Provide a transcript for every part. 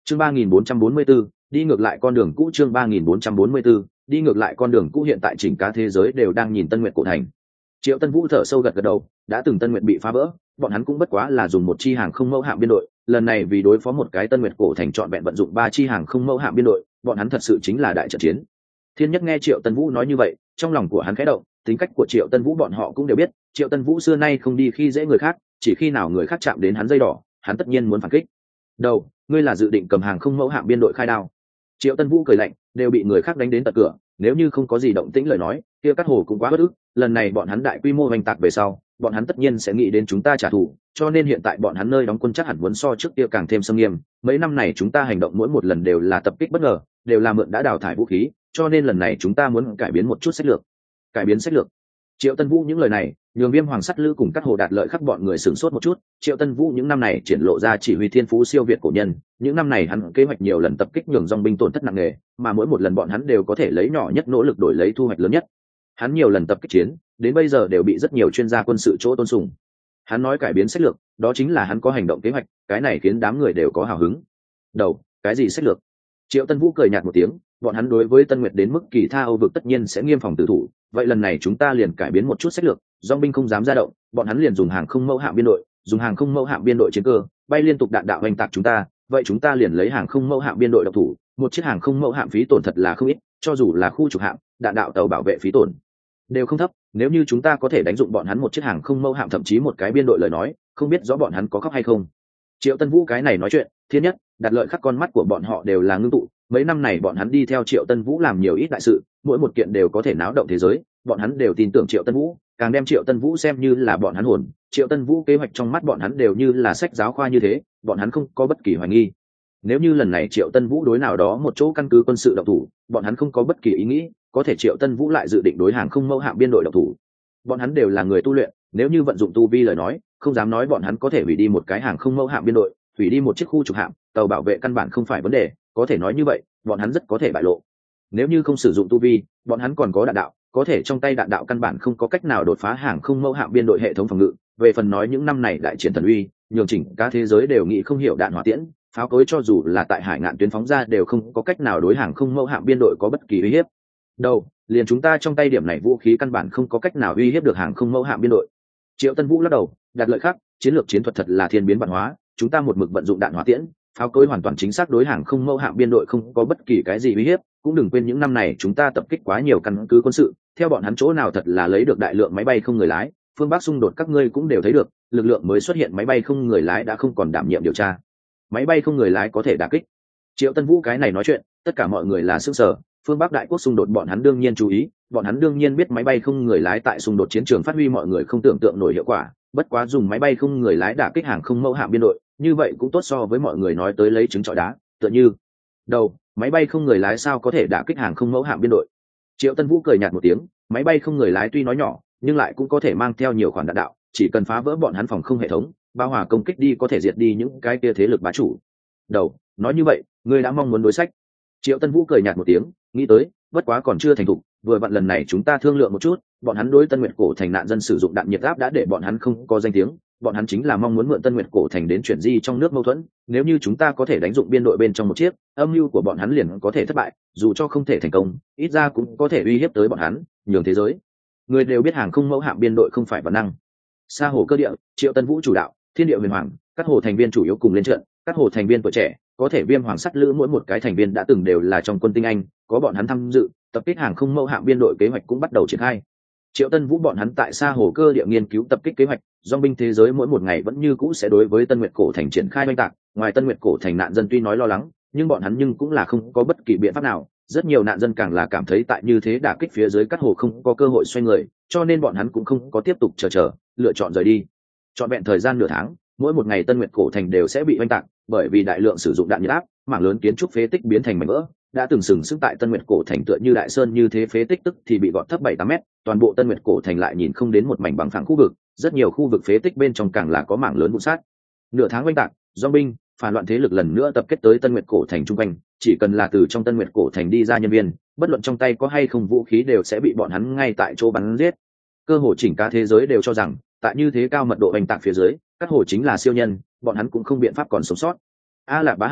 Chương 3444, đi ngược lại con đường cũ. Chương 3444, đi ngược lại con đường cũ. Hiện tại chỉnh cá thế giới đều đang nhìn Tân Nguyệt cổ thành. Triệu Tân Vũ thở sâu gật gật đầu, đã từng Tân Nguyệt bị phá vỡ, bọn hắn cũng bất quá là dùng một chi hàng không mẫu hạm biên đội, lần này vì đối phó một cái Tân Nguyệt cổ thành trọn vẹn vận dụng 3 chi hàng không mẫu hạm biên đội, bọn hắn thật sự chính là đại trận chiến. Thiên Nhất nghe Triệu Tân Vũ nói như vậy, trong lòng của hắn khẽ động, tính cách của Triệu Tân Vũ bọn họ cũng đều biết, Triệu Tân Vũ xưa nay không đi khi dễ người khác, chỉ khi nào người khác chạm đến hắn dây đỏ, hắn tất nhiên muốn phản kích. Đầu, ngươi là dự định cầm hàng không mẫu hạm biên đội khai đao? Triệu Tân Vũ cười lạnh, đều bị người khác đánh đến tận cửa, nếu như không có gì động tĩnh lời nói, kia Cát Hồ cũng quá bất ức, lần này bọn hắn đại quy mô hành tạc về sau, bọn hắn tất nhiên sẽ nghĩ đến chúng ta trả thù, cho nên hiện tại bọn hắn nơi đóng quân chắc hẳn muốn so trước kia càng thêm xâm nghiêm, mấy năm này chúng ta hành động mỗi một lần đều là tập kích bất ngờ, đều là mượn đã đào thải vũ khí, cho nên lần này chúng ta muốn cải biến một chút sách lược. Cải biến sách lược? Triệu Tân Vũ những lời này nhường Viêm Hoàng Sắt Lữ cùng Cát Hồ đạt lợi khắc bọn người sửng sốt một chút. Triệu Tân Vũ những năm này triển lộ ra chỉ huy thiên phú siêu việt cổ nhân, những năm này hắn kế hoạch nhiều lần tập kích nhường dòng binh tổn thất nặng nề, mà mỗi một lần bọn hắn đều có thể lấy nhỏ nhất nỗ lực đổi lấy thu hoạch lớn nhất. Hắn nhiều lần tập kích chiến, đến bây giờ đều bị rất nhiều chuyên gia quân sự chỗ tôn sùng. Hắn nói cải biến sách lược, đó chính là hắn có hành động kế hoạch, cái này khiến đám người đều có hào hứng. Đầu, cái gì sách lược? Triệu Tân Vũ cười nhạt một tiếng, bọn hắn đối với Tân Nguyệt đến mức kỳ tha Âu vực tất nhiên sẽ nghiêm phòng tử thủ, vậy lần này chúng ta liền cải biến một chút sách lược, dòng binh không dám ra động, bọn hắn liền dùng hàng không mẫu hạm biên đội, dùng hàng không mẫu hạm biên đội chiến cơ, bay liên tục đạn đạo hoành tạc chúng ta, vậy chúng ta liền lấy hàng không mẫu hạm biên đội độc thủ, một chiếc hàng không mẫu hạm phí tổn thật là không ít, cho dù là khu trục hạm, đạn đạo tàu bảo vệ phí tổn đều không thấp, nếu như chúng ta có thể đánh dụng bọn hắn một chiếc hàng không mẫu hạm thậm chí một cái biên đội lời nói, không biết rõ bọn hắn có khóc hay không. Triệu Tân Vũ cái này nói chuyện, Thiên Nhất, đặt lợi khắc con mắt của bọn họ đều là ngưng tụ, mấy năm này bọn hắn đi theo Triệu Tân Vũ làm nhiều ít đại sự, mỗi một kiện đều có thể náo động thế giới, bọn hắn đều tin tưởng Triệu Tân Vũ, càng đem Triệu Tân Vũ xem như là bọn hắn hồn. Triệu Tân Vũ kế hoạch trong mắt bọn hắn đều như là sách giáo khoa như thế, bọn hắn không có bất kỳ hoài nghi. Nếu như lần này Triệu Tân Vũ đối nào đó một chỗ căn cứ quân sự động thủ, bọn hắn không có bất kỳ ý nghĩ, có thể Triệu Tân Vũ lại dự định đối hàng không mẫu hạm biên đội động thủ. Bọn hắn đều là người tu luyện, nếu như vận dụng tu vi lời nói, không dám nói bọn hắn có thể hủy đi một cái hàng không mẫu hạm biên đội, hủy đi một chiếc khu trục hạm, tàu bảo vệ căn bản không phải vấn đề, có thể nói như vậy, bọn hắn rất có thể bại lộ. Nếu như không sử dụng tu vi, bọn hắn còn có đạn đạo, có thể trong tay đạn đạo căn bản không có cách nào đột phá hàng không mẫu hạm biên đội hệ thống phòng ngự. Về phần nói những năm này đại triển thần uy, nhường chỉnh cả thế giới đều nghĩ không hiểu đạn hỏa tiễn, pháo cối cho dù là tại hải ngạn tuyến phóng ra đều không có cách nào đối hàng không mẫu hạm biên đội có bất kỳ uy hiếp. Đâu, liền chúng ta trong tay điểm này vũ khí căn bản không có cách nào uy hiếp được hàng không mẫu hạm biên đội. Triệu Tân Vũ lắc đầu, đặt lợi khắc, chiến lược chiến thuật thật là thiên biến vạn hóa, chúng ta một mực vận dụng đạn hỏa tiễn, pháo cối hoàn toàn chính xác đối hàng không mẫu hạm biên đội không có bất kỳ cái gì uy hiếp, cũng đừng quên những năm này chúng ta tập kích quá nhiều căn cứ quân sự, theo bọn hắn chỗ nào thật là lấy được đại lượng máy bay không người lái, phương Bắc xung đột các ngươi cũng đều thấy được, lực lượng mới xuất hiện máy bay không người lái đã không còn đảm nhiệm điều tra. Máy bay không người lái có thể đả kích. Triệu Tân Vũ cái này nói chuyện, tất cả mọi người là sửng sở, phương Bắc đại quốc xung đột bọn hắn đương nhiên chú ý, bọn hắn đương nhiên biết máy bay không người lái tại xung đột chiến trường phát huy mọi người không tưởng tượng nổi hiệu quả, bất quá dùng máy bay không người lái đả kích hàng không mẫu hạm biên đội, như vậy cũng tốt so với mọi người nói tới lấy trứng trọi đá, tựa như đầu, máy bay không người lái sao có thể đả kích hàng không mẫu hạm biên đội. Triệu Tân Vũ cười nhạt một tiếng, máy bay không người lái tuy nói nhỏ, nhưng lại cũng có thể mang theo nhiều khoản đạn đạo, chỉ cần phá vỡ bọn hắn phòng không hệ thống, bao hòa công kích đi có thể diệt đi những cái kia thế lực bá chủ. Đầu, nói như vậy, ngươi đã mong muốn đối sách. Triệu Tân Vũ cười nhạt một tiếng, nghĩ tới, bất quá còn chưa thành thục, vừa vặn lần này chúng ta thương lượng một chút, bọn hắn đối Tân Nguyệt cổ thành nạn dân sử dụng đạn nhiệt áp đã để bọn hắn không có danh tiếng, bọn hắn chính là mong muốn mượn Tân Nguyệt cổ thành đến chuyển di trong nước mâu thuẫn, nếu như chúng ta có thể đánh dụng biên đội bên trong một chiếc, âm mưu của bọn hắn liền có thể thất bại, dù cho không thể thành công, ít ra cũng có thể uy hiếp tới bọn hắn, nhường thế giới người đều biết hàng không mẫu hạm biên đội không phải văn năng. Sa hồ cơ địa, Triệu Tân Vũ chủ đạo, Thiên địa huyền hoàng, các hồ thành viên chủ yếu cùng lên trận, các hồ thành viên tuổi trẻ, có thể Viêm Hoàng Sắt Lữ mỗi một cái thành viên đã từng đều là trong quân tinh anh, có bọn hắn tham dự, tập kích hàng không mẫu hạm biên đội kế hoạch cũng bắt đầu triển khai. Triệu Tân Vũ bọn hắn tại Sa hồ cơ địa nghiên cứu tập kích kế hoạch, dòng binh thế giới mỗi một ngày vẫn như cũ sẽ đối với Tân Nguyệt cổ thành triển khai oanh tạc, ngoài Tân Nguyệt cổ thành nạn dân tuy nói lo lắng, nhưng bọn hắn nhưng cũng là không có bất kỳ biện pháp nào, rất nhiều nạn dân càng là cảm thấy tại như thế đả kích phía dưới Cát Hồ không có cơ hội xoay người, cho nên bọn hắn cũng không có tiếp tục chờ, lựa chọn rời đi. Trọn vẹn thời gian nửa tháng, mỗi một ngày Tân Nguyệt cổ thành đều sẽ bị oanh tạc, bởi vì đại lượng sử dụng đạn nhiệt áp, mảng lớn kiến trúc phế tích biến thành mảnh vỡ, đã từng sừng sững tại Tân Nguyệt cổ thành tựa như đại sơn như thế phế tích tức thì bị gọt thấp 7-8 mét, toàn bộ Tân Nguyệt cổ thành lại nhìn không đến một mảnh bằng phẳng khu vực, rất nhiều khu vực phế tích bên trong càng là có mảng lớn vụn sát. Nửa tháng oanh tạc, dòng binh, phản loạn thế lực lần nữa tập kết tới Tân Nguyệt cổ thành trung quanh, chỉ cần là từ trong Tân Nguyệt cổ thành đi ra nhân viên, bất luận trong tay có hay không vũ khí đều sẽ bị bọn hắn ngay tại chỗ bắn giết. Cơ hồ chỉnh cả thế giới đều cho rằng, tại như thế cao mật độ oanh tạc phía dưới, Cát Hồ chính là siêu nhân, bọn hắn cũng không biện pháp còn sống sót. A Lạc Bá Hải,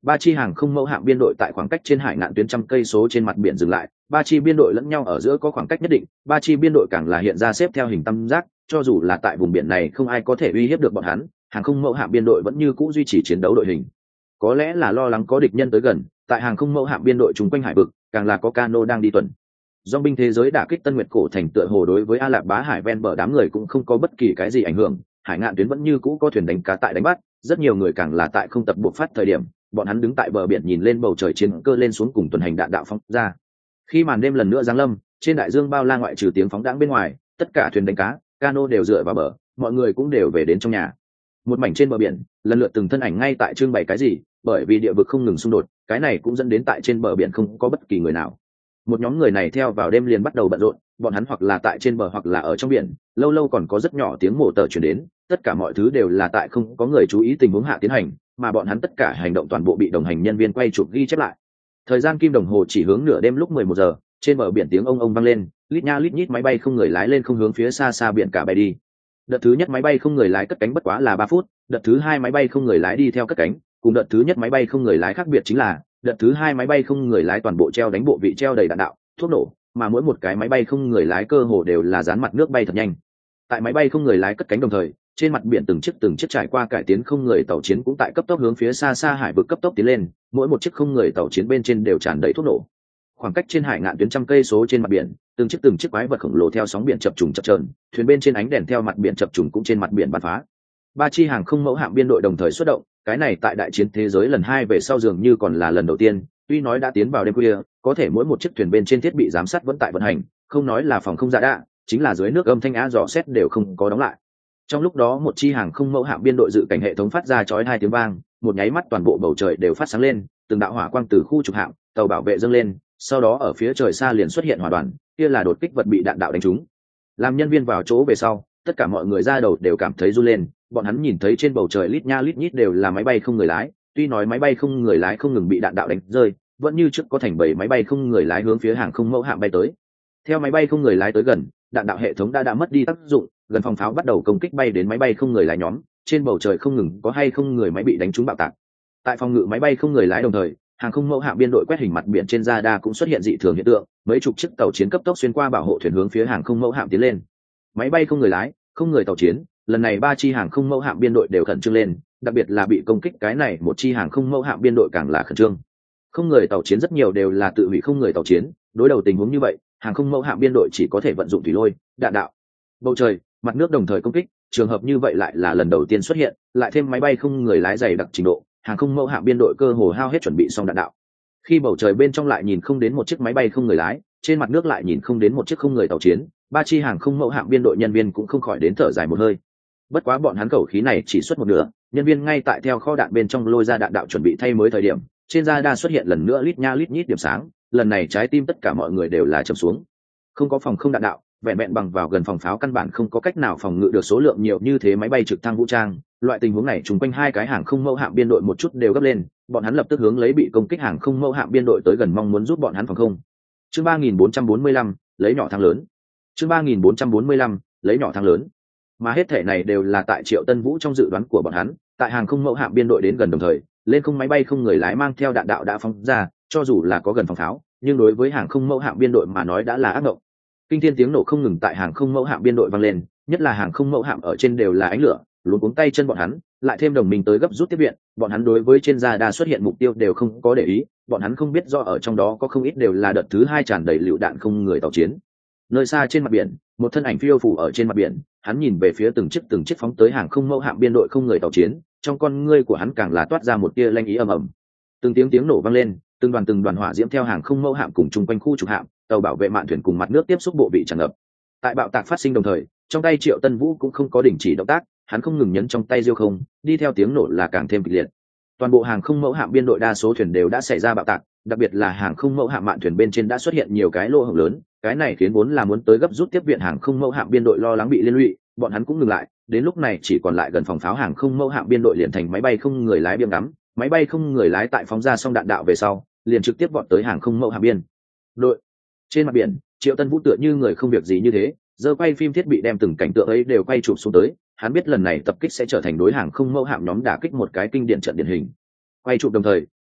Ba chi hàng không mẫu hạm biên đội tại khoảng cách trên hải ngạn tuyến trăm cây số trên mặt biển dừng lại, ba chi biên đội lẫn nhau ở giữa có khoảng cách nhất định, ba chi biên đội càng là hiện ra xếp theo hình tam giác, cho dù là tại vùng biển này không ai có thể uy hiếp được bọn hắn, hàng không mẫu hạm biên đội vẫn như cũ duy trì chiến đấu đội hình. Có lẽ là lo lắng có địch nhân tới gần, tại hàng không mẫu hạm biên đội chung quanh hải vực, càng là có cano đang đi tuần. Dòng binh thế giới đả kích Tân Nguyệt cổ thành tựa hồ đối với A Lạp Bá Hải ven bờ đám người cũng không có bất kỳ cái gì ảnh hưởng, hải ngạn tuyến vẫn như cũ có thuyền đánh cá tại đánh bắt, rất nhiều người càng là tại không tập buộc phát thời điểm, bọn hắn đứng tại bờ biển nhìn lên bầu trời chiến cơ lên xuống cùng tuần hành đạn đạo phóng ra. Khi màn đêm lần nữa giáng lâm, trên đại dương bao la ngoại trừ tiếng phóng đãng bên ngoài, tất cả thuyền đánh cá, cano đều dựa vào bờ, mọi người cũng đều về đến trong nhà. Một mảnh trên bờ biển, lần lượt từng thân ảnh ngay tại trưng bày cái gì, bởi vì địa vực không ngừng xung đột, cái này cũng dẫn đến tại trên bờ biển không có bất kỳ người nào. Một nhóm người này theo vào đêm liền bắt đầu bận rộn, bọn hắn hoặc là tại trên bờ hoặc là ở trong biển, lâu lâu còn có rất nhỏ tiếng mổ tờ truyền đến, tất cả mọi thứ đều là tại không có người chú ý tình huống hạ tiến hành, mà bọn hắn tất cả hành động toàn bộ bị đồng hành nhân viên quay chụp ghi chép lại. Thời gian kim đồng hồ chỉ hướng nửa đêm lúc 11 giờ, trên bờ biển tiếng ông vang lên, lít nha lít nhít máy bay không người lái lên không hướng phía xa xa biển cả bay đi. Đợt thứ nhất máy bay không người lái cất cánh bất quá là 3 phút, đợt thứ hai máy bay không người lái đi theo cất cánh, cùng đợt thứ nhất máy bay không người lái khác biệt chính là, đợt thứ hai máy bay không người lái toàn bộ treo đánh bộ vị treo đầy đạn đạo, thuốc nổ, mà mỗi một cái máy bay không người lái cơ hồ đều là dán mặt nước bay thật nhanh. Tại máy bay không người lái cất cánh đồng thời, trên mặt biển từng chiếc trải qua cải tiến không người tàu chiến cũng tại cấp tốc hướng phía xa xa hải vực cấp tốc tiến lên, mỗi một chiếc không người tàu chiến bên trên đều tràn đầy thuốc nổ. Khoảng cách trên hải ngạn tuyến trăm cây số trên mặt biển, từng chiếc quái vật khổng lồ theo sóng biển chập trùng chập chờn, thuyền bên trên ánh đèn theo mặt biển chập trùng cũng trên mặt biển bắn phá. Ba chi hàng không mẫu hạm biên đội đồng thời xuất động, cái này tại đại chiến thế giới lần 2 về sau dường như còn là lần đầu tiên, tuy nói đã tiến vào đêm khuya, có thể mỗi một chiếc thuyền bên trên thiết bị giám sát vẫn tại vận hành, không nói là phòng không dạ đạ, chính là dưới nước âm thanh á dò xét đều không có đóng lại. Trong lúc đó một chi hàng không mẫu hạm biên đội dự cảnh hệ thống phát ra chói hai tiếng vang, một nháy mắt toàn bộ bầu trời đều phát sáng lên, từng đạo hỏa quang từ khu trục hạm, tàu bảo vệ dâng lên, sau đó ở phía trời xa liền xuất hiện hỏa đoàn, kia là đột kích vật bị đạn đạo đánh trúng. Làm nhân viên vào chỗ về sau, tất cả mọi người ra đầu đều cảm thấy run lên, bọn hắn nhìn thấy trên bầu trời lít nha lít nhít đều là máy bay không người lái, tuy nói máy bay không người lái không ngừng bị đạn đạo đánh rơi, vẫn như trước có thành 7 máy bay không người lái hướng phía hàng không mẫu hạm bay tới. Theo máy bay không người lái tới gần, đạn đạo hệ thống đã mất đi tác dụng, gần phòng pháo bắt đầu công kích bay đến máy bay không người lái nhóm, trên bầu trời không ngừng có hay không người máy bị đánh trúng bạo tạc. Tại phòng ngự máy bay không người lái đồng thời, hàng không mẫu hạm biên đội quét hình mặt biển trên radar cũng xuất hiện dị thường hiện tượng, mấy chục chiếc tàu chiến cấp tốc xuyên qua bảo hộ thuyền hướng phía hàng không mẫu hạm tiến lên. Máy bay không người lái, không người tàu chiến, lần này 3 chi hàng không mẫu hạm biên đội đều khẩn trương lên, đặc biệt là bị công kích cái này một chi hàng không mẫu hạm biên đội càng là khẩn trương. Không người tàu chiến rất nhiều đều là tự hủy không người tàu chiến, đối đầu tình huống như vậy, hàng không mẫu hạm biên đội chỉ có thể vận dụng thủy lôi, đạn đạo, bầu trời, mặt nước đồng thời công kích, trường hợp như vậy lại là lần đầu tiên xuất hiện, lại thêm máy bay không người lái dày đặc trình độ, hàng không mẫu hạm biên đội cơ hồ hao hết chuẩn bị xong đạn đạo. Khi bầu trời bên trong lại nhìn không đến một chiếc máy bay không người lái, trên mặt nước lại nhìn không đến một chiếc không người tàu chiến, 3 chi hàng không mẫu hạm biên đội nhân viên cũng không khỏi đến thở dài một hơi. Bất quá bọn hắn khẩu khí này chỉ xuất một nửa, nhân viên ngay tại theo kho đạn bên trong lôi ra đạn đạo chuẩn bị thay mới thời điểm, trên radar xuất hiện lần nữa lít nha lít nhít điểm sáng, lần này trái tim tất cả mọi người đều là trầm xuống. Không có phòng không đạn đạo, vẹn vẹn bằng vào gần phòng pháo căn bản không có cách nào phòng ngự được số lượng nhiều như thế máy bay trực thăng vũ trang. Loại tình huống này trùng quanh 2 cái hàng không mẫu hạm biên đội một chút đều gấp lên, bọn hắn lập tức hướng lấy bị công kích hàng không mẫu hạm biên đội tới gần mong muốn giúp bọn hắn phòng không. Chương 3445, lấy nhỏ thắng lớn. Chương 3445, lấy nhỏ thắng lớn. Mà hết thể này đều là tại Triệu Tân Vũ trong dự đoán của bọn hắn, tại hàng không mẫu hạm biên đội đến gần đồng thời, lên không máy bay không người lái mang theo đạn đạo đã phóng ra, cho dù là có gần phòng pháo, nhưng đối với hàng không mẫu hạm biên đội mà nói đã là ác mộng. Kinh thiên tiếng nổ không ngừng tại hàng không mẫu hạm biên đội vang lên, nhất là hàng không mẫu hạm ở trên đều là ánh lửa, luống cuống tay chân bọn hắn, lại thêm đồng minh tới gấp rút tiếp viện, bọn hắn đối với trên radar xuất hiện mục tiêu đều không có để ý, bọn hắn không biết do ở trong đó có không ít đều là đợt thứ 2 tràn đầy lựu đạn không người tàu chiến. Nơi xa trên mặt biển, một thân ảnh phiêu phù ở trên mặt biển, hắn nhìn về phía từng chiếc phóng tới hàng không mẫu hạm biên đội không người tàu chiến, trong con ngươi của hắn càng là toát ra một tia lanh ý ầm ầm. Từng tiếng nổ vang lên, từng đoàn hỏa diễm theo hàng không mẫu hạm cùng chung quanh khu trục hạm, tàu bảo vệ mạn thuyền cùng mặt nước tiếp xúc bộ bị tràn ngập. Tại bạo tạc phát sinh đồng thời, trong tay Triệu Tân Vũ cũng không có đình chỉ động tác, hắn không ngừng nhấn trong tay diêu không, đi theo tiếng nổ là càng thêm kịch liệt. Toàn bộ hàng không mẫu hạm biên đội đa số thuyền đều đã xảy ra bạo tạc, đặc biệt là hàng không mẫu hạm mạn thuyền bên trên đã xuất hiện nhiều cái lỗ hổng lớn, cái này khiến vốn là muốn tới gấp rút tiếp viện hàng không mẫu hạm biên đội lo lắng bị liên lụy, bọn hắn cũng ngừng lại, đến lúc này chỉ còn lại gần phòng pháo hàng không mẫu hạm biên đội liền thành máy bay không người lái biếng ngắm, máy bay không người lái tại phóng ra xong đạn đạo về sau, liền trực tiếp vọt tới hàng không mẫu hạm biên đội. Trên mặt biển, Triệu Tân Vũ tựa như người không việc gì như thế, giơ quay phim thiết bị đem từng cảnh tượng ấy đều quay chụp xuống tới, hắn biết lần này tập kích sẽ trở thành đối hàng không mẫu hạm nhóm đả kích một cái kinh điển trận điển hình. Quay chụp đồng thời,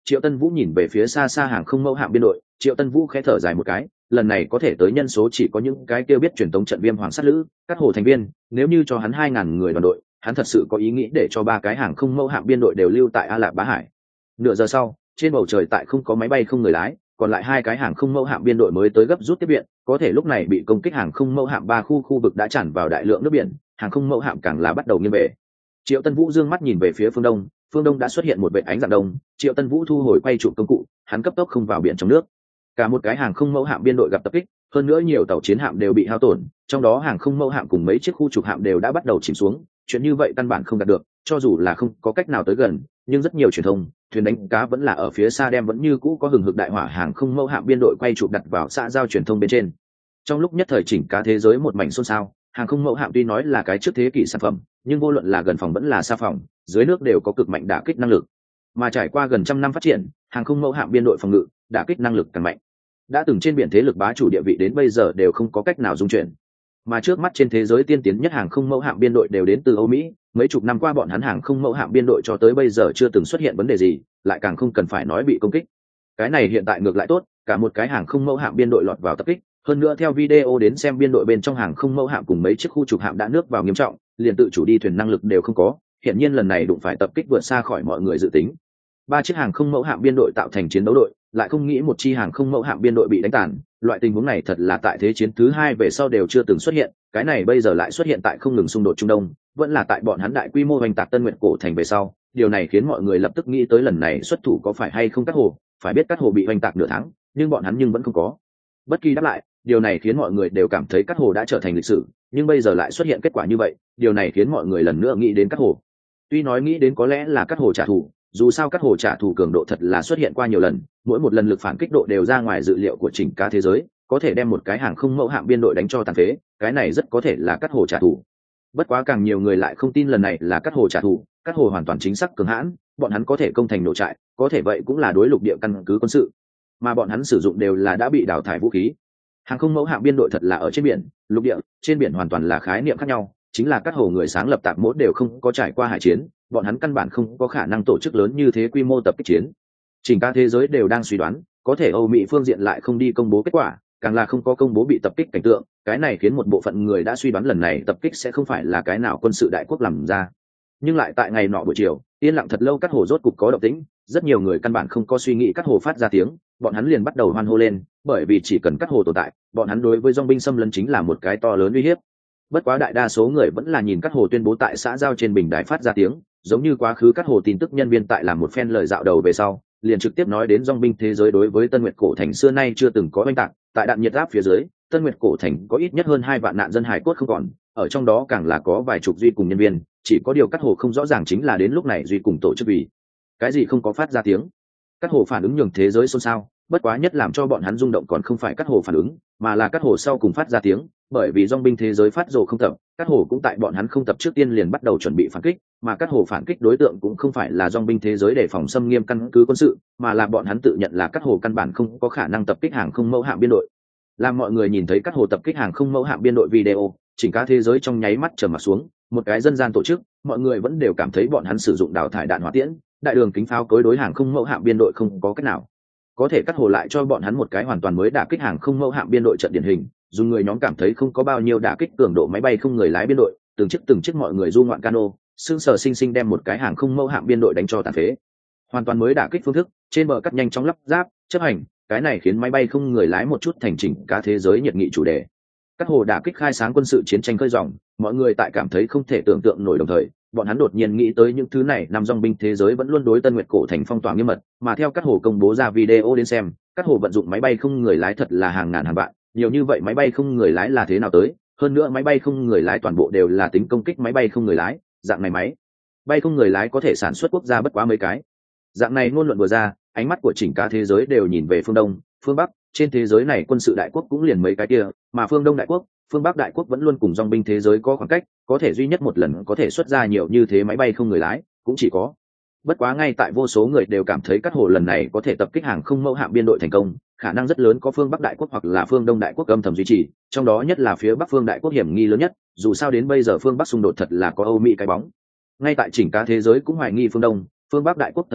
Triệu Tân Vũ nhìn về phía xa xa hàng không mẫu hạm biên đội, Triệu Tân Vũ khẽ thở dài một cái, lần này có thể tới nhân số chỉ có những cái kia biết truyền tống trận viêm hoàng sát lữ, các hồ thành viên, nếu như cho hắn 2000 người đoàn đội, hắn thật sự có ý nghĩ để cho ba cái hàng không mẫu hạm biên đội đều lưu tại A Lạp Bá Hải. Nửa giờ sau, trên bầu trời tại không có máy bay không người lái, còn lại hai cái hàng không mẫu hạm biên đội mới tới gấp rút tiếp viện, có thể lúc này bị công kích hàng không mẫu hạm ba khu vực đã tràn vào đại lượng nước biển, hàng không mẫu hạm càng là bắt đầu nghiêng về. Triệu Tân Vũ dương mắt nhìn về phía phương đông, phương đông đã xuất hiện một vệt ánh dạng đông. Triệu Tân Vũ thu hồi quay trụ công cụ, hắn cấp tốc không vào biển trong nước. Cả một cái hàng không mẫu hạm biên đội gặp tập kích, hơn nữa nhiều tàu chiến hạm đều bị hao tổn, trong đó hàng không mẫu hạm cùng mấy chiếc khu trục hạm đều đã bắt đầu chìm xuống. Chuyện như vậy căn bản không đạt được, cho dù là không có cách nào tới gần, nhưng rất nhiều truyền thông, thuyền đánh cá vẫn là ở phía xa đem vẫn như cũ có hừng hực đại hỏa hàng không mẫu hạm biên đội quay chụp đặt vào xã giao truyền thông bên trên. Trong lúc nhất thời chỉnh cá thế giới một mảnh xôn xao, hàng không mẫu hạm tuy nói là cái trước thế kỷ sản phẩm, nhưng vô luận là gần phòng vẫn là xa phòng, dưới nước đều có cực mạnh đả kích năng lực. Mà trải qua gần trăm năm phát triển, hàng không mẫu hạm biên đội phòng ngự, đả kích năng lực càng mạnh. Đã từng trên biển thế lực bá chủ địa vị đến bây giờ đều không có cách nào dung chuyển. Mà trước mắt trên thế giới tiên tiến nhất hàng không mẫu hạm biên đội đều đến từ Âu Mỹ, mấy chục năm qua bọn hắn hàng không mẫu hạm biên đội cho tới bây giờ chưa từng xuất hiện vấn đề gì, lại càng không cần phải nói bị công kích. Cái này hiện tại ngược lại tốt, cả một cái hàng không mẫu hạm biên đội lọt vào tập kích, hơn nữa theo video đến xem biên đội bên trong hàng không mẫu hạm cùng mấy chiếc khu trục hạm đã nước vào nghiêm trọng, liền tự chủ đi thuyền năng lực đều không có, hiển nhiên lần này đụng phải tập kích vượt xa khỏi mọi người dự tính. Ba chiếc hàng không mẫu hạm biên đội tạo thành chiến đấu đội, lại không nghĩ một chi hàng không mẫu hạm biên đội bị đánh tàn, loại tình huống này thật là tại thế chiến thứ hai về sau đều chưa từng xuất hiện, cái này bây giờ lại xuất hiện tại không ngừng xung đột Trung Đông, vẫn là tại bọn hắn đại quy mô hoành tạc Tân Nguyệt cổ thành về sau, điều này khiến mọi người lập tức nghĩ tới lần này xuất thủ có phải hay không Cát Hồ, phải biết Cát Hồ bị hoành tạc nửa tháng, nhưng bọn hắn nhưng vẫn không có bất kỳ đáp lại, điều này khiến mọi người đều cảm thấy Cát Hồ đã trở thành lịch sử, nhưng bây giờ lại xuất hiện kết quả như vậy, điều này khiến mọi người lần nữa nghĩ đến Cát Hồ. Tuy nói nghĩ đến có lẽ là Cát Hồ trả thù, dù sao Cát Hồ trả thù cường độ thật là xuất hiện qua nhiều lần, mỗi một lần lực phản kích độ đều ra ngoài dự liệu của chỉnh cá thế giới, có thể đem một cái hàng không mẫu hạm biên đội đánh cho tàn phế, cái này rất có thể là Cát Hồ trả thù. Bất quá càng nhiều người lại không tin lần này là Cát Hồ trả thù, Cát Hồ hoàn toàn chính xác cường hãn, bọn hắn có thể công thành nổ trại, có thể vậy cũng là đối lục địa căn cứ quân sự, mà bọn hắn sử dụng đều là đã bị đào thải vũ khí. Hàng không mẫu hạm biên đội thật là ở trên biển, lục địa, trên biển hoàn toàn là khái niệm khác nhau, chính là Cát Hồ người sáng lập tạp mỗ đều không có trải qua hải chiến, bọn hắn căn bản không có khả năng tổ chức lớn như thế quy mô tập kích chiến. Chỉnh cả thế giới đều đang suy đoán, có thể Âu Mỹ phương diện lại không đi công bố kết quả, càng là không có công bố bị tập kích cảnh tượng, cái này khiến một bộ phận người đã suy đoán lần này tập kích sẽ không phải là cái nào quân sự đại quốc làm ra. Nhưng lại tại ngày nọ buổi chiều, yên lặng thật lâu Cát Hồ rốt cục có động tĩnh, rất nhiều người căn bản không có suy nghĩ Cát Hồ phát ra tiếng, bọn hắn liền bắt đầu hoan hô lên, bởi vì chỉ cần Cát Hồ tồn tại, bọn hắn đối với dòng binh xâm lấn chính là một cái to lớn uy hiếp. Bất quá đại đa số người vẫn là nhìn Cát Hồ tuyên bố tại xã giao trên bình đài phát ra tiếng, giống như quá khứ Cát Hồ tin tức nhân viên tại làm một phen lời dạo đầu về sau, liền trực tiếp nói đến dòng binh thế giới đối với Tân Nguyệt cổ thành xưa nay chưa từng có oanh tạc, tại đạn nhiệt áp phía dưới, Tân Nguyệt cổ thành có ít nhất hơn 2 vạn nạn dân hải cốt không còn, ở trong đó càng là có vài chục duy cùng nhân viên, chỉ có điều Cát Hồ không rõ ràng chính là đến lúc này duy cùng tổ chức vì cái gì không có phát ra tiếng. Cát Hồ phản ứng nhường thế giới xôn xao, bất quá nhất làm cho bọn hắn rung động còn không phải Cát Hồ phản ứng, mà là Cát Hồ sau cùng phát ra tiếng, bởi vì dòng binh thế giới phát rồ không tập, Cát Hồ cũng tại bọn hắn không tập trước tiên liền bắt đầu chuẩn bị phản kích, mà Cát Hồ phản kích đối tượng cũng không phải là dòng binh thế giới để phòng xâm nghiêm căn cứ quân sự, mà là bọn hắn tự nhận là Cát Hồ căn bản không có khả năng tập kích hàng không mẫu hạm biên đội. Làm mọi người nhìn thấy Cát Hồ tập kích hàng không mẫu hạm biên đội video, chỉnh cả thế giới trong nháy mắt trầm mặt xuống, một cái dân gian tổ chức, mọi người vẫn đều cảm thấy bọn hắn sử dụng đào thải đạn hỏa tiễn, đại đường kính pháo cối đối hàng không mẫu hạm biên đội không có cách nào. Có thể Cát Hồ lại cho bọn hắn một cái hoàn toàn mới đả kích hàng không mẫu hạm biên đội trận điển hình, dùng người nhóm cảm thấy không có bao nhiêu đả kích cường độ máy bay không người lái biên đội, từng chiếc mọi người du ngoạn cano, sương sờ sinh sinh đem một cái hàng không mẫu hạm biên đội đánh cho tàn phế. Hoàn toàn mới đả kích phương thức, trên bờ cắt nhanh chóng lắp ráp, chấp hành, cái này khiến máy bay không người lái một chút thành chỉnh cả thế giới nhiệt nghị chủ đề. Cát Hồ đả kích khai sáng quân sự chiến tranh khơi dòng, mọi người tại cảm thấy không thể tưởng tượng nổi, đồng thời bọn hắn đột nhiên nghĩ tới những thứ này nằm dòng binh thế giới vẫn luôn đối Tân Nguyệt cổ thành phong tỏa nghiêm mật, mà theo Cát Hồ công bố ra video đến xem, Cát Hồ vận dụng máy bay không người lái thật là hàng ngàn hàng vạn, nhiều như vậy máy bay không người lái là thế nào tới, hơn nữa máy bay không người lái toàn bộ đều là tính công kích máy bay không người lái, dạng này máy bay không người lái có thể sản xuất quốc gia bất quá mấy cái. Dạng này ngôn luận vừa ra, ánh mắt của chỉnh cả thế giới đều nhìn về phương Đông, phương Bắc, trên thế giới này quân sự đại quốc cũng liền mấy cái kia, mà phương Đông đại quốc, phương Bắc đại quốc vẫn luôn cùng dòng binh thế giới có khoảng cách, có thể duy nhất một lần có thể xuất ra nhiều như thế máy bay không người lái, cũng chỉ có. Bất quá ngay tại vô số người đều cảm thấy Cát Hồ lần này có thể tập kích hàng không mẫu hạm biên đội thành công, khả năng rất lớn có phương Bắc đại quốc hoặc là phương Đông đại quốc âm thầm duy trì, trong đó nhất là phía Bắc phương đại quốc hiểm nghi lớn nhất, dù sao đến bây giờ phương Bắc xung đột thật là có Âu Mỹ cái bóng. Ngay tại chỉnh cả thế giới cũng hoài nghi phương Đông, phương Bắc đại quốc thời điểm,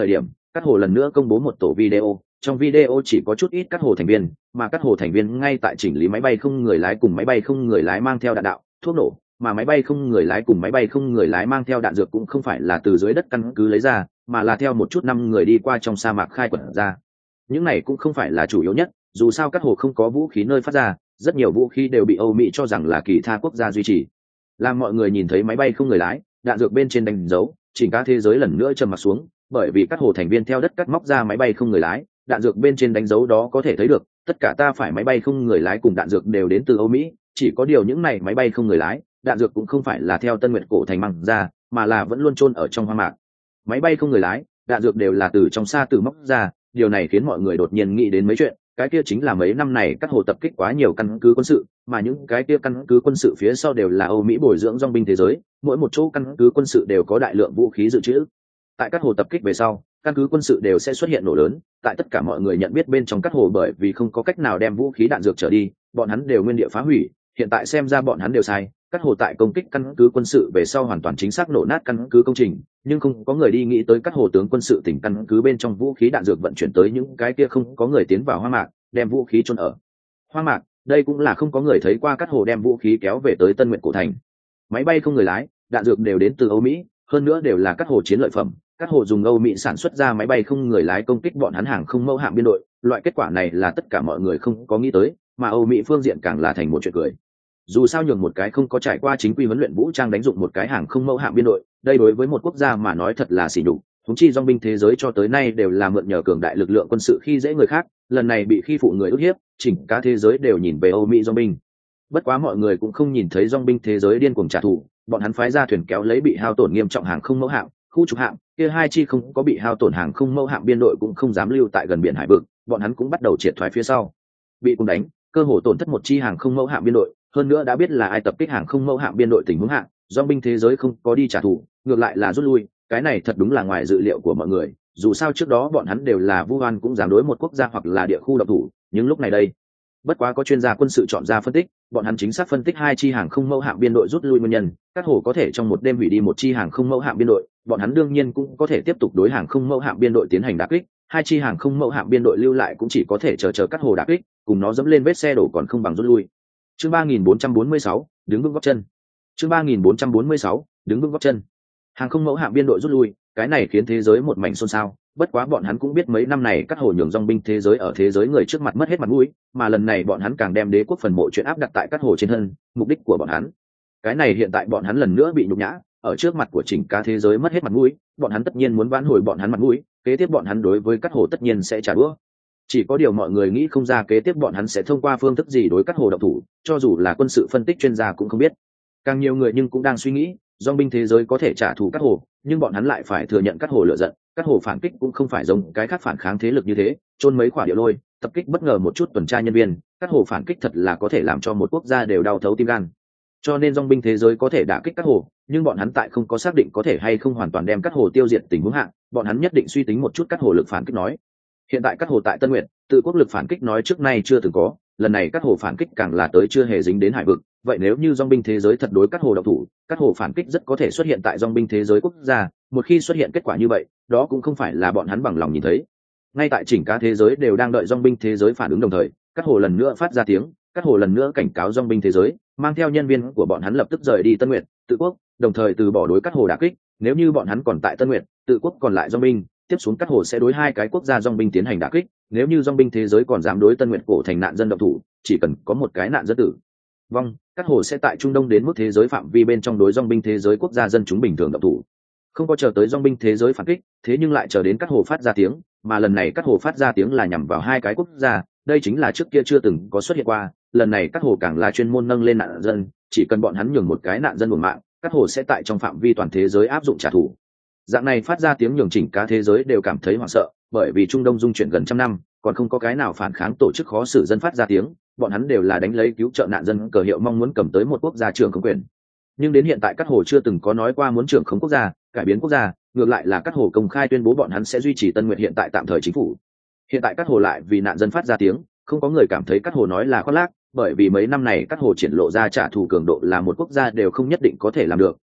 Cát Hồ lần nữa công bố một tổ video, trong video chỉ có chút ít Cát Hồ thành viên, mà Cát Hồ thành viên ngay tại chỉnh lý máy bay không người lái cùng máy bay không người lái mang theo đạn đạo, thuốc nổ, mà máy bay không người lái cùng máy bay không người lái mang theo đạn dược cũng không phải là từ dưới đất căn cứ lấy ra, mà là theo một chút năm người đi qua trong sa mạc khai quật ra. Những này cũng không phải là chủ yếu nhất, dù sao Cát Hồ không có vũ khí nơi phát ra, rất nhiều vũ khí đều bị Âu Mỹ cho rằng là kỳ tha quốc gia duy trì. Làm mọi người nhìn thấy máy bay không người lái, đạn dược bên trên đánh dấu, chỉnh cả thế giới lần nữa trầm mặc xuống, bởi vì Cát Hồ thành viên theo đất cắt móc ra máy bay không người lái, đạn dược bên trên đánh dấu đó có thể thấy được, tất cả ta phải máy bay không người lái cùng đạn dược đều đến từ Âu Mỹ, chỉ có điều những này máy bay không người lái, đạn dược cũng không phải là theo Tân Nguyệt cổ thành mang ra, mà là vẫn luôn chôn ở trong hoang mạc. Máy bay không người lái, đạn dược đều là từ trong xa từ móc ra, điều này khiến mọi người đột nhiên nghĩ đến mấy chuyện, cái kia chính là mấy năm này Cát Hồ tập kích quá nhiều căn cứ quân sự, mà những cái kia căn cứ quân sự phía sau đều là Âu Mỹ bồi dưỡng dòng binh thế giới, mỗi một chỗ căn cứ quân sự đều có đại lượng vũ khí dự trữ. Tại Cát Hồ tập kích về sau, căn cứ quân sự đều sẽ xuất hiện nổ lớn, tại tất cả mọi người nhận biết bên trong Cát Hồ bởi vì không có cách nào đem vũ khí đạn dược trở đi, bọn hắn đều nguyên địa phá hủy, hiện tại xem ra bọn hắn đều sai. Cát Hồ tại công kích căn cứ quân sự về sau hoàn toàn chính xác nổ nát căn cứ công trình, nhưng không có người đi nghĩ tới Cát Hồ tướng quân sự tỉnh căn cứ bên trong vũ khí đạn dược vận chuyển tới những cái kia không có người tiến vào hoang mạc, đem vũ khí chôn ở hoang mạc. Đây cũng là không có người thấy qua Cát Hồ đem vũ khí kéo về tới Tân Nguyệt cổ thành. Máy bay không người lái, đạn dược đều đến từ Âu Mỹ, hơn nữa đều là Cát Hồ chiến lợi phẩm. Cát Hồ dùng Âu Mỹ sản xuất ra máy bay không người lái công kích bọn hắn hàng không mẫu hạm biên đội, loại kết quả này là tất cả mọi người không có nghĩ tới, mà Âu Mỹ phương diện càng là thành một chuyện cười. Dù sao nhường một cái không có trải qua chính quy huấn luyện vũ trang đánh dụng một cái hàng không mẫu hạm biên đội, đây đối với một quốc gia mà nói thật là sỉ nhục. Huống chi dòng binh thế giới cho tới nay đều là mượn nhờ cường đại lực lượng quân sự khi dễ người khác, lần này bị khi phụ người ức hiếp, chỉnh cả thế giới đều nhìn về Âu Mỹ dòng binh. Bất quá mọi người cũng không nhìn thấy dòng binh thế giới điên cuồng trả thù, bọn hắn phái ra thuyền kéo lấy bị hao tổn nghiêm trọng hàng không mẫu hạm, khu trục hạm, kia hai chi không có bị hao tổn hàng không mẫu hạm biên đội cũng không dám lưu tại gần biển hải vực, bọn hắn cũng bắt đầu triệt thoái phía sau. Bị cùng đánh, cơ hồ tổn thất một chi hàng không mẫu hạm biên đội, hơn nữa đã biết là ai tập kích hàng không mẫu hạm biên đội tình huống hạng, dòng binh thế giới không có đi trả thù, ngược lại là rút lui, cái này thật đúng là ngoài dự liệu của mọi người. Dù sao trước đó bọn hắn đều là vu oan cũng dám đối một quốc gia hoặc là địa khu độc thủ, nhưng lúc này đây, bất quá có chuyên gia quân sự chọn ra phân tích, bọn hắn chính xác phân tích hai chi hàng không mẫu hạm biên đội rút lui nguyên nhân. Cát Hồ có thể trong một đêm hủy đi một chi hàng không mẫu hạm biên đội, bọn hắn đương nhiên cũng có thể tiếp tục đối hàng không mẫu hạm biên đội tiến hành đả kích, hai chi hàng không mẫu hạm biên đội lưu lại cũng chỉ có thể chờ Cát Hồ đả kích, cùng nó dẫm lên vết xe đổ còn không bằng rút lui. Chương 3446, đứng vững gót chân. Chương 3446, đứng vững gót chân. Hàng không mẫu hạm biên đội rút lui, cái này khiến thế giới một mảnh xôn xao. Bất quá bọn hắn cũng biết mấy năm này Cát Hồ nhường dòng binh thế giới ở thế giới người trước mặt mất hết mặt mũi, mà lần này bọn hắn càng đem đế quốc phần mộ chuyện áp đặt tại Cát Hồ trên thân, mục đích của bọn hắn. Cái này hiện tại bọn hắn lần nữa bị nhục nhã, ở trước mặt của chỉnh cả thế giới mất hết mặt mũi, bọn hắn tất nhiên muốn vãn hồi bọn hắn mặt mũi, kế tiếp bọn hắn đối với Cát Hồ tất nhiên sẽ trả đũa. Chỉ có điều mọi người nghĩ không ra kế tiếp bọn hắn sẽ thông qua phương thức gì đối Cát Hồ động thủ, cho dù là quân sự phân tích chuyên gia cũng không biết. Càng nhiều người nhưng cũng đang suy nghĩ, dòng binh thế giới có thể trả thù Cát Hồ, nhưng bọn hắn lại phải thừa nhận Cát Hồ lựa giận. Cát Hồ phản kích cũng không phải giống cái khác phản kháng thế lực như thế, chôn mấy quả địa lôi, tập kích bất ngờ một chút tuần tra nhân viên. Cát Hồ phản kích thật là có thể làm cho một quốc gia đều đau thấu tim gan. Cho nên dòng binh thế giới có thể đả kích Cát Hồ, nhưng bọn hắn tại không có xác định có thể hay không hoàn toàn đem Cát Hồ tiêu diệt tình huống hạng, bọn hắn nhất định suy tính một chút Cát Hồ lực phản kích nói. Hiện tại Cát Hồ tại Tân Nguyệt, tự quốc lực phản kích nói trước nay chưa từng có, lần này Cát Hồ phản kích càng là tới chưa hề dính đến hải vực, vậy nếu như dòng binh thế giới thật đối Cát Hồ động thủ, Cát Hồ phản kích rất có thể xuất hiện tại dòng binh thế giới quốc gia, một khi xuất hiện kết quả như vậy, đó cũng không phải là bọn hắn bằng lòng nhìn thấy. Ngay tại chỉnh cả thế giới đều đang đợi dòng binh thế giới phản ứng đồng thời, Cát Hồ lần nữa phát ra tiếng, Cát Hồ lần nữa cảnh cáo dòng binh thế giới, mang theo nhân viên của bọn hắn lập tức rời đi Tân Nguyệt, tự quốc, đồng thời từ bỏ đối Cát Hồ đả kích, nếu như bọn hắn còn tại Tân Nguyệt, tự quốc còn lại dòng binh, tiếp xuống Cát Hồ sẽ đối hai cái quốc gia dòng binh tiến hành đả kích, nếu như dòng binh thế giới còn dám đối Tân Nguyệt cổ thành nạn dân động thủ, chỉ cần có một cái nạn dân tử vong, Cát Hồ sẽ tại Trung Đông đến mức thế giới phạm vi bên trong đối dòng binh thế giới quốc gia dân chúng bình thường động thủ. Không có chờ tới dòng binh thế giới phản kích, thế nhưng lại chờ đến Cát Hồ phát ra tiếng, mà lần này Cát Hồ phát ra tiếng là nhằm vào hai cái quốc gia, đây chính là trước kia chưa từng có xuất hiện qua, lần này Cát Hồ càng là chuyên môn nâng lên nạn dân, chỉ cần bọn hắn nhường một cái nạn dân uổng mạng, Cát Hồ sẽ tại trong phạm vi toàn thế giới áp dụng trả thù. Dạng này phát ra tiếng nhường chỉnh cả thế giới đều cảm thấy hoảng sợ, bởi vì Trung Đông dung chuyển gần trăm năm, còn không có cái nào phản kháng tổ chức khó xử dân phát ra tiếng, bọn hắn đều là đánh lấy cứu trợ nạn dân cờ hiệu mong muốn cầm tới một quốc gia trưởng không quyền. Nhưng đến hiện tại Cát Hồ chưa từng có nói qua muốn trưởng khống quốc gia, cải biến quốc gia, ngược lại là Cát Hồ công khai tuyên bố bọn hắn sẽ duy trì Tân Nguyệt hiện tại tạm thời chính phủ. Hiện tại Cát Hồ lại vì nạn dân phát ra tiếng, không có người cảm thấy Cát Hồ nói là khoác lác, bởi vì mấy năm này Cát Hồ triển lộ ra trả thù cường độ là một quốc gia đều không nhất định có thể làm được,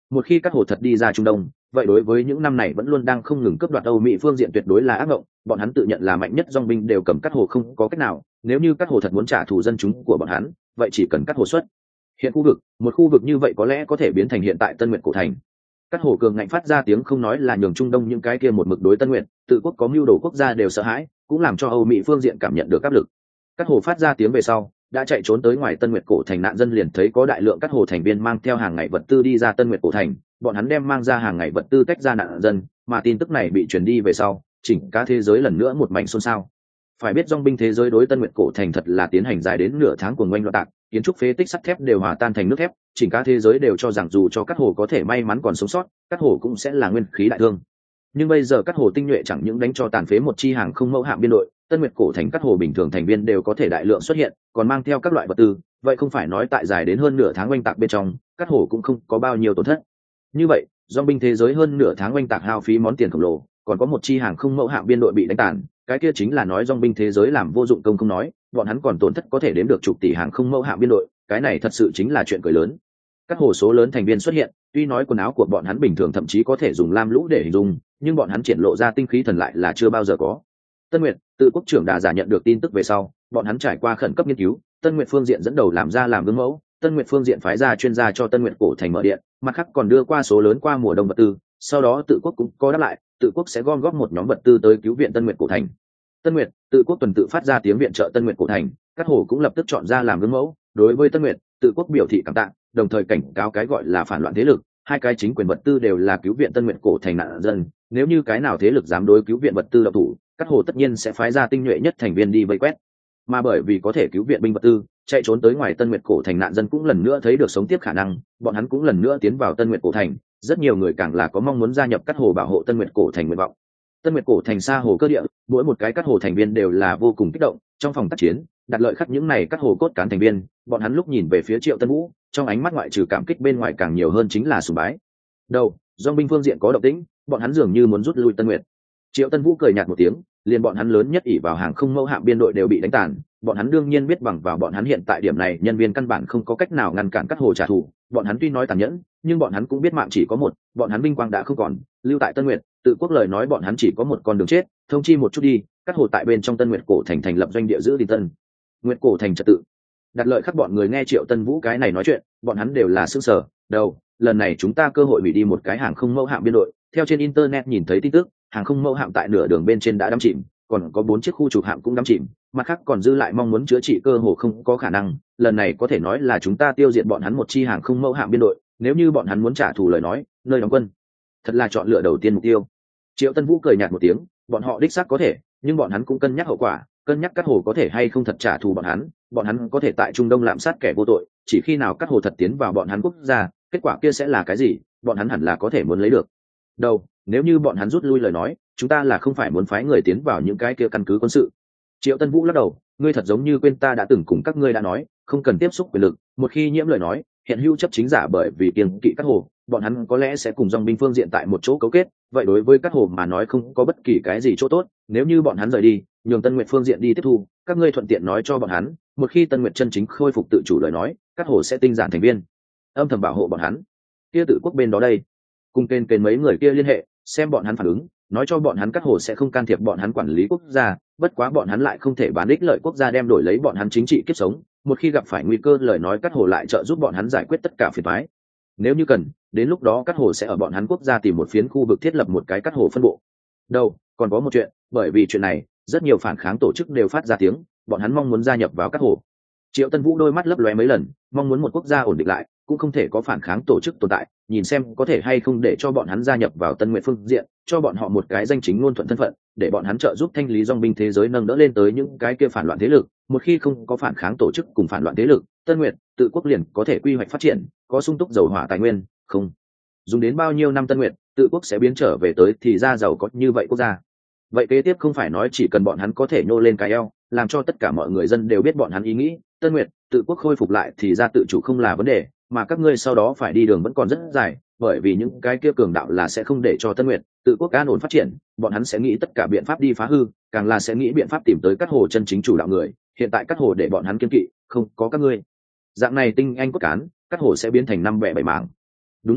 một khi các hồ thật đi ra Trung Đông, vậy đối với những năm này vẫn luôn đang không ngừng cướp đoạt Âu Mỹ phương diện tuyệt đối là ác mộng, bọn hắn tự nhận là mạnh nhất dòng binh đều cầm các hồ không có cách nào, nếu như các hồ thật muốn trả thù dân chúng của bọn hắn, vậy chỉ cần các hồ xuất hiện khu vực, một khu vực như vậy có lẽ có thể biến thành hiện tại Tân Nguyệt cổ thành. Các hồ cường ngạnh phát ra tiếng không nói là nhường Trung Đông những cái kia một mực đối Tân Nguyệt, tự quốc có mưu đồ quốc gia đều sợ hãi, cũng làm cho Âu Mỹ phương diện cảm nhận được áp lực. Các hồ phát ra tiếng về sau, đã chạy trốn tới ngoài Tân Nguyệt cổ thành nạn dân liền thấy có đại lượng các hồ thành viên mang theo hàng ngày vật tư đi ra Tân Nguyệt cổ thành, bọn hắn đem mang ra hàng ngày vật tư tách ra nạn dân, mà tin tức này bị truyền đi về sau, chỉnh cả thế giới lần nữa một mảnh xôn xao. Phải biết dòng binh thế giới đối Tân Nguyệt cổ thành thật là tiến hành dài đến nửa tháng cuồng oanh loạn tạc, kiến trúc phế tích sắt thép đều hòa tan thành nước thép, chỉnh cả thế giới đều cho rằng dù cho các hồ có thể may mắn còn sống sót, các hồ cũng sẽ là nguyên khí đại thương. Nhưng bây giờ các hồ tinh nhuệ chẳng những đánh cho tàn phế một chi hàng không mẫu hạm biên đội, Tân Nguyệt cổ thành các hồ bình thường thành viên đều có thể đại lượng xuất hiện, còn mang theo các loại vật tư, vậy không phải nói tại dài đến hơn nửa tháng oanh tạc bên trong, các hồ cũng không có bao nhiêu tổn thất. Như vậy, dòng binh thế giới hơn nửa tháng oanh tạc hao phí món tiền khổng lồ, còn có một chi hàng không mẫu hạm biên đội bị đánh tàn, cái kia chính là nói dòng binh thế giới làm vô dụng công không nói, bọn hắn còn tổn thất có thể đếm được chục tỷ hàng không mẫu hạm biên đội, cái này thật sự chính là chuyện cười lớn. Các hồ số lớn thành viên xuất hiện, tuy nói quần áo của bọn hắn bình thường thậm chí có thể dùng lam lũ để hình dung, nhưng bọn hắn triển lộ ra tinh khí thần lại là chưa bao giờ có. Tân Nguyệt, tự quốc trưởng Đà giả nhận được tin tức về sau, bọn hắn trải qua khẩn cấp nghiên cứu, Tân Nguyệt phương diện dẫn đầu làm gương mẫu, Tân Nguyệt phương diện phái ra chuyên gia cho Tân Nguyệt cổ thành mở điện, mặt khác còn đưa qua số lớn qua mùa đông vật tư, sau đó tự quốc cũng có đáp lại, tự quốc sẽ gom góp một nhóm vật tư tới cứu viện Tân Nguyệt cổ thành. Tân Nguyệt, tự quốc tuần tự phát ra tiếng viện trợ Tân Nguyệt cổ thành, các hồ cũng lập tức chọn ra làm gương mẫu, đối với Tân Nguyệt, tự quốc biểu thị cảm tạ, đồng thời cảnh cáo cái gọi là phản loạn thế lực, hai cái chính quyền vật tư đều là cứu viện Tân Nguyệt cổ thành nạn dân, nếu như cái nào thế lực dám đối cứu viện vật tư động thủ, các hồ tất nhiên sẽ phái ra tinh nhuệ nhất thành viên đi vây quét. Mà bởi vì có thể cứu viện binh vật tư, chạy trốn tới ngoài Tân Nguyệt cổ thành nạn dân cũng lần nữa thấy được sống tiếp khả năng, bọn hắn cũng lần nữa tiến vào Tân Nguyệt cổ thành, rất nhiều người càng là có mong muốn gia nhập các hồ bảo hộ Tân Nguyệt cổ thành nguyện vọng. Tân Nguyệt cổ thành xa hồ cơ địa, mỗi một cái các hồ thành viên đều là vô cùng kích động, trong phòng tác chiến, đặt lợi khắc những này các hồ cốt cán thành viên, bọn hắn lúc nhìn về phía Triệu Tân Vũ, trong ánh mắt ngoại trừ cảm kích bên ngoài càng nhiều hơn chính là sùng bái. Đầu, dòng binh phương diện có động tĩnh, bọn hắn dường như muốn rút lui Tân Nguyệt. Triệu Tân Vũ cười nhạt một tiếng, liền bọn hắn lớn nhất ỷ vào hàng không mẫu hạm biên đội đều bị đánh tàn, bọn hắn đương nhiên biết bằng vào bọn hắn hiện tại điểm này nhân viên căn bản không có cách nào ngăn cản các hồ trả thù, bọn hắn tuy nói tàn nhẫn, nhưng bọn hắn cũng biết mạng chỉ có một, bọn hắn vinh quang đã không còn, lưu tại Tân Nguyệt, tự quốc lời nói bọn hắn chỉ có một con đường chết, thông chi một chút đi, các hồ tại bên trong Tân Nguyệt cổ thành thành lập doanh địa giữ gìn Tân Nguyệt cổ thành trật tự. Đặt lợi khắc bọn người nghe Triệu Tân Vũ cái này nói chuyện, bọn hắn đều là sững sờ, đầu, lần này chúng ta cơ hội hủy đi một cái hàng không mẫu hạm biên đội, theo trên internet nhìn thấy tin tức, hàng không mẫu hạm tại nửa đường bên trên đã đắm chìm, còn có 4 chiếc khu trục hạm cũng đắm chìm, mặt khác còn dư lại mong muốn chữa trị cơ hồ không có khả năng, lần này có thể nói là chúng ta tiêu diệt bọn hắn một chi hàng không mẫu hạm biên đội, nếu như bọn hắn muốn trả thù lời nói, nơi đóng quân thật là chọn lựa đầu tiên mục tiêu. Triệu Tân Vũ cười nhạt một tiếng, bọn họ đích xác có thể, nhưng bọn hắn cũng cân nhắc hậu quả, cân nhắc các hồ có thể hay không thật trả thù bọn hắn có thể tại Trung Đông lạm sát kẻ vô tội, chỉ khi nào các hồ thật tiến vào bọn hắn quốc gia, kết quả kia sẽ là cái gì, bọn hắn hẳn là có thể muốn lấy được. Đâu, nếu như bọn hắn rút lui lời nói, chúng ta là không phải muốn phái người tiến vào những cái kia căn cứ quân sự. Triệu Tân Vũ lắc đầu, ngươi thật giống như quên ta đã từng cùng các ngươi đã nói, không cần tiếp xúc quyền lực, một khi nhiễm lời nói, hiện hữu chấp chính giả bởi vì kiêng kỵ các hồ, bọn hắn có lẽ sẽ cùng dòng binh phương diện tại một chỗ cấu kết, vậy đối với các hồ mà nói không có bất kỳ cái gì chỗ tốt, nếu như bọn hắn rời đi, nhường Tân Nguyệt phương diện đi tiếp thu, các ngươi thuận tiện nói cho bọn hắn, một khi Tân Nguyệt chân chính khôi phục tự chủ lời nói, các hồ sẽ tinh giản thành viên, âm thầm bảo hộ bọn hắn. Kia tự quốc bên đó đây, cùng kênh mấy người kia liên hệ, xem bọn hắn phản ứng, nói cho bọn hắn các hồ sẽ không can thiệp bọn hắn quản lý quốc gia, bất quá bọn hắn lại không thể bán ích lợi quốc gia đem đổi lấy bọn hắn chính trị kiếp sống, một khi gặp phải nguy cơ lời nói các hồ lại trợ giúp bọn hắn giải quyết tất cả phiền toái. Nếu như cần, đến lúc đó các hồ sẽ ở bọn hắn quốc gia tìm một phiến khu vực thiết lập một cái các hồ phân bộ. Đâu, còn có một chuyện, bởi vì chuyện này, rất nhiều phản kháng tổ chức đều phát ra tiếng, bọn hắn mong muốn gia nhập vào các hồ. Triệu Tân Vũ đôi mắt lấp lóe mấy lần, mong muốn một quốc gia ổn định lại, cũng không thể có phản kháng tổ chức tồn tại, nhìn xem có thể hay không để cho bọn hắn gia nhập vào Tân Nguyệt phương diện, cho bọn họ một cái danh chính ngôn thuận thân phận, để bọn hắn trợ giúp thanh lý dòng binh thế giới nâng đỡ lên tới những cái kia phản loạn thế lực, một khi không có phản kháng tổ chức cùng phản loạn thế lực, Tân Nguyệt, tự quốc liền có thể quy hoạch phát triển, có sung túc dầu hỏa tài nguyên, không dùng đến bao nhiêu năm Tân Nguyệt, tự quốc sẽ biến trở về tới thì ra giàu có như vậy quốc gia. Vậy kế tiếp không phải nói chỉ cần bọn hắn có thể nhô lên cái eo, làm cho tất cả mọi người dân đều biết bọn hắn ý nghĩ, Tân Nguyệt, tự quốc khôi phục lại thì ra tự chủ không là vấn đề, mà các ngươi sau đó phải đi đường vẫn còn rất dài, bởi vì những cái kia cường đạo là sẽ không để cho Tân Nguyệt, tự quốc an ổn phát triển, bọn hắn sẽ nghĩ tất cả biện pháp đi phá hư, càng là sẽ nghĩ biện pháp tìm tới các hồ chân chính chủ đạo người, hiện tại các hồ để bọn hắn kiên kỵ, không có các ngươi. Dạng này tinh anh cốt cán, các hồ sẽ biến thành năm bè bảy mảng. Đúng rồi,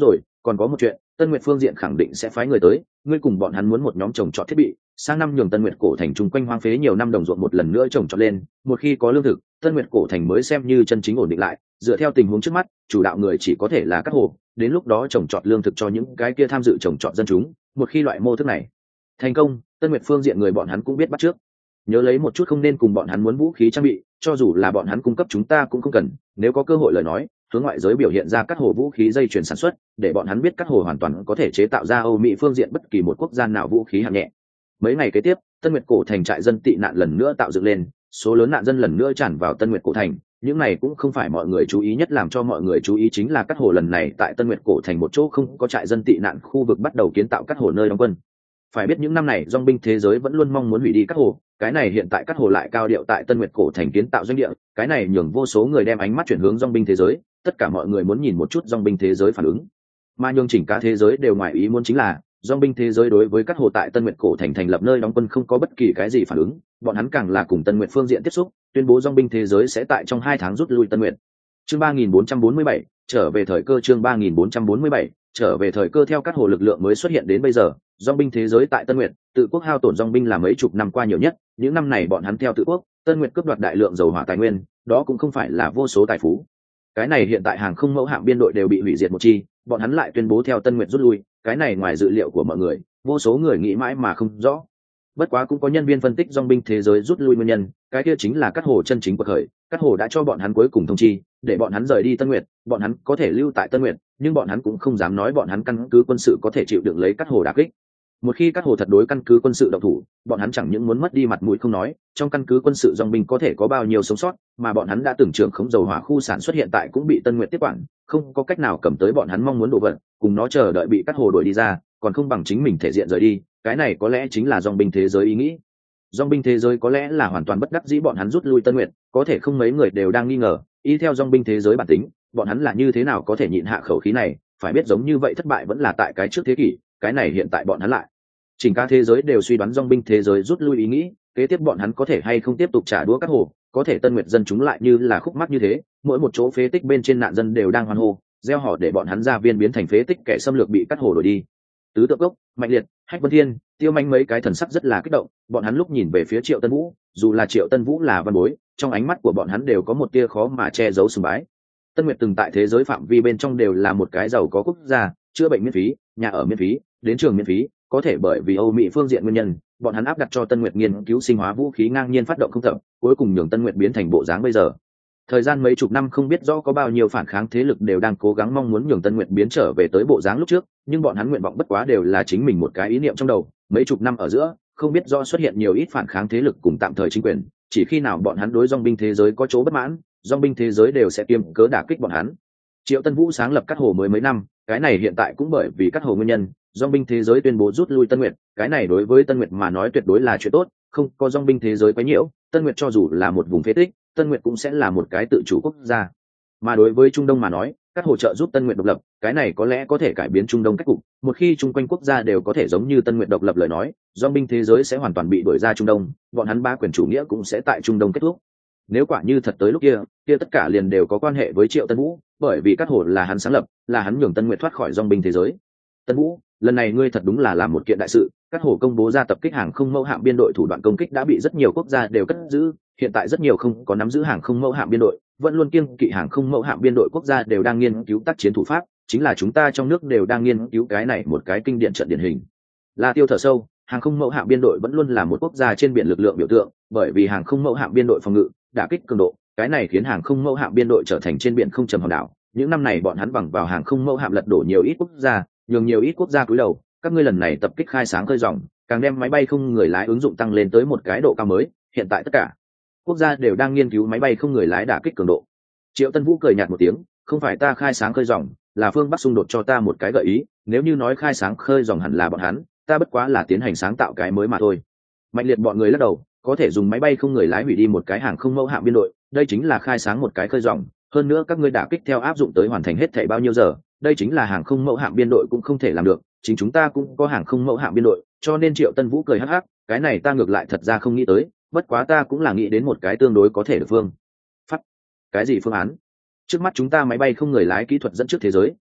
còn có một chuyện, Tân Nguyệt phương diện khẳng định sẽ phái người tới, ngươi cùng bọn hắn muốn một nhóm trồng trọt thiết bị, sang năm nhường Tân Nguyệt cổ thành chung quanh hoang phế nhiều năm đồng ruộng một lần nữa trồng trọt lên, một khi có lương thực, Tân Nguyệt cổ thành mới xem như chân chính ổn định lại. Dựa theo tình huống trước mắt, chủ đạo người chỉ có thể là các hồ, đến lúc đó trồng trọt lương thực cho những cái kia tham dự trồng trọt dân chúng. Một khi loại mô thức này thành công, Tân Nguyệt phương diện người bọn hắn cũng biết bắt trước. Nhớ lấy một chút, không nên cùng bọn hắn muốn vũ khí trang bị, cho dù là bọn hắn cung cấp chúng ta cũng không cần. Nếu có cơ hội lời nói, hướng ngoại giới biểu hiện ra các hồ vũ khí dây chuyển sản xuất, để bọn hắn biết các hồ hoàn toàn có thể chế tạo ra Âu Mỹ phương diện bất kỳ một quốc gia nào vũ khí hạng nhẹ. Mấy ngày kế tiếp, Tân Nguyệt cổ thành trại dân tị nạn lần nữa tạo dựng lên, số lớn nạn dân lần nữa tràn vào Tân Nguyệt cổ thành. Những này cũng không phải mọi người chú ý, nhất làm cho mọi người chú ý chính là các hồ lần này tại Tân Nguyệt cổ thành một chỗ không có trại dân tị nạn khu vực bắt đầu kiến tạo các hồ nơi đóng quân. Phải biết những năm này dòng binh thế giới vẫn luôn mong muốn hủy đi các hồ, cái này hiện tại các hồ lại cao điệu tại Tân Nguyệt cổ thành kiến tạo doanh địa, cái này nhường vô số người đem ánh mắt chuyển hướng dòng binh thế giới, tất cả mọi người muốn nhìn một chút dòng binh thế giới phản ứng. Mà nhường chỉnh cả thế giới đều ngoài ý muốn chính là dòng binh thế giới đối với các hồ tại Tân Nguyệt cổ thành thành lập nơi đóng quân không có bất kỳ cái gì phản ứng, bọn hắn càng là cùng Tân Nguyệt phương diện tiếp xúc, tuyên bố dòng binh thế giới sẽ tại trong 2 tháng rút lui Tân Nguyệt. Chương 3447, trở về thời cơ. Chương 3447, trở về thời cơ. Theo các hồ lực lượng mới xuất hiện đến bây giờ, dòng binh thế giới tại Tân Nguyệt, tự quốc hao tổn dòng binh là mấy chục năm qua nhiều nhất. Những năm này bọn hắn theo tự quốc, Tân Nguyệt cướp đoạt đại lượng dầu hỏa tài nguyên, đó cũng không phải là vô số tài phú. Cái này hiện tại hàng không mẫu hạm biên đội đều bị hủy diệt một chi, bọn hắn lại tuyên bố theo Tân Nguyệt rút lui, cái này ngoài dự liệu của mọi người, vô số người nghĩ mãi mà không rõ. Bất quá cũng có nhân viên phân tích dòng binh thế giới rút lui nguyên nhân, cái kia chính là các hồ chân chính quật khởi, các hồ đã cho bọn hắn cuối cùng thông chi, để bọn hắn rời đi Tân Nguyệt, bọn hắn có thể lưu tại Tân Nguyệt, nhưng bọn hắn cũng không dám nói bọn hắn căn cứ quân sự có thể chịu đựng lấy các hồ đả kích. Một khi các hồ thật đối căn cứ quân sự động thủ, bọn hắn chẳng những muốn mất đi mặt mũi không nói, trong căn cứ quân sự dòng binh có thể có bao nhiêu sống sót, mà bọn hắn đã từng trưởng khống dầu hỏa khu sản xuất hiện tại cũng bị Tân Nguyệt tiếp quản, không có cách nào cầm tới bọn hắn mong muốn đồ vật, cùng nó chờ đợi bị các hồ đuổi đi ra, còn không bằng chính mình thể diện rời đi. Cái này có lẽ chính là dòng binh thế giới ý nghĩ. Dòng binh thế giới có lẽ là hoàn toàn bất đắc dĩ bọn hắn rút lui Tân Nguyệt, có thể không mấy người đều đang nghi ngờ, y theo dòng binh thế giới bản tính, bọn hắn là như thế nào có thể nhịn hạ khẩu khí này, phải biết giống như vậy thất bại vẫn là tại cái trước thế kỷ, cái này hiện tại bọn hắn lại chỉnh cả thế giới đều suy đoán dòng binh thế giới rút lui ý nghĩ, kế tiếp bọn hắn có thể hay không tiếp tục trả đũa các hồ, có thể Tân Nguyệt dân chúng lại như là khúc mắc như thế, mỗi một chỗ phế tích bên trên nạn dân đều đang hoan hô, gieo họ để bọn hắn ra viên biến thành phế tích, kẻ xâm lược bị cắt hồ đuổi đi. Tứ Tượng Cốc, Mạnh Liệt, Hách Vân Thiên, Tiêu Manh mấy cái thần sắc rất là kích động, bọn hắn lúc nhìn về phía Triệu Tân Vũ, dù là Triệu Tân Vũ là văn bối, trong ánh mắt của bọn hắn đều có một tia khó mà che giấu sùng bái. Tân Nguyệt từng tại thế giới phạm vi bên trong đều là một cái giàu có quốc gia, chữa bệnh miễn phí, nhà ở miễn phí, đến trường miễn phí, có thể bởi vì Âu Mỹ phương diện nguyên nhân, bọn hắn áp đặt cho Tân Nguyệt nghiên cứu sinh hóa vũ khí ngang nhiên phát động không thập, cuối cùng nhường Tân Nguyệt biến thành bộ dáng bây giờ. Thời gian mấy chục năm không biết rõ có bao nhiêu phản kháng thế lực đều đang cố gắng mong muốn nhường Tân Nguyệt biến trở về tới bộ dáng lúc trước, nhưng bọn hắn nguyện vọng bất quá đều là chính mình một cái ý niệm trong đầu. Mấy chục năm ở giữa, không biết rõ xuất hiện nhiều ít phản kháng thế lực cùng tạm thời chính quyền, chỉ khi nào bọn hắn đối dòng binh thế giới có chỗ bất mãn, dòng binh thế giới đều sẽ kiềm cớ đả kích bọn hắn. Triệu Tân Vũ sáng lập Cát Hồ mới mấy năm, cái này hiện tại cũng bởi vì Cát Hồ nguyên nhân, dòng binh thế giới tuyên bố rút lui Tân Nguyệt, cái này đối với Tân Nguyệt mà nói tuyệt đối là chuyện tốt, không có dòng binh thế giới quấy nhiễu, Tân Nguyệt cho dù là một vùng phế tích, Tân Nguyệt cũng sẽ là một cái tự chủ quốc gia. Mà đối với Trung Đông mà nói, các hỗ trợ giúp Tân Nguyệt độc lập, cái này có lẽ có thể cải biến Trung Đông cách cục. Một khi chung quanh quốc gia đều có thể giống như Tân Nguyệt độc lập lời nói, dòng binh thế giới sẽ hoàn toàn bị đuổi ra Trung Đông, bọn hắn bá quyền chủ nghĩa cũng sẽ tại Trung Đông kết thúc. Nếu quả như thật tới lúc kia, tất cả liền đều có quan hệ với Triệu Tân Vũ, bởi vì Cát Hồ là hắn sáng lập, là hắn nhường Tân Nguyệt thoát khỏi dòng binh thế giới. Tân Vũ, lần này ngươi thật đúng là làm một kiện đại sự. Cát Hồ công bố ra tập kích hàng không mẫu hạm biên đội thủ đoạn công kích đã bị rất nhiều quốc gia đều cất giữ, hiện tại rất nhiều không có nắm giữ hàng không mẫu hạm biên đội, vẫn luôn kiêng kỵ hàng không mẫu hạm biên đội quốc gia đều đang nghiên cứu tác chiến thủ pháp, chính là chúng ta trong nước đều đang nghiên cứu cái này một cái kinh điển trận điển hình. La Tiêu thở sâu, hàng không mẫu hạm biên đội vẫn luôn là một quốc gia trên biển lực lượng biểu tượng, bởi vì hàng không mẫu hạm biên đội phòng ngự, đả kích cường độ, cái này khiến hàng không mẫu hạm biên đội trở thành trên biển không trầm hòn đảo. Những năm này bọn hắn bằng vào hàng không mẫu hạm lật đổ nhiều ít quốc gia, nhường nhiều ít quốc gia cúi đầu. Các ngươi lần này tập kích khai sáng khơi dòng, càng đem máy bay không người lái ứng dụng tăng lên tới một cái độ cao mới. Hiện tại tất cả quốc gia đều đang nghiên cứu máy bay không người lái đả kích cường độ. Triệu Tân Vũ cười nhạt một tiếng, không phải ta khai sáng khơi dòng, là phương Bắc xung đột cho ta một cái gợi ý. Nếu như nói khai sáng khơi dòng hẳn là bọn hắn, ta bất quá là tiến hành sáng tạo cái mới mà thôi. Mạnh Liệt bọn người lắc đầu, có thể dùng máy bay không người lái hủy đi một cái hàng không mẫu hạm biên đội, đây chính là khai sáng một cái khơi dòng. Hơn nữa các ngươi đả kích theo áp dụng tới hoàn thành hết thảy bao nhiêu giờ, đây chính là hàng không mẫu hạm biên đội cũng không thể làm được. Chính chúng ta cũng có hàng không mẫu hạm biên đội, cho nên Triệu Tân Vũ cười hắc hắc, cái này ta ngược lại thật ra không nghĩ tới, bất quá ta cũng là nghĩ đến một cái tương đối có thể được phương pháp. Cái gì phương án? Trước mắt chúng ta máy bay không người lái kỹ thuật dẫn trước thế giới,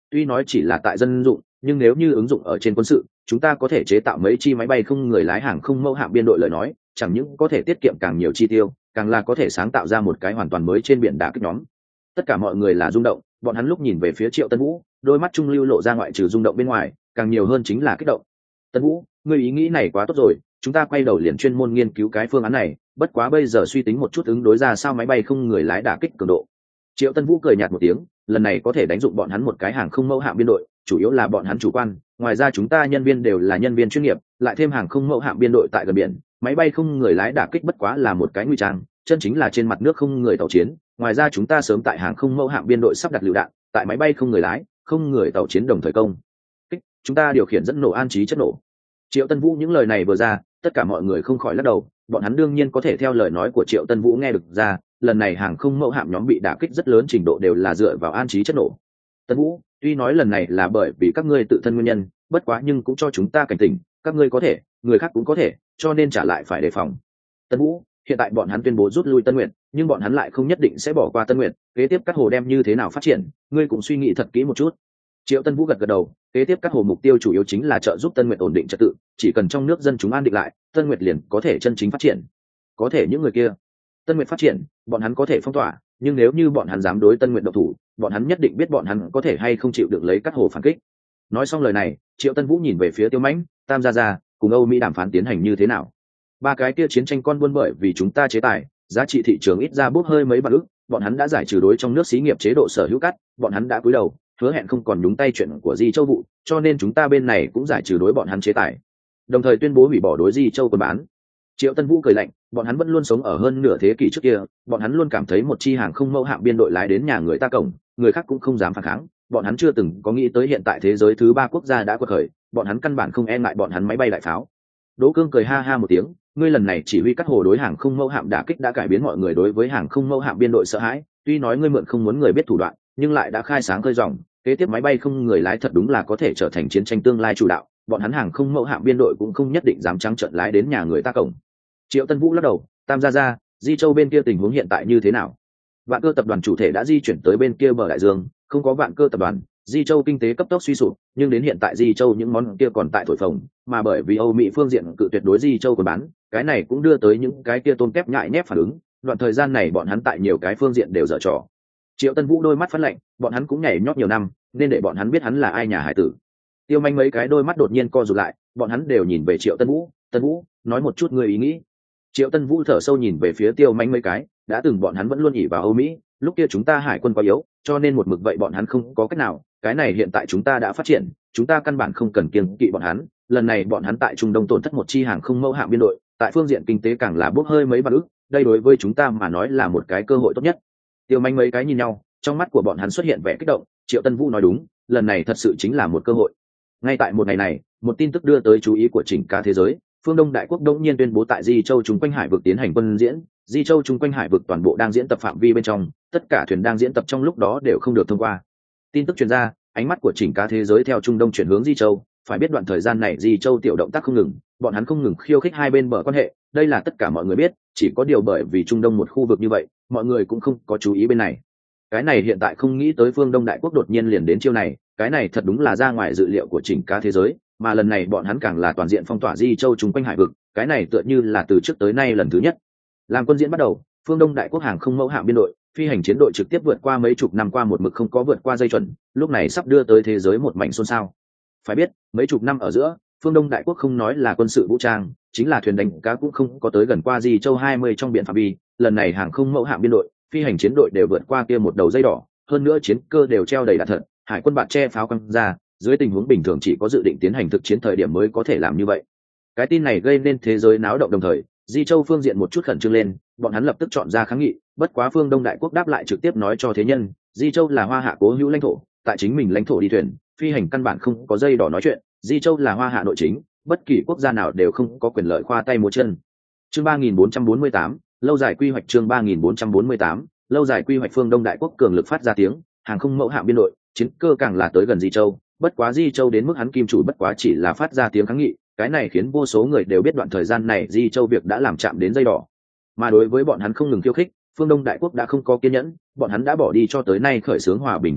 tuy nói chỉ là tại dân dụng, nhưng nếu như ứng dụng ở trên quân sự, chúng ta có thể chế tạo mấy chi máy bay không người lái hàng không mẫu hạm biên đội lời nói, chẳng những có thể tiết kiệm càng nhiều chi tiêu, càng là có thể sáng tạo ra một cái hoàn toàn mới trên biển đả kích nhóm. Tất cả mọi người là rung động, bọn hắn lúc nhìn về phía Triệu Tân Vũ, đôi mắt trung lưu lộ ra ngoại trừ rung động bên ngoài, càng nhiều hơn chính là kích động. Tân Vũ, ngươi ý nghĩ này quá tốt rồi, chúng ta quay đầu liền chuyên môn nghiên cứu cái phương án này, bất quá bây giờ suy tính một chút ứng đối ra sao máy bay không người lái đả kích cường độ. Triệu Tân Vũ cười nhạt một tiếng, lần này có thể đánh dụng bọn hắn một cái hàng không mẫu hạm biên đội, chủ yếu là bọn hắn chủ quan, ngoài ra chúng ta nhân viên đều là nhân viên chuyên nghiệp, lại thêm hàng không mẫu hạm biên đội tại gần biển, máy bay không người lái đả kích bất quá là một cái nguy trang, chân chính là trên mặt nước không người tàu chiến. Ngoài ra chúng ta sớm tại hàng không mẫu hạm biên đội sắp đặt lựu đạn, tại máy bay không người lái, không người tàu chiến đồng thời công kích, chúng ta điều khiển dẫn nổ an trí chất nổ. Triệu Tân Vũ những lời này vừa ra, tất cả mọi người không khỏi lắc đầu, bọn hắn đương nhiên có thể theo lời nói của Triệu Tân Vũ nghe được ra, lần này hàng không mẫu hạm nhóm bị đả kích rất lớn trình độ đều là dựa vào an trí chất nổ. Tân Vũ, tuy nói lần này là bởi vì các ngươi tự thân nguyên nhân, bất quá nhưng cũng cho chúng ta cảnh tỉnh, các ngươi có thể, người khác cũng có thể, cho nên trả lại phải đề phòng. Tân Vũ, hiện tại bọn hắn tuyên bố rút lui Tân Nguyệt, nhưng bọn hắn lại không nhất định sẽ bỏ qua Tân Nguyệt, kế tiếp các hồ đem như thế nào phát triển, ngươi cũng suy nghĩ thật kỹ một chút. Triệu Tân Vũ gật gật đầu, kế tiếp các hồ mục tiêu chủ yếu chính là trợ giúp Tân Nguyệt ổn định trật tự, chỉ cần trong nước dân chúng an định lại, Tân Nguyệt liền có thể chân chính phát triển. Có thể những người kia, Tân Nguyệt phát triển, bọn hắn có thể phong tỏa, nhưng nếu như bọn hắn dám đối Tân Nguyệt động thủ, bọn hắn nhất định biết bọn hắn có thể hay không chịu được lấy các hồ phản kích. Nói xong lời này, Triệu Tân Vũ nhìn về phía Tiêu Mãnh, Tam Gia Gia, cùng Âu Mỹ đàm phán tiến hành như thế nào? Ba cái kia chiến tranh con buôn bởi vì chúng ta chế tài, giá trị thị trường ít ra bút hơi mấy vạn ức, bọn hắn đã giải trừ đối trong nước xí nghiệp chế độ sở hữu cắt, bọn hắn đã cúi đầu, hứa hẹn không còn nhúng tay chuyện của Di Châu vụ, cho nên chúng ta bên này cũng giải trừ đối bọn hắn chế tài, đồng thời tuyên bố hủy bỏ đối Di Châu quân bán. Triệu Tân Vũ cười lạnh, bọn hắn vẫn luôn sống ở hơn nửa thế kỷ trước kia, bọn hắn luôn cảm thấy một chi hàng không mẫu hạm biên đội lái đến nhà người ta cổng, người khác cũng không dám phản kháng, bọn hắn chưa từng có nghĩ tới hiện tại thế giới thứ ba quốc gia đã quật khởi, bọn hắn căn bản không e ngại bọn hắn máy bay đại pháo. Đỗ Cương cười ha ha một tiếng, ngươi lần này chỉ huy cắt hồ đối hàng không mẫu hạm đả kích đã cải biến mọi người đối với hàng không mẫu hạm biên đội sợ hãi, tuy nói ngươi mượn không muốn người biết thủ đoạn, nhưng lại đã khai sáng khơi dòng, kế tiếp máy bay không người lái thật đúng là có thể trở thành chiến tranh tương lai chủ đạo, bọn hắn hàng không mẫu hạm biên đội cũng không nhất định dám trắng trợn lái đến nhà người ta cổng. Triệu Tân Vũ lắc đầu, Tam Gia Gia, Di Châu bên kia tình huống hiện tại như thế nào? Vạn Cơ tập đoàn chủ thể đã di chuyển tới bên kia bờ đại dương, không có Vạn Cơ tập đoàn, Di Châu kinh tế cấp tốc suy sụp, nhưng đến hiện tại Di Châu những món kia còn tại thổi phồng, mà bởi vì Âu Mỹ phương diện cự tuyệt đối Di Châu còn bán, cái này cũng đưa tới những cái kia tôm kép nhại nhép phản ứng, đoạn thời gian này bọn hắn tại nhiều cái phương diện đều dở trò. Triệu Tân Vũ đôi mắt phát lạnh, bọn hắn cũng nhảy nhót nhiều năm, nên để bọn hắn biết hắn là ai nhà hải tử. Tiêu Manh mấy cái đôi mắt đột nhiên co rụt lại, bọn hắn đều nhìn về Triệu Tân Vũ, Tân Vũ, nói một chút người ý nghĩ. Triệu Tân Vũ thở sâu nhìn về phía Tiêu Manh mấy cái, đã từng bọn hắn vẫn luôn ỷ vào Âu Mỹ, lúc kia chúng ta hải quân quá yếu, cho nên một mực vậy bọn hắn không có cách nào, cái này hiện tại chúng ta đã phát triển, chúng ta căn bản không cần kiêng kỵ bọn hắn, lần này bọn hắn tại Trung Đông tổn thất một chi hàng không mẫu hạm biên đội, tại phương diện kinh tế càng là bốc hơi mấy vạn ức, đây đối với chúng ta mà nói là một cái cơ hội tốt nhất. Tiêu Manh mấy cái nhìn nhau, trong mắt của bọn hắn xuất hiện vẻ kích động, Triệu Tân Vũ nói đúng, lần này thật sự chính là một cơ hội. Ngay tại một ngày này, một tin tức đưa tới chú ý của chỉnh cả thế giới, phương Đông Đại Quốc đột nhiên tuyên bố tại Di Châu chung quanh hải vực tiến hành quân diễn, Di Châu chung quanh hải vực toàn bộ đang diễn tập phạm vi bên trong, tất cả thuyền đang diễn tập trong lúc đó đều không được thông qua. Tin tức truyền ra, ánh mắt của chỉnh cả thế giới theo Trung Đông chuyển hướng Di Châu, phải biết đoạn thời gian này Di Châu tiểu động tác không ngừng, bọn hắn không ngừng khiêu khích hai bên bờ quan hệ, đây là tất cả mọi người biết, chỉ có điều bởi vì Trung Đông một khu vực như vậy, mọi người cũng không có chú ý bên này. Cái này hiện tại không nghĩ tới phương Đông Đại Quốc đột nhiên liền đến chiêu này, cái này thật đúng là ra ngoài dự liệu của chỉnh cả thế giới, mà lần này bọn hắn càng là toàn diện phong tỏa Di Châu chung quanh hải vực, cái này tựa như là từ trước tới nay lần thứ nhất. Làm quân diễn bắt đầu, phương Đông Đại Quốc hàng không mẫu hạm biên đội, phi hành chiến đội trực tiếp vượt qua mấy chục năm qua một mực không có vượt qua dây chuẩn, lúc này sắp đưa tới thế giới một mảnh xôn xao. Phải biết, mấy chục năm ở giữa, phương Đông Đại Quốc không nói là quân sự vũ trang, chính là thuyền đánh cá cũng không có tới gần qua Di Châu 20 trong biển phạm vi, lần này hàng không mẫu hạm biên đội, phi hành chiến đội đều vượt qua kia một đầu dây đỏ, hơn nữa chiến cơ đều treo đầy đạn thật, hải quân bạt che pháo căng ra, dưới tình huống bình thường chỉ có dự định tiến hành thực chiến thời điểm mới có thể làm như vậy. Cái tin này gây nên thế giới náo động, đồng thời Di Châu phương diện một chút khẩn trương lên, bọn hắn lập tức chọn ra kháng nghị, bất quá phương Đông Đại Quốc đáp lại trực tiếp nói cho thế nhân, Di Châu là Hoa Hạ cố hữu lãnh thổ, tại chính mình lãnh thổ đi thuyền, phi hành căn bản không có dây đỏ nói chuyện, Di Châu là Hoa Hạ nội chính, bất kỳ quốc gia nào đều không có quyền lợi khoa tay múa chân. Chương 3448, lâu dài quy hoạch. Chương 3448, lâu dài quy hoạch. Phương Đông Đại Quốc cường lực phát ra tiếng, hàng không mẫu hạm biên đội, chiến cơ càng là tới gần Di Châu, bất quá Di Châu đến mức hắn kim chủ bất quá chỉ là phát ra tiếng kháng nghị, cái này khiến vô số người đều biết đoạn thời gian này Di Châu việc đã làm chạm đến dây đỏ. Mà đối với bọn hắn không ngừng khiêu khích, phương Đông Đại Quốc đã không có kiên nhẫn, bọn hắn đã bỏ đi cho tới nay khởi xướng hòa bình thống nhất,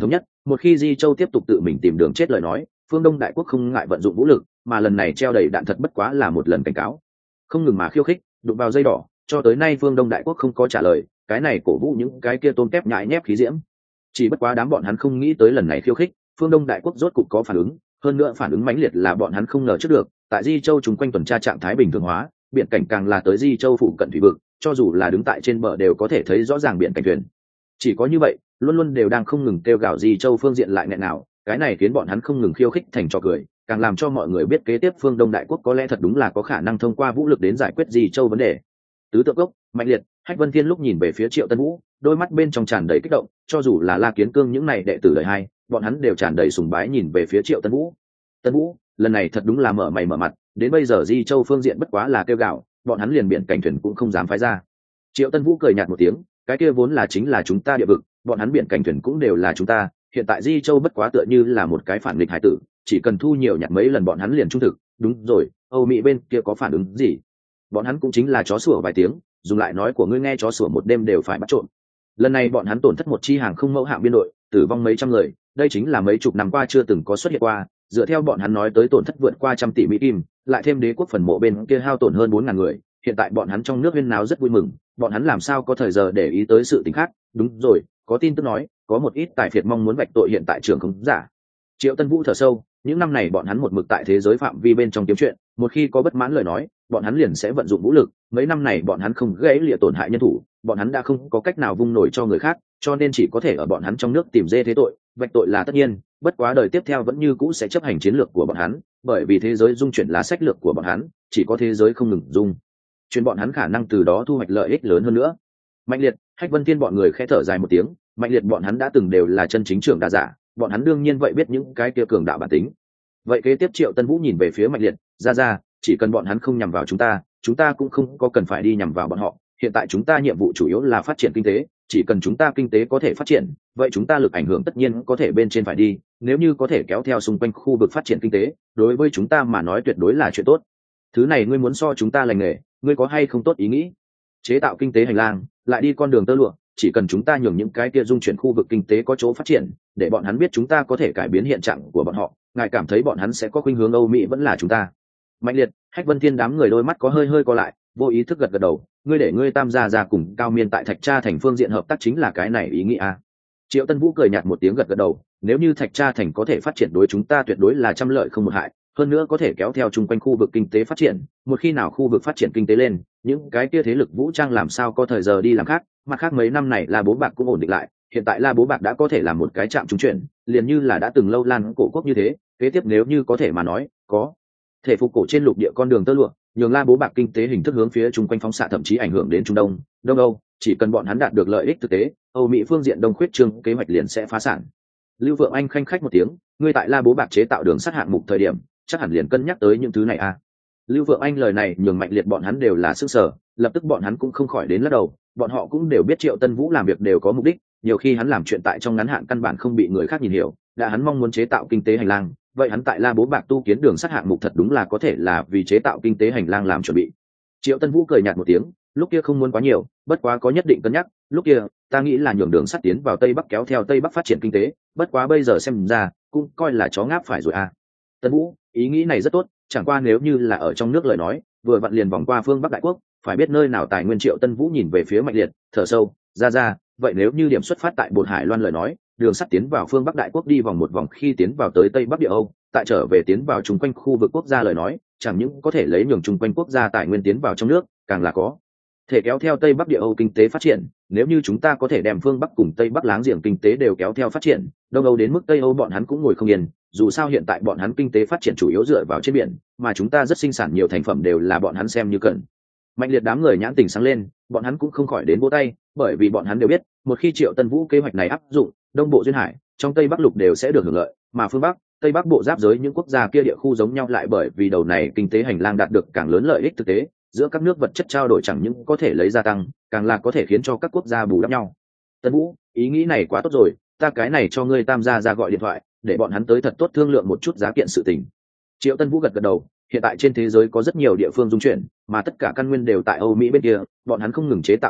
một khi Di Châu tiếp tục tự mình tìm đường chết lời nói, phương Đông đại quốc không ngại vận dụng vũ lực, mà lần này treo đầy đạn thật bất quá là một lần cảnh cáo, không ngừng mà khiêu khích, đụng vào dây đỏ, cho tới nay phương Đông đại quốc không có trả lời, cái này cổ vũ những cái kia tôn kép nhại nhép khí diễm. Chỉ bất quá đám bọn hắn không nghĩ tới lần này khiêu khích, phương Đông đại quốc rốt cục có phản ứng, hơn nữa phản ứng mãnh liệt là bọn hắn không ngờ trước được. Tại Di Châu chúng quanh tuần tra trạng thái bình thường hóa, biển cảnh càng là tới Di Châu phụ cận thủy vực, cho dù là đứng tại trên bờ đều có thể thấy rõ ràng biển cảnh thuyền. Chỉ có như vậy, luôn luôn đều đang không ngừng kêu gào Di Châu phương diện lại nghẹn nào, cái này khiến bọn hắn không ngừng khiêu khích thành trò cười, càng làm cho mọi người biết kế tiếp phương Đông đại quốc có lẽ thật đúng là có khả năng thông qua vũ lực đến giải quyết Di Châu vấn đề. Tứ tượng cốc, Mạnh Liệt, Hách Vân Thiên lúc nhìn về phía Triệu Tân Vũ, đôi mắt bên trong tràn đầy kích động, cho dù là La Kiến Cương những này đệ tử đời hai, bọn hắn đều tràn đầy sùng bái nhìn về phía Triệu Tân Vũ. Tân Vũ, lần này thật đúng là mở mày mở mặt, đến bây giờ Di Châu phương diện bất quá là kêu gào, bọn hắn liền biển cảnh thuyền cũng không dám phái ra. Triệu Tân Vũ cười nhạt một tiếng, cái kia vốn là chính là chúng ta địa vực, bọn hắn biển cảnh thuyền cũng đều là chúng ta, hiện tại Di Châu bất quá tựa như là một cái phản nghịch hải tử, chỉ cần thu nhiều nhặt mấy lần bọn hắn liền trung thực. Đúng rồi, Âu Mỹ bên kia có phản ứng gì? Bọn hắn cũng chính là chó sủa vài tiếng, dùng lại nói của ngươi nghe chó sủa một đêm đều phải bắt trộm. Lần này bọn hắn tổn thất một chi hàng không mẫu hạm biên đội, tử vong mấy trăm người, đây chính là mấy chục năm qua chưa từng có xuất hiện qua, dựa theo bọn hắn nói tới tổn thất vượt qua 100 tỷ Mỹ kim, lại thêm đế quốc phần mộ bên kia hao tổn hơn 4.000 người, hiện tại bọn hắn trong nước huyên náo rất vui mừng, bọn hắn làm sao có thời giờ để ý tới sự tình khác. Đúng rồi, có tin tức nói, có một ít tài phiệt mong muốn vạch tội hiện tại trường không giả. Triệu Tân Vũ thở sâu, những năm này bọn hắn một mực tại thế giới phạm vi bên trong kiếm chuyện, một khi có bất mãn lời nói, bọn hắn liền sẽ vận dụng vũ lực, mấy năm này bọn hắn không gãy lìa tổn hại nhân thủ, bọn hắn đã không có cách nào vung nổi cho người khác, cho nên chỉ có thể ở bọn hắn trong nước tìm dê thế tội, vạch tội là tất nhiên, bất quá đời tiếp theo vẫn như cũ sẽ chấp hành chiến lược của bọn hắn, bởi vì thế giới dung chuyển là sách lược của bọn hắn, chỉ có thế giới không ngừng dung chuyển bọn hắn khả năng từ đó thu hoạch lợi ích lớn hơn nữa. Mạnh Liệt, Hách Vân Thiên bọn người khẽ thở dài một tiếng, Mạnh Liệt bọn hắn đã từng đều là chân chính trưởng đa giả, bọn hắn đương nhiên vậy biết những cái kia cường đạo bản tính. Vậy kế tiếp Triệu Tân Vũ nhìn về phía Mạnh Liệt, ra, chỉ cần bọn hắn không nhằm vào chúng ta cũng không có cần phải đi nhằm vào bọn họ, hiện tại chúng ta nhiệm vụ chủ yếu là phát triển kinh tế, chỉ cần chúng ta kinh tế có thể phát triển, vậy chúng ta lực ảnh hưởng tất nhiên có thể bên trên phải đi, nếu như có thể kéo theo xung quanh khu vực phát triển kinh tế, đối với chúng ta mà nói tuyệt đối là chuyện tốt. Thứ này ngươi muốn so chúng ta lành nghề, ngươi có hay không tốt ý nghĩ? Chế tạo kinh tế hành lang, lại đi con đường tơ lụa, chỉ cần chúng ta nhường những cái kia dung chuyển khu vực kinh tế có chỗ phát triển, để bọn hắn biết chúng ta có thể cải biến hiện trạng của bọn họ, ngài cảm thấy bọn hắn sẽ có khuynh hướng Âu Mỹ vẫn là chúng ta? Mạnh Liệt, Hách Vân Thiên đám người đôi mắt có hơi co lại, vô ý thức gật đầu, ngươi để ngươi tam gia ra cùng Cao Miên tại Thạch Tra thành phương diện hợp tác chính là cái này ý nghĩ à? Triệu Tân Vũ cười nhạt một tiếng gật đầu, nếu như Thạch Tra thành có thể phát triển đối chúng ta tuyệt đối là trăm lợi không một hại, hơn nữa có thể kéo theo chung quanh khu vực kinh tế phát triển, một khi nào khu vực phát triển kinh tế lên, những cái kia thế lực vũ trang làm sao có thời giờ đi làm khác, mặt khác mấy năm này La Bố Bạc cũng ổn định lại, hiện tại La Bố Bạc đã có thể làm một cái trạm trung chuyển, liền như là đã từng lâu lan cổ quốc như thế, kế tiếp nếu như có thể mà nói, có thể phục cổ trên lục địa con đường tơ lụa, nhường La Bố Bạc kinh tế hình thức hướng phía chung quanh phóng xạ thậm chí ảnh hưởng đến Trung Đông, Đông Âu, chỉ cần bọn hắn đạt được lợi ích thực tế, Âu Mỹ phương diện đông khuyết trương kế hoạch liền sẽ phá sản. Lưu Vượng Anh khanh khách một tiếng, ngươi tại La Bố Bạc chế tạo đường sắt hạng mục thời điểm, chắc hẳn liền cân nhắc tới những thứ này à? Lưu Vượng Anh lời này nhường Mạnh Liệt bọn hắn đều là sức sở, lập tức bọn hắn cũng không khỏi đến lắc đầu, bọn họ cũng đều biết Triệu Tân Vũ làm việc đều có mục đích, nhiều khi hắn làm chuyện tại trong ngắn hạn căn bản không bị người khác nhìn hiểu, đã hắn mong muốn chế tạo kinh tế hành lang, vậy hắn tại La Bố Bạc tu kiến đường sắt hạng mục thật đúng là có thể là vì chế tạo kinh tế hành lang làm chuẩn bị. Triệu Tân Vũ cười nhạt một tiếng, lúc kia không muốn quá nhiều, bất quá có nhất định cân nhắc, lúc kia ta nghĩ là nhường đường sắt tiến vào Tây Bắc kéo theo Tây Bắc phát triển kinh tế, bất quá bây giờ xem ra cũng coi là chó ngáp phải rồi à. Tân Vũ, ý nghĩ này rất tốt, chẳng qua nếu như là ở trong nước lời nói, vừa vặn liền vòng qua phương Bắc đại quốc, phải biết nơi nào tài nguyên. Triệu Tân Vũ nhìn về phía Mạnh Liệt, thở sâu, ra, vậy nếu như điểm xuất phát tại Bột Hải Loan lời nói, đường sắt tiến vào phương Bắc đại quốc đi vòng một vòng khi tiến vào tới Tây Bắc địa Âu, tại trở về tiến vào chung quanh khu vực quốc gia lời nói, chẳng những có thể lấy nhường chung quanh quốc gia tài nguyên tiến vào trong nước, càng là có thể kéo theo Tây Bắc địa Âu kinh tế phát triển. Nếu như chúng ta có thể đem phương Bắc cùng Tây Bắc láng giềng kinh tế đều kéo theo phát triển, Đông Âu đến mức Tây Âu bọn hắn cũng ngồi không yên, dù sao hiện tại bọn hắn kinh tế phát triển chủ yếu dựa vào trên biển, mà chúng ta rất sinh sản nhiều thành phẩm đều là bọn hắn xem như cần. Mạnh Liệt đám người nhãn tình sáng lên, bọn hắn cũng không khỏi đến vỗ tay, bởi vì bọn hắn đều biết, một khi Triệu Tân Vũ kế hoạch này áp dụng, Đông Bộ duyên hải, trong Tây Bắc lục đều sẽ được hưởng lợi, mà phương Bắc, Tây Bắc bộ giáp giới những quốc gia kia địa khu giống nhau lại bởi vì đầu này kinh tế hành lang đạt được càng lớn lợi ích thực tế, giữa các nước vật chất trao đổi chẳng những có thể lấy gia tăng, càng là có thể khiến cho các quốc gia bù đắp nhau. Tân Vũ, ý nghĩ này quá tốt rồi, ta cái này cho ngươi tam gia ra gọi điện thoại, để bọn hắn tới thật tốt thương lượng một chút giá kiện sự tình. Triệu Tân Vũ gật đầu, hiện tại trên thế giới có rất nhiều địa phương dung chuyển, mà tất cả căn nguyên đều tại Âu Mỹ bên kia, bọn hắn không ngừng chế tạo chiến loạn,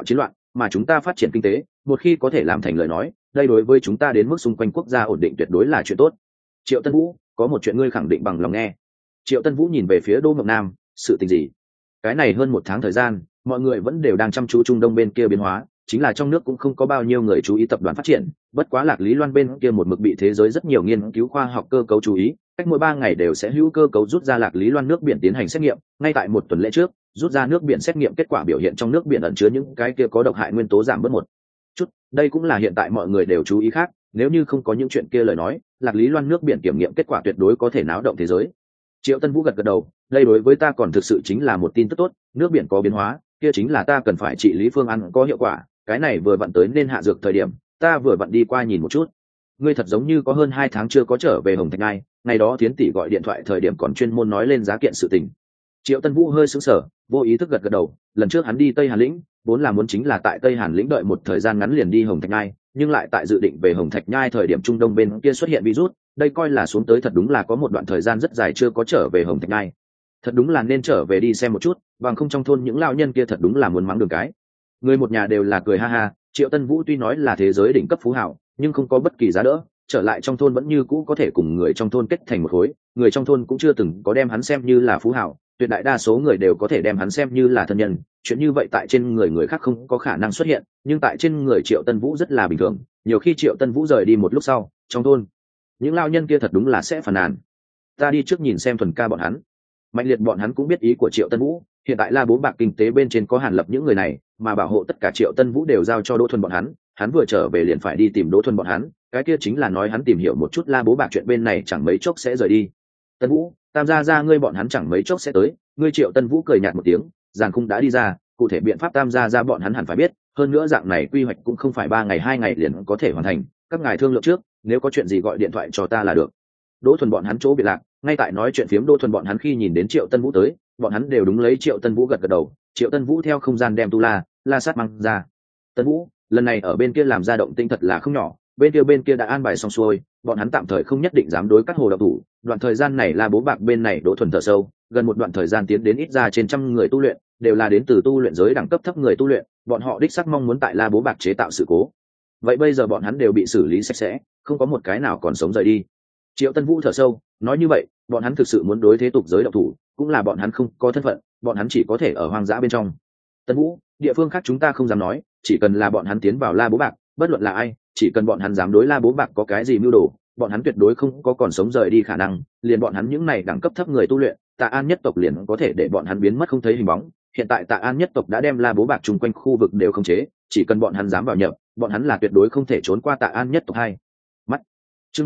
mà chúng ta phát triển kinh tế một khi có thể làm thành lời nói, đây đối với chúng ta đến mức xung quanh quốc gia ổn định tuyệt đối là chuyện tốt. Triệu Tân Vũ, có một chuyện ngươi khẳng định bằng lòng nghe. Triệu Tân Vũ nhìn về phía Đỗ Ngọc Nam, sự tình gì? Cái này hơn một tháng thời gian, mọi người vẫn đều đang chăm chú Trung Đông bên kia biến hóa, chính là trong nước cũng không có bao nhiêu người chú ý tập đoàn phát triển, bất quá Lạc Lý Loan bên kia một mực bị thế giới rất nhiều nghiên cứu khoa học cơ cấu chú ý, cách mỗi 3 ngày đều sẽ hữu cơ cấu rút ra Lạc Lý Loan nước biển tiến hành xét nghiệm, ngay tại một tuần lễ trước, rút ra nước biển xét nghiệm kết quả biểu hiện trong nước biển ẩn chứa những cái kia có độc hại nguyên tố giảm bớt một chút, đây cũng là hiện tại mọi người đều chú ý khác, nếu như không có những chuyện kia lời nói, Lạc Lý Loan nước biển kiểm nghiệm kết quả tuyệt đối có thể náo động thế giới. Triệu Tân Vũ gật gật đầu, đây đối với ta còn thực sự chính là một tin tức tốt, nước biển có biến hóa, kia chính là ta cần phải trị lý phương án có hiệu quả, cái này vừa vặn tới nên hạ dược thời điểm, ta vừa vặn đi qua nhìn một chút. Ngươi thật giống như có hơn 2 tháng chưa có trở về Hồng Thạch Ngai, ngày đó Thiến tỷ gọi điện thoại thời điểm còn chuyên môn nói lên giá kiện sự tình. Triệu Tân Vũ hơi sững sờ, vô ý thức gật gật đầu, lần trước hắn đi Tây Hàn lĩnh, vốn là muốn chính là tại Tây Hàn lĩnh đợi một thời gian ngắn liền đi Hồng Thạch Ngai, nhưng lại tại dự định về Hồng Thạch Nhai thời điểm Trung Đông bên kia xuất hiện virus, đây coi là xuống tới thật đúng là có một đoạn thời gian rất dài chưa có trở về Hồng Thạch Nhai. Thật đúng là nên trở về đi xem một chút, bằng không trong thôn những lão nhân kia thật đúng là muốn mắng đường cái. Người một nhà đều là cười ha ha, Triệu Tân Vũ tuy nói là thế giới đỉnh cấp phú hào, nhưng không có bất kỳ giá đỡ, trở lại trong thôn vẫn như cũ có thể cùng người trong thôn kết thành một khối, người trong thôn cũng chưa từng có đem hắn xem như là phú hào, tuyệt đại đa số người đều có thể đem hắn xem như là thân nhân, chuyện như vậy tại trên người khác không có khả năng xuất hiện, nhưng tại trên người Triệu Tân Vũ rất là bình thường, nhiều khi Triệu Tân Vũ rời đi một lúc sau, trong thôn những lao nhân kia thật đúng là sẽ phàn nàn. Ta đi trước nhìn xem Thuần ca bọn hắn. Mạnh Liệt bọn hắn cũng biết ý của Triệu Tân Vũ, hiện tại La Bố Bạc kinh tế bên trên có Hàn Lập những người này, mà bảo hộ tất cả Triệu Tân Vũ đều giao cho Đỗ Thuần bọn hắn vừa trở về liền phải đi tìm Đỗ Thuần bọn hắn, cái kia chính là nói hắn tìm hiểu một chút La Bố Bạc chuyện bên này chẳng mấy chốc sẽ rời đi. Tân Vũ, Tam gia ngươi bọn hắn chẳng mấy chốc sẽ tới, ngươi Triệu Tân Vũ cười nhạt một tiếng, giàn khung đã đi ra, cụ thể biện pháp Tam gia bọn hắn hẳn phải biết, hơn nữa dạng này quy hoạch cũng không phải 3 ngày 2 ngày liền có thể hoàn thành, các ngài thương lượng trước, nếu có chuyện gì gọi điện thoại cho ta là được. Đỗ Thuần bọn hắn chỗ bị lạc, ngay tại nói chuyện phiếm Đỗ Thuần bọn hắn khi nhìn đến Triệu Tân Vũ tới, bọn hắn đều đúng lấy Triệu Tân Vũ gật gật đầu, Triệu Tân Vũ theo không gian đem tu la sát mang ra. Tân Vũ, lần này ở bên kia làm ra động tĩnh thật là không nhỏ, bên kia đã an bài xong xuôi, bọn hắn tạm thời không nhất định dám đối cắt hồ độc thủ, đoạn thời gian này La Bố Bạc bên này Đỗ Thuần thở sâu, gần một đoạn thời gian tiến đến ít ra trên 100 người tu luyện, đều là đến từ tu luyện giới đẳng cấp thấp người tu luyện, bọn họ đích xác mong muốn tại La Bố Bạc chế tạo sự cố. Vậy bây giờ bọn hắn đều bị xử lý sạch sẽ, không có một cái nào còn sống rời đi. Triệu Tân Vũ thở sâu, nói như vậy, bọn hắn thực sự muốn đối thế tục giới độc thủ, cũng là bọn hắn không có thân phận, bọn hắn chỉ có thể ở hoang dã bên trong. Tân Vũ, địa phương khác chúng ta không dám nói, chỉ cần là bọn hắn tiến vào La Bố Bạc, bất luận là ai, chỉ cần bọn hắn dám đối La Bố Bạc có cái gì mưu đồ, bọn hắn tuyệt đối không có còn sống rời đi khả năng, liền bọn hắn những này đẳng cấp thấp người tu luyện, Tạ An nhất tộc liền có thể để bọn hắn biến mất không thấy hình bóng. Hiện tại Tạ An nhất tộc đã đem La Bố Bạc chung quanh khu vực đều khống chế, chỉ cần bọn hắn dám vào nhập, bọn hắn là tuyệt đối không thể trốn qua Tạ An nhất tộc hai mắt. Chương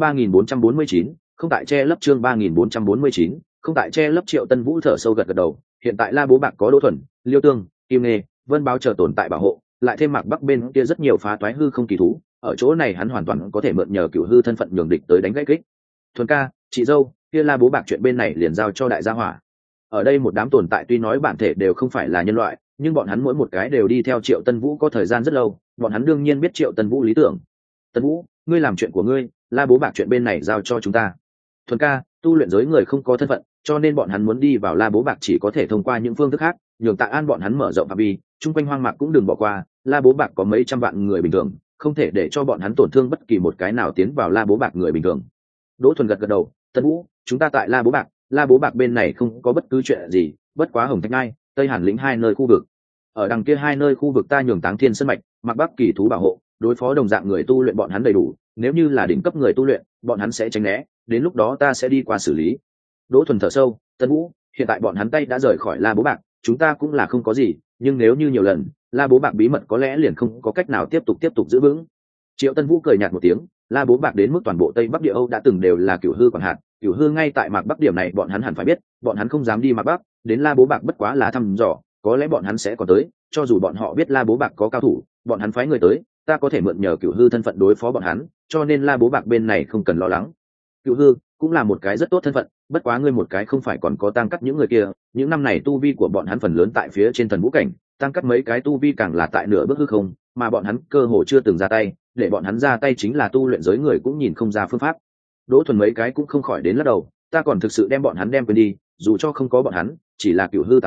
3449, không tại che lấp, chương 3449, không tại che lấp. Triệu Tân Vũ thở sâu gật gật đầu, hiện tại La Bố Bạc có Đỗ Thuần, Liêu Tương, Kim Nghê, Vân Báo chờ tồn tại bảo hộ, lại thêm Mạc Bắc bên kia rất nhiều phá toái hư không kỳ thú, ở chỗ này hắn hoàn toàn có thể mượn nhờ cửu hư thân phận nhường địch tới đánh gãy kích. Thuần ca, chị dâu, kia La Bố Bạc chuyện bên này liền giao cho đại gia hỏa. Ở đây một đám tồn tại tuy nói bản thể đều không phải là nhân loại, nhưng bọn hắn mỗi một cái đều đi theo Triệu Tân Vũ có thời gian rất lâu, bọn hắn đương nhiên biết Triệu Tân Vũ lý tưởng. Tân Vũ, ngươi làm chuyện của ngươi, La Bố Bạc chuyện bên này giao cho chúng ta. Thuần ca, tu luyện giới người không có thân phận, cho nên bọn hắn muốn đi vào La Bố Bạc chỉ có thể thông qua những phương thức khác, nhường Tạ An bọn hắn mở rộng phạm vi, chung quanh hoang mạc cũng đừng bỏ qua, La Bố Bạc có mấy trăm vạn người bình thường, không thể để cho bọn hắn tổn thương bất kỳ một cái nào tiến vào La Bố Bạc người bình thường. Đỗ Thuần gật gật đầu, Tân Vũ, chúng ta tại La Bố Bạc bên này không có bất cứ chuyện gì, bất quá Hồng Thạch Ngai, Tây Hàn lĩnh 2 nơi khu vực. Ở đằng kia 2 nơi khu vực ta nhường Táng Thiên Sơn mạch, Mạc Bắc kỳ thú bảo hộ, đối phó đồng dạng người tu luyện bọn hắn đầy đủ, nếu như là đỉnh cấp người tu luyện, bọn hắn sẽ tránh né, đến lúc đó ta sẽ đi qua xử lý. Đỗ Thuần thở sâu, Tân Vũ, hiện tại bọn hắn tay đã rời khỏi La Bố Bạc, chúng ta cũng là không có gì, nhưng nếu như nhiều lần, La Bố Bạc bí mật có lẽ liền không có cách nào tiếp tục giữ vững. Triệu Tân Vũ cười nhạt một tiếng, La Bố Bạc đến mức toàn bộ Tây Bắc Địa Âu đã từng đều là cửu hư quản hạt, cửu hư ngay tại Mạc Bắc điểm này bọn hắn hẳn phải biết, bọn hắn không dám đi Mạc Bắc, đến La Bố Bạc bất quá là thăm dò, có lẽ bọn hắn sẽ còn tới, cho dù bọn họ biết La Bố Bạc có cao thủ, bọn hắn phái người tới, ta có thể mượn nhờ cửu hư thân phận đối phó bọn hắn, cho nên La Bố Bạc bên này không cần lo lắng. Cửu hư cũng là một cái rất tốt thân phận, bất quá ngươi một cái không phải còn có tăng cắt những người kia, những năm này tu vi của bọn hắn phần lớn tại phía trên thần vũ cảnh, tăng cắt mấy cái tu vi càng là tại nửa bước hư không, mà bọn hắn cơ hồ chưa từng ra tay, để bọn hắn ra tay chính là tu luyện giới người cũng nhìn không ra phương pháp. Đỗ Thuần mấy cái cũng không khỏi đến lắc đầu, ta còn thực sự đem bọn hắn đem quên đi, dù cho không có bọn hắn, chỉ là cửu hư 8 tộc,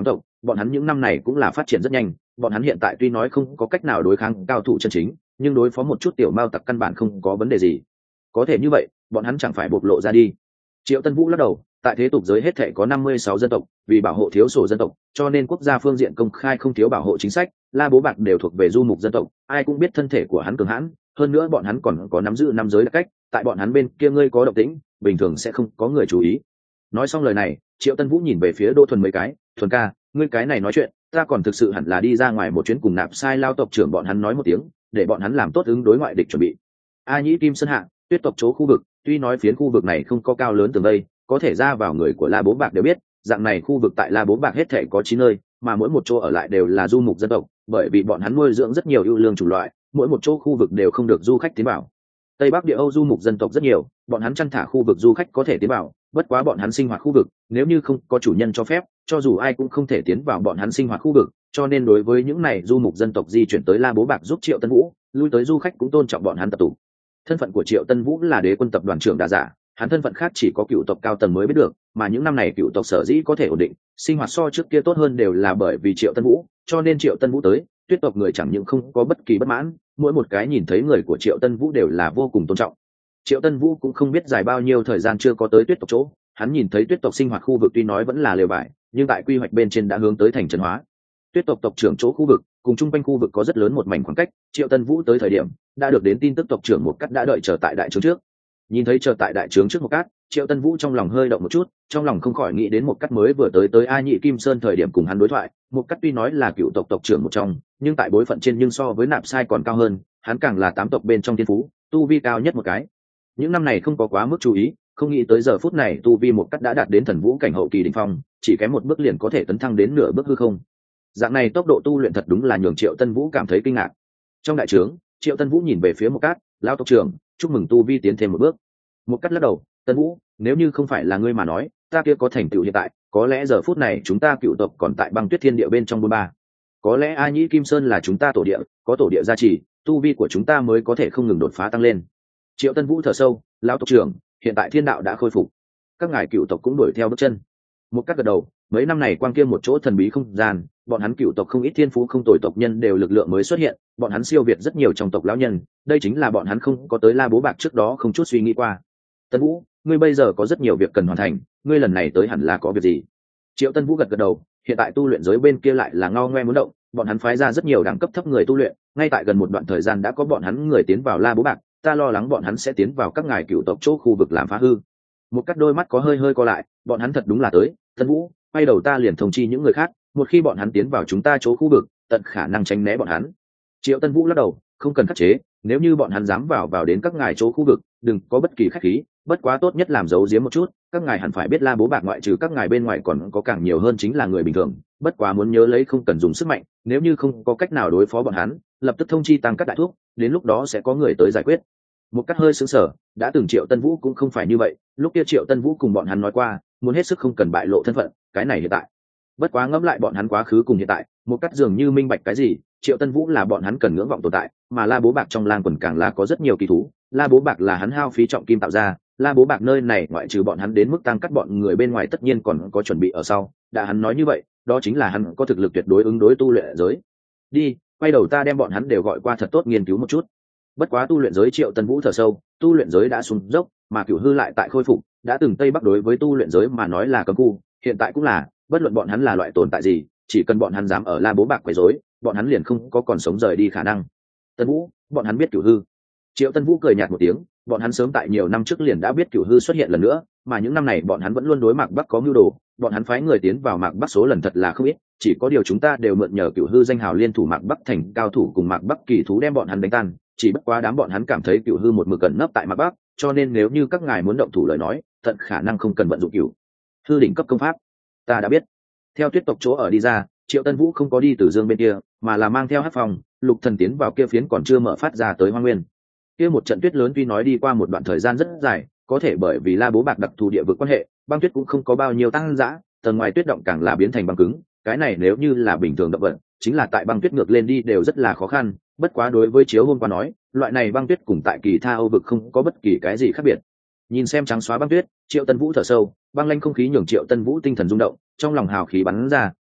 bọn hắn những năm này cũng là phát triển rất nhanh, bọn hắn hiện tại tuy nói không có cách nào đối kháng cao thủ chân chính, nhưng đối phó một chút tiểu mao tặc căn bản không có vấn đề gì. Có thể như vậy bọn hắn chẳng phải bộc lộ ra đi. Triệu Tân Vũ lắc đầu, tại thế tục giới hết thể có 56 dân tộc, vì bảo hộ thiếu số dân tộc cho nên quốc gia phương diện công khai không thiếu bảo hộ chính sách. La Bố Bạc đều thuộc về du mục dân tộc, ai cũng biết thân thể của hắn cường hãn, hơn nữa bọn hắn còn có nắm giữ năm giới đặc cách, tại bọn hắn bên kia ngươi có động tĩnh bình thường sẽ không có người chú ý. Nói xong lời này, Triệu Tân Vũ nhìn về phía Đỗ Thuần mấy cái, Thuần ca, ngươi cái này nói chuyện ta còn thực sự hẳn là đi ra ngoài một chuyến cùng Nạp Sai Lao tộc trưởng bọn hắn nói một tiếng, để bọn hắn làm tốt ứng đối ngoại địch chuẩn bị. A Nhĩ Kim Sơn Hạ, Tuyết tộc chỗ khu vực, tuy nói phiến khu vực này không có cao lớn tường vây, có thể ra vào người của La Bố Bạc đều biết, dạng này khu vực tại La Bố Bạc hết thể có 9 nơi, mà mỗi một chỗ ở lại đều là du mục dân tộc, bởi vì bọn hắn nuôi dưỡng rất nhiều ưu lương chủng loại, mỗi một chỗ khu vực đều không được du khách tiến vào. Tây Bắc Địa Âu du mục dân tộc rất nhiều, bọn hắn chăn thả khu vực du khách có thể tiến vào, bất quá bọn hắn sinh hoạt khu vực, nếu như không có chủ nhân cho phép, cho dù ai cũng không thể tiến vào bọn hắn sinh hoạt khu vực, cho nên đối với những này du mục dân tộc di chuyển tới La Bố Bạc giúp Triệu Tân Vũ, lui tới du khách cũng tôn trọng bọn hắn tập tụ. Thân phận của Triệu Tân Vũ là đế quân tập đoàn trưởng đa giả, hắn thân phận khác chỉ có cựu tộc cao tầng mới biết được, mà những năm này cựu tộc sở dĩ có thể ổn định, sinh hoạt so trước kia tốt hơn đều là bởi vì Triệu Tân Vũ, cho nên Triệu Tân Vũ tới, Tuyết tộc người chẳng những không có bất kỳ bất mãn, mỗi một cái nhìn thấy người của Triệu Tân Vũ đều là vô cùng tôn trọng. Triệu Tân Vũ cũng không biết dài bao nhiêu thời gian chưa có tới Tuyết tộc chỗ, hắn nhìn thấy Tuyết tộc sinh hoạt khu vực tuy nói vẫn là lều vải, nhưng tại quy hoạch bên trên đã hướng tới thành trấn hóa. Tuyết tộc tộc trưởng chỗ khu vực cùng chung quanh khu vực có rất lớn một mảnh khoảng cách, Triệu Tân Vũ tới thời điểm đã được đến tin tức tộc trưởng một cắt đã đợi chờ tại đại trướng trước. Nhìn thấy chờ tại đại trướng trước một cắt, Triệu Tân Vũ trong lòng hơi động một chút, trong lòng không khỏi nghĩ đến một cắt mới vừa tới A Nhị Kim Sơn thời điểm cùng hắn đối thoại. Một cắt tuy nói là cựu tộc tộc trưởng một trong, nhưng tại bối phận trên nhưng so với Nạp Sai còn cao hơn, hắn càng là 8 tộc bên trong thiên phú, tu vi cao nhất một cái. Những năm này không có quá mức chú ý, không nghĩ tới giờ phút này tu vi một cắt đã đạt đến thần vũ cảnh hậu kỳ đỉnh phong, chỉ kém một bước liền có thể tấn thăng đến nửa bước hư không. Dạng này tốc độ tu luyện thật đúng là nhường Triệu Tân Vũ cảm thấy kinh ngạc. Trong đại trướng, Triệu Tân Vũ nhìn về phía một cát, lão tộc trưởng, chúc mừng tu vi tiến thêm một bước. Một cát lắc đầu, Tân Vũ, nếu như không phải là ngươi mà nói, ta kia có thành tựu hiện tại, có lẽ giờ phút này chúng ta cựu tộc còn tại băng tuyết thiên địa bên trong bôn ba. Có lẽ A Nhĩ Kim Sơn là chúng ta tổ địa, có tổ địa gia trì, tu vi của chúng ta mới có thể không ngừng đột phá tăng lên. Triệu Tân Vũ thở sâu, lão tộc trưởng, hiện tại thiên đạo đã khôi phục, các ngài cựu tộc cũng đuổi theo bước chân. Một cát gật đầu, mấy năm này quang kia một chỗ thần bí không gian, bọn hắn cựu tộc không ít thiên phú không tồi tộc nhân đều lực lượng mới xuất hiện, bọn hắn siêu việt rất nhiều trong tộc lão nhân, đây chính là bọn hắn không có tới La Bố Bạc trước đó không chút suy nghĩ qua. Tân Vũ, ngươi bây giờ có rất nhiều việc cần hoàn thành, ngươi lần này tới hẳn là có việc gì? Triệu Tân Vũ gật gật đầu, hiện tại tu luyện giới bên kia lại là ngao ngoe muốn động, bọn hắn phái ra rất nhiều đẳng cấp thấp người tu luyện, ngay tại gần một đoạn thời gian đã có bọn hắn người tiến vào La Bố Bạc, ta lo lắng bọn hắn sẽ tiến vào các ngài cựu tộc chỗ khu vực làm phá hư. Một cắt đôi mắt có hơi hơi co lại, bọn hắn thật đúng là tới. Tân Vũ, quay đầu ta liền thông chi những người khác, một khi bọn hắn tiến vào chúng ta chỗ khu vực, tận khả năng tránh né bọn hắn. Triệu Tân Vũ lắc đầu, không cần khắc chế, nếu như bọn hắn dám vào đến các ngài chỗ khu vực, đừng có bất kỳ khách khí, bất quá tốt nhất làm giấu giếm một chút, các ngài hẳn phải biết La Bố Bạc ngoại trừ các ngài bên ngoài còn có càng nhiều hơn chính là người bình thường, bất quá muốn nhớ lấy không cần dùng sức mạnh, nếu như không có cách nào đối phó bọn hắn, lập tức thông chi tăng các đại thuốc, đến lúc đó sẽ có người tới giải quyết. Một cách hơi sững sờ, đã từng Triệu Tân Vũ cũng không phải như vậy, lúc kia Triệu Tân Vũ cùng bọn hắn nói qua, muốn hết sức không cần bại lộ thân phận, cái này hiện tại. Bất quá ngẫm lại bọn hắn quá khứ cùng hiện tại, một cách dường như minh bạch cái gì, Triệu Tân Vũ là bọn hắn cần ngưỡng vọng tồn tại, mà La Bố Bạc trong lang quần càng là có rất nhiều kỳ thú, La Bố Bạc là hắn hao phí trọng kim tạo ra, La Bố Bạc nơi này ngoại trừ bọn hắn đến mức tăng cắt bọn người bên ngoài tất nhiên còn có chuẩn bị ở sau, đã hắn nói như vậy, đó chính là hắn có thực lực tuyệt đối ứng đối tu luyện giới. Đi, quay đầu ta đem bọn hắn đều gọi qua thật tốt nghiên cứu một chút. Bất quá tu luyện giới Triệu Tân Vũ thở sâu, tu luyện giới đã xuống dốc, mà cửu hư lại tại khôi phục, đã từng Tây Bắc đối với tu luyện giới mà nói là cấm khu, hiện tại cũng là, bất luận bọn hắn là loại tồn tại gì, chỉ cần bọn hắn dám ở La Bố Bạc quấy rối, bọn hắn liền không có còn sống rời đi khả năng. Tân Vũ, bọn hắn biết cửu hư. Triệu Tân Vũ cười nhạt một tiếng, bọn hắn sớm tại nhiều năm trước liền đã biết cửu hư xuất hiện lần nữa, mà những năm này bọn hắn vẫn luôn đối Mạc Bắc có mưu đồ, bọn hắn phái người tiến vào Mạc Bắc số lần thật là không ít, chỉ có điều chúng ta đều mượn nhờ cửu hư danh hào liên thủ Mạc Bắc thành cao thủ cùng Mạc Bắc kỳ thú đem bọn hắn đánh tan, chỉ bất quá đám bọn hắn cảm thấy cửu hư một mực cẩn nấp tại Mạc Bắc, cho nên nếu như các ngài muốn động thủ lời nói, tận khả năng không cần vận dụng cửu hư đỉnh cấp công pháp. Ta đã biết. Theo Tuyết tộc chỗ ở đi ra, Triệu Tân Vũ không có đi Tử Dương bên kia, mà là mang theo Hắc Phong, Lục Thần tiến vào kia phiến còn chưa mở phát ra tới Hoang Nguyên. Kia một trận tuyết lớn tuy nói đi qua một đoạn thời gian rất dài, có thể bởi vì La Bố Bạc đặc thù địa vực quan hệ, băng tuyết cũng không có bao nhiêu tăng dã, tầng ngoài tuyết động càng là biến thành băng cứng, cái này nếu như là bình thường động vật, chính là tại băng tuyết ngược lên đi đều rất là khó khăn, bất quá đối với Chiếu hôm qua nói, loại này băng tuyết cùng tại Kỳ Tha Âu vực không có bất kỳ cái gì khác biệt. Nhìn xem trắng xóa băng tuyết, Triệu Tân Vũ thở sâu, băng lãnh không khí nhường Triệu Tân Vũ tinh thần rung động, trong lòng hào khí bắn ra,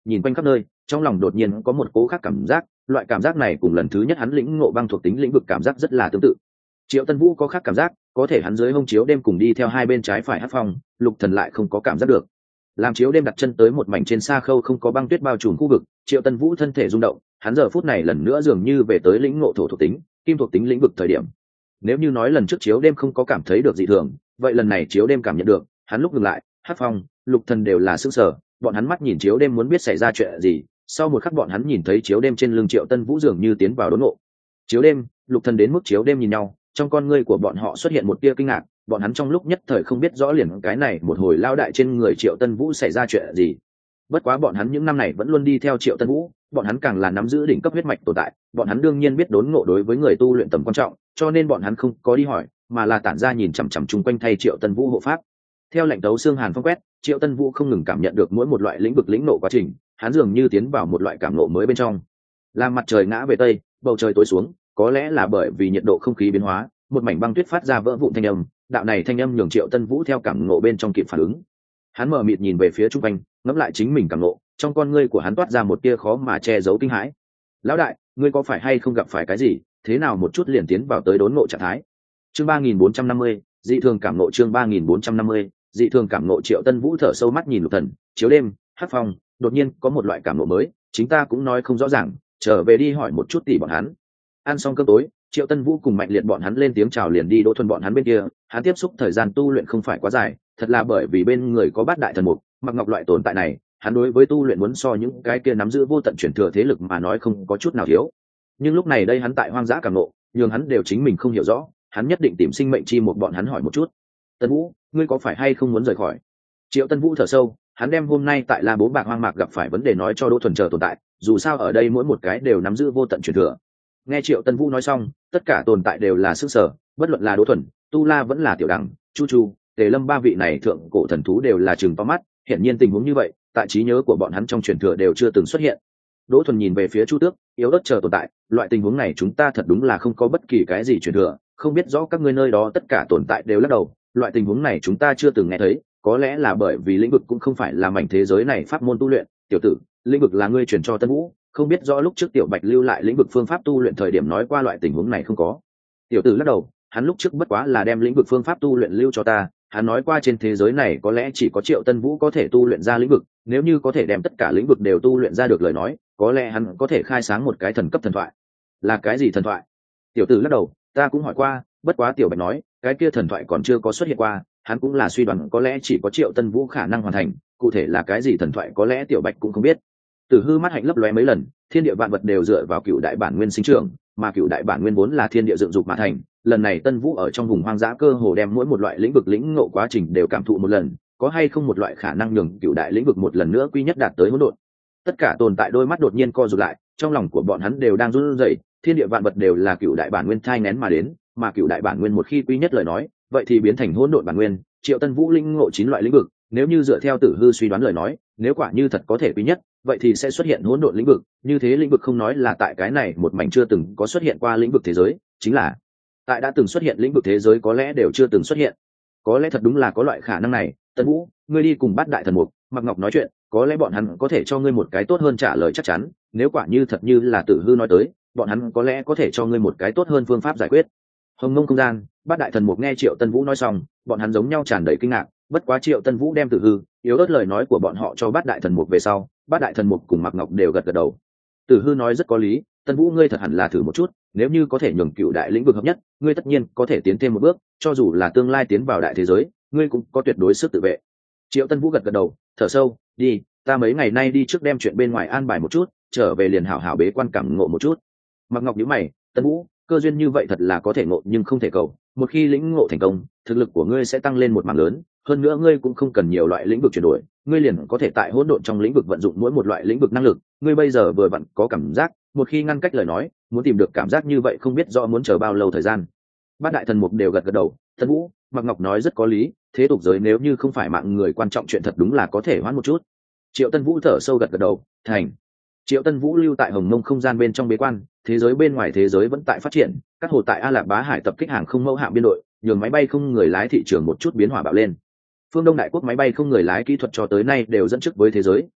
nhìn quanh khắp nơi, trong lòng đột nhiên có một cố khác cảm giác, loại cảm giác này cùng lần thứ nhất hắn lĩnh ngộ băng thuộc tính lĩnh vực cảm giác rất là tương tự. Triệu Tân Vũ có khác cảm giác, có thể hắn dưới hông chiếu đêm cùng đi theo hai bên trái phải Hắc Phong, Lục Thần lại không có cảm giác được. Làm chiếu đêm đặt chân tới một mảnh trên xa khâu không có băng tuyết bao trùm khu vực, Triệu Tân Vũ thân thể rung động, hắn giờ phút này lần nữa dường như về tới lĩnh ngộ thổ thuộc tính, kim thuộc tính lĩnh vực thời điểm. Nếu như nói lần trước chiếu đêm không có cảm thấy được dị thường, vậy lần này chiếu đêm cảm nhận được, hắn lúc ngừng lại, Hắc Phong, Lục Thần đều là sửng sở, bọn hắn mắt nhìn chiếu đêm muốn biết xảy ra chuyện gì, sau một khắc bọn hắn nhìn thấy chiếu đêm trên lưng Triệu Tân Vũ dường như tiến vào đốn ngộ. Chiếu đêm, Lục Thần đến mức chiếu đêm nhìn nhau, trong con ngươi của bọn họ xuất hiện một tia kinh ngạc, bọn hắn trong lúc nhất thời không biết rõ liền cái này một hồi lao đại trên người Triệu Tân Vũ xảy ra chuyện gì. Bất quá bọn hắn những năm này vẫn luôn đi theo Triệu Tân Vũ, bọn hắn càng là nắm giữ đỉnh cấp huyết mạch tồn tại, bọn hắn đương nhiên biết đốn ngộ đối với người tu luyện tầm quan trọng, cho nên bọn hắn không có đi hỏi, mà là tản ra nhìn chằm chằm chung quanh thay Triệu Tân Vũ hộ pháp. Theo lệnh tấu xương hàn phong quét, Triệu Tân Vũ không ngừng cảm nhận được mỗi một loại lĩnh vực lĩnh nộ quá trình, hắn dường như tiến vào một loại cảm nộ mới bên trong. Làm mặt trời ngã về tây, bầu trời tối xuống, có lẽ là bởi vì nhiệt độ không khí biến hóa, một mảnh băng tuyết phát ra vỡ vụn thanh âm, đạo này thanh âm nhường Triệu Tân Vũ theo cảm nộ bên trong kịp phản ứng. Hắn mở mịt nhìn về phía trung quanh, ngẫm lại chính mình cảm nộ, trong con ngươi của hắn toát ra một tia khó mà che giấu kinh hãi. Lão đại, ngươi có phải hay không gặp phải cái gì, thế nào một chút liền tiến vào tới đốn ngộ trạng thái? Chương 3450, dị thường cảm nộ. Chương 3450, dị thường cảm nộ. Triệu Tân Vũ thở sâu mắt nhìn Lục Thần, chiếu đêm, Hắc Phong, đột nhiên có một loại cảm nộ mới, chính ta cũng nói không rõ ràng, trở về đi hỏi một chút tỷ bọn hắn. Ăn xong cơm tối, Triệu Tân Vũ cùng Mạnh Liệt bọn hắn lên tiếng chào liền đi Đỗ Thuần bọn hắn bên kia, hắn tiếp xúc thời gian tu luyện không phải quá dài, thật là bởi vì bên người có Bát Đại Thần Mục, Mặc Ngọc loại tồn tại này, hắn đối với tu luyện muốn so những cái kia nắm giữ vô tận truyền thừa thế lực mà nói không có chút nào thiếu. Nhưng lúc này đây hắn tại hoang dã cảm nộ, nhường hắn đều chính mình không hiểu rõ, hắn nhất định tìm sinh mệnh chi một bọn hắn hỏi một chút. Tân Vũ, ngươi có phải hay không muốn rời khỏi? Triệu Tân Vũ thở sâu, hắn đem hôm nay tại La Bố Bạc hoang mạc gặp phải vấn đề nói cho Đỗ Thuần chờ tồn tại, dù sao ở đây mỗi một cái đều nắm giữ vô tận truyền thừa. Nghe Triệu Tân Vũ nói xong, tất cả tồn tại đều là sức sở, bất luận là Đỗ Thuần, Tu La vẫn là Tiểu Đằng, Chu Chu, Tề Lâm ba vị này thượng cổ thần thú đều là trừng to mắt, hiển nhiên tình huống như vậy, tại trí nhớ của bọn hắn trong truyền thừa đều chưa từng xuất hiện. Đỗ Thuần nhìn về phía Chu Tước, yếu đất chờ tồn tại, loại tình huống này chúng ta thật đúng là không có bất kỳ cái gì truyền thừa, không biết rõ các ngươi nơi đó tất cả tồn tại đều lắc đầu, loại tình huống này chúng ta chưa từng nghe thấy, có lẽ là bởi vì lĩnh vực cũng không phải là mảnh thế giới này pháp môn tu luyện. Tiểu tử, lĩnh vực là ngươi truyền cho Tân Vũ, không biết rõ lúc trước Tiểu Bạch lưu lại lĩnh vực phương pháp tu luyện thời điểm nói qua loại tình huống này không có. Tiểu tử lắc đầu, hắn lúc trước bất quá là đem lĩnh vực phương pháp tu luyện lưu cho ta, hắn nói qua trên thế giới này có lẽ chỉ có Triệu Tân Vũ có thể tu luyện ra lĩnh vực, nếu như có thể đem tất cả lĩnh vực đều tu luyện ra được lời nói, có lẽ hắn có thể khai sáng một cái thần cấp thần thoại. Là cái gì thần thoại? Tiểu tử lắc đầu, ta cũng hỏi qua, bất quá Tiểu Bạch nói, cái kia thần thoại còn chưa có xuất hiện qua, hắn cũng là suy đoán có lẽ chỉ có Triệu Tân Vũ khả năng hoàn thành, cụ thể là cái gì thần thoại có lẽ Tiểu Bạch cũng không biết. Tử Hư mắt hạnh lấp lóe mấy lần, thiên địa vạn vật đều dựa vào cựu đại bản nguyên sinh trưởng, mà cựu đại bản nguyên vốn là thiên địa dựng dục mà thành. Lần này Tân Vũ ở trong vùng hoang dã cơ hồ đem mỗi một loại lĩnh vực lĩnh ngộ quá trình đều cảm thụ một lần, có hay không một loại khả năng nhường cựu đại lĩnh vực một lần nữa quy nhất đạt tới hỗn độn? Tất cả tồn tại đôi mắt đột nhiên co rụt lại, trong lòng của bọn hắn đều đang run rẩy. Thiên địa vạn vật đều là cựu đại bản nguyên thai nén mà đến, mà cựu đại bản nguyên một khi quy nhất lời nói, vậy thì biến thành hỗn độn bản nguyên. Triệu Tân Vũ lĩnh ngộ 9 loại lĩnh vực, nếu như dựa theo Tử Hư suy đoán lời nói, nếu quả như thật có thể quy nhất, vậy thì sẽ xuất hiện hỗn độn lĩnh vực. Như thế lĩnh vực không nói là tại cái này một mảnh chưa từng có xuất hiện qua lĩnh vực thế giới, chính là tại đã từng xuất hiện lĩnh vực thế giới có lẽ đều chưa từng xuất hiện. Có lẽ thật đúng là có loại khả năng này. Tân Vũ, ngươi đi cùng Bát Đại Thần Mục, Mặc Ngọc nói chuyện, có lẽ bọn hắn có thể cho ngươi một cái tốt hơn trả lời chắc chắn. Nếu quả như thật như là Tử Hư nói tới, bọn hắn có lẽ có thể cho ngươi một cái tốt hơn phương pháp giải quyết. Hồng Mông không gian, Bát Đại Thần Mục nghe Triệu Tân Vũ nói xong, bọn hắn giống nhau tràn đầy kinh ngạc. Bất quá Triệu Tân Vũ đem Tử Hư yếu ớt lời nói của bọn họ cho Bát Đại Thần Mục về sau, Bát Đại Thần Mục cùng Mặc Ngọc đều gật gật đầu. Tử Hư nói rất có lý, Tân Vũ ngươi thật hẳn là thử một chút, nếu như có thể nhường cựu đại lĩnh vực hợp nhất, ngươi tất nhiên có thể tiến thêm một bước, cho dù là tương lai tiến vào đại thế giới, ngươi cũng có tuyệt đối sức tự vệ. Triệu Tân Vũ gật gật đầu, thở sâu, đi, ta mấy ngày nay đi trước đem chuyện bên ngoài an bài một chút, trở về liền hảo hảo bế quan cảm ngộ một chút. Mặc Ngọc nhíu mày, Tân Vũ, cơ duyên như vậy thật là có thể ngộ nhưng không thể cầu, một khi lĩnh ngộ thành công, thực lực của ngươi sẽ tăng lên một mảng lớn, hơn nữa ngươi cũng không cần nhiều loại lĩnh vực chuyển đổi, ngươi liền có thể tại hỗn độn trong lĩnh vực vận dụng mỗi một loại lĩnh vực năng lực, ngươi bây giờ vừa vặn có cảm giác, một khi ngăn cách lời nói, muốn tìm được cảm giác như vậy không biết rõ muốn chờ bao lâu thời gian. Bát Đại Thần Mục đều gật gật đầu, Tân Vũ, Mặc Ngọc nói rất có lý, thế tục giới nếu như không phải mạng người quan trọng chuyện thật đúng là có thể hoãn một chút. Triệu Tân Vũ thở sâu gật gật đầu, thành. Triệu Tân Vũ lưu tại Hồng Mông không gian bên trong bế quan, thế giới bên ngoài thế giới vẫn tại phát triển, các hồ tại A Lạc Bá Hải tập kích hàng không mẫu hạm biên đội, nhường máy bay không người lái thị trường một chút biến hỏa bạo lên. Phương Đông đại quốc máy bay không người lái kỹ thuật cho tới nay đều dẫn trước với thế giới,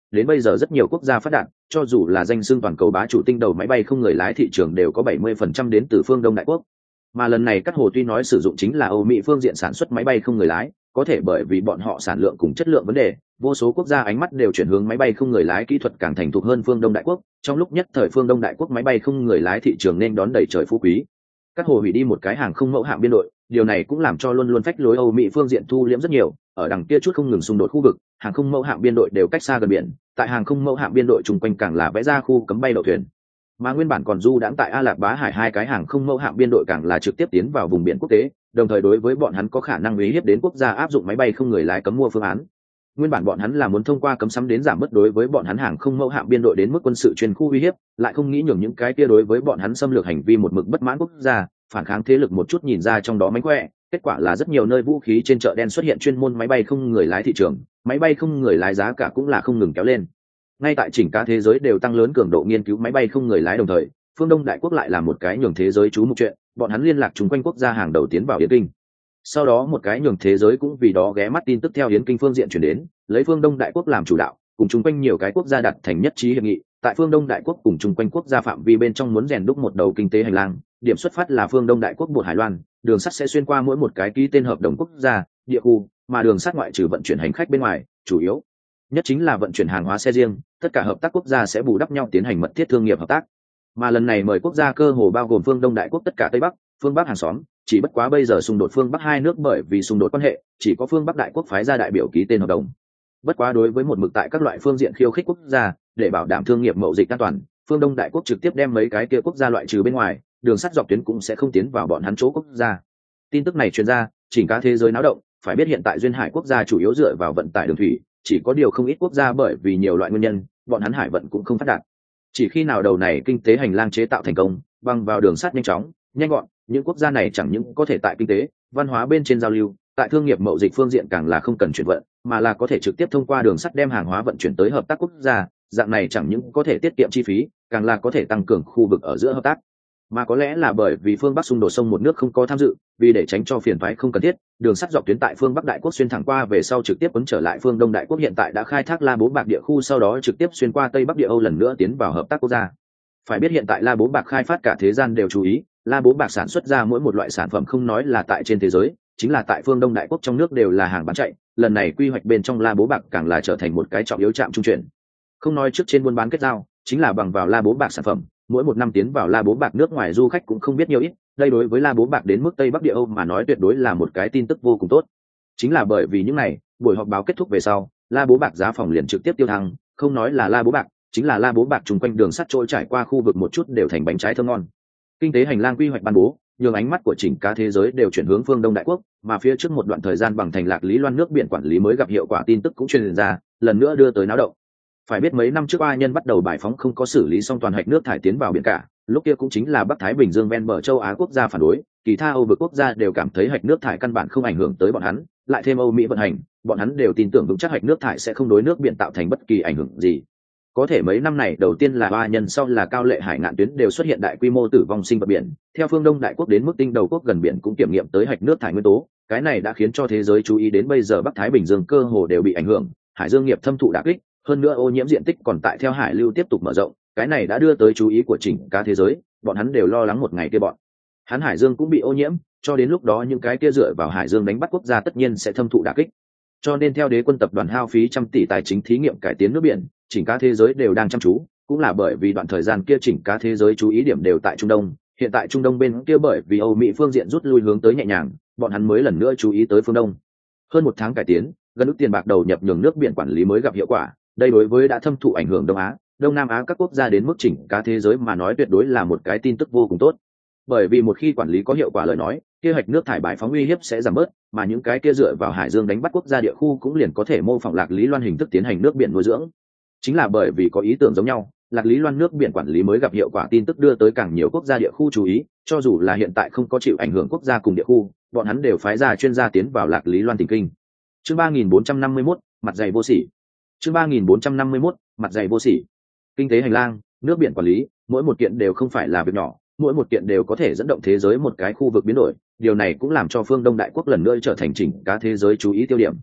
đến bây giờ rất nhiều quốc gia phát đạt, cho dù là danh xưng toàn cầu bá chủ tinh đầu máy bay không người lái thị trường đều có 70% đến từ phương Đông Đại Quốc. Mà lần này Cát Hồ tuy nói sử dụng chính là Âu Mỹ phương diện sản xuất máy bay không người lái, có thể bởi vì bọn họ sản lượng cùng chất lượng vấn đề, vô số quốc gia ánh mắt đều chuyển hướng máy bay không người lái kỹ thuật càng thành thục hơn phương Đông Đại Quốc. Trong lúc nhất thời phương Đông Đại Quốc máy bay không người lái thị trường nên đón đầy trời phú quý. Cát Hồ hủy đi một cái hàng không mẫu hạm biên đội, điều này cũng làm cho luôn luôn phách lối Âu Mỹ phương diện thu liễm rất nhiều. Ở đằng kia chút không ngừng xung đột khu vực, hàng không mẫu hạm biên đội đều cách xa gần biển, tại hàng không mẫu hạm biên đội chung quanh càng là vẽ ra khu cấm bay đậu thuyền. Mà nguyên bản còn du đãng tại A Lạc Bá Hải hai cái hàng không mẫu hạm biên đội càng là trực tiếp tiến vào vùng biển quốc tế, đồng thời đối với bọn hắn có khả năng uy hiếp đến quốc gia áp dụng máy bay không người lái cấm mua phương án. Nguyên bản bọn hắn là muốn thông qua cấm sắm đến giảm bớt đối với bọn hắn hàng không mẫu hạm biên đội đến mức quân sự chuyên khu uy hiếp, lại không nghĩ nhường những cái kia đối với bọn hắn xâm lược hành vi một mực bất mãn quốc gia, phản kháng thế lực một chút nhìn ra trong đó mánh khỏe. Kết quả là rất nhiều nơi vũ khí trên chợ đen xuất hiện chuyên môn máy bay không người lái thị trường, máy bay không người lái giá cả cũng là không ngừng kéo lên. Ngay tại chỉnh cả thế giới đều tăng lớn cường độ nghiên cứu máy bay không người lái đồng thời, phương Đông Đại Quốc lại là một cái nhường thế giới chú mục chuyện, bọn hắn liên lạc chung quanh quốc gia hàng đầu tiến vào Yến Kinh. Sau đó một cái nhường thế giới cũng vì đó ghé mắt tin tức theo Yến Kinh phương diện chuyển đến, lấy phương Đông Đại Quốc làm chủ đạo, cùng chung quanh nhiều cái quốc gia đặt thành nhất trí hiệp nghị, tại phương Đông Đại Quốc cùng chung quanh quốc gia phạm vi bên trong muốn rèn đúc một đầu kinh tế hành lang, điểm xuất phát là phương Đông Đại Quốc buộc Hải Loan, đường sắt sẽ xuyên qua mỗi một cái ký tên hợp đồng quốc gia, địa khu, mà đường sắt ngoại trừ vận chuyển hành khách bên ngoài, chủ yếu nhất chính là vận chuyển hàng hóa xe riêng, tất cả hợp tác quốc gia sẽ bù đắp nhau tiến hành mật thiết thương nghiệp hợp tác. Mà lần này mời quốc gia cơ hồ bao gồm phương Đông Đại Quốc tất cả Tây Bắc, phương Bắc hàng xóm, chỉ bất quá bây giờ xung đột phương Bắc hai nước bởi vì xung đột quan hệ, chỉ có phương Bắc Đại Quốc phái ra đại biểu ký tên hợp đồng. Bất quá đối với một mực tại các loại phương diện khiêu khích quốc gia, để bảo đảm thương nghiệp mậu dịch an toàn, phương Đông Đại Quốc trực tiếp đem mấy cái kia quốc gia loại trừ bên ngoài, đường sắt dọc tuyến cũng sẽ không tiến vào bọn hắn chỗ quốc gia. Tin tức này truyền ra, chỉnh cả thế giới náo động, phải biết hiện tại duyên hải quốc gia chủ yếu dựa vào vận tải đường thủy, chỉ có điều không ít quốc gia bởi vì nhiều loại nguyên nhân, bọn hắn hải vận cũng không phát đạt. Chỉ khi nào đầu này kinh tế hành lang chế tạo thành công, bằng vào đường sắt nhanh chóng, nhanh gọn, những quốc gia này chẳng những có thể tại kinh tế, văn hóa bên trên giao lưu, tại thương nghiệp mậu dịch phương diện càng là không cần chuyển vận, mà là có thể trực tiếp thông qua đường sắt đem hàng hóa vận chuyển tới hợp tác quốc gia, dạng này chẳng những có thể tiết kiệm chi phí, càng là có thể tăng cường khu vực ở giữa hợp tác. Mà có lẽ là bởi vì phương Bắc xung đột sông một nước không có tham dự, vì để tránh cho phiền toái không cần thiết, đường sắt dọc tuyến tại phương Bắc Đại Quốc xuyên thẳng qua về sau trực tiếp quấn trở lại phương Đông Đại Quốc hiện tại đã khai thác La Bố Bạc địa khu, sau đó trực tiếp xuyên qua Tây Bắc Địa Âu lần nữa tiến vào hợp tác quốc gia. Phải biết hiện tại La Bố Bạc khai phát cả thế gian đều chú ý, La Bố Bạc sản xuất ra mỗi một loại sản phẩm không nói là tại trên thế giới, chính là tại phương Đông Đại Quốc trong nước đều là hàng bán chạy, lần này quy hoạch bên trong La Bố Bạc càng là trở thành một cái trọng yếu trạm trung chuyển. Không nói trước trên buôn bán kết giao, chính là bằng vào La Bố Bạc sản phẩm, mỗi một năm tiến vào La Bố Bạc nước ngoài du khách cũng không biết nhiều ít, đây đối với La Bố Bạc đến mức Tây Bắc Địa Âu mà nói tuyệt đối là một cái tin tức vô cùng tốt. Chính là bởi vì những này, buổi họp báo kết thúc về sau, La Bố Bạc giá phòng liền trực tiếp tiêu thăng, không nói là La Bố Bạc, chính là La Bố Bạc chung quanh đường sắt trôi trải qua khu vực một chút đều thành bánh trái thơm ngon. Kinh tế hành lang quy hoạch ban bố, nhường ánh mắt của chỉnh cả thế giới đều chuyển hướng phương Đông Đại Quốc, mà phía trước một đoạn thời gian bằng thành Lạc Lý Loan nước biển quản lý mới gặp hiệu quả tin tức cũng truyền ra, lần nữa đưa tới náo động. Phải biết mấy năm trước Oa Nhân bắt đầu bài phóng không có xử lý xong toàn hạch nước thải tiến vào biển cả, lúc kia cũng chính là Bắc Thái Bình Dương ven bờ châu Á quốc gia phản đối, kỳ tha Âu vực quốc gia đều cảm thấy hạch nước thải căn bản không ảnh hưởng tới bọn hắn, lại thêm Âu Mỹ vận hành, bọn hắn đều tin tưởng vững chắc hạch nước thải sẽ không đối nước biển tạo thành bất kỳ ảnh hưởng gì. Có thể mấy năm này đầu tiên là Oa Nhân, sau là Cao Lệ Hải ngạn tuyến đều xuất hiện đại quy mô tử vong sinh vật biển, theo phương Đông Đại Quốc đến mức Tinh Đầu Quốc gần biển cũng kiểm nghiệm tới hạch nước thải nguyên tố, cái này đã khiến cho thế giới chú ý đến bây giờ Bắc Thái Bình Dương cơ hồ đều bị ảnh hưởng, hải dương nghiệp thâm thụ đả kích, hơn nữa ô nhiễm diện tích còn tại theo hải lưu tiếp tục mở rộng, cái này đã đưa tới chú ý của chỉnh cả thế giới, bọn hắn đều lo lắng một ngày kia bọn hắn hải dương cũng bị ô nhiễm, cho đến lúc đó những cái kia dựa vào hải dương đánh bắt quốc gia tất nhiên sẽ thâm thụ đả kích. Cho nên theo đế quân tập đoàn hao phí trăm tỷ tài chính thí nghiệm cải tiến nước biển, chỉnh cả thế giới đều đang chăm chú, cũng là bởi vì đoạn thời gian kia chỉnh cả thế giới chú ý điểm đều tại Trung Đông, hiện tại Trung Đông bên kia bởi vì Âu Mỹ phương diện rút lui hướng tới nhẹ nhàng, bọn hắn mới lần nữa chú ý tới phương Đông. Hơn một tháng cải tiến, gần ước tiền bạc đầu nhập nhường nước biển quản lý mới gặp hiệu quả, đây đối với đã thâm thụ ảnh hưởng Đông Á, Đông Nam Á các quốc gia đến mức chỉnh cả thế giới mà nói tuyệt đối là một cái tin tức vô cùng tốt. Bởi vì một khi quản lý có hiệu quả lời nói, kế hoạch nước thải bài phóng uy hiếp sẽ giảm bớt, mà những cái kia dựa vào hải dương đánh bắt quốc gia địa khu cũng liền có thể mô phỏng Lạc Lý Loan hình thức tiến hành nước biển nuôi dưỡng. Chính là bởi vì có ý tưởng giống nhau, Lạc Lý Loan nước biển quản lý mới gặp hiệu quả tin tức đưa tới càng nhiều quốc gia địa khu chú ý, cho dù là hiện tại không có chịu ảnh hưởng quốc gia cùng địa khu, bọn hắn đều phái ra chuyên gia tiến vào Lạc Lý Loan tỉnh kinh. Chương 3451, mặt dày vô sỉ. Chương 3451, mặt dày vô sỉ. Kinh tế hành lang, nước biển quản lý, mỗi một kiện đều không phải là việc nhỏ, mỗi một kiện đều có thể dẫn động thế giới một cái khu vực biến đổi, điều này cũng làm cho phương Đông Đại Quốc lần nữa trở thành chỉnh cả thế giới chú ý tiêu điểm.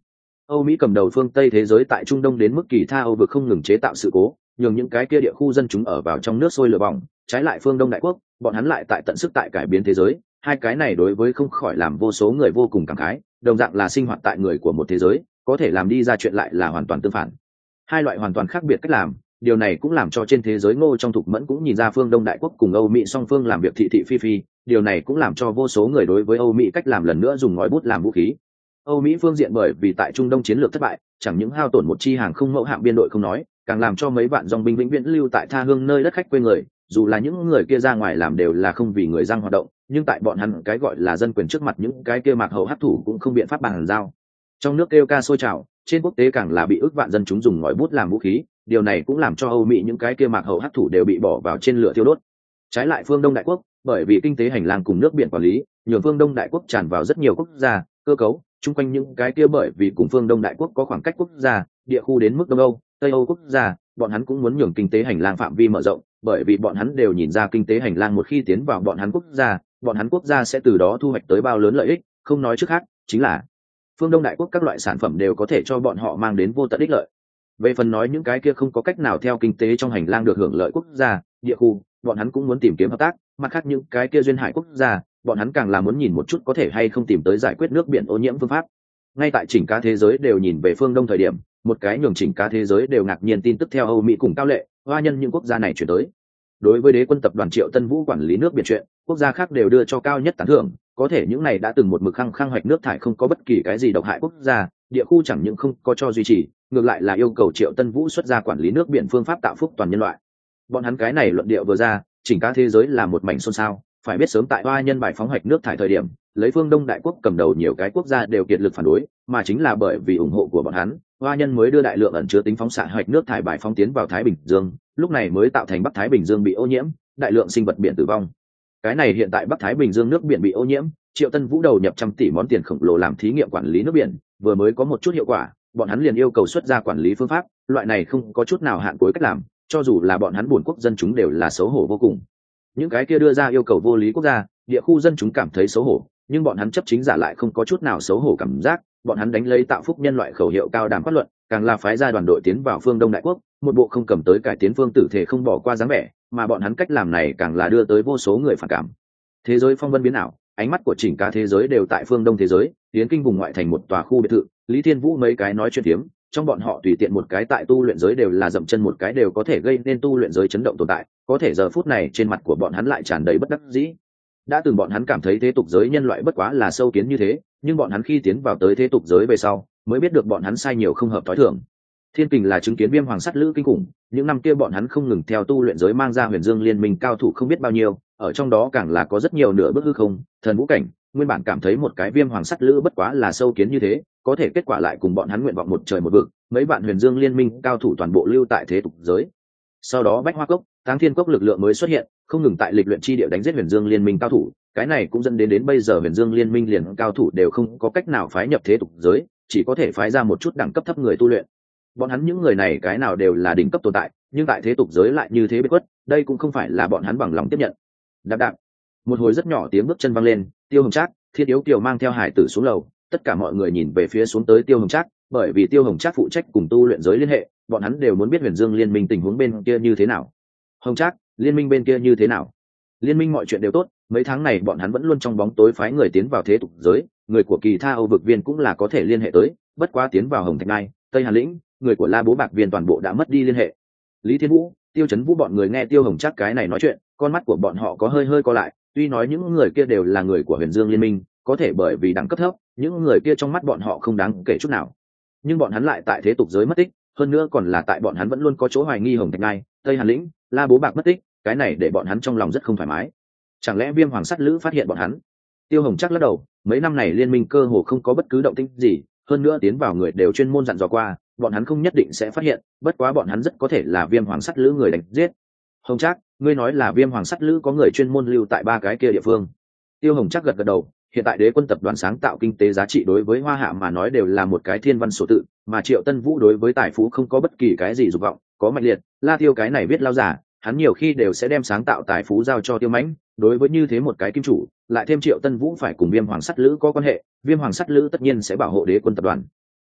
Âu Mỹ cầm đầu phương Tây thế giới tại Trung Đông đến mức kỳ tha Âu vực không ngừng chế tạo sự cố, nhường những cái kia địa khu dân chúng ở vào trong nước sôi lửa bỏng, trái lại phương Đông đại quốc, bọn hắn lại tại tận sức tại cải biến thế giới, hai cái này đối với không khỏi làm vô số người vô cùng cảm khái, đồng dạng là sinh hoạt tại người của một thế giới, có thể làm đi ra chuyện lại là hoàn toàn tương phản. Hai loại hoàn toàn khác biệt cách làm, điều này cũng làm cho trên thế giới Ngô trong Thục Mẫn cũng nhìn ra phương Đông đại quốc cùng Âu Mỹ song phương làm việc thị thị phi phi, điều này cũng làm cho vô số người đối với Âu Mỹ cách làm lần nữa dùng ngòi bút làm vũ khí. Âu Mỹ phương diện bởi vì tại Trung Đông chiến lược thất bại, chẳng những hao tổn một chi hàng không mẫu hạm biên đội không nói, càng làm cho mấy vạn dòng binh vĩnh viễn lưu tại tha hương nơi đất khách quê người, dù là những người kia ra ngoài làm đều là không vì người giang hoạt động, nhưng tại bọn hắn cái gọi là dân quyền trước mặt những cái kia mạc hậu hấp thủ cũng không biện pháp bàn giao. Trong nước kêu ca sôi trào, trên quốc tế càng là bị ức vạn dân chúng dùng ngòi bút làm vũ khí, điều này cũng làm cho Âu Mỹ những cái kia mạc hậu hấp thủ đều bị bỏ vào trên lửa thiêu đốt. Trái lại phương Đông đại quốc, bởi vì kinh tế hành lang cùng nước biển quản lý, nhường phương Đông đại quốc tràn vào rất nhiều quốc gia, cơ cấu chung quanh những cái kia bởi vì cùng phương Đông đại quốc có khoảng cách quốc gia, địa khu đến mức Đông Âu, Tây Âu quốc gia, bọn hắn cũng muốn nhường kinh tế hành lang phạm vi mở rộng, bởi vì bọn hắn đều nhìn ra kinh tế hành lang một khi tiến vào bọn hắn quốc gia sẽ từ đó thu hoạch tới bao lớn lợi ích, không nói trước khác, chính là phương Đông đại quốc các loại sản phẩm đều có thể cho bọn họ mang đến vô tận ích lợi. Về phần nói những cái kia không có cách nào theo kinh tế trong hành lang được hưởng lợi quốc gia, địa khu, bọn hắn cũng muốn tìm kiếm hợp tác, mặt khác những cái kia duyên hải quốc gia, bọn hắn càng là muốn nhìn một chút có thể hay không tìm tới giải quyết nước biển ô nhiễm phương pháp. Ngay tại chỉnh cá thế giới đều nhìn về phương Đông thời điểm, một cái nhường chỉnh cá thế giới đều ngạc nhiên tin tức theo Âu Mỹ cùng Cao Lệ, Hoa Nhân những quốc gia này chuyển tới. Đối với đế quân tập đoàn Triệu Tân Vũ quản lý nước biển chuyện, quốc gia khác đều đưa cho cao nhất tán thưởng, có thể những này đã từng một mực khăng khăng hoạch nước thải không có bất kỳ cái gì độc hại quốc gia, địa khu chẳng những không có cho duy trì, ngược lại là yêu cầu Triệu Tân Vũ xuất ra quản lý nước biển phương pháp tạo phúc toàn nhân loại. Bọn hắn cái này luận điệu vừa ra, chỉnh cá thế giới là một mảnh xôn xao, phải biết sớm tại Hoa Nhân bài phóng hoạch nước thải thời điểm, lấy phương Đông đại quốc cầm đầu nhiều cái quốc gia đều kiệt lực phản đối, mà chính là bởi vì ủng hộ của bọn hắn, Hoa Nhân mới đưa đại lượng ẩn chứa tính phóng xạ hoạch nước thải bài phóng tiến vào Thái Bình Dương, lúc này mới tạo thành Bắc Thái Bình Dương bị ô nhiễm, đại lượng sinh vật biển tử vong. Cái này hiện tại Bắc Thái Bình Dương nước biển bị ô nhiễm, Triệu Tân Vũ đầu nhập trăm tỷ món tiền khổng lồ làm thí nghiệm quản lý nước biển, vừa mới có một chút hiệu quả, bọn hắn liền yêu cầu xuất ra quản lý phương pháp, loại này không có chút nào hạn cuối cách làm, cho dù là bọn hắn buồn quốc dân chúng đều là xấu hổ vô cùng. Những cái kia đưa ra yêu cầu vô lý quốc gia, địa khu dân chúng cảm thấy xấu hổ, nhưng bọn hắn chấp chính giả lại không có chút nào xấu hổ cảm giác, bọn hắn đánh lấy tạo phúc nhân loại khẩu hiệu cao đàm phát luận, càng là phái ra đoàn đội tiến vào phương Đông đại quốc, một bộ không cầm tới cải tiến phương tử thể không bỏ qua dáng vẻ, mà bọn hắn cách làm này càng là đưa tới vô số người phản cảm. Thế giới phong vân biến ảo, ánh mắt của chỉnh cả thế giới đều tại phương Đông thế giới, tiến kinh vùng ngoại thành một tòa khu biệt thự, Lý Thiên Vũ mấy cái nói chuyện tiếm, trong bọn họ tùy tiện một cái tại tu luyện giới đều là dậm chân một cái đều có thể gây nên tu luyện giới chấn động tồn tại, có thể giờ phút này trên mặt của bọn hắn lại tràn đầy bất đắc dĩ. Đã từng bọn hắn cảm thấy thế tục giới nhân loại bất quá là sâu kiến như thế, nhưng bọn hắn khi tiến vào tới thế tục giới về sau, mới biết được bọn hắn sai nhiều không hợp thói thường. Thiên Kình là chứng kiến Viêm Hoàng Sắt Lữ kinh khủng, những năm kia bọn hắn không ngừng theo tu luyện giới mang ra Huyền Dương Liên Minh cao thủ không biết bao nhiêu, ở trong đó càng là có rất nhiều nửa bước hư không, thần vũ cảnh, nguyên bản cảm thấy một cái Viêm Hoàng Sắt Lữ bất quá là sâu kiến như thế, có thể kết quả lại cùng bọn hắn nguyện vọng một trời một vực, mấy bạn Huyền Dương Liên Minh cao thủ toàn bộ lưu tại thế tục giới. Sau đó Bách Hoa Cốc, Táng Thiên Cốc lực lượng mới xuất hiện, không ngừng tại lịch luyện chi địa đánh giết Huyền Dương Liên Minh cao thủ, cái này cũng dẫn đến bây giờ Huyền Dương Liên Minh liền cao thủ đều không có cách nào phái nhập thế tục giới, chỉ có thể phái ra một chút đẳng cấp thấp người tu luyện. Bọn hắn những người này cái nào đều là đỉnh cấp tồn tại, nhưng tại thế tục giới lại như thế bất khuất, đây cũng không phải là bọn hắn bằng lòng tiếp nhận. Đạp đạp, một hồi rất nhỏ tiếng bước chân vang lên, Tiêu Hồng Trác, Thiết Yếu Kiều mang theo hải tử xuống lầu, tất cả mọi người nhìn về phía xuống tới Tiêu Hồng Trác, bởi vì Tiêu Hồng Trác phụ trách cùng tu luyện giới liên hệ, bọn hắn đều muốn biết Huyền Dương Liên Minh tình huống bên kia như thế nào. Hồng Trác, liên minh bên kia như thế nào? Liên minh mọi chuyện đều tốt, mấy tháng này bọn hắn vẫn luôn trong bóng tối phái người tiến vào thế tục giới, người của Kỳ Tha Âu vực viên cũng là có thể liên hệ tới, bất quá tiến vào Hồng Thạch Ngai, Tây Hàn Lĩnh, người của La Bố Bạc viên toàn bộ đã mất đi liên hệ. Lý Thiên Vũ, Tiêu Chấn Vũ bọn người nghe Tiêu Hồng Trác cái này nói chuyện, con mắt của bọn họ có hơi hơi co lại, tuy nói những người kia đều là người của Huyền Dương Liên Minh, có thể bởi vì đẳng cấp thấp, những người kia trong mắt bọn họ không đáng kể chút nào. Nhưng bọn hắn lại tại thế tục giới mất tích, hơn nữa còn là tại bọn hắn vẫn luôn có chỗ hoài nghi Hồng Thạch Ngai, Tây Hàn Lĩnh, La Bố Bạc mất tích, cái này để bọn hắn trong lòng rất không thoải mái. Chẳng lẽ Viêm Hoàng Sắt Lữ phát hiện bọn hắn? Tiêu Hồng Trác lắc đầu, mấy năm này liên minh cơ hồ không có bất cứ động tĩnh gì, hơn nữa tiến vào người đều chuyên môn dặn dò qua, bọn hắn không nhất định sẽ phát hiện, bất quá bọn hắn rất có thể là Viêm Hoàng Sắt Lữ người đánh giết. Hồng Trác, ngươi nói là Viêm Hoàng Sắt Lữ có người chuyên môn lưu tại ba cái kia địa phương? Tiêu Hồng Trác gật gật đầu, hiện tại Đế Quân tập đoàn sáng tạo kinh tế giá trị đối với Hoa Hạ mà nói đều là một cái thiên văn số tự, mà Triệu Tân Vũ đối với tài phú không có bất kỳ cái gì dục vọng, có Mạnh Liệt, La Tiêu cái này biết lao giả, hắn nhiều khi đều sẽ đem sáng tạo tài phú giao cho Tiêu Mãnh, đối với như thế một cái kim chủ, lại thêm Triệu Tân Vũ phải cùng Viêm Hoàng Sắt Lữ có quan hệ, Viêm Hoàng Sắt Lữ tất nhiên sẽ bảo hộ Đế Quân tập đoàn.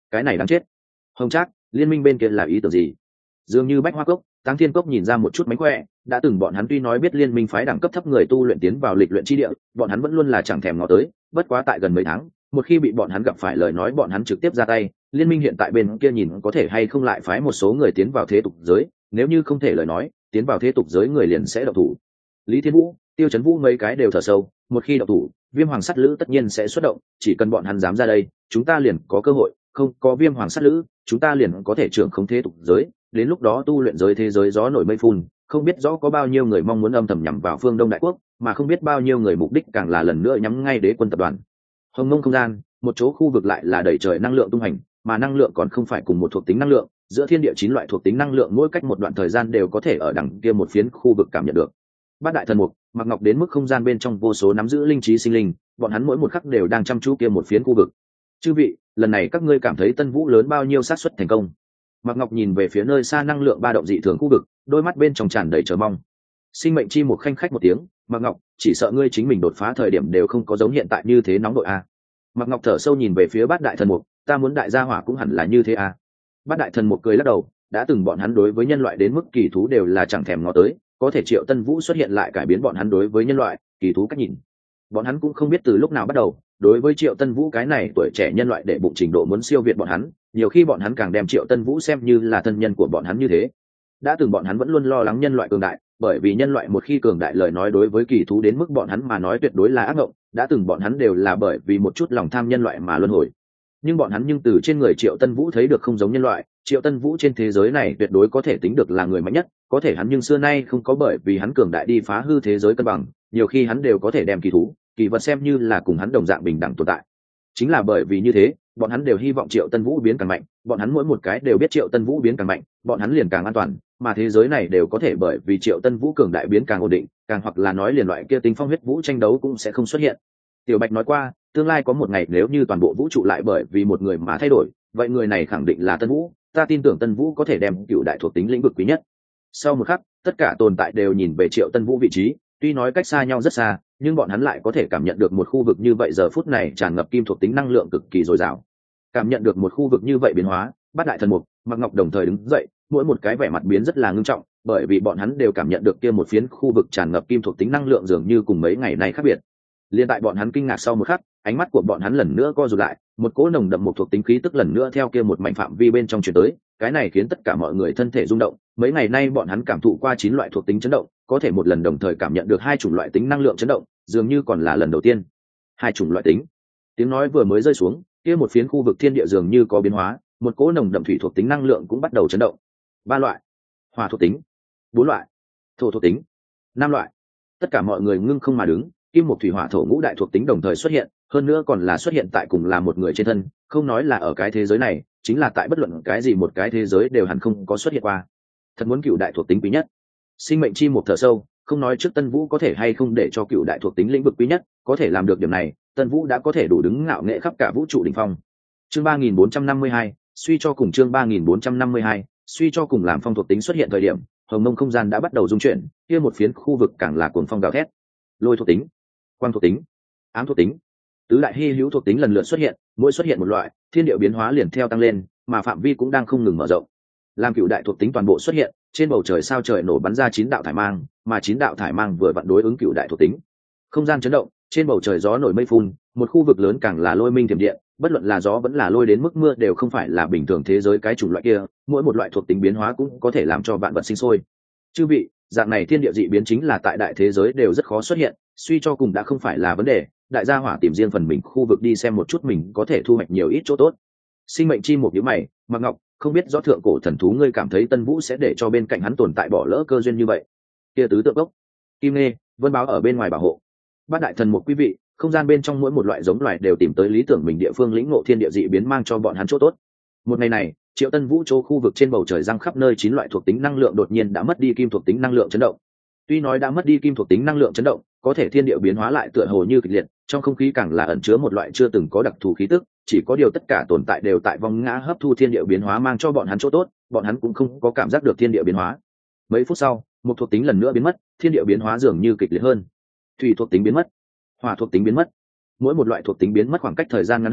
cái này đáng chết. Hồng Trác, liên minh bên kia là ý tưởng gì? Dường như Bách Hoa Cốc, Táng Thiên Cốc nhìn ra một chút mánh khỏe, đã từng bọn hắn tuy nói biết liên minh phái đẳng cấp thấp người tu luyện tiến vào lịch luyện chi địa, bọn hắn vẫn luôn là chẳng thèm ngó tới, bất quá tại gần mấy tháng, một khi bị bọn hắn gặp phải lời nói bọn hắn trực tiếp ra tay, liên minh hiện tại bên kia nhìn có thể hay không lại phái một số người tiến vào thế tục giới, nếu như không thể lời nói, tiến vào thế tục giới người liền sẽ động thủ. Lý Thiên Vũ, Tiêu Chấn Vũ mấy cái đều thở sâu, một khi động thủ, Viêm Hoàng Sắt Lữ tất nhiên sẽ xuất động, chỉ cần bọn hắn dám ra đây, chúng ta liền có cơ hội, không có Viêm Hoàng Sắt Lữ, chúng ta liền có thể trưởng không thế tục giới, đến lúc đó tu luyện giới thế giới gió nổi mây phun, không biết rõ có bao nhiêu người mong muốn âm thầm nhắm vào phương Đông Đại Quốc, mà không biết bao nhiêu người mục đích càng là lần nữa nhắm ngay Đế Quân tập đoàn. Hồng Mông không gian, một chỗ khu vực lại là đầy trời năng lượng tung hành, mà năng lượng còn không phải cùng một thuộc tính năng lượng, giữa thiên địa 9 loại thuộc tính năng lượng mỗi cách một đoạn thời gian đều có thể ở đằng kia một phiến khu vực cảm nhận được. Bát đại thần mục, Mặc Ngọc đến mức không gian bên trong vô số nắm giữ linh trí sinh linh, bọn hắn mỗi một khắc đều đang chăm chú kia một phiến khu vực. Chư vị, lần này các ngươi cảm thấy Tân Vũ lớn bao nhiêu xác suất thành công? Mặc Ngọc nhìn về phía nơi xa năng lượng ba động dị thường khu vực, đôi mắt bên trong tràn đầy chờ mong. Sinh mệnh chi một khanh khách một tiếng, Mặc Ngọc, chỉ sợ ngươi chính mình đột phá thời điểm đều không có giống hiện tại như thế nóng đội a. Mặc Ngọc thở sâu nhìn về phía Bát đại thần mục, ta muốn đại gia hỏa cũng hẳn là như thế a. Bát đại thần mục cười lắc đầu, đã từng bọn hắn đối với nhân loại đến mức kỳ thú đều là chẳng thèm ngó tới, có thể Triệu Tân Vũ xuất hiện lại cải biến bọn hắn đối với nhân loại, kỳ thú cách nhìn. Bọn hắn cũng không biết từ lúc nào bắt đầu, đối với Triệu Tân Vũ cái này tuổi trẻ nhân loại để bụng trình độ muốn siêu việt bọn hắn, nhiều khi bọn hắn càng đem Triệu Tân Vũ xem như là thân nhân của bọn hắn như thế. Đã từng bọn hắn vẫn luôn lo lắng nhân loại cường đại, bởi vì nhân loại một khi cường đại lời nói đối với kỳ thú đến mức bọn hắn mà nói tuyệt đối là ác mộng, đã từng bọn hắn đều là bởi vì một chút lòng tham nhân loại mà luân hồi. Nhưng bọn hắn từ trên người Triệu Tân Vũ thấy được không giống nhân loại, Triệu Tân Vũ trên thế giới này tuyệt đối có thể tính được là người mạnh nhất, có thể hắn nhưng xưa nay không có bởi vì hắn cường đại đi phá hư thế giới cân bằng, nhiều khi hắn đều có thể đem kỳ thú, kỳ vật xem như là cùng hắn đồng dạng bình đẳng tồn tại. Chính là bởi vì như thế, bọn hắn đều hy vọng Triệu Tân Vũ biến càng mạnh, bọn hắn mỗi một cái đều biết Triệu Tân Vũ biến càng mạnh, bọn hắn liền càng an toàn, mà thế giới này đều có thể bởi vì Triệu Tân Vũ cường đại biến càng ổn định, càng hoặc là nói liền loại kia tính phong huyết vũ tranh đấu cũng sẽ không xuất hiện. Tiểu Bạch nói qua, tương lai có một ngày nếu như toàn bộ vũ trụ lại bởi vì một người mà thay đổi, vậy người này khẳng định là Tân Vũ, ta tin tưởng Tân Vũ có thể đem cựu đại thuộc tính lĩnh vực quý nhất. Sau một khắc, tất cả tồn tại đều nhìn về Triệu Tân Vũ vị trí, tuy nói cách xa nhau rất xa, nhưng bọn hắn lại có thể cảm nhận được một khu vực như vậy giờ phút này tràn ngập kim thuộc tính năng lượng cực kỳ dồi dào. Cảm nhận được một khu vực như vậy biến hóa, Bát đại thần mục, Mặc Ngọc đồng thời đứng dậy, mỗi một cái vẻ mặt biến rất là ngưng trọng, bởi vì bọn hắn đều cảm nhận được kia một phiến khu vực tràn ngập kim thuộc tính năng lượng dường như cùng mấy ngày nay khác biệt. Liên tại bọn hắn kinh ngạc sau một khắc, ánh mắt của bọn hắn lần nữa co rụt lại, một cỗ nồng đậm một thuộc tính khí tức lần nữa theo kia một mảnh phạm vi bên trong truyền tới, cái này khiến tất cả mọi người thân thể rung động. Mấy ngày nay bọn hắn cảm thụ qua 9 loại thuộc tính chấn động, có thể một lần đồng thời cảm nhận được 2 chủng loại tính năng lượng chấn động, dường như còn là lần đầu tiên. 2 chủng loại tính. Tiếng nói vừa mới rơi xuống, kia một phiến khu vực thiên địa dường như có biến hóa, một cỗ nồng đậm thủy thuộc tính năng lượng cũng bắt đầu chấn động. 3 loại. Hỏa thuộc tính. 4 loại. Thổ thuộc tính. 5 loại. Tất cả mọi người ngưng không mà đứng, kim một thủy hỏa thổ ngũ đại thuộc tính đồng thời xuất hiện, hơn nữa còn là xuất hiện tại cùng là một người trên thân, không nói là ở cái thế giới này, chính là tại bất luận cái gì một cái thế giới đều hẳn không có xuất hiện qua. Thật muốn cựu đại thuộc tính quý nhất. Sinh mệnh chi một thở sâu, không nói trước Tân Vũ có thể hay không để cho cựu đại thuộc tính lĩnh vực quý nhất, có thể làm được điểm này, Tân Vũ đã có thể đủ đứng ngạo nghệ khắp cả vũ trụ đỉnh phong. Chương 3452, suy cho cùng chương 3452, suy cho cùng làm phong thuộc tính xuất hiện thời điểm, hồng mông không gian đã bắt đầu rung chuyển, kia một phiến khu vực càng là cuồng phong gào thét. Lôi thuộc tính, quang thuộc tính, ám thuộc tính, tứ đại hy hữu thuộc tính lần lượt xuất hiện, mỗi xuất hiện một loại, thiên địa biến hóa liền theo tăng lên, mà phạm vi cũng đang không ngừng mở rộng. Làm cựu đại thuộc tính toàn bộ xuất hiện, trên bầu trời sao trời nổ bắn ra 9 đạo thải mang, mà 9 đạo thải mang vừa vặn đối ứng cựu đại thuộc tính. Không gian chấn động, trên bầu trời gió nổi mây phun, một khu vực lớn càng là lôi minh thiểm điện, bất luận là gió vẫn là lôi đến mức mưa đều không phải là bình thường thế giới cái chủng loại kia, mỗi một loại thuộc tính biến hóa cũng có thể làm cho vạn vật sinh sôi. Chư vị, dạng này thiên địa dị biến chính là tại đại thế giới đều rất khó xuất hiện, suy cho cùng đã không phải là vấn đề, đại gia hỏa tìm riêng phần mình khu vực đi xem một chút mình có thể thu hoạch nhiều ít chỗ tốt. Sinh mệnh chi một nhíu mày, Mặc Ngọc, không biết rõ thượng cổ thần thú ngươi cảm thấy Tân Vũ sẽ để cho bên cạnh hắn tồn tại bỏ lỡ cơ duyên như vậy. Kia tứ tượng gốc, Kim Nê, Vân Báo ở bên ngoài bảo hộ. Bát đại thần một quý vị, không gian bên trong mỗi một loại giống loài đều tìm tới lý tưởng mình địa phương lĩnh ngộ thiên địa dị biến mang cho bọn hắn chỗ tốt. Một ngày này, Triệu Tân Vũ chỗ khu vực trên bầu trời răng khắp nơi 9 loại thuộc tính năng lượng đột nhiên đã mất đi kim thuộc tính năng lượng chấn động. Tuy nói đã mất đi kim thuộc tính năng lượng chấn động, có thể thiên địa biến hóa lại tựa hồ như kịch liệt, trong không khí càng là ẩn chứa một loại chưa từng có đặc thù khí tức, chỉ có điều tất cả tồn tại đều tại vòng ngã hấp thu thiên địa biến hóa mang cho bọn hắn chỗ tốt, bọn hắn cũng không có cảm giác được thiên địa biến hóa. Mấy phút sau, một thuộc tính lần nữa biến mất, thiên địa biến hóa dường như kịch liệt hơn. Thủy thuộc tính biến mất, hỏa thuộc tính biến mất. Mỗi một loại thuộc tính biến mất khoảng cách thời gian ngắn hơn,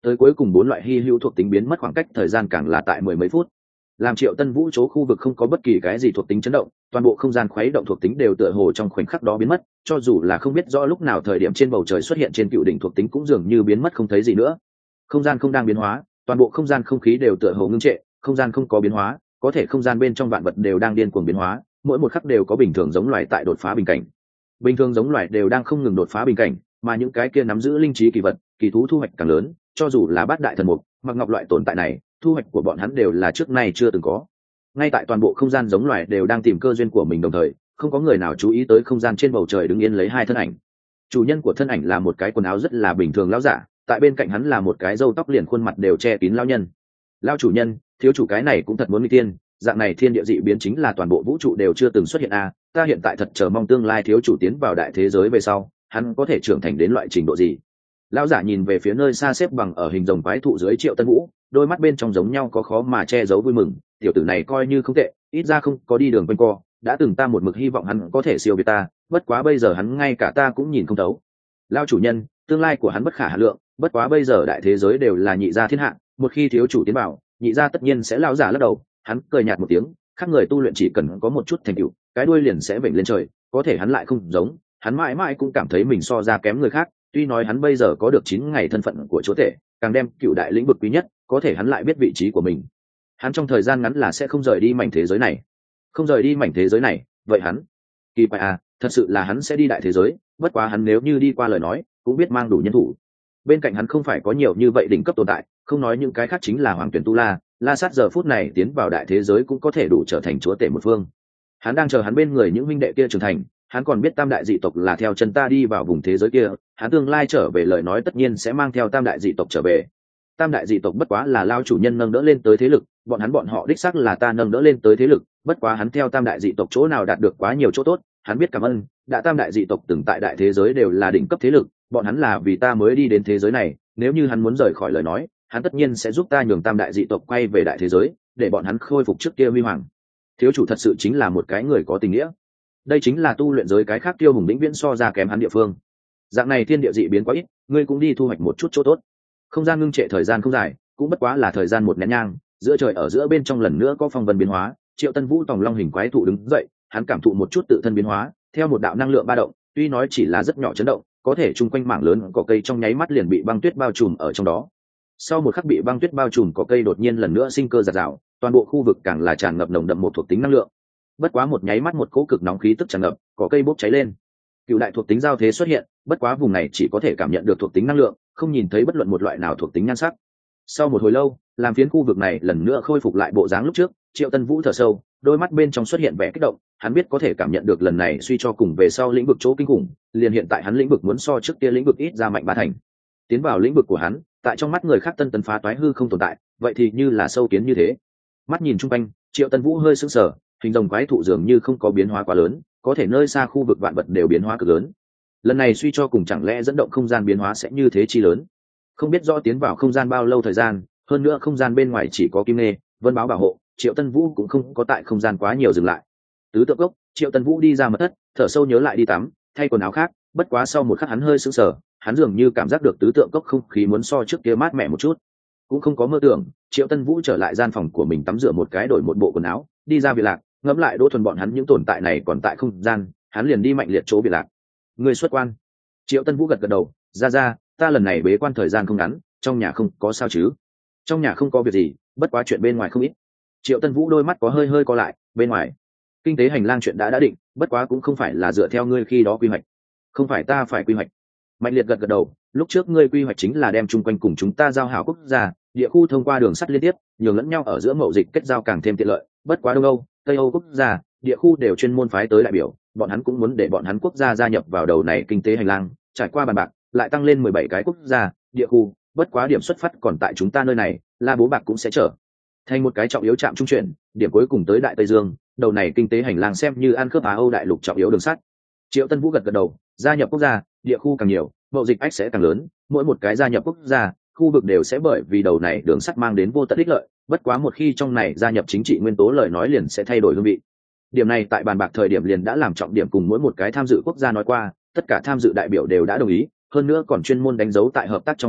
tới cuối cùng 4 loại hy hữu thuộc tính biến mất khoảng cách thời gian càng là tại 10 mấy phút. Làm Triệu Tân Vũ chỗ khu vực không có bất kỳ cái gì thuộc tính chấn động, toàn bộ không gian khuấy động thuộc tính đều tựa hồ trong khoảnh khắc đó biến mất, cho dù là không biết rõ lúc nào thời điểm trên bầu trời xuất hiện trên cựu đỉnh thuộc tính cũng dường như biến mất không thấy gì nữa. Không gian không đang biến hóa, toàn bộ không gian không khí đều tựa hồ ngưng trệ, không gian không có biến hóa, có thể không gian bên trong vạn vật đều đang điên cuồng biến hóa, mỗi một khắc đều có bình thường giống loài tại đột phá bình cảnh. Bình thường giống loài đều đang không ngừng đột phá bình cảnh, mà những cái kia nắm giữ linh trí kỳ vật, kỳ thú thu hoạch càng lớn, cho dù là bát đại thần mục, mặc ngọc loại tồn tại này, thu hoạch của bọn hắn đều là trước nay chưa từng có. Ngay tại toàn bộ không gian giống loài đều đang tìm cơ duyên của mình đồng thời, không có người nào chú ý tới không gian trên bầu trời đứng yên lấy hai thân ảnh. Chủ nhân của thân ảnh là một cái quần áo rất là bình thường lão giả, tại bên cạnh hắn là một cái râu tóc liền khuôn mặt đều che kín lão nhân. Lão chủ nhân, thiếu chủ cái này cũng thật muốn nguy tiên, dạng này thiên địa dị biến chính là toàn bộ vũ trụ đều chưa từng xuất hiện a, ta hiện tại thật chờ mong tương lai thiếu chủ tiến vào đại thế giới về sau, hắn có thể trưởng thành đến loại trình độ gì. Lão giả nhìn về phía nơi xa xếp bằng ở hình rồng quái thụ dưới Triệu Tân Vũ, đôi mắt bên trong giống nhau có khó mà che giấu vui mừng, tiểu tử này coi như không tệ, ít ra không có đi đường quanh co, đã từng ta một mực hy vọng hắn có thể siêu việt ta, bất quá bây giờ hắn ngay cả ta cũng nhìn không thấu. Lão chủ nhân, tương lai của hắn bất khả hà lượng, bất quá bây giờ đại thế giới đều là nhị gia thiên hạ, một khi thiếu chủ tiến vào, nhị gia tất nhiên sẽ lão giả lắc đầu, hắn cười nhạt một tiếng, khác người tu luyện chỉ cần có một chút thành tựu, cái đuôi liền sẽ vểnh lên trời, có thể hắn lại không giống, hắn mãi mãi cũng cảm thấy mình so ra kém người khác, tuy nói hắn bây giờ có được 9 ngày thân phận của chúa tể, càng đem cựu đại lĩnh vực quý nhất, có thể hắn lại biết vị trí của mình. Hắn trong thời gian ngắn là sẽ không rời đi mảnh thế giới này. Không rời đi mảnh thế giới này, vậy hắn, kỳ quái à, thật sự là hắn sẽ đi đại thế giới, bất quá hắn nếu như đi qua lời nói, cũng biết mang đủ nhân thủ. Bên cạnh hắn không phải có nhiều như vậy đỉnh cấp tồn tại, không nói những cái khác chính là Hoàng Tuyển Tu La, La Sát giờ phút này tiến vào đại thế giới cũng có thể đủ trở thành chúa tể một phương. Hắn đang chờ hắn bên người những huynh đệ kia trưởng thành, hắn còn biết tam đại dị tộc là theo chân ta đi vào vùng thế giới kia, hắn tương lai trở về lời nói tất nhiên sẽ mang theo tam đại dị tộc trở về. Tam đại dị tộc bất quá là lao chủ nhân nâng đỡ lên tới thế lực, bọn họ đích xác là ta nâng đỡ lên tới thế lực, bất quá hắn theo tam đại dị tộc chỗ nào đạt được quá nhiều chỗ tốt, hắn biết cảm ơn, đã tam đại dị tộc từng tại đại thế giới đều là đỉnh cấp thế lực, bọn hắn là vì ta mới đi đến thế giới này, nếu như hắn muốn rời khỏi lời nói, hắn tất nhiên sẽ giúp ta nhường tam đại dị tộc quay về đại thế giới, để bọn hắn khôi phục trước kia huy hoàng. Thiếu chủ thật sự chính là một cái người có tình nghĩa. Đây chính là tu luyện giới cái khác tiêu hùng lĩnh viễn so ra kém hắn địa phương. Dạng này thiên địa dị biến quá ít, ngươi cũng đi thu hoạch một chút chỗ tốt. Không gian ngưng trệ thời gian không dài, cũng bất quá là thời gian một nén nhang, giữa trời ở giữa bên trong lần nữa có phong vân biến hóa, Triệu Tân Vũ tòng long hình quái thụ đứng dậy, hắn cảm thụ một chút tự thân biến hóa, theo một đạo năng lượng ba động, tuy nói chỉ là rất nhỏ chấn động, có thể chung quanh mảng lớn cỏ cây trong nháy mắt liền bị băng tuyết bao trùm ở trong đó. Sau một khắc bị băng tuyết bao trùm, cỏ cây đột nhiên lần nữa sinh cơ rạng rào, toàn bộ khu vực càng là tràn ngập nồng đậm một thuộc tính năng lượng. Bất quá một nháy mắt một cỗ cực nóng khí tức tràn ngập, cỏ cây bốc cháy lên. Cựu đại thuộc tính giao thế xuất hiện, bất quá vùng này chỉ có thể cảm nhận được thuộc tính năng lượng, không nhìn thấy bất luận một loại nào thuộc tính nhan sắc. Sau một hồi lâu, làm phiến khu vực này lần nữa khôi phục lại bộ dáng lúc trước, Triệu Tân Vũ thở sâu, đôi mắt bên trong xuất hiện vẻ kích động, hắn biết có thể cảm nhận được lần này suy cho cùng về sau lĩnh vực chỗ kinh khủng, liền hiện tại hắn lĩnh vực muốn so trước kia lĩnh vực ít ra mạnh ba thành. Tiến vào lĩnh vực của hắn, tại trong mắt người khác tân tấn phá toái hư không tồn tại, vậy thì như là sâu kiến như thế. Mắt nhìn chung quanh, Triệu Tân Vũ hơi sững sờ, hình rồng quái thụ dường như không có biến hóa quá lớn, có thể nơi xa khu vực vạn vật đều biến hóa cực lớn. Lần này suy cho cùng chẳng lẽ dẫn động không gian biến hóa sẽ như thế chi lớn? Không biết rõ tiến vào không gian bao lâu thời gian, hơn nữa không gian bên ngoài chỉ có kim nê, vân báo bảo hộ, Triệu Tân Vũ cũng không có tại không gian quá nhiều dừng lại. Tứ tượng cốc, Triệu Tân Vũ đi ra mật thất, thở sâu nhớ lại đi tắm, thay quần áo khác, bất quá sau một khắc hắn hơi sững sờ, hắn dường như cảm giác được tứ tượng cốc không khí muốn so trước kia mát mẻ một chút. Cũng không có mơ tưởng, Triệu Tân Vũ trở lại gian phòng của mình tắm rửa một cái, đổi một bộ quần áo, đi ra biệt lạc, ngẫm lại Đỗ Thuần bọn hắn những tồn tại này còn tại không gian, hắn liền đi mạnh liệt chỗ biệt lạc. Người xuất quan. Triệu Tân Vũ gật gật đầu, ra, ta lần này bế quan thời gian không ngắn, trong nhà không có sao chứ? Trong nhà không có việc gì, bất quá chuyện bên ngoài không ít. Triệu Tân Vũ đôi mắt có hơi co lại, bên ngoài kinh tế hành lang chuyện đã định, bất quá cũng không phải là dựa theo ngươi khi đó quy hoạch. Không phải ta phải quy hoạch. Mạnh liệt gật gật đầu, lúc trước ngươi quy hoạch chính là đem chung quanh cùng chúng ta giao hảo quốc gia, địa khu thông qua đường sắt liên tiếp, nhường lẫn nhau ở giữa mậu dịch kết giao càng thêm tiện lợi, bất quá Đông Âu, Tây Âu quốc gia, địa khu đều chuyên môn phái tới đại biểu, bọn hắn cũng muốn để bọn hắn quốc gia gia nhập vào đầu này kinh tế hành lang, trải qua bàn bạc, lại tăng lên 17 cái quốc gia, địa khu, bất quá điểm xuất phát còn tại chúng ta nơi này, La Bố Bạc cũng sẽ trở thành một cái trọng yếu trạm trung chuyển, điểm cuối cùng tới Đại Tây Dương, đầu này kinh tế hành lang xem như ăn khớp Á Âu đại lục trọng yếu đường sắt. Triệu Tân Vũ gật gật đầu, gia nhập quốc gia, địa khu càng nhiều, mậu dịch ách sẽ càng lớn, mỗi một cái gia nhập quốc gia, khu vực đều sẽ bởi vì đầu này đường sắt mang đến vô tận ích lợi, bất quá một khi trong này gia nhập chính trị nguyên tố lời nói liền sẽ thay đổi hương vị. Điểm này tại bàn bạc thời điểm liền đã làm trọng điểm cùng mỗi một cái tham dự quốc gia nói qua, tất cả tham dự đại biểu đều đã đồng ý, hơn nữa còn chuyên môn đánh dấu tại hợp tác trong hiệp nghị,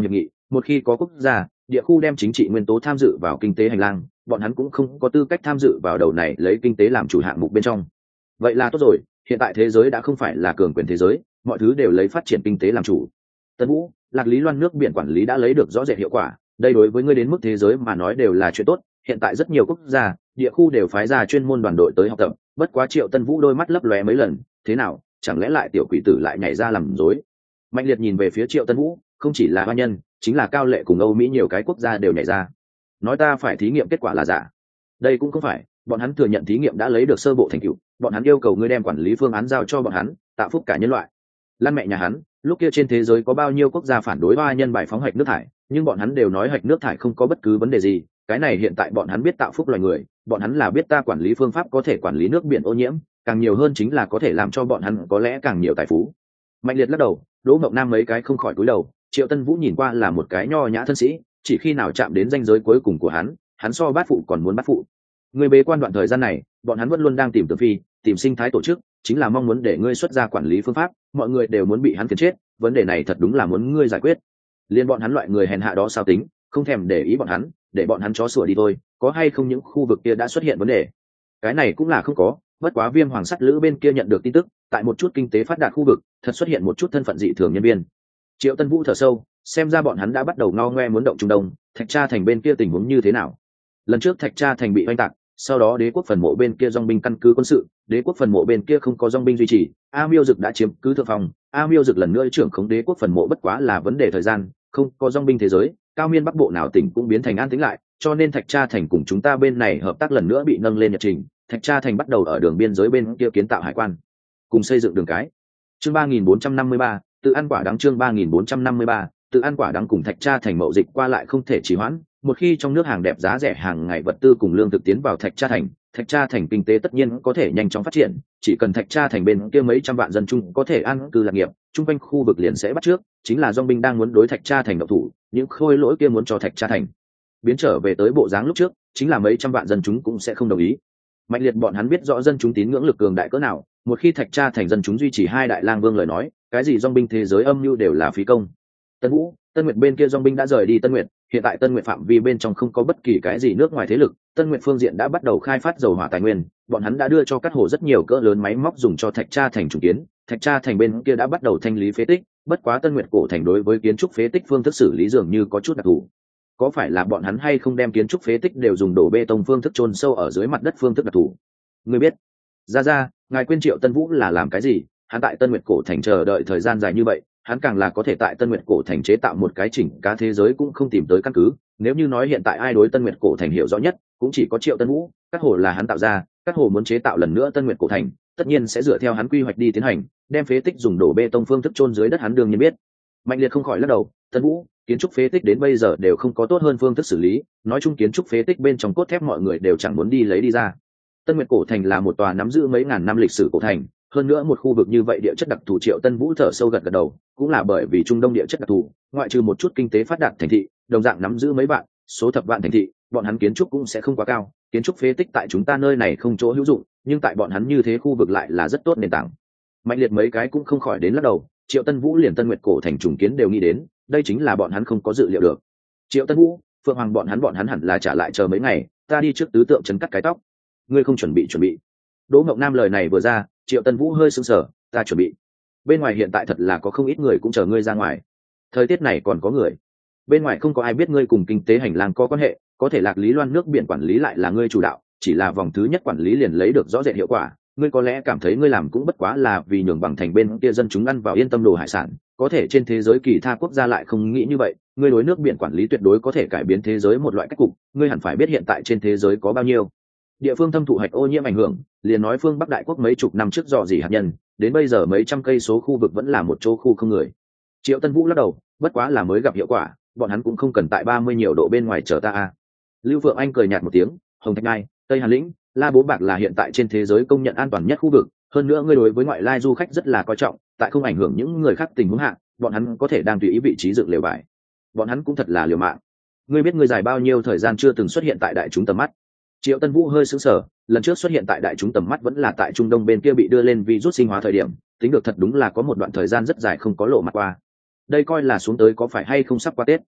một khi có quốc gia địa khu đem chính trị nguyên tố tham dự vào kinh tế hành lang, bọn hắn cũng không có tư cách tham dự vào đầu này lấy kinh tế làm chủ hạng mục bên trong. Vậy là tốt rồi, hiện tại thế giới đã không phải là cường quyền thế giới, mọi thứ đều lấy phát triển kinh tế làm chủ. Tân Vũ, Lạc Lý Loan nước biển quản lý đã lấy được rõ rệt hiệu quả, đây đối với ngươi đến mức thế giới mà nói đều là chuyện tốt. Hiện tại rất nhiều quốc gia địa khu đều phái ra chuyên môn đoàn đội tới học tập, bất quá Triệu Tân Vũ đôi mắt lấp lóe mấy lần, thế nào, chẳng lẽ lại tiểu quỷ tử lại nhảy ra làm rối? Mạnh liệt nhìn về phía Triệu Tân Vũ, không chỉ là hoa nhân, chính là Cao Lệ cùng Âu Mỹ nhiều cái quốc gia đều nhảy ra, nói ta phải thí nghiệm kết quả là giả. Đây cũng không phải, bọn hắn thừa nhận thí nghiệm đã lấy được sơ bộ thành tựu, bọn hắn yêu cầu ngươi đem quản lý phương án giao cho bọn hắn, tạo phúc cả nhân loại. Lan mẹ nhà hắn, lúc kia trên thế giới có bao nhiêu quốc gia phản đối hoa nhân bài phóng hạch nước thải, nhưng bọn hắn đều nói hạch nước thải không có bất cứ vấn đề gì. Cái này hiện tại bọn hắn biết tạo phúc loài người, bọn hắn là biết ta quản lý phương pháp có thể quản lý nước biển ô nhiễm, càng nhiều hơn chính là có thể làm cho bọn hắn có lẽ càng nhiều tài phú. Mạnh liệt lắc đầu, Đỗ Ngọc Nam mấy cái không khỏi cúi đầu. Triệu Tân Vũ nhìn qua là một cái nho nhã thân sĩ, chỉ khi nào chạm đến ranh giới cuối cùng của hắn so bát phụ còn muốn bát phụ. Người bế quan đoạn thời gian này, bọn hắn vẫn luôn đang tìm Tưởng Phi, tìm sinh thái tổ chức, chính là mong muốn để ngươi xuất ra quản lý phương pháp, mọi người đều muốn bị hắn phiền chết, vấn đề này thật đúng là muốn ngươi giải quyết. Liên bọn hắn loại người hèn hạ đó sao tính, không thèm để ý bọn hắn, để bọn hắn chó sủa đi thôi, có hay không những khu vực kia đã xuất hiện vấn đề. Cái này cũng là không có, bất quá Viêm Hoàng Sắt Lữ bên kia nhận được tin tức, tại một chút kinh tế phát đạt khu vực, thật xuất hiện một chút thân phận dị thường nhân viên. Triệu Tân Vũ thở sâu, xem ra bọn hắn đã bắt đầu ngao ngoe muốn động Trung Đông, Thạch Tra thành bên kia tình huống như thế nào? Lần trước Thạch Tra thành bị oanh tạc, sau đó Đế quốc phần mộ bên kia dòng binh căn cứ quân sự, Đế quốc phần mộ bên kia không có dòng binh duy trì, A Miêu Dực đã chiếm cứ thượng phòng, A Miêu Dực lần nữa trưởng khống Đế quốc phần mộ bất quá là vấn đề thời gian, không có dòng binh thế giới, cao miên bắc bộ nào tỉnh cũng biến thành an tĩnh lại, cho nên Thạch Tra thành cùng chúng ta bên này hợp tác lần nữa bị nâng lên nhật trình. Thạch Tra thành bắt đầu ở đường biên giới bên kia kiến tạo hải quan, cùng xây dựng đường cái. Chương 3453, tự ăn quả đắng. Chương 3453, tự ăn quả đắng. Cùng Thạch Tra thành mậu dịch qua lại không thể trì hoãn, một khi trong nước hàng đẹp giá rẻ hàng ngày vật tư cùng lương thực tiến vào Thạch Tra thành kinh tế tất nhiên có thể nhanh chóng phát triển, chỉ cần Thạch Tra thành bên kia mấy trăm vạn dân chung có thể an cư lạc nghiệp, chung quanh khu vực liền sẽ bắt trước, chính là dòng binh đang muốn đối Thạch Tra thành động thủ, những khôi lỗi kia muốn cho Thạch Tra thành biến trở về tới bộ dáng lúc trước, chính là mấy trăm vạn dân chúng cũng sẽ không đồng ý. Mạnh liệt bọn hắn biết rõ dân chúng tín ngưỡng lực cường đại cỡ nào, một khi Thạch Tra thành dân chúng duy trì hai đại lang vương lời nói, cái gì dòng binh thế giới âm mưu đều là phí công. Tân Vũ, Tân Nguyệt bên kia dòng binh đã rời đi Tân Nguyệt, hiện tại Tân Nguyệt phạm vi bên trong không có bất kỳ cái gì nước ngoài thế lực, Tân Nguyệt phương diện đã bắt đầu khai phát dầu hỏa tài nguyên, bọn hắn đã đưa cho các hồ rất nhiều cỡ lớn máy móc dùng cho Thạch Tra thành trùng kiến, Thạch Tra thành bên kia đã bắt đầu thanh lý phế tích, bất quá Tân Nguyệt cổ thành đối với kiến trúc phế tích phương thức xử lý dường như có chút đặc thù. Có phải là bọn hắn hay không đem kiến trúc phế tích đều dùng đổ bê tông phương thức chôn sâu ở dưới mặt đất phương thức đặc thù? Ngươi biết, ra, ngài quên Triệu Tân Vũ là làm cái gì? Hắn tại Tân Nguyệt cổ thành chờ đợi thời gian dài như vậy, hắn càng là có thể tại Tân Nguyệt cổ thành chế tạo một cái chỉnh cá thế giới cũng không tìm tới căn cứ. Nếu như nói hiện tại ai đối Tân Nguyệt cổ thành hiểu rõ nhất, cũng chỉ có Triệu Tân Vũ. Các hồ là hắn tạo ra, các hồ muốn chế tạo lần nữa Tân Nguyệt cổ thành, tất nhiên sẽ dựa theo hắn quy hoạch đi tiến hành, đem phế tích dùng đổ bê tông phương thức chôn dưới đất, hắn đương nhiên biết. Mạnh liệt không khỏi lắc đầu, Tân Vũ, kiến trúc phế tích đến bây giờ đều không có tốt hơn phương thức xử lý, nói chung kiến trúc phế tích bên trong cốt thép mọi người đều chẳng muốn đi lấy đi ra. Tân Nguyệt cổ thành là một tòa nắm giữ mấy ngàn năm lịch sử cổ thành, hơn nữa một khu vực như vậy địa chất đặc thù. Triệu Tân Vũ thở sâu gật đầu, cũng là bởi vì Trung Đông địa chất đặc thù, ngoại trừ một chút kinh tế phát đạt thành thị, đồng dạng nắm giữ mấy vạn, số thập vạn thành thị, bọn hắn kiến trúc cũng sẽ không quá cao. Kiến trúc phế tích tại chúng ta nơi này không chỗ hữu dụng, nhưng tại bọn hắn như thế khu vực lại là rất tốt nền tảng. Mạnh liệt mấy cái cũng không khỏi đến lắc đầu, Triệu Tân Vũ liền Tân Nguyệt cổ thành trùng kiến đều nghĩ đến, đây chính là bọn hắn không có dự liệu được. Triệu Tân Vũ, Phượng Hoàng bọn hắn hẳn là trả lại chờ mấy ngày, ta đi trước tứ tượng chấn cắt cái tóc. Ngươi không chuẩn bị? Đỗ Ngọc Nam lời này vừa ra, Triệu Tân Vũ hơi sững sờ, ta chuẩn bị. Bên ngoài hiện tại thật là có không ít người cũng chờ ngươi ra ngoài. Thời tiết này còn có người. Bên ngoài không có ai biết ngươi cùng kinh tế hành lang có quan hệ, có thể Lạc Lý Loan nước biển quản lý lại là ngươi chủ đạo, chỉ là vòng thứ nhất quản lý liền lấy được rõ rệt hiệu quả. Ngươi có lẽ cảm thấy ngươi làm cũng bất quá là vì nhường bằng thành bên kia dân chúng ăn vào yên tâm đồ hải sản, có thể trên thế giới kỳ tha quốc gia lại không nghĩ như vậy. Ngươi đối nước biển quản lý tuyệt đối có thể cải biến thế giới một loại cách cục. Ngươi hẳn phải biết hiện tại trên thế giới có bao nhiêu địa phương thâm thụ hạch ô nhiễm ảnh hưởng, liền nói phương Bắc Đại Quốc mấy chục năm trước dò dỉ hạt nhân, đến bây giờ mấy trăm cây số khu vực vẫn là một chỗ khu không người. Triệu Tân Vũ lắc đầu, bất quá là mới gặp hiệu quả, bọn hắn cũng không cần tại 30 nhiều độ bên ngoài chờ ta a. Lưu Phượng Anh cười nhạt một tiếng, Hồng Thạch Ngai, Tây Hàn Lĩnh, La Bố Bạc là hiện tại trên thế giới công nhận an toàn nhất khu vực, hơn nữa ngươi đối với ngoại lai du khách rất là coi trọng, tại không ảnh hưởng những người khác tình huống hạ, bọn hắn có thể đang tùy ý vị trí dựng lều bài. Bọn hắn cũng thật là liều mạng. Ngươi biết ngươi dài bao nhiêu thời gian chưa từng xuất hiện tại đại chúng tầm mắt? Triệu Tân Vũ hơi sững sờ, lần trước xuất hiện tại đại chúng tầm mắt vẫn là tại Trung Đông bên kia bị đưa lên virus sinh hóa thời điểm, tính được thật đúng là có một đoạn thời gian rất dài không có lộ mặt qua. Đây coi là xuống tới có phải hay không sắp qua Tết?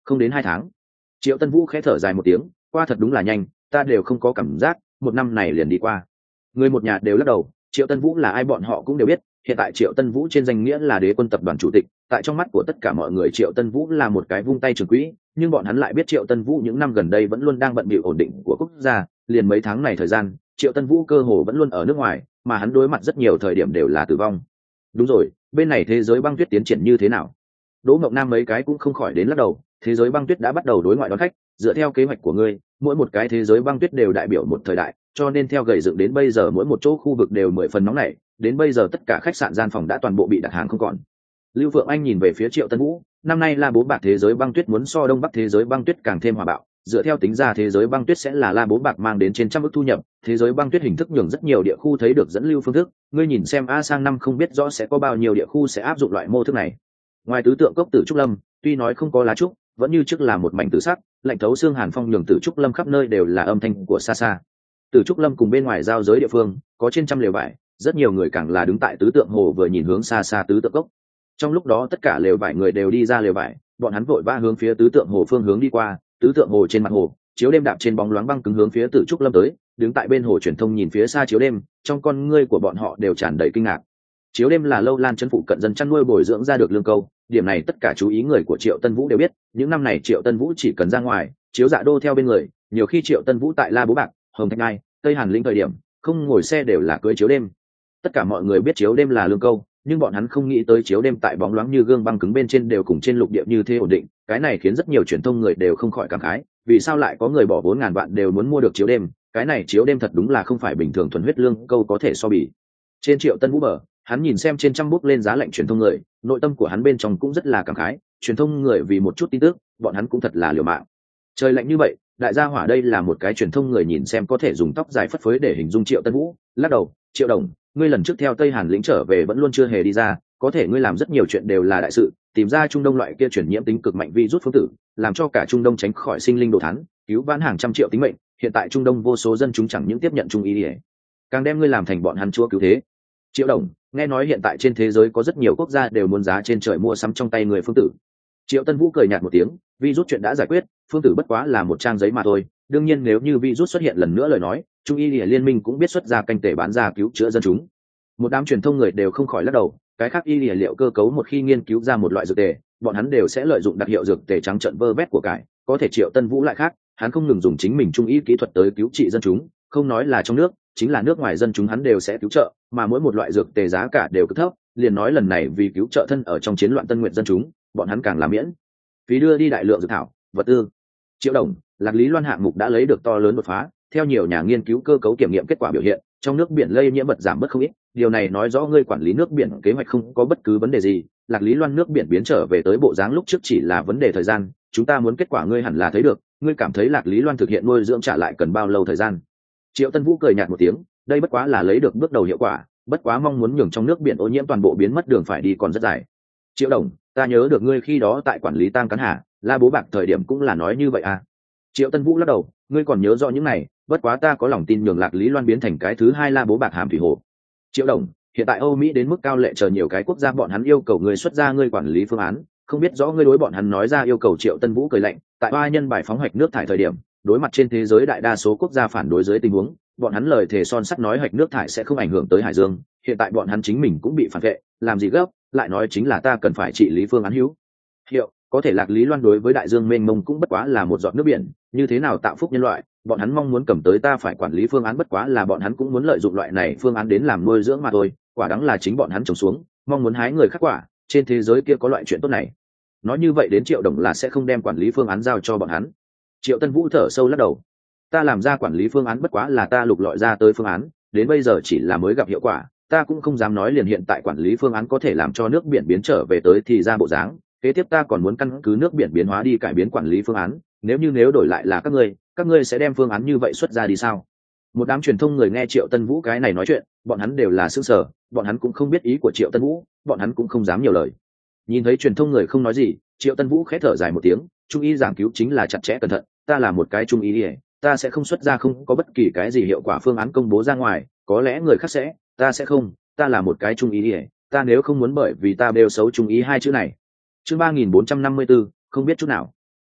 Không đến 2 tháng. Triệu Tân Vũ khẽ thở dài một tiếng, qua thật đúng là nhanh, ta đều không có cảm giác một năm này liền đi qua. Người một nhà đều lắc đầu, Triệu Tân Vũ là ai bọn họ cũng đều biết, hiện tại Triệu Tân Vũ trên danh nghĩa là Đế Quân tập đoàn chủ tịch, tại trong mắt của tất cả mọi người Triệu Tân Vũ là một cái vung tay trưởng quỹ, nhưng bọn hắn lại biết Triệu Tân Vũ những năm gần đây vẫn luôn đang bận bịu ổn định của quốc gia, liền mấy tháng này thời gian, Triệu Tân Vũ cơ hồ vẫn luôn ở nước ngoài, mà hắn đối mặt rất nhiều thời điểm đều là tử vong. Đúng rồi, bên này thế giới băng tuyết tiến triển như thế nào? Đỗ Ngọc Nam mấy cái cũng không khỏi đến lắc đầu, thế giới băng tuyết đã bắt đầu đối ngoại đón khách, dựa theo kế hoạch của ngươi, mỗi một cái thế giới băng tuyết đều đại biểu một thời đại, cho nên theo gầy dựng đến bây giờ mỗi một chỗ khu vực đều 10 phần nóng nảy, đến bây giờ tất cả khách sạn gian phòng đã toàn bộ bị đặt hàng không còn. Lưu Phượng Anh nhìn về phía Triệu Tân Vũ, năm nay La Bố Bạc thế giới băng tuyết muốn so Đông Bắc thế giới băng tuyết càng thêm hòa bạo, dựa theo tính ra thế giới băng tuyết sẽ là La Bố Bạc mang đến trên trăm ức thu nhập, thế giới băng tuyết hình thức nhường rất nhiều địa khu thấy được dẫn lưu phương thức, ngươi nhìn xem sang năm không biết rõ sẽ có bao nhiêu địa khu sẽ áp dụng loại mô thức này. Ngoài tứ tượng cốc Tử Trúc Lâm, tuy nói không có lá trúc, vẫn như trước là một mảnh tử sắc, lạnh thấu xương hàn phong nhường Tử Trúc Lâm khắp nơi đều là âm thanh của xa xa. Tử Trúc Lâm cùng bên ngoài giao giới địa phương, có trên trăm lều vải, rất nhiều người càng là đứng tại tứ tượng hồ vừa nhìn hướng xa xa tứ tượng cốc. Trong lúc đó tất cả lều vải người đều đi ra lều vải, bọn hắn vội vã hướng phía tứ tượng hồ phương hướng đi qua, tứ tượng hồ trên mặt hồ, chiếu đêm đạp trên bóng loáng băng cứng hướng phía Tử Trúc Lâm tới, đứng tại bên hồ truyền thông nhìn phía xa chiếu đêm, trong con ngươi của bọn họ đều tràn đầy kinh ngạc. Chiếu đêm là lâu lan trấn phụ cận dân chăn nuôi bồi dưỡng ra được lương câu, điểm này tất cả chú ý người của Triệu Tân Vũ đều biết, những năm này Triệu Tân Vũ chỉ cần ra ngoài, chiếu dạ đô theo bên người, nhiều khi Triệu Tân Vũ tại La Bố Bạc, Hồng Thạch Ngai, Tây Hàn Linh thời điểm, không ngồi xe đều là cưới chiếu đêm. Tất cả mọi người biết chiếu đêm là lương câu, nhưng bọn hắn không nghĩ tới chiếu đêm tại bóng loáng như gương băng cứng bên trên đều cùng trên lục địa như thế ổn định, cái này khiến rất nhiều truyền thông người đều không khỏi cảm khái, vì sao lại có người bỏ 4.000 vạn đều muốn mua được chiếu đêm, cái này chiếu đêm thật đúng là không phải bình thường thuần huyết lương câu có thể so bì. Trên Triệu Tân Vũ bờ, hắn nhìn xem trên trăm bút lên giá lệnh truyền thông người, nội tâm của hắn bên trong cũng rất là cảm khái, truyền thông người vì một chút tin tức, bọn hắn cũng thật là liều mạng. Trời lạnh như vậy, đại gia hỏa đây là một cái truyền thông người nhìn xem có thể dùng tóc dài phất phới để hình dung Triệu Tân Vũ, lắc đầu, Triệu đồng, ngươi lần trước theo Tây Hàn lĩnh trở về vẫn luôn chưa hề đi ra, có thể ngươi làm rất nhiều chuyện đều là đại sự, tìm ra Trung Đông loại kia truyền nhiễm tính cực mạnh virus phương tử, làm cho cả Trung Đông tránh khỏi sinh linh đồ thán, cứu vãn hàng trăm triệu tính mệnh, hiện tại Trung Đông vô số dân chúng chẳng những tiếp nhận trung y, càng đem ngươi làm thành bọn hắn chúa cứu thế. Triệu đồng, nghe nói hiện tại trên thế giới có rất nhiều quốc gia đều muốn giá trên trời mua sắm trong tay người phương tử. Triệu Tân Vũ cười nhạt một tiếng, virus chuyện đã giải quyết, phương tử bất quá là một trang giấy mà thôi, đương nhiên nếu như virus xuất hiện lần nữa lời nói, trung y liên minh cũng biết xuất ra canh tể bán ra cứu chữa dân chúng. Một đám truyền thông người đều không khỏi lắc đầu, cái khác y liệu cơ cấu một khi nghiên cứu ra một loại dược tề, bọn hắn đều sẽ lợi dụng đặc hiệu dược tề trắng trợn vơ vét của cải, có thể Triệu Tân Vũ lại khác, hắn không ngừng dùng chính mình trung y kỹ thuật tới cứu trị dân chúng, không nói là trong nước, chính là nước ngoài dân chúng hắn đều sẽ cứu trợ, mà mỗi một loại dược tề giá cả đều cực thấp, liền nói lần này vì cứu trợ thân ở trong chiến loạn Tân Nguyệt dân chúng, bọn hắn càng làm miễn phí đưa đi đại lượng dược thảo, vật tư. Triệu đồng, Lạc Lý Loan hạng mục đã lấy được to lớn đột phá, theo nhiều nhà nghiên cứu cơ cấu kiểm nghiệm kết quả biểu hiện, trong nước biển lây nhiễm vật giảm bớt không ít, điều này nói rõ ngươi quản lý nước biển kế hoạch không có bất cứ vấn đề gì, Lạc Lý Loan nước biển biến trở về tới bộ dáng lúc trước chỉ là vấn đề thời gian, chúng ta muốn kết quả ngươi hẳn là thấy được, ngươi cảm thấy Lạc Lý Loan thực hiện nuôi dưỡng trả lại cần bao lâu thời gian? Triệu Tân Vũ cười nhạt một tiếng, đây bất quá là lấy được bước đầu hiệu quả, bất quá mong muốn nhường trong nước biển ô nhiễm toàn bộ biến mất đường phải đi còn rất dài. Triệu đồng, ta nhớ được ngươi khi đó tại quản lý Tang Cán Hà, La Bố Bạc thời điểm cũng là nói như vậy à? Triệu Tân Vũ lắc đầu, ngươi còn nhớ rõ những này, bất quá ta có lòng tin nhường Lạc Lý Loan biến thành cái thứ hai La Bố Bạc Hàm Thủy Hồ. Triệu đồng, hiện tại Âu Mỹ đến mức cao lệ chờ nhiều cái quốc gia bọn hắn yêu cầu ngươi xuất ra ngươi quản lý phương án, không biết rõ ngươi đối bọn hắn nói ra yêu cầu. Triệu Tân Vũ cười lạnh, tại ba nhân bài phóng hoạch nước thải thời điểm, đối mặt trên thế giới đại đa số quốc gia phản đối dưới tình huống, bọn hắn lời thề son sắt nói hoạch nước thải sẽ không ảnh hưởng tới hải dương, hiện tại bọn hắn chính mình cũng bị phản vệ, làm gì gấp, lại nói chính là ta cần phải trị lý phương án hữu hiệu, có thể Lạc Lý Loan đối với đại dương mênh mông cũng bất quá là một giọt nước biển, như thế nào tạo phúc nhân loại, bọn hắn mong muốn cầm tới ta phải quản lý phương án bất quá là bọn hắn cũng muốn lợi dụng loại này phương án đến làm nuôi dưỡng mà thôi, quả đắng là chính bọn hắn trồng xuống, mong muốn hái người khác quả, trên thế giới kia có loại chuyện tốt này. Nói như vậy đến Triệu đồng là sẽ không đem quản lý phương án giao cho bọn hắn. Triệu Tân Vũ thở sâu lắc đầu, ta làm ra quản lý phương án bất quá là ta lục lọi ra tới phương án, đến bây giờ chỉ là mới gặp hiệu quả, ta cũng không dám nói liền hiện tại quản lý phương án có thể làm cho nước biển biến trở về tới thì ra bộ dáng, kế tiếp ta còn muốn căn cứ nước biển biến hóa đi cải biến quản lý phương án, nếu đổi lại là các ngươi sẽ đem phương án như vậy xuất ra đi sao? Một đám truyền thông người nghe Triệu Tân Vũ cái này nói chuyện, bọn hắn đều là sững sờ, bọn hắn cũng không biết ý của Triệu Tân Vũ, bọn hắn cũng không dám nhiều lời. Nhìn thấy truyền thông người không nói gì, Triệu Tân Vũ khẽ thở dài một tiếng, trung y giảng cứu chính là chặt chẽ cẩn thận, ta là một cái trung y, ta sẽ không xuất ra không có bất kỳ cái gì hiệu quả phương án công bố ra ngoài, có lẽ người khác sẽ, ta sẽ không, ta là một cái trung y, ta nếu không muốn bởi vì ta bêu xấu trung y hai chữ này. Chương 3454, không biết chút nào.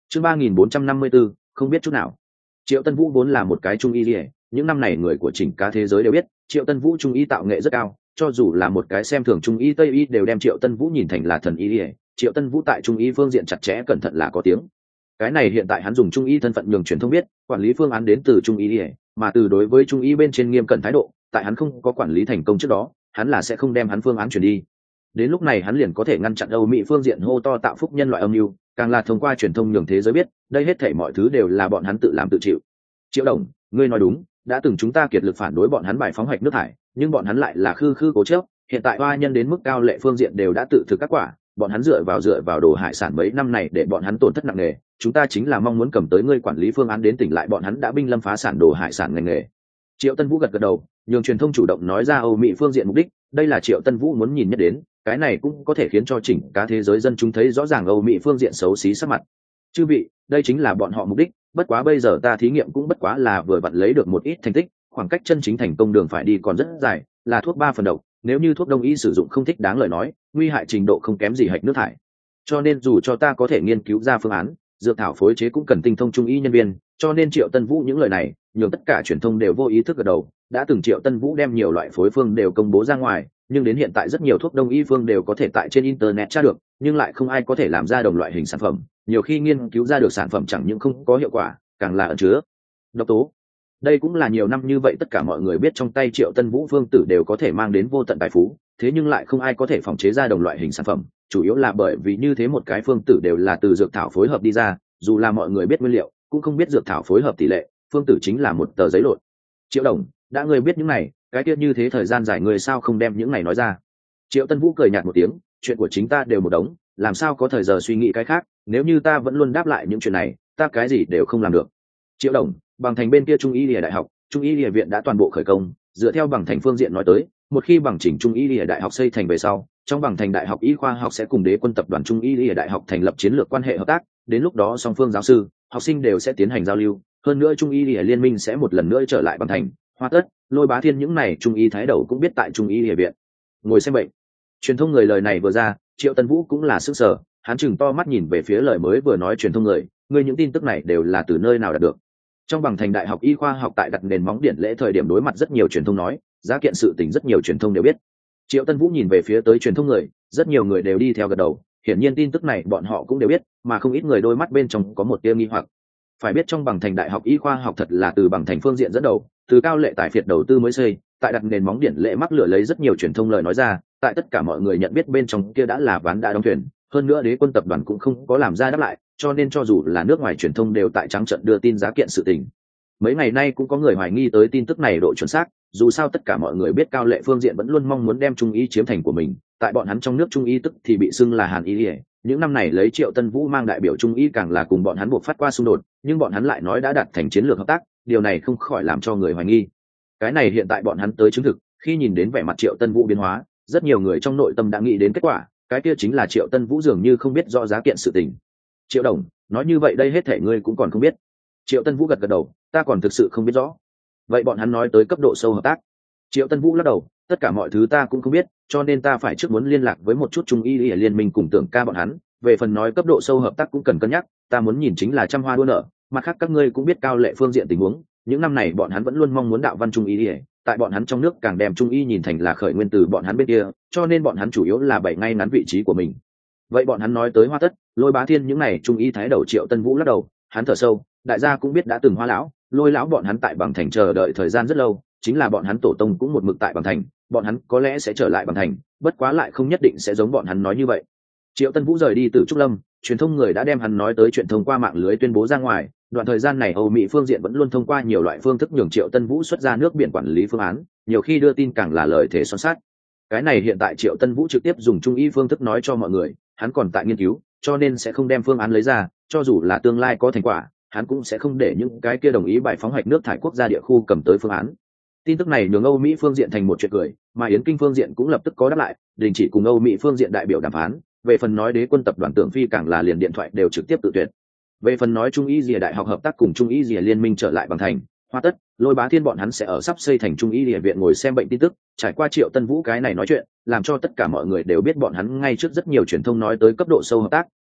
Chương 3454, không biết chút nào. Triệu Tân Vũ vốn là một cái trung y liề, những năm này người của chỉnh cá thế giới đều biết, Triệu Tân Vũ trung y tạo nghệ rất cao, cho dù là một cái xem thường trung y tây y đều đem Triệu Tân Vũ nhìn thành là thần y liề. Triệu Tân Vũ tại trung y phương diện chặt chẽ cẩn thận là có tiếng. Cái này hiện tại hắn dùng trung y thân phận nhường truyền thông biết, quản lý phương án đến từ trung y liề, mà từ đối với trung y bên trên nghiêm cẩn thái độ, tại hắn không có quản lý thành công trước đó, hắn là sẽ không đem hắn phương án chuyển đi. Đến lúc này hắn liền có thể ngăn chặn Âu Mỹ phương diện hô to tạo phúc nhân loại âm mưu, càng là thông qua truyền thông nhường thế giới biết, đây hết thảy mọi thứ đều là bọn hắn tự làm tự chịu. Triệu Đồng, ngươi nói đúng, đã từng chúng ta kiệt lực phản đối bọn hắn bài phóng hoạch nước thải, nhưng bọn hắn lại là khư khư cố chấp, hiện tại oa nhân đến mức cao lệ phương diện đều đã tự thực các quả, bọn hắn dựa vào đồ hải sản mấy năm này để bọn hắn tổn thất nặng nề, chúng ta chính là mong muốn cầm tới ngươi quản lý phương án đến tỉnh lại bọn hắn đã binh lâm phá sản đồ hải sản ngành nghề. Triệu Tân Vũ gật gật đầu, nhường truyền thông chủ động nói ra Âu Mỹ phương diện mục đích, đây là Triệu Tân Vũ muốn nhìn nhất đến, cái này cũng có thể khiến cho chỉnh cả thế giới dân chúng thấy rõ ràng Âu Mỹ phương diện xấu xí sắc mặt. Chư vị, đây chính là bọn họ mục đích, bất quá bây giờ ta thí nghiệm cũng bất quá là vừa vặn lấy được một ít thành tích, khoảng cách chân chính thành công đường phải đi còn rất dài, là thuốc 3 phần độc, nếu như thuốc đông y sử dụng không thích đáng lời nói, nguy hại trình độ không kém gì hạch nước thải. Cho nên dù cho ta có thể nghiên cứu ra phương án, dược thảo phối chế cũng cần tinh thông trung y nhân viên, cho nên Triệu Tân Vũ những lời này, nhường tất cả truyền thông đều vô ý thức gật đầu, đã từng Triệu Tân Vũ đem nhiều loại phối phương đều công bố ra ngoài, nhưng đến hiện tại rất nhiều thuốc đông y phương đều có thể tại trên internet tra được, nhưng lại không ai có thể làm ra đồng loại hình sản phẩm, nhiều khi nghiên cứu ra được sản phẩm chẳng những không có hiệu quả, càng là ẩn chứa độc tố. Đây cũng là nhiều năm như vậy tất cả mọi người biết trong tay Triệu Tân Vũ phương tử đều có thể mang đến vô tận tài phú, thế nhưng lại không ai có thể phòng chế ra đồng loại hình sản phẩm, chủ yếu là bởi vì như thế một cái phương tử đều là từ dược thảo phối hợp đi ra, dù là mọi người biết nguyên liệu, cũng không biết dược thảo phối hợp tỷ lệ, phương tử chính là một tờ giấy lộn. Triệu Đồng, đã ngươi biết những này, cái tiết như thế thời gian dài người sao không đem những này nói ra? Triệu Tân Vũ cười nhạt một tiếng, chuyện của chính ta đều một đống, làm sao có thời giờ suy nghĩ cái khác, nếu như ta vẫn luôn đáp lại những chuyện này, ta cái gì đều không làm được. Triệu Đồng, bằng thành bên kia Trung y Lìa đại học, Trung y Lìa viện đã toàn bộ khởi công, dựa theo bằng thành phương diện nói tới, một khi bằng chỉnh Trung y Lìa đại học xây thành về sau, trong bằng thành đại học y khoa học sẽ cùng đế quân tập đoàn Trung y Lìa đại học thành lập chiến lược quan hệ hợp tác, đến lúc đó song phương giáo sư, học sinh đều sẽ tiến hành giao lưu, hơn nữa Trung y Lìa liên minh sẽ một lần nữa trở lại bằng thành. Hoa Tất, Lôi Bá Thiên những này Trung y thái đầu cũng biết tại Trung y Lìa viện ngồi xem bệnh. Truyền thông người lời này vừa ra, Triệu Tân Vũ cũng là sức sở, hắn chừng to mắt nhìn về phía lời mới vừa nói truyền thông người, ngươi những tin tức này đều là từ nơi nào đạt được? Trong bằng thành đại học y khoa học tại đặt nền móng điển lễ thời điểm đối mặt rất nhiều truyền thông nói, giá kiện sự tình rất nhiều truyền thông đều biết. Triệu Tân Vũ nhìn về phía tới truyền thông người, rất nhiều người đều đi theo gật đầu, hiển nhiên tin tức này bọn họ cũng đều biết, mà không ít người đôi mắt bên trong có một tia nghi hoặc. Phải biết trong bằng thành đại học y khoa học thật là từ bằng thành phương diện dẫn đầu, từ cao lệ tài phiệt đầu tư mới xây, tại đặt nền móng điển lễ mắc lửa lấy rất nhiều truyền thông lời nói ra, tại tất cả mọi người nhận biết bên trong kia đã là ván đã đóng thuyền, hơn nữa đế quân tập đoàn cũng không có làm ra đáp lại, cho nên cho dù là nước ngoài truyền thông đều tại trắng trận đưa tin giá kiện sự tình. Mấy ngày nay cũng có người hoài nghi tới tin tức này độ chuẩn xác, dù sao tất cả mọi người biết cao lệ phương diện vẫn luôn mong muốn đem trung y chiếm thành của mình, tại bọn hắn trong nước trung y tức thì bị xưng là Hàn y. Những năm này lấy Triệu Tân Vũ mang đại biểu trung y càng là cùng bọn hắn buộc phát qua xung đột, nhưng bọn hắn lại nói đã đạt thành chiến lược hợp tác, điều này không khỏi làm cho người hoài nghi. Cái này hiện tại bọn hắn tới chứng thực, khi nhìn đến vẻ mặt Triệu Tân Vũ biến hóa, rất nhiều người trong nội tâm đã nghĩ đến kết quả, cái kia chính là Triệu Tân Vũ dường như không biết rõ giá kiện sự tình. Triệu Đồng, nói như vậy đây hết thể ngươi cũng còn không biết. Triệu Tân Vũ gật gật đầu, ta còn thực sự không biết rõ. Vậy bọn hắn nói tới cấp độ sâu hợp tác? Triệu Tân Vũ lắc đầu, tất cả mọi thứ ta cũng không biết, cho nên ta phải trước muốn liên lạc với một chút trung y liên minh cùng Tưởng Ca bọn hắn, về phần nói cấp độ sâu hợp tác cũng cần cân nhắc, ta muốn nhìn chính là trăm hoa đua nở, mặt khác các ngươi cũng biết cao lệ phương diện tình huống, những năm này bọn hắn vẫn luôn mong muốn đạo văn trung y, tại bọn hắn trong nước càng đem trung y nhìn thành là khởi nguyên từ bọn hắn bên kia, cho nên bọn hắn chủ yếu là bày ngay ngắn vị trí của mình. Vậy bọn hắn nói tới Hoa Tất, Lôi Bá Thiên những này trung y thái đầu. Triệu Tân Vũ lắc đầu, hắn thở sâu, đại gia cũng biết đã từng Hoa lão, Lôi lão bọn hắn tại bằng thành chờ đợi thời gian rất lâu, chính là bọn hắn tổ tông cũng một mực tại bằng thành, bọn hắn có lẽ sẽ trở lại bằng thành, bất quá lại không nhất định sẽ giống bọn hắn nói như vậy. Triệu Tân Vũ rời đi từ Trúc Lâm, truyền thông người đã đem hắn nói tới chuyện thông qua mạng lưới tuyên bố ra ngoài, đoạn thời gian này Âu Mỹ phương diện vẫn luôn thông qua nhiều loại phương thức nhường Triệu Tân Vũ xuất ra nước biển quản lý phương án, nhiều khi đưa tin càng là lời thể son sát. Cái này hiện tại Triệu Tân Vũ trực tiếp dùng trung y phương thức nói cho mọi người, hắn còn tại nghiên cứu, cho nên sẽ không đem phương án lấy ra, cho dù là tương lai có thành quả, hắn cũng sẽ không để những cái kia đồng ý bài phóng hoạch nước thải quốc gia địa khu cầm tới phương án. Tin tức này nhường Âu Mỹ phương diện thành một chuyện cười, mà Yến Kinh phương diện cũng lập tức có đáp lại, đình chỉ cùng Âu Mỹ phương diện đại biểu đàm phán. Về phần nói đế quân tập đoàn Tưởng Phi càng là liền điện thoại đều trực tiếp tự tuyệt. Về phần nói Trung y Lìa đại học hợp tác cùng Trung y Lìa liên minh trở lại bằng thành, Hoa Tất, Lôi Bá Thiên bọn hắn sẽ ở sắp xây thành Trung y Lìa viện ngồi xem bệnh tin tức, trải qua Triệu Tân Vũ cái này nói chuyện, làm cho tất cả mọi người đều biết bọn hắn ngay trước rất nhiều truyền thông nói tới cấp độ sâu hợp tác,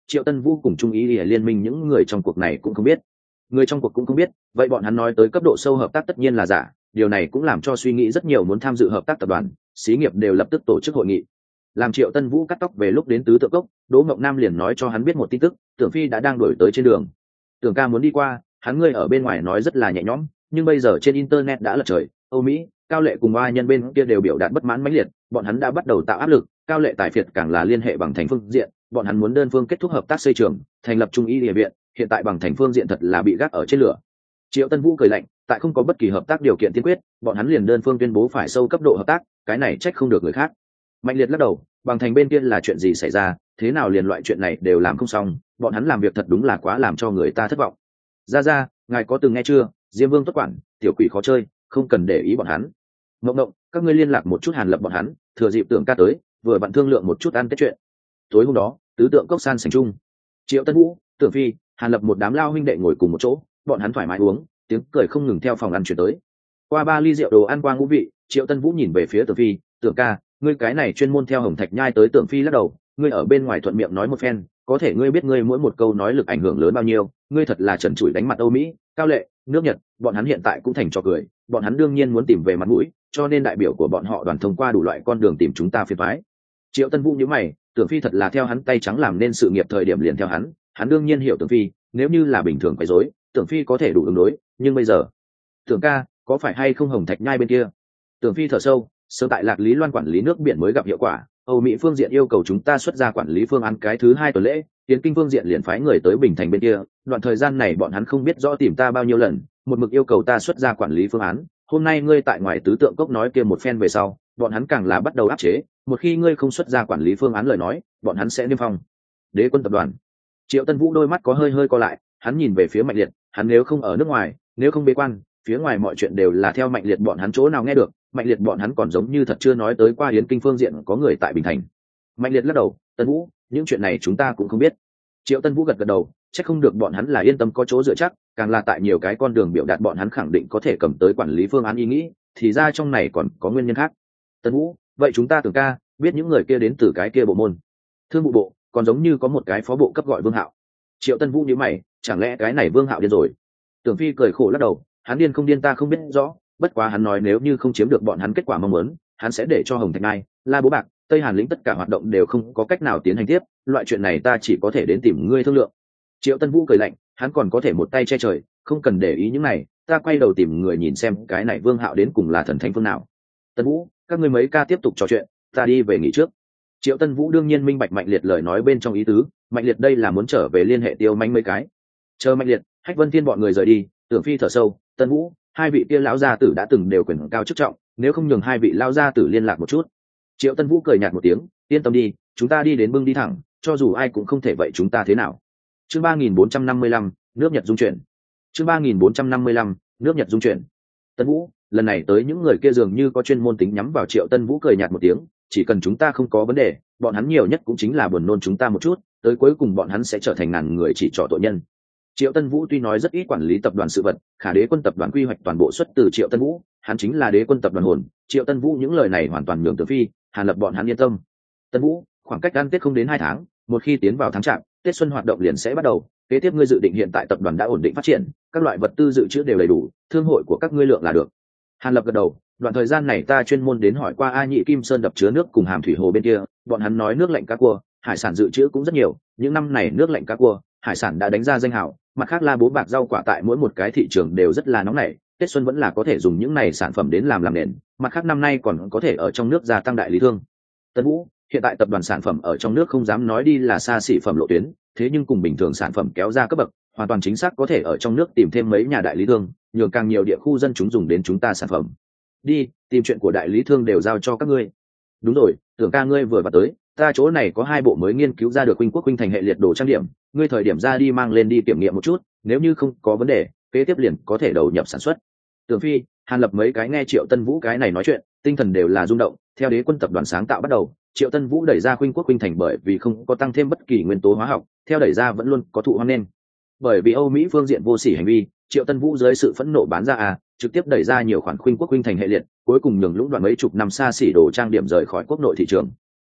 Triệu Tân Vũ cùng Trung Ý liên minh những người trong cuộc này cũng không biết. Người trong cuộc cũng không biết, vậy bọn hắn nói tới cấp độ sâu hợp tác tất nhiên là giả, điều này cũng làm cho suy nghĩ rất nhiều muốn tham dự hợp tác tập đoàn, xí nghiệp đều lập tức tổ chức hội nghị. Làm Triệu Tân Vũ cắt tóc về lúc đến Tứ Tượng Cốc, Đỗ Mộng Nam liền nói cho hắn biết một tin tức, Tưởng Phi đã đang đuổi tới trên đường. Tưởng ca muốn đi qua, hắn ngươi ở bên ngoài nói rất là nhẹ nhõm, nhưng bây giờ trên internet đã lật trời, Âu Mỹ, Cao Lệ cùng ba nhân bên kia đều biểu đạt bất mãn mãnh liệt, bọn hắn đã bắt đầu tạo áp lực, Cao Lệ tài phiệt càng là liên hệ bằng thành phương diện, bọn hắn muốn đơn phương kết thúc hợp tác xây trường, thành lập trung y địa viện, hiện tại bằng thành phương diện thật là bị gác ở trên lửa. Triệu Tân Vũ cười lạnh, tại không có bất kỳ hợp tác điều kiện tiên quyết, bọn hắn liền đơn phương tuyên bố phải sâu cấp độ hợp tác, cái này trách không được người khác. Mạnh Liệt lắc đầu, bằng thành bên kia là chuyện gì xảy ra, thế nào liền loại chuyện này đều làm không xong, bọn hắn làm việc thật đúng là quá làm cho người ta thất vọng. Ra, ngài có từng nghe chưa, Diêm Vương tốt quản, tiểu quỷ khó chơi, không cần để ý bọn hắn. Mộng, các ngươi liên lạc một chút Hàn Lập bọn hắn, thừa dịp Tưởng ca tới, vừa vặn thương lượng một chút ăn cái chuyện. Tối hôm đó, Tứ Tượng Cốc san sảnh chung, Triệu Tân Vũ, Tưởng Phi, Hàn Lập một đám lao huynh đệ ngồi cùng một chỗ, bọn hắn thoải mái uống, tiếng cười không ngừng theo phòng ăn chuyển tới. Qua 3 ly rượu đồ ăn qua ngũ vị, Triệu Tân Vũ nhìn về phía Tưởng Phi, Tưởng ca, ngươi cái này chuyên môn theo Hồng Thạch nhai tới. Tưởng Phi lắc đầu, ngươi ở bên ngoài thuận miệng nói một phen, có thể ngươi biết ngươi mỗi một câu nói lực ảnh hưởng lớn bao nhiêu, ngươi thật là trần trụi đánh mặt Âu Mỹ, Cao Lệ, nước Nhật, bọn hắn hiện tại cũng thành trò cười, bọn hắn đương nhiên muốn tìm về mặt mũi, cho nên đại biểu của bọn họ đoàn thông qua đủ loại con đường tìm chúng ta phiền toái. Triệu Tân Vũ nhíu mày, Tưởng Phi thật là theo hắn tay trắng làm nên sự nghiệp thời điểm liền theo hắn đương nhiên hiểu Tưởng Phi, nếu như là bình thường quấy rối, Tưởng Phi có thể đủ ứng đối, nhưng bây giờ, Tưởng ca, có phải hay không Hồng Thạch nhai bên kia? Tưởng Phi thở sâu, sớm tại Lạc Lý Loan quản lý nước biển mới gặp hiệu quả, Âu Mỹ phương diện yêu cầu chúng ta xuất ra quản lý phương án cái thứ 2 tuần lễ, Tiến Kinh phương diện liền phái người tới Bình Thành bên kia, đoạn thời gian này bọn hắn không biết rõ tìm ta bao nhiêu lần, một mực yêu cầu ta xuất ra quản lý phương án, hôm nay ngươi tại ngoài Tứ Tượng Cốc nói kia một phen về sau, bọn hắn càng là bắt đầu áp chế, một khi ngươi không xuất ra quản lý phương án lời nói, bọn hắn sẽ niêm phong. Đế Quân tập đoàn. Triệu Tân Vũ đôi mắt có hơi co lại, hắn nhìn về phía Mạnh Liệt, hắn nếu không ở nước ngoài, nếu không bế quan, phía ngoài mọi chuyện đều là theo Mạnh Liệt bọn hắn chỗ nào nghe được, Mạnh Liệt bọn hắn còn giống như thật chưa nói tới qua Yến Kinh phương diện có người tại Bình Thành. Mạnh Liệt lắc đầu, Tân Vũ, những chuyện này chúng ta cũng không biết. Triệu Tân Vũ gật đầu, chắc không được bọn hắn là yên tâm có chỗ dựa chắc, càng là tại nhiều cái con đường biểu đạt bọn hắn khẳng định có thể cầm tới quản lý phương án ý nghĩ, thì ra trong này còn có nguyên nhân khác. Tân Vũ, vậy chúng ta Tưởng ca biết những người kia đến từ cái kia bộ môn. Thương vụ bộ, còn giống như có một cái phó bộ cấp gọi Vương Hạo. Triệu Tân Vũ nhíu mày, chẳng lẽ cái này Vương Hạo điên rồi? Tưởng Phi cười khổ lắc đầu, hắn điên không điên ta không biết rõ, bất quá hắn nói nếu như không chiếm được bọn hắn kết quả mong muốn, hắn sẽ để cho Hồng Thạch Ngai, La Bố Bạc, Tây Hàn lĩnh tất cả hoạt động đều không có cách nào tiến hành tiếp, loại chuyện này ta chỉ có thể đến tìm ngươi thương lượng. Triệu Tân Vũ cười lạnh, hắn còn có thể một tay che trời, không cần để ý những này, ta quay đầu tìm người nhìn xem cái này Vương Hạo đến cùng là thần thánh phương nào. Tân Vũ, các ngươi mấy ca tiếp tục trò chuyện, ta đi về nghỉ trước. Triệu Tân Vũ đương nhiên minh bạch Mạnh Liệt lời nói bên trong ý tứ, Mạnh Liệt đây là muốn trở về liên hệ Tiêu Manh mấy cái. Chờ Mạnh Liệt, Hách Vân Thiên bọn người rời đi, Tưởng Phi thở sâu, Tân Vũ, hai vị kia lão gia tử đã từng đều quyền cao chức trọng, nếu không nhường hai vị lão gia tử liên lạc một chút. Triệu Tân Vũ cười nhạt một tiếng, yên tâm đi, chúng ta đi đến bưng đi thẳng, cho dù ai cũng không thể vậy chúng ta thế nào. Chương 3455, nước Nhật dung chuyển. Chương 3455, nước Nhật dung chuyển. Tân Vũ, lần này tới những người kia dường như có chuyên môn tính nhắm vào Triệu Tân Vũ cười nhạt một tiếng, chỉ cần chúng ta không có vấn đề, bọn hắn nhiều nhất cũng chính là buồn nôn chúng ta một chút, tới cuối cùng bọn hắn sẽ trở thành ngàn người chỉ trỏ tội nhân. Triệu Tân Vũ tuy nói rất ít quản lý tập đoàn sự vật, khả Đế Quân tập đoàn quy hoạch toàn bộ xuất từ Triệu Tân Vũ, hắn chính là Đế Quân tập đoàn hồn. Triệu Tân Vũ những lời này hoàn toàn nhường Tưởng Phi, Hàn Lập bọn hắn yên tâm. Tân Vũ, khoảng cách ăn Tết không đến 2 tháng, một khi tiến vào tháng Chạp, Tết xuân hoạt động liền sẽ bắt đầu. Kế tiếp ngươi dự định hiện tại tập đoàn đã ổn định phát triển, các loại vật tư dự trữ đều đầy đủ, thương hội của các ngươi lượng là được. Hàn Lập gật đầu, đoạn thời gian này ta chuyên môn đến hỏi qua A Nhị Kim Sơn đập chứa nước cùng Hàm Thủy Hồ bên kia, bọn hắn nói nước lạnh cá cua, hải sản dự trữ cũng rất nhiều, những năm này nước lạnh cá cua, hải sản đã đánh ra danh hào, mặt khác La Bố Bạc rau quả tại mỗi một cái thị trường đều rất là nóng nảy, Tết xuân vẫn là có thể dùng những này sản phẩm đến làm nền, mặt khác năm nay còn có thể ở trong nước gia tăng đại lý thương. Tân Vũ, hiện tại tập đoàn sản phẩm ở trong nước không dám nói đi là xa xỉ phẩm lộ tuyến, thế nhưng cùng bình thường sản phẩm kéo ra cấp bậc, hoàn toàn chính xác có thể ở trong nước tìm thêm mấy nhà đại lý thương, nhường càng nhiều địa khu dân chúng dùng đến chúng ta sản phẩm. Đi, tìm chuyện của đại lý thương đều giao cho các ngươi. Đúng rồi, Tưởng ca ngươi vừa vào tới, ta chỗ này có 2 bộ mới nghiên cứu ra được Huynh Quốc Huynh Thành hệ liệt đồ trang điểm, ngươi thời điểm ra đi mang lên đi kiểm nghiệm một chút, nếu như không có vấn đề, kế tiếp liền có thể đầu nhập sản xuất. Tưởng Phi, Hàn Lập mấy cái nghe Triệu Tân Vũ cái này nói chuyện, tinh thần đều là rung động, theo Đế Quân tập đoàn sáng tạo bắt đầu, Triệu Tân Vũ đẩy ra Huynh Quốc Huynh Thành bởi vì không có tăng thêm bất kỳ nguyên tố hóa học, theo đẩy ra vẫn luôn có thụ hoang nên. Bởi vì Âu Mỹ phương diện vô sỉ hành vi, Triệu Tân Vũ dưới sự phẫn nộ bán ra trực tiếp đẩy ra nhiều khoản Huynh Quốc Huynh Thành hệ liệt, cuối cùng nhường lũng đoạn mấy chục năm xa xỉ đồ trang điểm rời khỏi quốc nội thị trường.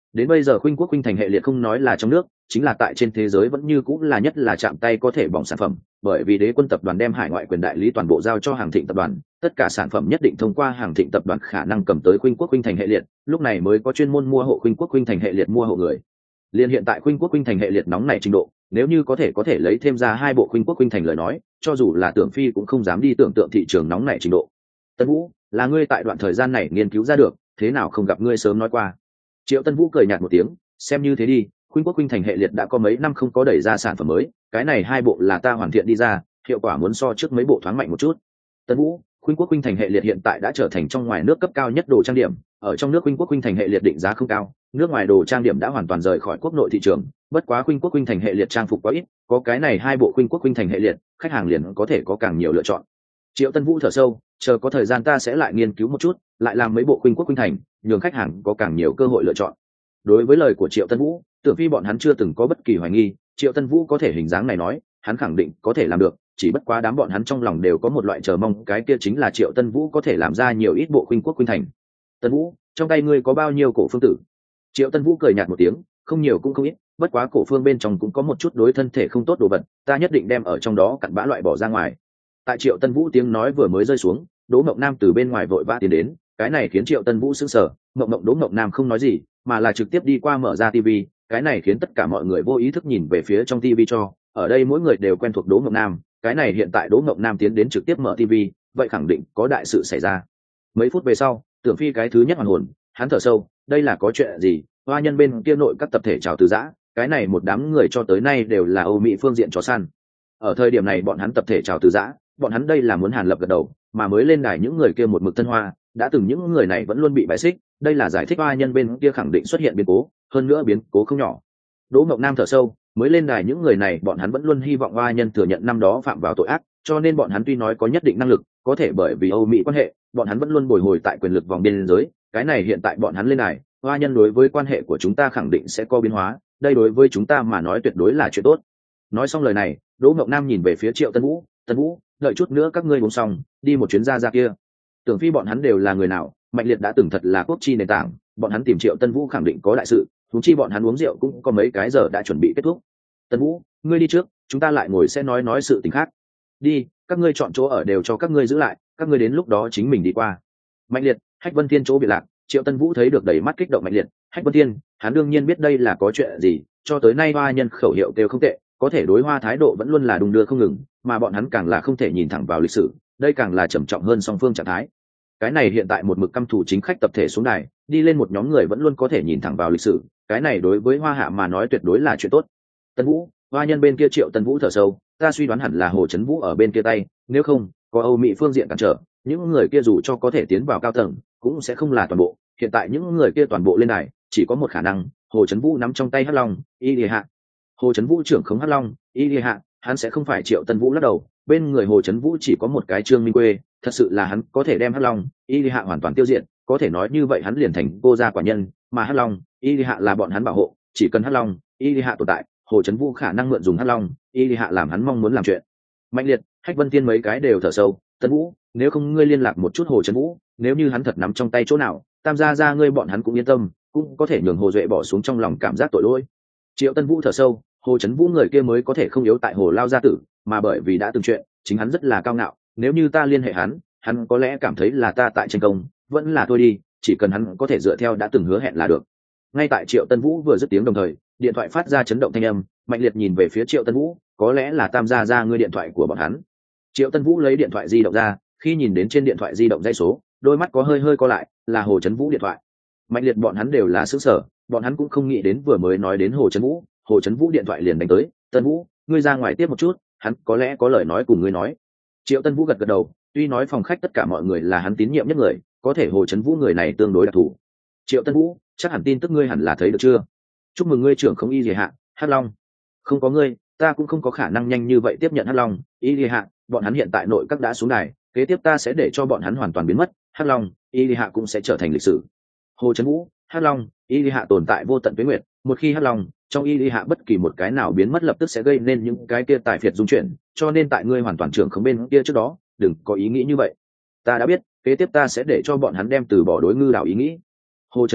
Đến bây giờ khuynh quốc khuynh thành hệ liệt không nói là trong nước, chính là tại trên thế giới vẫn như cũng là nhất là chạm tay có thể bỏng sản phẩm, bởi vì Đế Quân tập đoàn đem hải ngoại quyền đại lý toàn bộ giao cho Hàng Thịnh tập đoàn, tất cả sản phẩm nhất định thông qua Hàng Thịnh tập đoàn khả năng cầm tới khuynh quốc khuynh thành hệ liệt, lúc này mới có chuyên môn mua hộ khuynh quốc khuynh thành hệ liệt mua hộ người. Liên hiện tại khuynh quốc khuynh thành hệ liệt nóng này trình độ, nếu như có thể lấy thêm ra 2 bộ khuynh quốc khuynh thành lời nói, cho dù là Tưởng Phi cũng không dám đi tưởng tượng thị trường nóng này trình độ. Tân Vũ, là ngươi tại đoạn thời gian này nghiên cứu ra được, thế nào không gặp ngươi sớm nói qua. Triệu Tân Vũ cười nhạt một tiếng, xem như thế đi, khuynh quốc khuynh thành hệ liệt đã có mấy năm không có đẩy ra sản phẩm mới, cái này 2 bộ là ta hoàn thiện đi ra, hiệu quả muốn so trước mấy bộ thoáng mạnh một chút. Tân Vũ, khuynh quốc khuynh thành hệ liệt hiện tại đã trở thành trong ngoài nước cấp cao nhất đồ trang điểm, ở trong nước khuynh quốc khuynh thành hệ liệt định giá không cao, nước ngoài đồ trang điểm đã hoàn toàn rời khỏi quốc nội thị trường, bất quá khuynh quốc khuynh thành hệ liệt trang phục quá ít, có cái này 2 bộ khuynh quốc khuynh thành hệ liệt, khách hàng liền có thể có càng nhiều lựa chọn. Triệu Tân Vũ thở sâu, chờ có thời gian ta sẽ lại nghiên cứu một chút, lại làm mấy bộ khuynh quốc khuynh thành, nhường khách hàng có càng nhiều cơ hội lựa chọn. Đối với lời của Triệu Tân Vũ, Tưởng Phi bọn hắn chưa từng có bất kỳ hoài nghi, Triệu Tân Vũ có thể hình dáng này nói, hắn khẳng định có thể làm được, chỉ bất quá đám bọn hắn trong lòng đều có một loại chờ mong, cái kia chính là Triệu Tân Vũ có thể làm ra nhiều ít bộ khuynh quốc khuynh thành. Tân Vũ, trong tay ngươi có bao nhiêu cổ phương tử? Triệu Tân Vũ cười nhạt một tiếng, không nhiều cũng không ít, bất quá cổ phương bên trong cũng có một chút đối thân thể không tốt đồ vật, ta nhất định đem ở trong đó cặn bã loại bỏ ra ngoài. Tại Triệu Tân Vũ tiếng nói vừa mới rơi xuống, Đỗ Mộng Nam từ bên ngoài vội vã tiến đến, cái này khiến Triệu Tân Vũ sững sờ, Đỗ Mộng Nam không nói gì, mà là trực tiếp đi qua mở ra tivi, cái này khiến tất cả mọi người vô ý thức nhìn về phía trong tivi cho, ở đây mỗi người đều quen thuộc Đỗ Mộng Nam, cái này hiện tại Đỗ Mộng Nam tiến đến trực tiếp mở tivi, vậy khẳng định có đại sự xảy ra. Mấy phút về sau, Tưởng Phi cái thứ nhất hoàn hồn, hắn thở sâu, đây là có chuyện gì? Hoa nhân bên kia nội các tập thể chào từ giã, cái này một đám người cho tới nay đều là Âu Mỹ phương diện chó săn. Ở thời điểm này bọn hắn tập thể chào từ giã, bọn hắn đây là muốn hàn lập gật đầu, mà mới lên đài những người kia một mực thân hoa, đã từng những người này vẫn luôn bị bãi xích, đây là giải thích hoa nhân bên kia khẳng định xuất hiện biến cố, hơn nữa biến cố không nhỏ. Đỗ Ngọc Nam thở sâu, mới lên đài những người này bọn hắn vẫn luôn hy vọng hoa nhân thừa nhận năm đó phạm vào tội ác, cho nên bọn hắn tuy nói có nhất định năng lực, có thể bởi vì Âu Mỹ quan hệ, bọn hắn vẫn luôn bồi hồi tại quyền lực vòng biên giới, cái này hiện tại bọn hắn lên đài, hoa nhân đối với quan hệ của chúng ta khẳng định sẽ có biến hóa, đây đối với chúng ta mà nói tuyệt đối là chuyện tốt. Nói xong lời này, Đỗ Ngọc Nam nhìn về phía Triệu Tân Vũ, Tân Vũ, đợi chút nữa các ngươi uống xong, đi một chuyến ra kia. Tưởng Phi bọn hắn đều là người nào, Mạnh Liệt đã từng thật là quốc chi nền tảng, bọn hắn tìm Triệu Tân Vũ khẳng định có đại sự, huống chi bọn hắn uống rượu cũng có mấy cái giờ đã chuẩn bị kết thúc. Tân Vũ, ngươi đi trước, chúng ta lại ngồi sẽ nói sự tình khác. Đi, các ngươi chọn chỗ ở đều cho các ngươi giữ lại, các ngươi đến lúc đó chính mình đi qua. Mạnh Liệt, Hách Vân Thiên chỗ bị lạc, Triệu Tân Vũ thấy được đầy mắt kích động Mạnh Liệt, Hách Vân Thiên, hắn đương nhiên biết đây là có chuyện gì, cho tới nay hoa nhân khẩu hiệu kêu không tệ, có thể đối hoa thái độ vẫn luôn là đung đưa không ngừng, mà bọn hắn càng là không thể nhìn thẳng vào lịch sử, đây càng là trầm trọng hơn song phương trạng thái. Cái này hiện tại một mực căm thù chính khách tập thể xuống đài, đi lên một nhóm người vẫn luôn có thể nhìn thẳng vào lịch sử, cái này đối với hoa hạ mà nói tuyệt đối là chuyện tốt. Tân Vũ, hoa nhân bên kia Triệu Tân Vũ thở sâu, ta suy đoán hẳn là Hồ Chấn Vũ ở bên kia tay, nếu không có Âu Mỹ phương diện cản trở, những người kia dù cho có thể tiến vào cao tầng cũng sẽ không là toàn bộ, hiện tại những người kia toàn bộ lên đài chỉ có một khả năng, Hồ Chấn Vũ nắm trong tay Hắc Long, Y Lìa Hạ. Hồ Chấn Vũ trưởng khống Hắc Long, Y Lìa Hạ, hắn sẽ không phải Triệu Tân Vũ lắc đầu, bên người Hồ Chấn Vũ chỉ có một cái Trương Minh Quê, thật sự là hắn có thể đem Hắc Long, Y Lìa Hạ hoàn toàn tiêu diệt, có thể nói như vậy hắn liền thành cô gia quả nhân, mà Hắc Long, Y Lìa Hạ là bọn hắn bảo hộ, chỉ cần Hắc Long, Y Lìa Hạ tồn tại, Hồ Chấn Vũ khả năng mượn dùng Hắc Long, Y Lìa Hạ làm hắn mong muốn làm chuyện. Mạnh Liệt, Hách Vân Tiên mấy cái đều thở sâu, Tân Vũ, nếu không ngươi liên lạc một chút Hồ Chấn Vũ, nếu như hắn thật nắm trong tay chỗ nào, tam gia ngươi bọn hắn cũng yên tâm, cũng có thể nhường Hồ Duệ bỏ xuống trong lòng cảm giác tội lỗi. Triệu Tân Vũ thở sâu, Hồ Chấn Vũ người kia mới có thể không yếu tại Hồ Lao gia tử, mà bởi vì đã từng chuyện, chính hắn rất là cao ngạo, nếu như ta liên hệ hắn có lẽ cảm thấy là ta tại tranh công, vẫn là thôi đi, chỉ cần hắn có thể dựa theo đã từng hứa hẹn là được. Ngay tại Triệu Tân Vũ vừa dứt tiếng đồng thời, điện thoại phát ra chấn động thanh âm, Mạnh Liệt nhìn về phía Triệu Tân Vũ, có lẽ là tam gia ngươi điện thoại của bọn hắn. Triệu Tân Vũ lấy điện thoại di động ra, khi nhìn đến trên điện thoại di động dãy số, đôi mắt có hơi co lại, là Hồ Chấn Vũ điện thoại. Mạnh Liệt bọn hắn đều là sửng sở, bọn hắn cũng không nghĩ đến vừa mới nói đến Hồ Chấn Vũ điện thoại liền đánh tới, Tân Vũ, ngươi ra ngoài tiếp một chút, hắn có lẽ có lời nói cùng ngươi nói. Triệu Tân Vũ gật đầu, tuy nói phòng khách tất cả mọi người là hắn tín nhiệm nhất người, có thể Hồ Chấn Vũ người này tương đối đặc thù. Triệu Tân Vũ, chắc hẳn tin tức ngươi hẳn là thấy được chưa? Chúc mừng ngươi trưởng không Y Lìa Hạ, Hắc Long. Không có ngươi, ta cũng không có khả năng nhanh như vậy tiếp nhận Hắc Long, Y Lìa Hạ, bọn hắn hiện tại nội các đã xuống đài, kế tiếp ta sẽ để cho bọn hắn hoàn toàn biến mất, Hắc Long, Y Lìa Hạ cũng sẽ trở thành lịch sử. Hồ Chấn Vũ, Hắc Long, Y Lìa Hạ tồn tại vô tận tuế nguyệt, một khi Hắc Long trong Y Lìa Hạ bất kỳ một cái nào biến mất lập tức sẽ gây nên những cái kia tài phiệt dung chuyển, cho nên tại ngươi hoàn toàn trưởng không bên kia trước đó, đừng có ý nghĩ như vậy. Ta đã biết, kế tiếp ta sẽ để cho bọn hắn đem từ bỏ đối ngư đảo ý nghĩ. Hồ Chấn Vũ,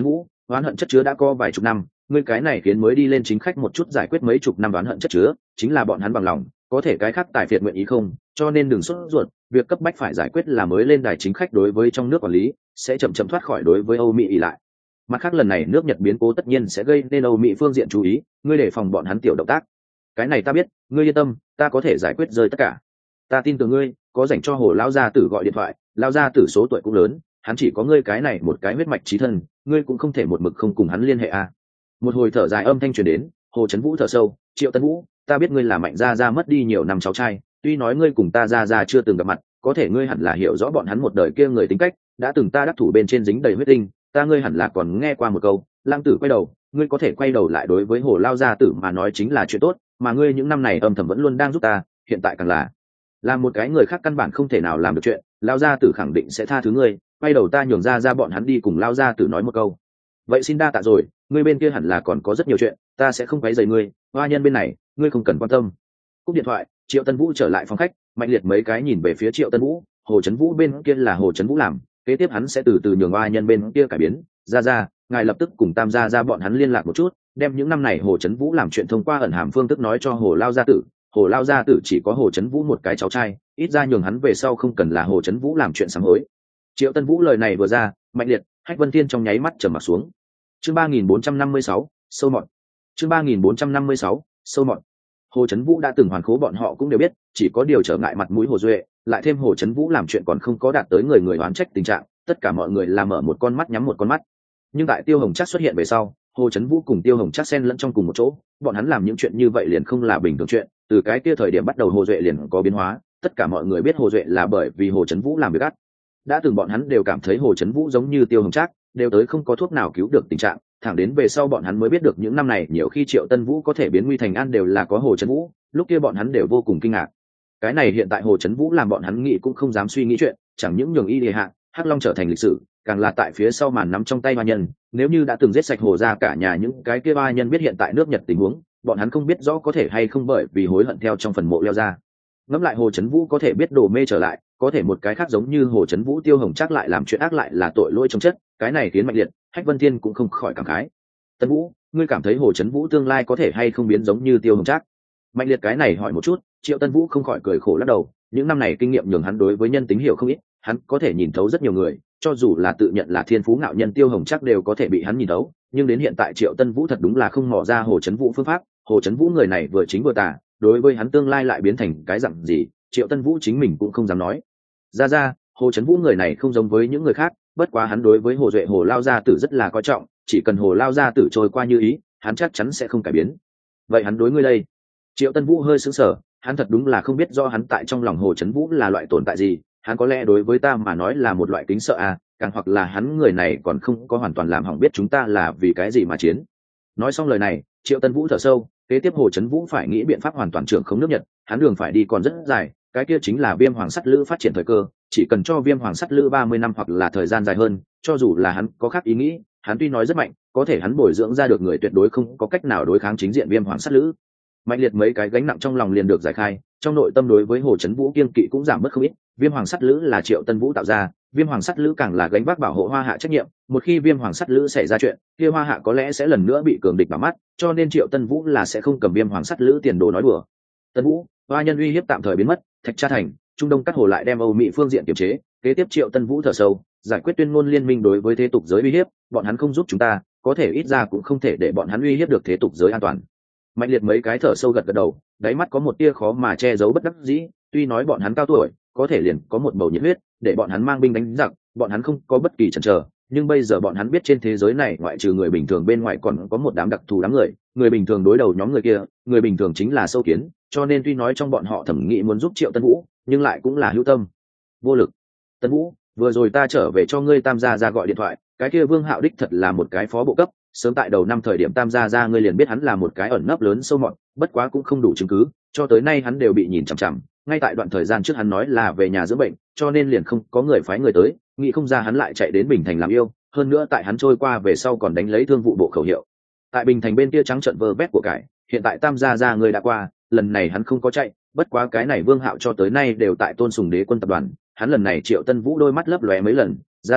oán hận chất chứa đã có vài chục năm, ngươi cái này khiến mới đi lên chính khách một chút giải quyết mấy chục năm oán hận chất chứa, chính là bọn hắn bằng lòng, có thể cái khác tài phiệt nguyện ý không, cho nên đừng sốt ruột, việc cấp bách phải giải quyết là mới lên đài chính khách đối với trong nước quản lý sẽ chậm chậm thoát khỏi đối với Âu Mỹ ỷ lại. Mặt khác lần này nước Nhật biến cố tất nhiên sẽ gây nên Âu Mỹ phương diện chú ý, ngươi để phòng bọn hắn tiểu động tác. Cái này ta biết, ngươi yên tâm, ta có thể giải quyết rơi tất cả. Ta tin tưởng ngươi, có dành cho Hồ lão gia tử gọi điện thoại, lão gia tử số tuổi cũng lớn, hắn chỉ có ngươi cái này một cái huyết mạch chí thân, ngươi cũng không thể một mực không cùng hắn liên hệ à. Một hồi thở dài âm thanh truyền đến, Hồ Chấn Vũ thở sâu, Triệu Tân Vũ, ta biết ngươi là Mạnh gia gia mất đi nhiều năm cháu trai, tuy nói ngươi cùng ta gia gia chưa từng gặp mặt, có thể ngươi hẳn là hiểu rõ bọn hắn một đời kia người tính cách, đã từng ta đắc thủ bên trên dính đầy huyết tinh, ta ngươi hẳn là còn nghe qua một câu, Lang tử quay đầu, ngươi có thể quay đầu lại đối với Hồ lao gia tử mà nói chính là chuyện tốt, mà ngươi những năm này âm thầm vẫn luôn đang giúp ta, hiện tại càng là một cái người khác căn bản không thể nào làm được chuyện, lao gia tử khẳng định sẽ tha thứ ngươi, quay đầu ta nhường ra bọn hắn đi cùng lao gia tử nói một câu. Vậy xin đa tạ rồi, ngươi bên kia hẳn là còn có rất nhiều chuyện, ta sẽ không quấy rầy ngươi, hoa nhân bên này ngươi không cần quan tâm. Cúp điện thoại, Triệu Tân Vũ trở lại phòng khách, Mạnh Liệt mấy cái nhìn về phía Triệu Tân Vũ, Hồ Chấn Vũ bên kia là Hồ Chấn Vũ làm, kế tiếp hắn sẽ từ từ nhường hoa nhân bên kia cải biến. Ra ngài lập tức cùng Tam gia ra bọn hắn liên lạc một chút, đem những năm này Hồ Chấn Vũ làm chuyện thông qua ẩn hàm phương thức nói cho Hồ lao gia tử. Hồ lao gia tử chỉ có Hồ Chấn Vũ một cái cháu trai, ít ra nhường hắn về sau không cần là Hồ Chấn Vũ làm chuyện sám hối. Triệu Tân Vũ lời này vừa ra, Mạnh Liệt, Hách Vân Thiên trong nháy mắt trầm mặt xuống. Chương 3456, sâu mọt. Chương 3456, sâu mọt. Hồ Chấn Vũ đã từng hoàn khố bọn họ cũng đều biết, chỉ có điều trở ngại mặt mũi Hồ Duệ, lại thêm Hồ Chấn Vũ làm chuyện còn không có đạt tới người người oán trách tình trạng, tất cả mọi người làm mở một con mắt nhắm một con mắt. Nhưng tại Tiêu Hồng Trác xuất hiện về sau, Hồ Chấn Vũ cùng Tiêu Hồng Trác xen lẫn trong cùng một chỗ, bọn hắn làm những chuyện như vậy liền không là bình thường chuyện, từ cái kia thời điểm bắt đầu Hồ Duệ liền có biến hóa, tất cả mọi người biết Hồ Duệ là bởi vì Hồ Chấn Vũ làm việc ác. Đã từng bọn hắn đều cảm thấy Hồ Chấn Vũ giống như Tiêu Hồng Trác, đều tới không có thuốc nào cứu được tình trạng, thẳng đến về sau bọn hắn mới biết được những năm này nhiều khi Triệu Tân Vũ có thể biến nguy thành an đều là có Hồ Chấn Vũ, lúc kia bọn hắn đều vô cùng kinh ngạc. Cái này hiện tại Hồ Chấn Vũ làm bọn hắn nghĩ cũng không dám suy nghĩ chuyện, chẳng những nhường y địa hạ, Hắc Long trở thành lịch sử, càng là tại phía sau màn nắm trong tay ba nhân, nếu như đã từng giết sạch Hồ gia cả nhà những cái kia ba nhân biết hiện tại nước Nhật tình huống, bọn hắn không biết rõ có thể hay không bởi vì hối hận theo trong phần mộ leo ra. Ngẫm lại Hồ Chấn Vũ có thể biết đổ mê trở lại, có thể một cái khác giống như Hồ Chấn Vũ Tiêu Hồng Trác lại làm chuyện ác lại là tội lỗi trong chất, cái này khiến Mạnh Liệt, Hách Vân Thiên cũng không khỏi cảm khái. Tân Vũ, ngươi cảm thấy Hồ Chấn Vũ tương lai có thể hay không biến giống như Tiêu Hồng Trác? Mạnh Liệt cái này hỏi một chút, Triệu Tân Vũ không khỏi cười khổ lắc đầu, những năm này kinh nghiệm nhường hắn đối với nhân tính hiểu không ít, hắn có thể nhìn thấu rất nhiều người, cho dù là tự nhận là thiên phú ngạo nhân Tiêu Hồng Trác đều có thể bị hắn nhìn thấu, nhưng đến hiện tại Triệu Tân Vũ thật đúng là không mò ra Hồ Chấn Vũ phương pháp, Hồ Chấn Vũ người này vừa chính vừa tà, đối với hắn tương lai lại biến thành cái dạng gì, Triệu Tân Vũ chính mình cũng không dám nói. Ra, Hồ Chấn Vũ người này không giống với những người khác, bất quá hắn đối với Hồ Duệ Hồ lao gia tử rất là coi trọng, chỉ cần Hồ lao gia tử trôi qua như ý, hắn chắc chắn sẽ không cải biến. Vậy hắn đối ngươi đây? Triệu Tân Vũ hơi sững sờ, hắn thật đúng là không biết do hắn tại trong lòng Hồ Chấn Vũ là loại tồn tại gì, hắn có lẽ đối với ta mà nói là một loại kính sợ à, càng hoặc là hắn người này còn không có hoàn toàn làm hỏng biết chúng ta là vì cái gì mà chiến. Nói xong lời này, Triệu Tân Vũ thở sâu, kế tiếp Hồ Chấn Vũ phải nghĩ biện pháp hoàn toàn trưởng khống nước Nhật, hắn đường phải đi còn rất dài, cái kia chính là Viêm Hoàng Sắt Lữ phát triển thời cơ, chỉ cần cho Viêm Hoàng Sắt Lữ 30 năm hoặc là thời gian dài hơn, cho dù là hắn có khác ý nghĩ, hắn tuy nói rất mạnh, có thể hắn bồi dưỡng ra được người tuyệt đối không có cách nào đối kháng chính diện Viêm Hoàng Sắt Lữ. Mạnh Liệt mấy cái gánh nặng trong lòng liền được giải khai, trong nội tâm đối với Hồ Chấn Vũ kiêng kỵ cũng giảm bớt không ít, Viêm Hoàng Sắt Lữ là Triệu Tân Vũ tạo ra, Viêm Hoàng Sắt Lữ càng là gánh vác bảo hộ Hoa Hạ trách nhiệm, một khi Viêm Hoàng Sắt Lữ xảy ra chuyện, kia Hoa Hạ có lẽ sẽ lần nữa bị cường địch bảo mắt, cho nên Triệu Tân Vũ là sẽ không cầm Viêm Hoàng Sắt Lữ tiền đồ nói đùa. Tân Vũ, Hoa nhân uy hiếp tạm thời biến mất, Thạch Tra Thành, Trung Đông Cát Hồ lại đem Âu Mỹ phương diện kiềm chế, kế tiếp Triệu Tân Vũ thở sâu, giải quyết tuyên ngôn liên minh đối với thế tục giới uy hiếp, bọn hắn không giúp chúng ta, có thể ít ra cũng không thể để bọn hắn uy hiếp được thế tục giới an toàn. Mạnh Liệt mấy cái thở sâu gật gật đầu, đáy mắt có một tia khó mà che giấu bất đắc dĩ, tuy nói bọn hắn cao tuổi, có thể liền có một bầu nhiệt huyết, để bọn hắn mang binh đánh giặc, bọn hắn không có bất kỳ chần chờ, nhưng bây giờ bọn hắn biết trên thế giới này ngoại trừ người bình thường bên ngoài còn có một đám đặc thù đám người bình thường đối đầu nhóm người kia, người bình thường chính là sâu kiến, cho nên tuy nói trong bọn họ thẩm nghĩ muốn giúp Triệu Tân Vũ, nhưng lại cũng là hữu tâm vô lực. Tân Vũ, vừa rồi ta trở về cho ngươi Tam gia ra gọi điện thoại, cái kia Vương Hạo đích thật là một cái phó bộ cấp, sớm tại đầu năm thời điểm Tam gia ra ngươi liền biết hắn là một cái ẩn nấp lớn sâu mọt, bất quá cũng không đủ chứng cứ, cho tới nay hắn đều bị nhìn chằm chằm, ngay tại đoạn thời gian trước hắn nói là về nhà dưỡng bệnh, cho nên liền không có người phái người tới, nghĩ không ra hắn lại chạy đến Bình Thành làm yêu, hơn nữa tại hắn trôi qua về sau còn đánh lấy Thương vụ bộ khẩu hiệu. Tại Bình Thành bên kia trắng trợn vơ vét của cải, hiện tại Tam gia ra ngươi đã qua, lần này hắn không có chạy, bất quá cái này Vương Hạo cho tới nay đều tại Tôn Sùng Đế quân tập đoàn, hắn lần này Triệu Tân Vũ đôi mắt lấp lóe mấy lần, ra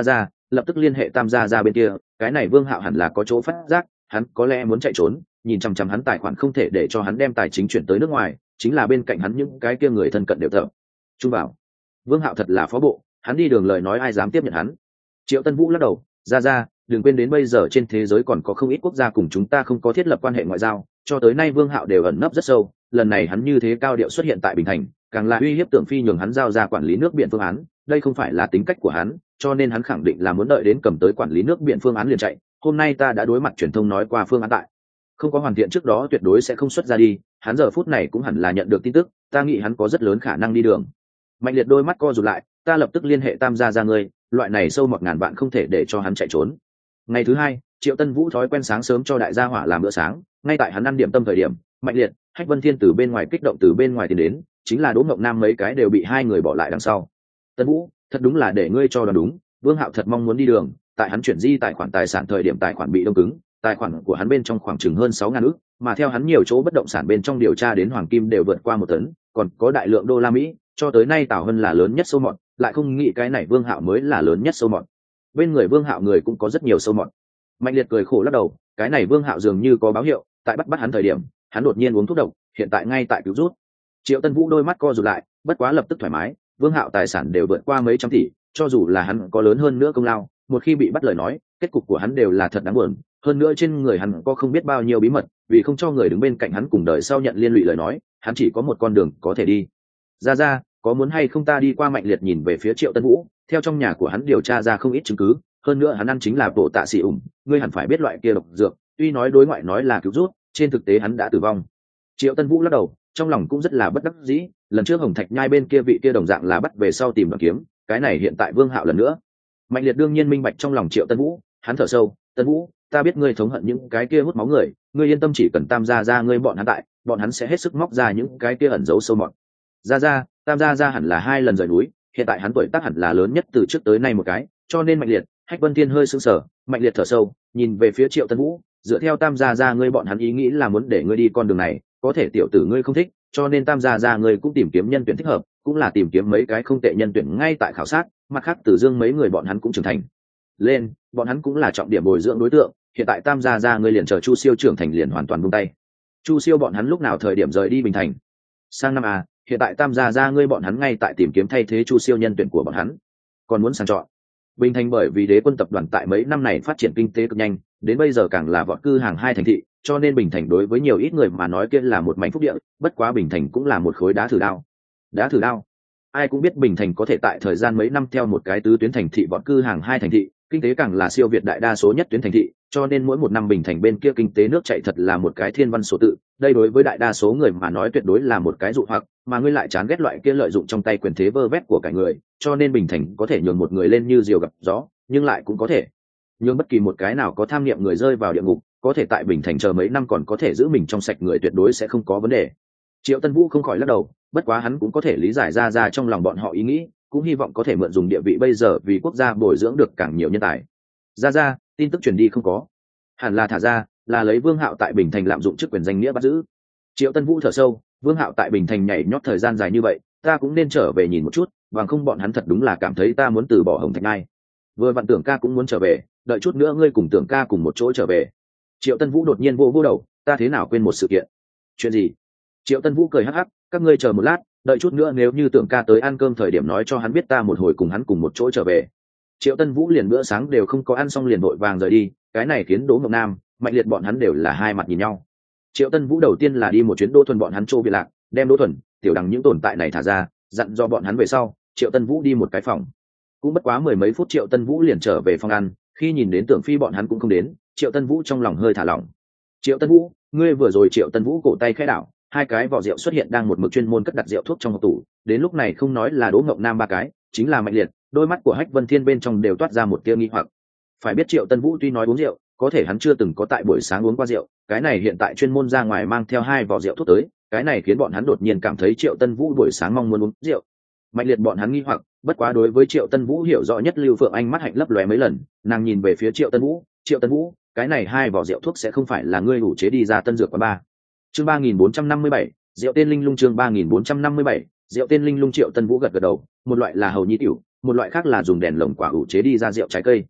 lập tức liên hệ tam gia ra bên kia. Cái này Vương Hạo hẳn là có chỗ phát giác, hắn có lẽ muốn chạy trốn, nhìn chằm chằm hắn tài khoản không thể để cho hắn đem tài chính chuyển tới nước ngoài, chính là bên cạnh hắn những cái kia người thân cận đều thở chung vào. Vương Hạo thật là phó bộ, hắn đi đường lời nói ai dám tiếp nhận hắn. Triệu Tân Vũ lắc đầu, ra đừng quên đến bây giờ trên thế giới còn có không ít quốc gia cùng chúng ta không có thiết lập quan hệ ngoại giao, cho tới nay Vương Hạo đều ẩn nấp rất sâu, lần này hắn như thế cao điệu xuất hiện tại Bình Thành, càng là uy hiếp Tưởng Phi nhường hắn giao ra quản lý nước biển phương án, đây không phải là tính cách của hắn, cho nên hắn khẳng định là muốn đợi đến cầm tới quản lý nước biển phương án liền chạy. Hôm nay ta đã đối mặt truyền thông nói qua phương án tại không có hoàn thiện trước đó tuyệt đối sẽ không xuất ra đi, hắn giờ phút này cũng hẳn là nhận được tin tức, ta nghĩ hắn có rất lớn khả năng đi đường. Mạnh Liệt đôi mắt co rụt lại, ta lập tức liên hệ tam gia ra ngươi, loại này sâu mọt ngàn vạn không thể để cho hắn chạy trốn. Ngày thứ hai, Triệu Tân Vũ thói quen sáng sớm cho đại gia hỏa làm bữa sáng, ngay tại hắn ăn điểm tâm thời điểm, Mạnh Liệt, Hách Vân Thiên từ bên ngoài kích động từ bên ngoài tiến đến, chính là Đỗ Ngọc Nam mấy cái đều bị hai người bỏ lại đằng sau. Tân Vũ, thật đúng là để ngươi cho đoán đúng, Vương Hạo thật mong muốn đi đường, tại hắn chuyển di tài khoản tài sản thời điểm tài khoản bị đông cứng, tài khoản của hắn bên trong khoảng chừng hơn 6.000 ức, mà theo hắn nhiều chỗ bất động sản bên trong điều tra đến hoàng kim đều vượt qua 1 tấn, còn có đại lượng đô la Mỹ, cho tới nay Tào Hân là lớn nhất sâu mọt, lại không nghĩ cái này Vương Hạo mới là lớn nhất sâu mọt. Bên người Vương Hạo người cũng có rất nhiều sâu mọt. Mạnh Liệt cười khổ lắc đầu, cái này Vương Hạo dường như có báo hiệu, tại bắt hắn thời điểm, hắn đột nhiên uống thuốc độc, hiện tại ngay tại cứu rút. Triệu Tân Vũ đôi mắt co rụt lại, bất quá lập tức thoải mái, Vương Hạo tài sản đều vượt qua mấy trăm tỷ, cho dù là hắn có lớn hơn nữa công lao, một khi bị bắt lời nói, kết cục của hắn đều là thật đáng buồn. Hơn nữa trên người hắn có không biết bao nhiêu bí mật, vì không cho người đứng bên cạnh hắn cùng đời sau nhận liên lụy lời nói, hắn chỉ có một con đường có thể đi. Ra, có muốn hay không ta đi qua? Mạnh Liệt nhìn về phía Triệu Tân Vũ, theo trong nhà của hắn điều tra ra không ít chứng cứ, hơn nữa hắn ăn chính là bộ tạ xỉ ủng, ngươi hẳn phải biết loại kia độc dược, tuy nói đối ngoại nói là cứu rút, trên thực tế hắn đã tử vong. Triệu Tân Vũ lắc đầu, trong lòng cũng rất là bất đắc dĩ, lần trước Hồng Thạch Nhai bên kia vị kia đồng dạng là bắt về sau tìm đoạn kiếm, cái này hiện tại Vương Hạo lần nữa. Mạnh Liệt đương nhiên minh bạch trong lòng Triệu Tân Vũ, hắn thở sâu, Tân Vũ, ta biết ngươi thống hận những cái kia hút máu người, ngươi yên tâm, chỉ cần tam gia ra ngươi bọn hắn tại, bọn hắn sẽ hết sức móc ra những cái kia ẩn giấu sâu mọt. Ra, tam gia ra hẳn là 2 lần rời núi, hiện tại hắn tuổi tác hẳn là lớn nhất từ trước tới nay một cái, cho nên Mạnh Liệt, Hách Vân Thiên hơi sững sờ, Mạnh Liệt thở sâu, nhìn về phía Triệu Tân Vũ, dựa theo tam gia ra ngươi bọn hắn ý nghĩ là muốn để ngươi đi con đường này, có thể tiểu tử ngươi không thích, cho nên tam gia ra ngươi cũng tìm kiếm nhân tuyển thích hợp, cũng là tìm kiếm mấy cái không tệ nhân tuyển ngay tại khảo sát, mặt khác Tử Dương mấy người bọn hắn cũng trưởng thành lên, bọn hắn cũng là trọng điểm bồi dưỡng đối tượng, hiện tại tam gia ra ngươi liền chờ Chu Siêu trưởng thành liền hoàn toàn buông tay. Chu Siêu bọn hắn lúc nào thời điểm rời đi Bình Thành? Sang năm à, hiện tại tam gia ra ngươi bọn hắn ngay tại tìm kiếm thay thế Chu Siêu nhân tuyển của bọn hắn, còn muốn sàng chọn. Bình Thành bởi vì Đế Quân tập đoàn tại mấy năm này phát triển kinh tế cực nhanh, đến bây giờ càng là vọt cư hàng 2 thành thị, cho nên Bình Thành đối với nhiều ít người mà nói kia là một mảnh phúc địa, bất quá Bình Thành cũng là một khối đá thử đao. Đá thử đao. Ai cũng biết Bình Thành có thể tại thời gian mấy năm theo một cái tứ tuyến thành thị vọt cư hàng 2 thành thị, kinh tế càng là siêu việt đại đa số nhất tuyến thành thị, cho nên mỗi một năm Bình Thành bên kia kinh tế nước chảy thật là một cái thiên văn số tự, đây đối với đại đa số người mà nói tuyệt đối là một cái dụ hoặc, mà ngươi lại chán ghét loại kia lợi dụng trong tay quyền thế vơ vét của cả người, cho nên Bình Thành có thể nhường một người lên như diều gặp gió, nhưng lại cũng có thể nhường bất kỳ một cái nào có tham niệm người rơi vào địa ngục, có thể tại Bình Thành chờ mấy năm còn có thể giữ mình trong sạch người tuyệt đối sẽ không có vấn đề. Triệu Tân Vũ không khỏi lắc đầu, bất quá hắn cũng có thể lý giải ra trong lòng bọn họ ý nghĩ, cũng hy vọng có thể mượn dùng địa vị bây giờ vì quốc gia bồi dưỡng được càng nhiều nhân tài. Ra, tin tức truyền đi không có, hẳn là thả ra, là lấy Vương Hạo tại Bình Thành lạm dụng chức quyền danh nghĩa bắt giữ. Triệu Tân Vũ thở sâu, Vương Hạo tại Bình Thành nhảy nhót thời gian dài như vậy, ta cũng nên trở về nhìn một chút, bằng không bọn hắn thật đúng là cảm thấy ta muốn từ bỏ Hồng Thạch Ngai. Vừa vặn Tưởng ca cũng muốn trở về, đợi chút nữa ngươi cùng Tưởng ca cùng một chỗ trở về. Triệu Tân Vũ đột nhiên vô đầu, ta thế nào quên một sự kiện? Chuyện gì? Triệu Tân Vũ cười hắc hắc, các ngươi chờ một lát, đợi chút nữa nếu như Tưởng ca tới ăn cơm thời điểm nói cho hắn biết ta một hồi cùng hắn cùng một chỗ trở về. Triệu Tân Vũ liền bữa sáng đều không có ăn xong liền vội vàng rời đi, cái này khiến Đỗ Ngọc Nam, Mạnh Liệt bọn hắn đều là hai mặt nhìn nhau. Triệu Tân Vũ đầu tiên là đi một chuyến Đỗ Thuần bọn hắn chỗ Việt Lạc, đem Đỗ Thuần, Tiểu Đằng những tồn tại này thả ra, dặn do bọn hắn về sau, Triệu Tân Vũ đi một cái phòng. Cũng bất quá 10 mấy phút Triệu Tân Vũ liền trở về phòng ăn, khi nhìn đến Tưởng Phi bọn hắn cũng không đến, Triệu Tân Vũ trong lòng hơi thả lỏng. Triệu Tân Vũ, ngươi vừa rồi? Triệu Tân Vũ cổ tay khẽ đảo, 2 cái vỏ rượu xuất hiện đang một mực chuyên môn cất đặt rượu thuốc trong hộp tủ, đến lúc này không nói là Đỗ Ngọc Nam 3 cái, chính là Mạnh Liệt, đôi mắt của Hách Vân Thiên bên trong đều toát ra một tia nghi hoặc. Phải biết Triệu Tân Vũ tuy nói uống rượu, có thể hắn chưa từng có tại buổi sáng uống qua rượu, cái này hiện tại chuyên môn ra ngoài mang theo 2 vỏ rượu thuốc tới, cái này khiến bọn hắn đột nhiên cảm thấy Triệu Tân Vũ buổi sáng mong muốn uống rượu. Mạnh Liệt bọn hắn nghi hoặc, bất quá đối với Triệu Tân Vũ hiểu rõ nhất Lưu Phượng Anh mắt hạnh lấp lóe mấy lần, nàng nhìn về phía Triệu Tân Vũ, cái này 2 vỏ rượu thuốc sẽ không phải là ngươi đủ chế đi ra tân dược quán ba? Chương 3457, rượu tên linh lung. Chương 3457, rượu tên linh lung. Triệu Tân Vũ gật gật đầu, một loại là hầu nhi tiểu, một loại khác là dùng đèn lồng quả ủ chế đi ra rượu trái cây.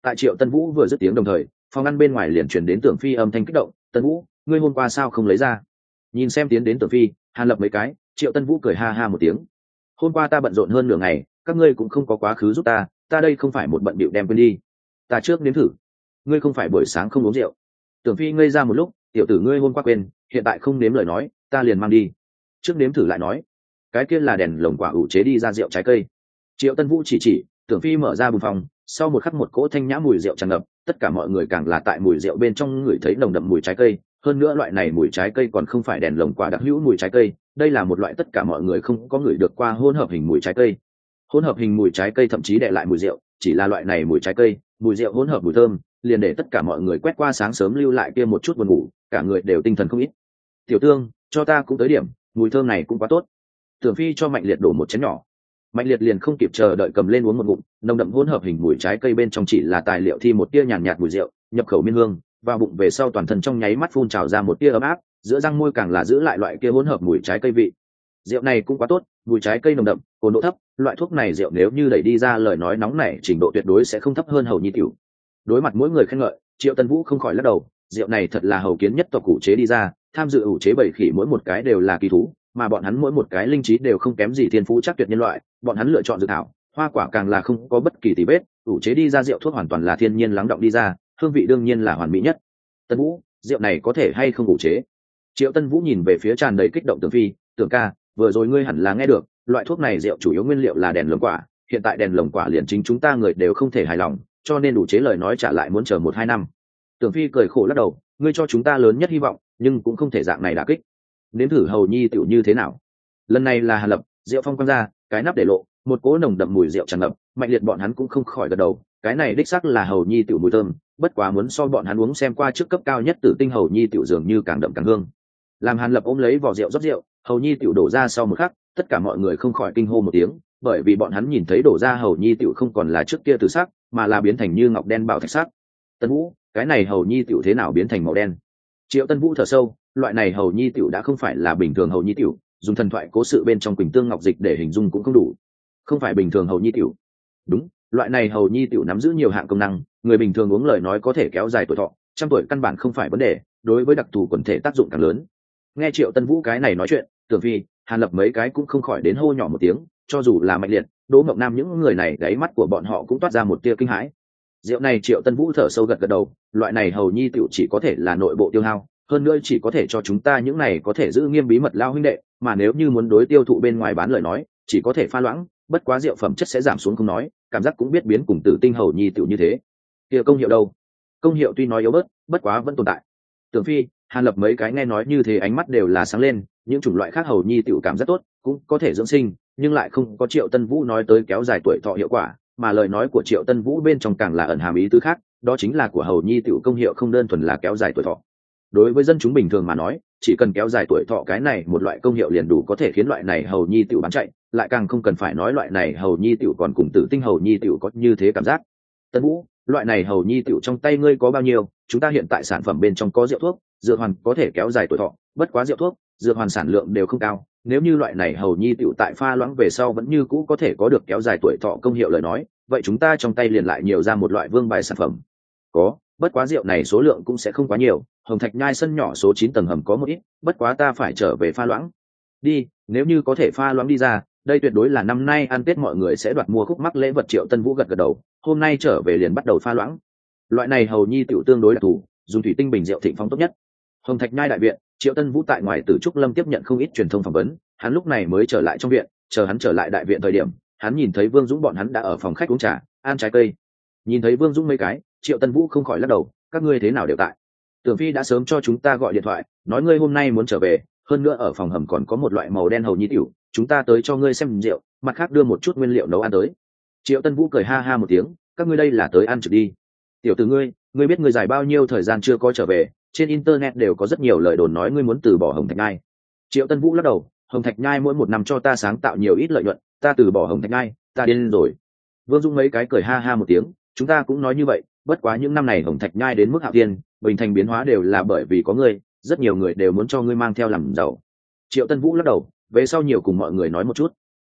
Tại Triệu Tân Vũ vừa dứt tiếng đồng thời, phòng ăn bên ngoài liền truyền đến Tưởng Phi âm thanh kích động, "Tân Vũ, ngươi hôm qua sao không lấy ra?" Nhìn xem tiến đến Tưởng Phi, Hàn Lập mấy cái, Triệu Tân Vũ cười ha ha một tiếng. "Hôm qua ta bận rộn hơn nửa ngày, các ngươi cũng không có quá khứ giúp ta đây không phải một bận bịu đem quên đi. Ta trước nếm thử. Ngươi không phải buổi sáng không uống rượu?" Tưởng Phi ngây ra một lúc, "Tiểu tử ngươi hôm qua quên, hiện tại không nếm lời nói, ta liền mang đi. Trước nếm thử lại nói." Cái kia là đèn lồng quả ủ chế đi ra rượu trái cây. Triệu Tân Vũ chỉ, Tưởng Phi mở ra bùng phòng, sau một khắc một cỗ thanh nhã mùi rượu tràn ngập, tất cả mọi người càng là tại mùi rượu bên trong ngửi thấy nồng đậm mùi trái cây, hơn nữa loại này mùi trái cây còn không phải đèn lồng quả đặc hữu mùi trái cây, đây là một loại tất cả mọi người không có ngửi được qua hỗn hợp hình mùi trái cây. Hỗn hợp hình mùi trái cây thậm chí đè lại mùi rượu, chỉ là loại này mùi trái cây, mùi rượu hỗn hợp mùi thơm, liền để tất cả mọi người quét qua sáng sớm lưu lại kia một chút buồn ngủ, cả người đều tinh thần không ít. "Tiểu Tương, cho ta cũng tới điểm, mùi thơm này cũng quá tốt." Tưởng Phi cho Mạnh Liệt đổ một chén nhỏ. Mạnh Liệt liền không kịp chờ đợi cầm lên uống một ngụm, nồng đậm hỗn hợp hình mùi trái cây bên trong chỉ là tài liệu thi một tia nhàn nhạt mùi rượu, nhập khẩu miên hương, vào bụng về sau toàn thân trong nháy mắt phun trào ra một tia ấm áp, giữa răng môi càng là giữ lại loại kia hỗn hợp mùi trái cây vị. Rượu này cũng quá tốt, mùi trái cây nồng đậm, cồn độ thấp, loại thuốc này rượu nếu như đẩy đi ra lời nói nóng này trình độ tuyệt đối sẽ không thấp hơn Hầu Nhi tiểu. Đối mặt mỗi người khen ngợi, Triệu Tân Vũ không khỏi lắc đầu, rượu này thật là hầu kiến nhất tộc cụ chế đi ra, tham dự ủ chế bảy khỉ mỗi một cái đều là kỳ thú, mà bọn hắn mỗi một cái linh trí đều không kém gì thiên phú chắc tuyệt nhân loại, bọn hắn lựa chọn dược thảo, hoa quả càng là không có bất kỳ tì vết, ủ chế đi ra rượu thuốc hoàn toàn là thiên nhiên lắng động đi ra, hương vị đương nhiên là hoàn mỹ nhất. Tân Vũ, rượu này có thể hay không ủ chế? Triệu Tân Vũ nhìn về phía tràn đầy kích động Tưởng Phi, "Tưởng ca, vừa rồi ngươi hẳn là nghe được, loại thuốc này rượu chủ yếu nguyên liệu là đèn lồng quả, hiện tại đèn lồng quả liền chính chúng ta người đều không thể hài lòng, cho nên ủ chế lời nói trả lại muốn chờ 1-2 năm." Tưởng Phi cười khổ lắc đầu, "Ngươi cho chúng ta lớn nhất hy vọng, nhưng cũng không thể dạng này đả kích. Nếm thử Hầu Nhi tiểu như thế nào?" Lần này là Hàn Lập, rượu phong quăng ra, cái nắp để lộ, một cỗ nồng đậm mùi rượu tràn ngập, Mạnh Liệt bọn hắn cũng không khỏi gật đầu, cái này đích xác là Hầu Nhi tiểu mùi thơm, bất quá muốn so bọn hắn uống xem qua trước cấp cao nhất Tử Tinh Hầu Nhi tiểu dường như càng đậm càng hương. Làm Hàn Lập ôm lấy vỏ rượu rót rượu, Hầu Nhi tiểu đổ ra sau một khắc, tất cả mọi người không khỏi kinh hô một tiếng, bởi vì bọn hắn nhìn thấy đổ ra Hầu Nhi tiểu không còn là trước kia từ sắc, mà là biến thành như ngọc đen bảo thạch sắc. Tân Vũ, cái này Hầu Nhi tiểu thế nào biến thành màu đen? Triệu Tân Vũ thở sâu, loại này Hầu Nhi tiểu đã không phải là bình thường Hầu Nhi tiểu, dùng thần thoại cố sự bên trong Quỳnh Tương Ngọc Dịch để hình dung cũng không đủ, không phải bình thường Hầu Nhi tiểu. Đúng, loại này Hầu Nhi tiểu nắm giữ nhiều hạng công năng, người bình thường uống lời nói có thể kéo dài tuổi thọ, 100 tuổi căn bản không phải vấn đề, đối với đặc thù quần thể tác dụng càng lớn. Nghe Triệu Tân Vũ cái này nói chuyện, Tưởng Phi, Hàn Lập mấy cái cũng không khỏi đến hô nhỏ một tiếng, cho dù là Mạnh Liệt, Đỗ Mộng Nam những người này đáy mắt của bọn họ cũng toát ra một tia kinh hãi. Rượu này Triệu Tân Vũ thở sâu gật gật đầu, loại này Hầu Nhi tiểu chỉ có thể là nội bộ tiêu hao, hơn nữa chỉ có thể cho chúng ta những này có thể giữ nghiêm bí mật lao huynh đệ, mà nếu như muốn đối tiêu thụ bên ngoài bán lời nói, chỉ có thể pha loãng, bất quá rượu phẩm chất sẽ giảm xuống không nói, cảm giác cũng biết biến cùng Tử Tinh Hầu Nhi tiểu như thế. Kia công hiệu đâu? Công hiệu tuy nói yếu bớt, bất quá vẫn tồn tại. Tưởng Phi, Hàn Lập mấy cái nghe nói như thế ánh mắt đều là sáng lên, những chủng loại khác Hầu Nhi tiểu cảm rất tốt, cũng có thể dưỡng sinh, nhưng lại không có Triệu Tân Vũ nói tới kéo dài tuổi thọ hiệu quả, mà lời nói của Triệu Tân Vũ bên trong càng là ẩn hàm ý tứ khác, đó chính là của Hầu Nhi tiểu công hiệu không đơn thuần là kéo dài tuổi thọ. Đối với dân chúng bình thường mà nói, chỉ cần kéo dài tuổi thọ cái này một loại công hiệu liền đủ có thể khiến loại này Hầu Nhi tiểu bán chạy, lại càng không cần phải nói loại này Hầu Nhi tiểu còn cùng Tử Tinh Hầu Nhi tiểu có như thế cảm giác. Tân Vũ, loại này Hầu Nhi tiểu trong tay ngươi có bao nhiêu? Chúng ta hiện tại sản phẩm bên trong có rượu thuốc, dược hoàn có thể kéo dài tuổi thọ, bất quá rượu thuốc, dược hoàn sản lượng đều không cao, nếu như loại này Hầu Nhi tiểu tại pha loãng về sau vẫn như cũ có thể có được kéo dài tuổi thọ công hiệu lời nói, vậy chúng ta trong tay liền lại nhiều ra một loại vương bài sản phẩm. Có, bất quá rượu này số lượng cũng sẽ không quá nhiều, Hồng Thạch Nhai sân nhỏ số 9 tầng hầm có một ít, bất quá ta phải trở về pha loãng. Đi, nếu như có thể pha loãng đi ra, đây tuyệt đối là năm nay ăn Tết mọi người sẽ đoạt mua khúc mắc lễ vật. Triệu Tân Vũ gật gật đầu, hôm nay trở về liền bắt đầu pha loãng. Loại này Hầu Nhi tiểu tương đối đặc thù, dùng thủy tinh bình rượu thịnh phong tốt nhất. Hồng Thạch Nhai đại viện, Triệu Tân Vũ tại ngoài Tử Trúc Lâm tiếp nhận không ít truyền thông phỏng vấn, hắn lúc này mới trở lại trong viện, chờ hắn trở lại đại viện thời điểm, hắn nhìn thấy Vương Dũng bọn hắn đã ở phòng khách uống trà, ăn trái cây. Nhìn thấy Vương Dũng mấy cái, Triệu Tân Vũ không khỏi lắc đầu, các ngươi thế nào đều tại? Tưởng Phi đã sớm cho chúng ta gọi điện thoại, nói ngươi hôm nay muốn trở về, hơn nữa ở phòng hầm còn có một loại màu đen Hầu Nhi tiểu, chúng ta tới cho ngươi xem rượu, mặt khác đưa một chút nguyên liệu nấu ăn tới. Triệu Tân Vũ cười ha ha một tiếng, các ngươi đây là tới ăn trực đi. Tiểu tử ngươi biết ngươi dài bao nhiêu thời gian chưa có trở về, trên internet đều có rất nhiều lời đồn nói ngươi muốn từ bỏ Hồng Thạch Nhai. Triệu Tân Vũ lắc đầu, Hồng Thạch Nhai mỗi một năm cho ta sáng tạo nhiều ít lợi nhuận, ta từ bỏ Hồng Thạch Nhai, ta điên rồi. Vương Dung mấy cái cười ha ha một tiếng, chúng ta cũng nói như vậy, bất quá những năm này Hồng Thạch Nhai đến mức hạo thiên, bình thành biến hóa đều là bởi vì có ngươi, rất nhiều người đều muốn cho ngươi mang theo làm giàu. Triệu Tân Vũ lắc đầu, về sau nhiều cùng mọi người nói một chút.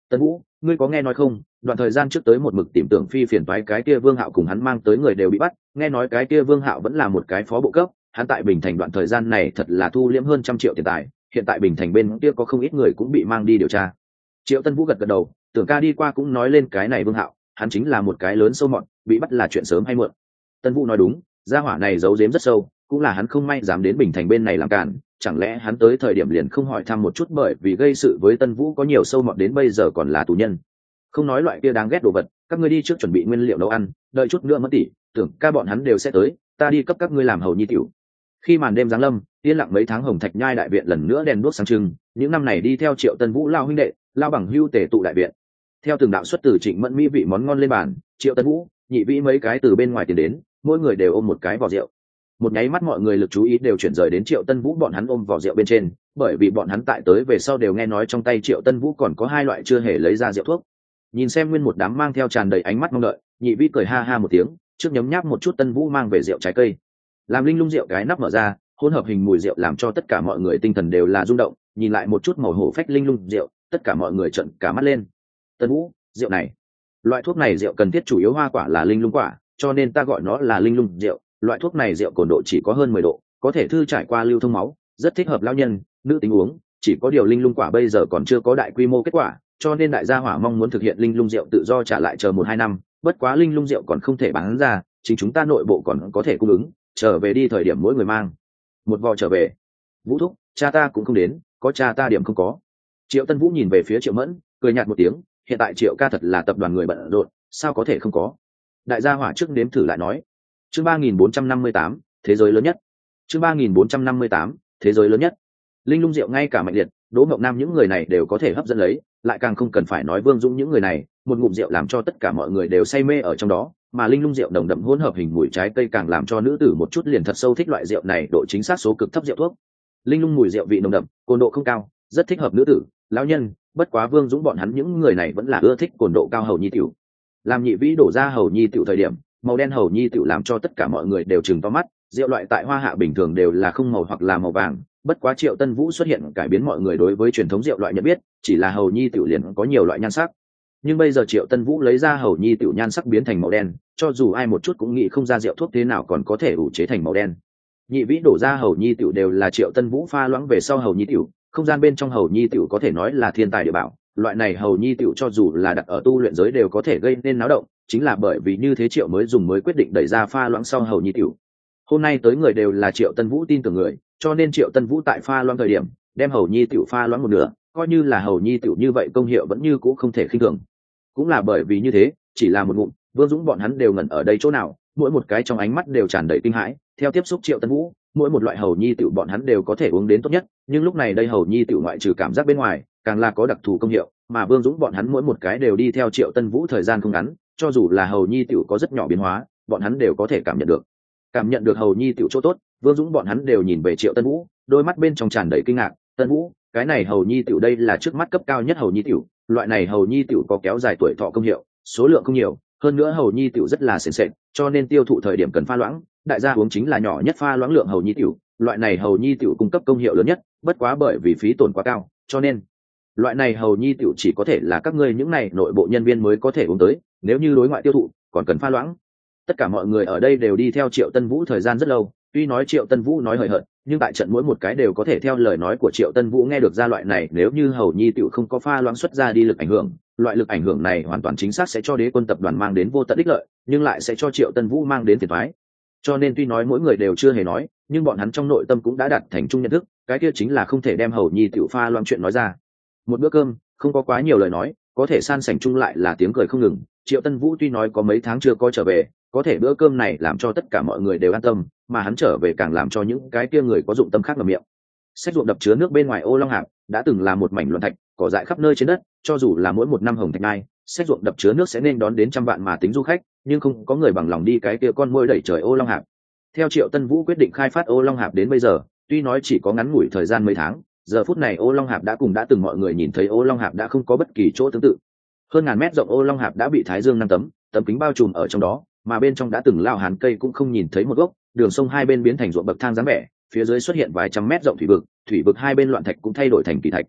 Tân Vũ, ngươi có nghe nói không, đoạn thời gian trước tới một mực tìm tưởng phi phiền toái cái kia Vương Hạo cùng hắn mang tới người đều bị bắt, nghe nói cái kia Vương Hạo vẫn là một cái phó bộ cấp, hắn tại Bình Thành đoạn thời gian này thật là thu liễm hơn 100 triệu tiền tài, hiện tại Bình Thành bên kia có không ít người cũng bị mang đi điều tra. Triệu Tân Vũ gật gật đầu, tưởng ca đi qua cũng nói lên cái này Vương Hạo, hắn chính là một cái lớn sâu mọt, bị bắt là chuyện sớm hay muộn. Tân Vũ nói đúng, gia hỏa này giấu giếm rất sâu, cũng là hắn không may dám đến Bình Thành bên này làm cản, chẳng lẽ hắn tới thời điểm liền không hỏi thăm một chút, bởi vì gây sự với Tân Vũ có nhiều sâu mọt đến bây giờ còn là tù nhân. Không nói loại kia đáng ghét đồ vật, các ngươi đi trước chuẩn bị nguyên liệu nấu ăn, đợi chút nữa mất tỷ, tưởng ca bọn hắn đều sẽ tới, ta đi cấp các ngươi làm hầu nhi tiểu. Khi màn đêm giáng lâm, yên lặng mấy tháng Hồng Thạch Nhai đại viện lần nữa đèn đuốc sáng trưng, những năm này đi theo Triệu Tân Vũ lao huynh đệ, lao bằng hưu tề tụ đại viện. Theo từng đạo xuất từ Trịnh Mẫn mỹ vị món ngon lên bàn, Triệu Tân Vũ, Nhị Vĩ mấy cái từ bên ngoài tiền đến, mỗi người đều ôm một cái vỏ rượu. Một nháy mắt mọi người lực chú ý đều chuyển rời đến Triệu Tân Vũ bọn hắn ôm vỏ rượu bên trên, bởi vì bọn hắn tại tới về sau đều nghe nói trong tay Triệu Tân Vũ còn có hai loại chưa hề lấy ra rượu thuốc. Nhìn xem nguyên một đám mang theo tràn đầy ánh mắt mong đợi, Nhị Vĩ cười ha ha một tiếng, trước nhấm nháp một chút Tân Vũ mang về rượu trái cây. Làm linh lung rượu cái nắp mở ra, hỗn hợp hình mùi rượu làm cho tất cả mọi người tinh thần đều là rung động, nhìn lại một chút màu hổ phách linh lung rượu, tất cả mọi người trợn cả mắt lên. Tân Vũ, rượu này, loại thuốc này rượu cần thiết chủ yếu hoa quả là linh lung quả, cho nên ta gọi nó là linh lung rượu. Loại thuốc này rượu cồn độ chỉ có hơn 10 độ, có thể thư trải qua lưu thông máu, rất thích hợp lão nhân, nữ tính uống, chỉ có điều linh lung quả bây giờ còn chưa có đại quy mô kết quả, cho nên đại gia hỏa mong muốn thực hiện linh lung rượu tự do trả lại chờ 1-2 năm, bất quá linh lung rượu còn không thể bán ra, chính chúng ta nội bộ còn có thể cung ứng, trở về đi thời điểm mỗi người mang một vò trở về. Vũ thúc, cha ta cũng không đến, có cha ta điểm không có. Triệu Tân Vũ nhìn về phía Triệu Mẫn, cười nhạt một tiếng, hiện tại Triệu ca thật là tập đoàn người bận rộn, sao có thể không có. Đại gia hỏa trước nếm thử lại nói. Chương 3458, thế giới lớn nhất. Chương 3458, thế giới lớn nhất. Linh lung rượu ngay cả Mạnh Liệt, Đỗ Ngọc Nam những người này đều có thể hấp dẫn lấy, lại càng không cần phải nói Vương Dũng những người này, một ngụm rượu làm cho tất cả mọi người đều say mê ở trong đó, mà linh lung rượu nồng đậm hỗn hợp hình mùi trái cây càng làm cho nữ tử một chút liền thật sâu thích loại rượu này, độ chính xác số cực thấp rượu thuốc. Linh lung mùi rượu vị nồng đậm, cồn độ không cao, rất thích hợp nữ tử, lão nhân, bất quá Vương Dũng bọn hắn những người này vẫn là ưa thích cồn độ cao hầu nhi tiểu. Làm Nhị Vĩ đổ ra hầu nhi tiểu thời điểm, màu đen hầu nhi tiểu làm cho tất cả mọi người đều trừng to mắt, rượu loại tại Hoa Hạ bình thường đều là không màu hoặc là màu vàng, bất quá Triệu Tân Vũ xuất hiện cải biến mọi người đối với truyền thống rượu loại nhận biết, chỉ là hầu nhi tiểu liền có nhiều loại nhan sắc. Nhưng bây giờ Triệu Tân Vũ lấy ra hầu nhi tiểu nhan sắc biến thành màu đen, cho dù ai một chút cũng nghĩ không ra rượu thuốc thế nào còn có thể ủ chế thành màu đen. Nhị Vĩ đổ ra hầu nhi tiểu đều là Triệu Tân Vũ pha loãng về sau hầu nhi tiểu, không gian bên trong hầu nhi tiểu có thể nói là thiên tài địa bảo, loại này hầu nhi tiểu cho dù là đặt ở tu luyện giới đều có thể gây nên náo động, chính là bởi vì như thế Triệu mới quyết định đẩy ra pha loãng sau hầu nhi tiểu. Hôm nay tới người đều là Triệu Tân Vũ tin tưởng người, cho nên Triệu Tân Vũ tại pha loãng thời điểm, đem hầu nhi tiểu pha loãng một nửa, coi như là hầu nhi tiểu như vậy công hiệu vẫn như cũ không thể khinh thường. Cũng là bởi vì như thế, chỉ là một ngụm, Vương Dũng bọn hắn đều ngẩn ở đây chỗ nào, mỗi một cái trong ánh mắt đều tràn đầy kinh hãi. Theo tiếp xúc Triệu Tân Vũ, mỗi một loại hầu nhi tiểu bọn hắn đều có thể uống đến tốt nhất, nhưng lúc này đây hầu nhi tiểu ngoại trừ cảm giác bên ngoài, càng là có đặc thù công hiệu, mà Vương Dũng bọn hắn mỗi một cái đều đi theo Triệu Tân Vũ thời gian không ngắn, cho dù là hầu nhi tiểu có rất nhỏ biến hóa, bọn hắn đều có thể cảm nhận được. Cảm nhận được hầu nhi tiểu chỗ tốt, Vương Dũng bọn hắn đều nhìn về Triệu Tân Vũ, đôi mắt bên trong tràn đầy kinh ngạc. Tân Vũ, cái này hầu nhi tiểu đây là trước mắt cấp cao nhất hầu nhi tiểu, loại này hầu nhi tiểu có kéo dài tuổi thọ công hiệu, số lượng không nhiều, hơn nữa hầu nhi tiểu rất là sền sệt, cho nên tiêu thụ thời điểm cần pha loãng, đại gia uống chính là nhỏ nhất pha loãng lượng hầu nhi tiểu, loại này hầu nhi tiểu cung cấp công hiệu lớn nhất, bất quá bởi vì phí tổn quá cao, cho nên loại này hầu nhi tiểu chỉ có thể là các ngươi những này nội bộ nhân viên mới có thể uống tới, nếu như đối ngoại tiêu thụ còn cần pha loãng. Tất cả mọi người ở đây đều đi theo Triệu Tân Vũ thời gian rất lâu, tuy nói Triệu Tân Vũ nói hời hợt, nhưng tại trận mỗi một cái đều có thể theo lời nói của Triệu Tân Vũ nghe được ra loại này nếu như hầu nhi tiểu không có pha loãng xuất ra đi lực ảnh hưởng, loại lực ảnh hưởng này hoàn toàn chính xác sẽ cho Đế Quân tập đoàn mang đến vô tận ích lợi, nhưng lại sẽ cho Triệu Tân Vũ mang đến phiền toái. Cho nên tuy nói mỗi người đều chưa hề nói, nhưng bọn hắn trong nội tâm cũng đã đạt thành chung nhận thức, cái kia chính là không thể đem hầu nhi tiểu pha loãng chuyện nói ra. Một bữa cơm, không có quá nhiều lời nói, có thể san sảnh chung lại là tiếng cười không ngừng. Triệu Tân Vũ tuy nói có mấy tháng chưa có trở về, có thể bữa cơm này làm cho tất cả mọi người đều an tâm, mà hắn trở về càng làm cho những cái kia người có dụng tâm khác ngậm miệng. Sách ruộng đập chứa nước bên ngoài Ô Long Hạp đã từng là một mảnh loạn thạch, cỏ dại khắp nơi trên đất, cho dù là mỗi một năm Hồng Thạch Ngai, sách ruộng đập chứa nước sẽ nên đón đến trăm vạn mà tính du khách, nhưng không có người bằng lòng đi cái kia con môi đẩy trời Ô Long Hạp. Theo Triệu Tân Vũ quyết định khai phát Ô Long Hạp đến bây giờ, tuy nói chỉ có ngắn ngủi thời gian mấy tháng, giờ phút này Ô Long Hạp đã cùng đã từng mọi người nhìn thấy Ô Long Hạp đã không có bất kỳ chỗ tương tự. Hơn ngàn mét rộng Ô Long Hạp đã bị thái dương 5 tấm kính bao trùm ở trong đó, mà bên trong đã từng lao hàn cây cũng không nhìn thấy một gốc, đường sông hai bên biến thành ruộng bậc thang dáng vẻ, phía dưới xuất hiện vài trăm mét rộng thủy vực hai bên loạn thạch cũng thay đổi thành kỳ thạch.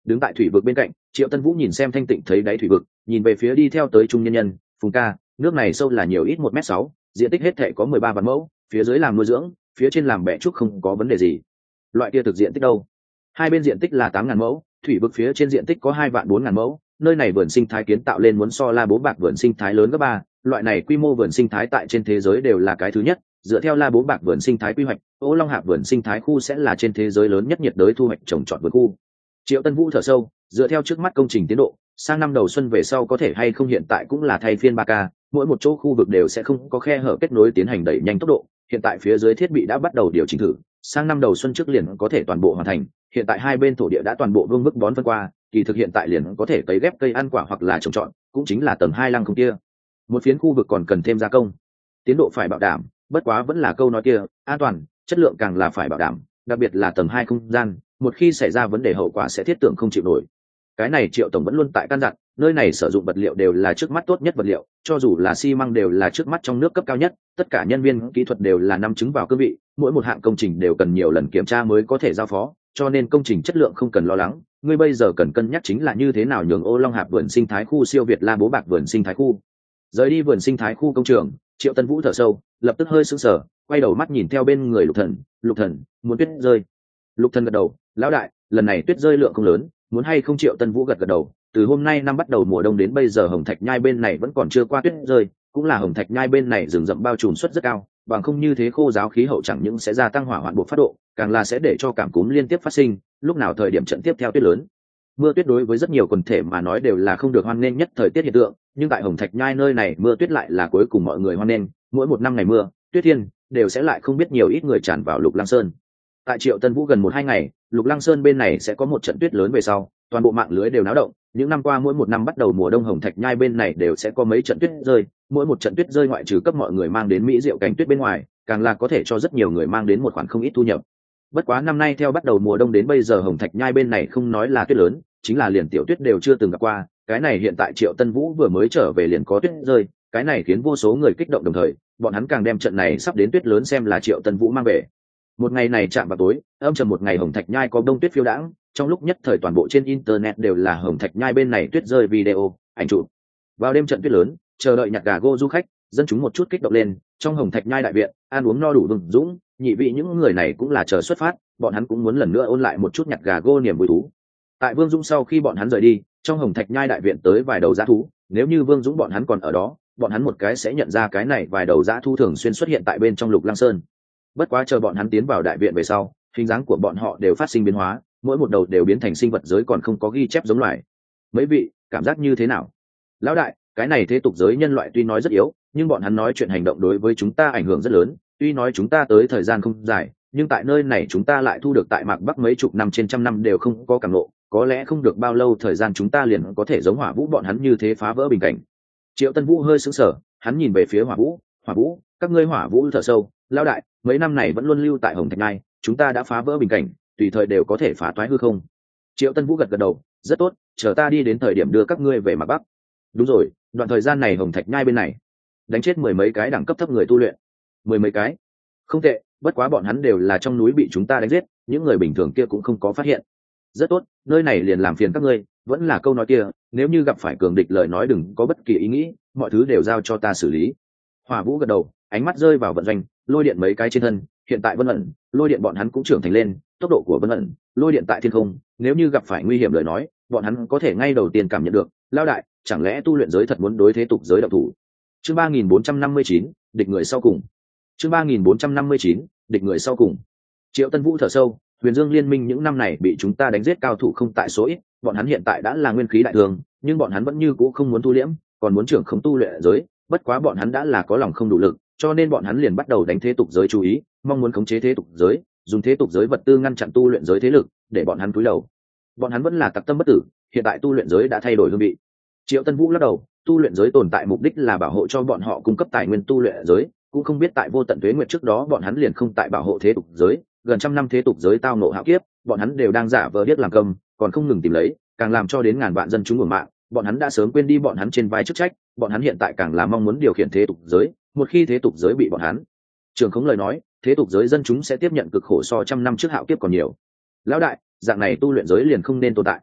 Đứng tại thủy vực bên cạnh, Triệu Tân Vũ nhìn xem thanh tịnh thấy đáy thủy vực, nhìn về phía đi theo tới trung nhân nhân, Phùng ca, nước này sâu là nhiều ít 1m6, diện tích hết thể có 13 vạn mẫu, phía dưới làm nuôi dưỡng, phía trên làm bẹ trúc không có vấn đề gì. Loại kia thực diện tích đâu? Hai bên diện tích là 8.000 mẫu, thủy vực phía trên diện tích có 2 vạn 4.000 mẫu, nơi này vườn sinh thái kiến tạo lên muốn so La Bố Bạc vườn sinh thái lớn gấp 3, loại này quy mô vườn sinh thái tại trên thế giới đều là cái thứ nhất, dựa theo La Bố Bạc vườn sinh thái quy hoạch, Ô Long Hạp vườn sinh thái khu sẽ là trên thế giới lớn nhất nhiệt đới thu hoạch trồng trọt vườn khu. Triệu Tân Vũ thở sâu, dựa theo trước mắt công trình tiến độ, sang năm đầu xuân về sau có thể hay không hiện tại cũng là thay phiên 3K, mỗi một chỗ khu vực đều sẽ không có khe hở kết nối tiến hành đẩy nhanh tốc độ, hiện tại phía dưới thiết bị đã bắt đầu điều chỉnh thử, sang năm đầu xuân trước liền có thể toàn bộ hoàn thành, hiện tại hai bên thổ địa đã toàn bộ vương vức bón phân qua, kỳ thực hiện tại liền có thể cấy ghép cây ăn quả hoặc là trồng trọt, cũng chính là tầng 2 lăng không kia. Một phiến khu vực còn cần thêm gia công, tiến độ phải bảo đảm, bất quá vẫn là câu nói kia, an toàn, chất lượng càng là phải bảo đảm, đặc biệt là tầng 2 không gian, một khi xảy ra vấn đề hậu quả sẽ thiết tưởng không chịu nổi. Cái này Triệu tổng vẫn luôn tại căn dặn, nơi này sử dụng vật liệu đều là trước mắt tốt nhất vật liệu, cho dù là xi măng đều là trước mắt trong nước cấp cao nhất, tất cả nhân viên kỹ thuật đều là năm chứng vào cương vị, mỗi một hạng công trình đều cần nhiều lần kiểm tra mới có thể giao phó, cho nên công trình chất lượng không cần lo lắng. Ngươi bây giờ cần cân nhắc chính là như thế nào nhường Ô Long Hạp vườn sinh thái khu siêu việt La Bố Bạc vườn sinh thái khu. Rời đi vườn sinh thái khu công trường, Triệu Tân Vũ thở sâu, lập tức hơi sững sờ, quay đầu mắt nhìn theo bên người Lục Thần, muốn tuyết rơi. Lục Thần gật đầu, lão đại, lần này tuyết rơi lượng không lớn, muốn hay không? Triệu Tân Vũ gật đầu, từ hôm nay năm bắt đầu mùa đông đến bây giờ Hồng Thạch Nhai bên này vẫn còn chưa qua tuyết rơi, cũng là Hồng Thạch Nhai bên này rừng rậm bao trùm suất rất cao, bằng không như thế khô giáo khí hậu chẳng những sẽ gia tăng hỏa hoạn buộc phát độ, càng là sẽ để cho cảm cúm liên tiếp phát sinh, lúc nào thời điểm trận tiếp theo tuyết lớn. Mưa tuyết đối với rất nhiều quần thể mà nói đều là không được hoan nghênh nhất thời tiết hiện tượng, nhưng tại Hồng Thạch Nhai nơi này mưa tuyết lại là cuối cùng mọi người hoan nghênh, mỗi một năm ngày mưa, tuyết thiên đều sẽ lại không biết nhiều ít người tràn vào Lục Lăng Sơn. Tại Triệu Tân Vũ gần 1-2 ngày, Lục Lăng Sơn bên này sẽ có một trận tuyết lớn về sau, toàn bộ mạng lưới đều náo động. Những năm qua mỗi một năm bắt đầu mùa đông Hồng Thạch Nhai bên này đều sẽ có mấy trận tuyết rơi, mỗi một trận tuyết rơi ngoại trừ cấp mọi người mang đến mỹ diệu cảnh tuyết bên ngoài, càng là có thể cho rất nhiều người mang đến một khoản không ít thu nhập. Bất quá năm nay theo bắt đầu mùa đông đến bây giờ Hồng Thạch Nhai bên này không nói là tuyết lớn, chính là liền tiểu tuyết đều chưa từng gặp qua, cái này hiện tại Triệu Tân Vũ vừa mới trở về liền có tuyết rơi, cái này khiến vô số người kích động, đồng thời bọn hắn càng đem trận này sắp đến tuyết lớn xem là Triệu Tân Vũ mang về. Một ngày này chạm vào tối, âm trầm một ngày Hồng Thạch Nhai có đông tuyết phiêu đãng, trong lúc nhất thời toàn bộ trên internet đều là Hồng Thạch Nhai bên này tuyết rơi video, ảnh chụp. Vào đêm trận tuyết lớn, chờ đợi nhặt gà gô du khách, dân chúng một chút kích động lên, trong Hồng Thạch Nhai đại viện, ăn uống no đủ Vương Dũng, nhị vị những người này cũng là chờ xuất phát, bọn hắn cũng muốn lần nữa ôn lại một chút nhặt gà gô niềm vui thú. Tại Vương Dũng sau khi bọn hắn rời đi, trong Hồng Thạch Nhai đại viện tới vài đầu dã thú, nếu như Vương Dũng bọn hắn còn ở đó, bọn hắn một cái sẽ nhận ra cái này vài đầu dã thú thường xuyên xuất hiện tại bên trong Lục Lăng Sơn. Bất quá chờ bọn hắn tiến vào đại viện về sau, hình dáng của bọn họ đều phát sinh biến hóa, mỗi một đầu đều biến thành sinh vật giới còn không có ghi chép giống loài. Mấy vị cảm giác như thế nào? Lão đại, cái này thế tục giới nhân loại tuy nói rất yếu, nhưng bọn hắn nói chuyện hành động đối với chúng ta ảnh hưởng rất lớn, tuy nói chúng ta tới thời gian không dài, nhưng tại nơi này chúng ta lại thu được tại Mạc Bắc mấy chục năm trên trăm năm đều không có cảm ngộ, có lẽ không được bao lâu thời gian chúng ta liền có thể giống Hỏa Vũ bọn hắn như thế phá vỡ bình cảnh. Triệu Tân Vũ hơi sững sờ, hắn nhìn về phía Hỏa Vũ, các ngươi Hỏa Vũ thở sâu, lão đại, mấy năm này vẫn luôn lưu tại Hồng Thạch Nhai, chúng ta đã phá vỡ bình cảnh, tùy thời đều có thể phá toái hư không. Triệu Tân Vũ gật đầu, rất tốt, chờ ta đi đến thời điểm đưa các ngươi về Mạc Bắc. Đúng rồi, đoạn thời gian này Hồng Thạch Nhai bên này đánh chết 10 mấy cái đẳng cấp thấp người tu luyện. 10 mấy cái? Không tệ, bất quá bọn hắn đều là trong núi bị chúng ta đánh giết, những người bình thường kia cũng không có phát hiện. Rất tốt, nơi này liền làm phiền các ngươi, vẫn là câu nói kia, nếu như gặp phải cường địch lời nói đừng có bất kỳ ý nghĩ, mọi thứ đều giao cho ta xử lý. Hỏa Vũ gật đầu, ánh mắt rơi vào vận doanh, lôi điện mấy cái trên thân, hiện tại Vân ẩn, lôi điện bọn hắn cũng trưởng thành lên, tốc độ của Vân ẩn, lôi điện tại thiên không, nếu như gặp phải nguy hiểm lời nói, bọn hắn có thể ngay đầu tiên cảm nhận được, lao đại, chẳng lẽ tu luyện giới thật muốn đối thế tục giới động thủ? Chương 3459, địch người sau cùng. Chương 3459, địch người sau cùng. Triệu Tân Vũ thở sâu, Huyền Dương Liên Minh những năm này bị chúng ta đánh giết cao thủ không tại số ít, bọn hắn hiện tại đã là nguyên khí đại thường, nhưng bọn hắn vẫn như cũ không muốn tu liễm, còn muốn trưởng khống tu luyện giới, bất quá bọn hắn đã là có lòng không đủ lực, cho nên bọn hắn liền bắt đầu đánh thế tục giới chú ý, mong muốn khống chế thế tục giới, dùng thế tục giới vật tư ngăn chặn tu luyện giới thế lực, để bọn hắn cúi đầu. Bọn hắn vẫn là tặc tâm bất tử, hiện tại tu luyện giới đã thay đổi hương vị. Triệu Tân Vũ lắc đầu, tu luyện giới tồn tại mục đích là bảo hộ cho bọn họ cung cấp tài nguyên tu luyện giới, cũng không biết tại vô tận tuế nguyệt trước đó bọn hắn liền không tại bảo hộ thế tục giới, gần trăm năm thế tục giới tao nộ hạo kiếp, bọn hắn đều đang giả vờ điếc làm câm, còn không ngừng tìm lấy, càng làm cho đến ngàn vạn dân chúng hưởng mạng, bọn hắn đã sớm quên đi bọn hắn trên vai chức trách, bọn hắn hiện tại càng là mong muốn điều khiển thế tục giới, một khi thế tục giới bị bọn hắn trường khống lời nói, thế tục giới dân chúng sẽ tiếp nhận cực khổ so trăm năm trước hạo kiếp còn nhiều. Lão đại, dạng này tu luyện giới liền không nên tồn tại.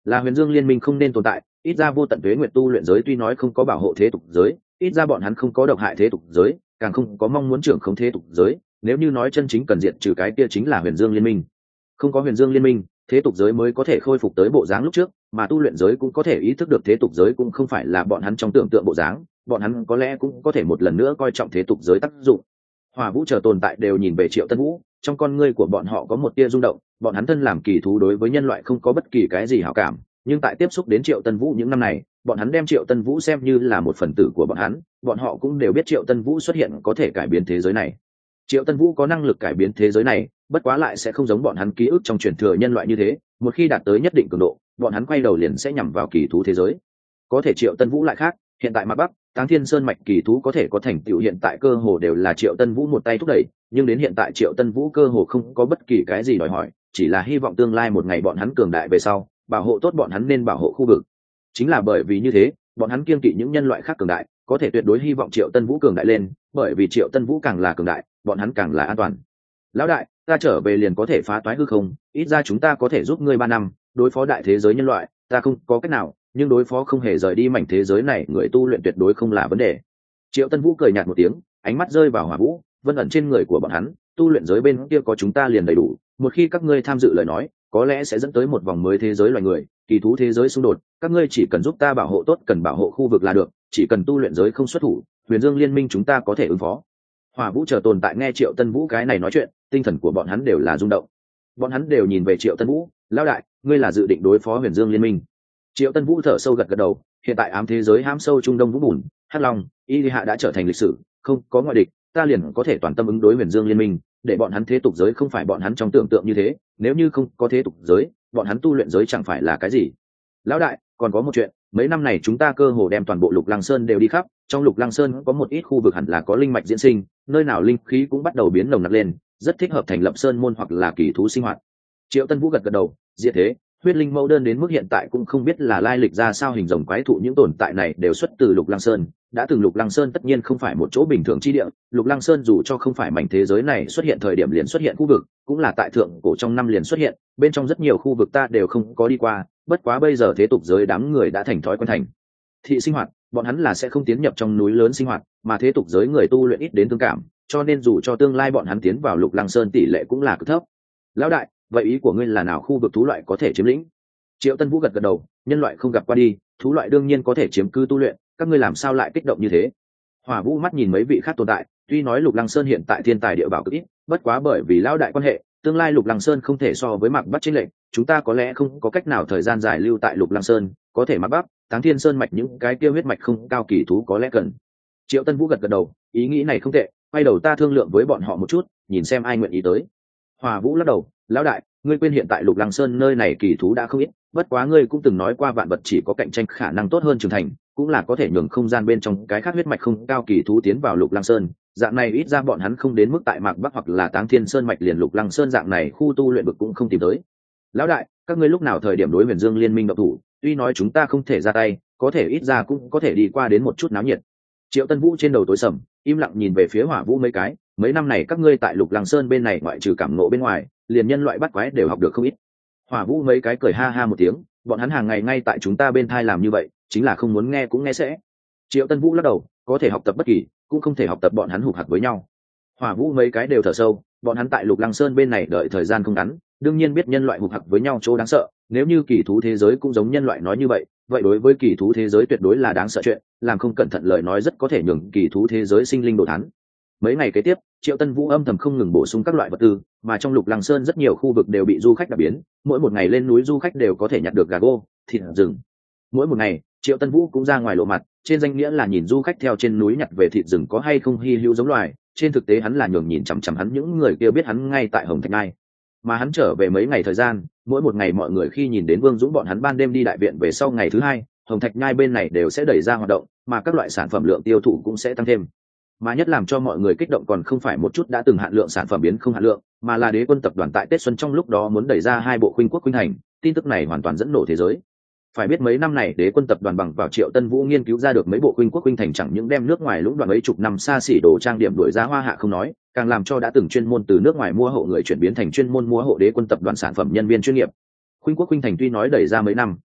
là Huyền Dương Liên minh không nên tồn tại, ít ra vô tận tuế nguyệt tu luyện giới tuy nói không có bảo hộ thế tục giới, ít ra bọn hắn không có độc hại thế tục giới, càng không có mong muốn trưởng không thế tục giới. Nếu như nói chân chính cần diệt trừ cái kia chính là Huyền Dương Liên minh. Không có Huyền Dương Liên minh, thế tục giới mới có thể khôi phục tới bộ dáng lúc trước, mà tu luyện giới cũng có thể ý thức được thế tục giới cũng không phải là bọn hắn trong tưởng tượng bộ dáng, bọn hắn có lẽ cũng có thể một lần nữa coi trọng thế tục giới tác dụng. Hỏa Vũ chờ tồn tại đều nhìn về Triệu Tân Vũ, trong con ngươi của bọn họ có một tia rung động, bọn hắn thân làm kỳ thú đối với nhân loại không có bất kỳ cái gì hảo cảm, nhưng tại tiếp xúc đến Triệu Tân Vũ những năm này, bọn hắn đem Triệu Tân Vũ xem như là một phần tử của bọn họ cũng đều biết Triệu Tân Vũ xuất hiện có thể cải biến thế giới này. Triệu Tân Vũ có năng lực cải biến thế giới này, bất quá lại sẽ không giống bọn hắn ký ức trong truyền thừa nhân loại như thế, một khi đạt tới nhất định cường độ, bọn hắn quay đầu liền sẽ nhằm vào kỳ thú thế giới. Có thể Triệu Tân Vũ lại khác, hiện tại Mạc Bắc, Táng Thiên Sơn mạch kỳ thú có thể có thành tựu hiện tại cơ hồ đều là Triệu Tân Vũ một tay thúc đẩy, nhưng đến hiện tại Triệu Tân Vũ cơ hồ không có bất kỳ cái gì đòi hỏi, chỉ là hy vọng tương lai một ngày bọn hắn cường đại về sau, bảo hộ tốt bọn hắn nên bảo hộ khu vực. Chính là bởi vì như thế, bọn hắn kiêng kỵ những nhân loại khác cường đại, có thể tuyệt đối hy vọng Triệu Tân Vũ cường đại lên, bởi vì Triệu Tân Vũ càng là cường đại, bọn hắn càng là an toàn. Lão đại, ta trở về liền có thể phá toái hư không, ít ra chúng ta có thể giúp ngươi 3 năm, đối phó đại thế giới nhân loại, ta không có cách nào, nhưng đối phó không hề rời đi mảnh thế giới này, người tu luyện tuyệt đối không là vấn đề. Triệu Tân Vũ cười nhạt một tiếng, ánh mắt rơi vào Hỏa Vũ, Vân ẩn trên người của bọn hắn, tu luyện giới bên kia có chúng ta liền đầy đủ, một khi các ngươi tham dự lời nói, có lẽ sẽ dẫn tới một vòng mới thế giới loài người, kỳ thú thế giới xung đột, các ngươi chỉ cần giúp ta bảo hộ tốt cần bảo hộ khu vực là được, chỉ cần tu luyện giới không xuất thủ, Huyền Dương Liên minh chúng ta có thể ứng phó. Hỏa Vũ chờ tồn tại nghe Triệu Tân Vũ cái này nói chuyện, tinh thần của bọn hắn đều là rung động. Bọn hắn đều nhìn về Triệu Tân Vũ, lão đại, ngươi là dự định đối phó Huyền Dương Liên minh? Triệu Tân Vũ thở sâu gật gật đầu, hiện tại ám thế giới hãm sâu trung đông vũ bùn, Hắc Long, Y Hạ đã trở thành lịch sử, không có ngoại địch, ta liền có thể toàn tâm ứng đối Huyền Dương Liên minh, để bọn hắn thế tục giới không phải bọn hắn trong tưởng tượng như thế, nếu như không có thế tục giới, bọn hắn tu luyện giới chẳng phải là cái gì. Lão đại, còn có một chuyện, mấy năm này chúng ta cơ hồ đem toàn bộ Lục Lăng Sơn đều đi khắp, trong Lục Lăng Sơn có một ít khu vực hẳn là có linh mạch diễn sinh, nơi nào linh khí cũng bắt đầu biến nồng nặc lên, rất thích hợp thành lập sơn môn hoặc là kỳ thú sinh hoạt. Triệu Tân Vũ gật gật đầu, diệt thế, huyết linh mẫu đơn đến mức hiện tại cũng không biết là lai lịch ra sao, hình rồng quái thụ những tồn tại này đều xuất từ Lục Lăng Sơn, đã từng Lục Lăng Sơn tất nhiên không phải một chỗ bình thường chi địa, Lục Lăng Sơn dù cho không phải mảnh thế giới này xuất hiện thời điểm liền xuất hiện khu vực, cũng là tại thượng cổ trong năm liền xuất hiện, bên trong rất nhiều khu vực ta đều không có đi qua, bất quá bây giờ thế tục giới đám người đã thành thói quen thành thị sinh hoạt, bọn hắn là sẽ không tiến nhập trong núi lớn sinh hoạt, mà thế tục giới người tu luyện ít đến thương cảm, cho nên dù cho tương lai bọn hắn tiến vào Lục Lăng Sơn tỷ lệ cũng là cực thấp. Lão đại, vậy ý của ngươi là nào khu vực thú loại có thể chiếm lĩnh? Triệu Tân Vũ gật gật đầu, nhân loại không gặp qua đi, thú loại đương nhiên có thể chiếm cứ tu luyện, các ngươi làm sao lại kích động như thế? Hỏa Vũ mắt nhìn mấy vị khác tồn tại, tuy nói Lục Lăng Sơn hiện tại thiên tài địa bảo cực ít, bất quá bởi vì lão đại quan hệ, tương lai Lục Lăng Sơn không thể so với Mạc Bắc chênh lệch, chúng ta có lẽ không có cách nào thời gian dài lưu tại Lục Lăng Sơn, có thể Mạc Bắc, Táng Thiên Sơn mạch những cái kia huyết mạch không cao kỳ thú có lẽ cần. Triệu Tân Vũ gật gật đầu, ý nghĩ này không tệ, quay đầu ta thương lượng với bọn họ một chút, nhìn xem ai nguyện ý tới. Hỏa Vũ lắc đầu, lão đại, ngươi quên hiện tại Lục Lăng Sơn nơi này kỳ thú đã không ít, bất quá ngươi cũng từng nói qua vạn vật chỉ có cạnh tranh khả năng tốt hơn trưởng thành, cũng là có thể nhường không gian bên trong cái khác huyết mạch không cao kỳ thú tiến vào Lục Lăng Sơn, dạng này ít ra bọn hắn không đến mức tại Mạc Bắc hoặc là Táng Thiên Sơn mạch liền Lục Lăng Sơn dạng này khu tu luyện vực cũng không tìm tới. Lão đại, các ngươi lúc nào thời điểm đối Huyền Dương Liên minh động thủ, tuy nói chúng ta không thể ra tay, có thể ít ra cũng có thể đi qua đến một chút náo nhiệt. Triệu Tân Vũ trên đầu tối sầm, im lặng nhìn về phía Hỏa Vũ mấy cái, mấy năm này các ngươi tại Lục Lăng Sơn bên này ngoại trừ cảm ngộ bên ngoài, liền nhân loại bắt quái đều học được không ít. Hỏa Vũ mấy cái cười ha ha một tiếng, bọn hắn hàng ngày ngay tại chúng ta bên thai làm như vậy, chính là không muốn nghe cũng nghe sẽ. Triệu Tân Vũ lắc đầu, có thể học tập bất kỳ, cũng không thể học tập bọn hắn hụt hặc với nhau. Hỏa Vũ mấy cái đều thở sâu, bọn hắn tại Lục Lăng Sơn bên này đợi thời gian không ngắn, đương nhiên biết nhân loại hụt hặc với nhau chỗ đáng sợ, nếu như kỳ thú thế giới cũng giống nhân loại nói như vậy, vậy đối với kỳ thú thế giới tuyệt đối là đáng sợ chuyện, làm không cẩn thận lời nói rất có thể nhường kỳ thú thế giới sinh linh đồ thán. Mấy ngày kế tiếp, Triệu Tân Vũ âm thầm không ngừng bổ sung các loại vật tư, mà trong Lục Lăng Sơn rất nhiều khu vực đều bị du khách đạp biến, mỗi một ngày lên núi du khách đều có thể nhặt được gà gô, thịt rừng. Mỗi một ngày, Triệu Tân Vũ cũng ra ngoài lộ mặt, trên danh nghĩa là nhìn du khách theo trên núi nhặt về thịt rừng có hay không hy hữu giống loài, trên thực tế hắn là nhường nhìn chằm chằm hắn những người kia biết hắn ngay tại Hồng Thạch Ngai. Mà hắn trở về mấy ngày thời gian, mỗi một ngày mọi người khi nhìn đến Vương Dũng bọn hắn ban đêm đi đại viện về sau ngày thứ hai, Hồng Thạch Nhai bên này đều sẽ đẩy ra hoạt động, mà các loại sản phẩm lượng tiêu thụ cũng sẽ tăng thêm. Mà nhất làm cho mọi người kích động còn không phải một chút đã từng hạn lượng sản phẩm biến không hạn lượng, mà là Đế Quân tập đoàn tại Tết Xuân trong lúc đó muốn đẩy ra 2 bộ khuynh quốc khuynh thành, tin tức này hoàn toàn dẫn nổ thế giới. Phải biết mấy năm này Đế Quân tập đoàn bằng vào Triệu Tân Vũ nghiên cứu ra được mấy bộ khuynh quốc khuynh thành chẳng những đem nước ngoài lũng đoạn mấy chục năm xa xỉ đồ trang điểm đuổi ra hoa hạ không nói, càng làm cho đã từng chuyên môn từ nước ngoài mua hộ người chuyển biến thành chuyên môn mua hộ Đế Quân tập đoàn sản phẩm nhân viên chuyên nghiệp. Khuynh quốc khuynh thành tuy nói đẩy ra mấy năm,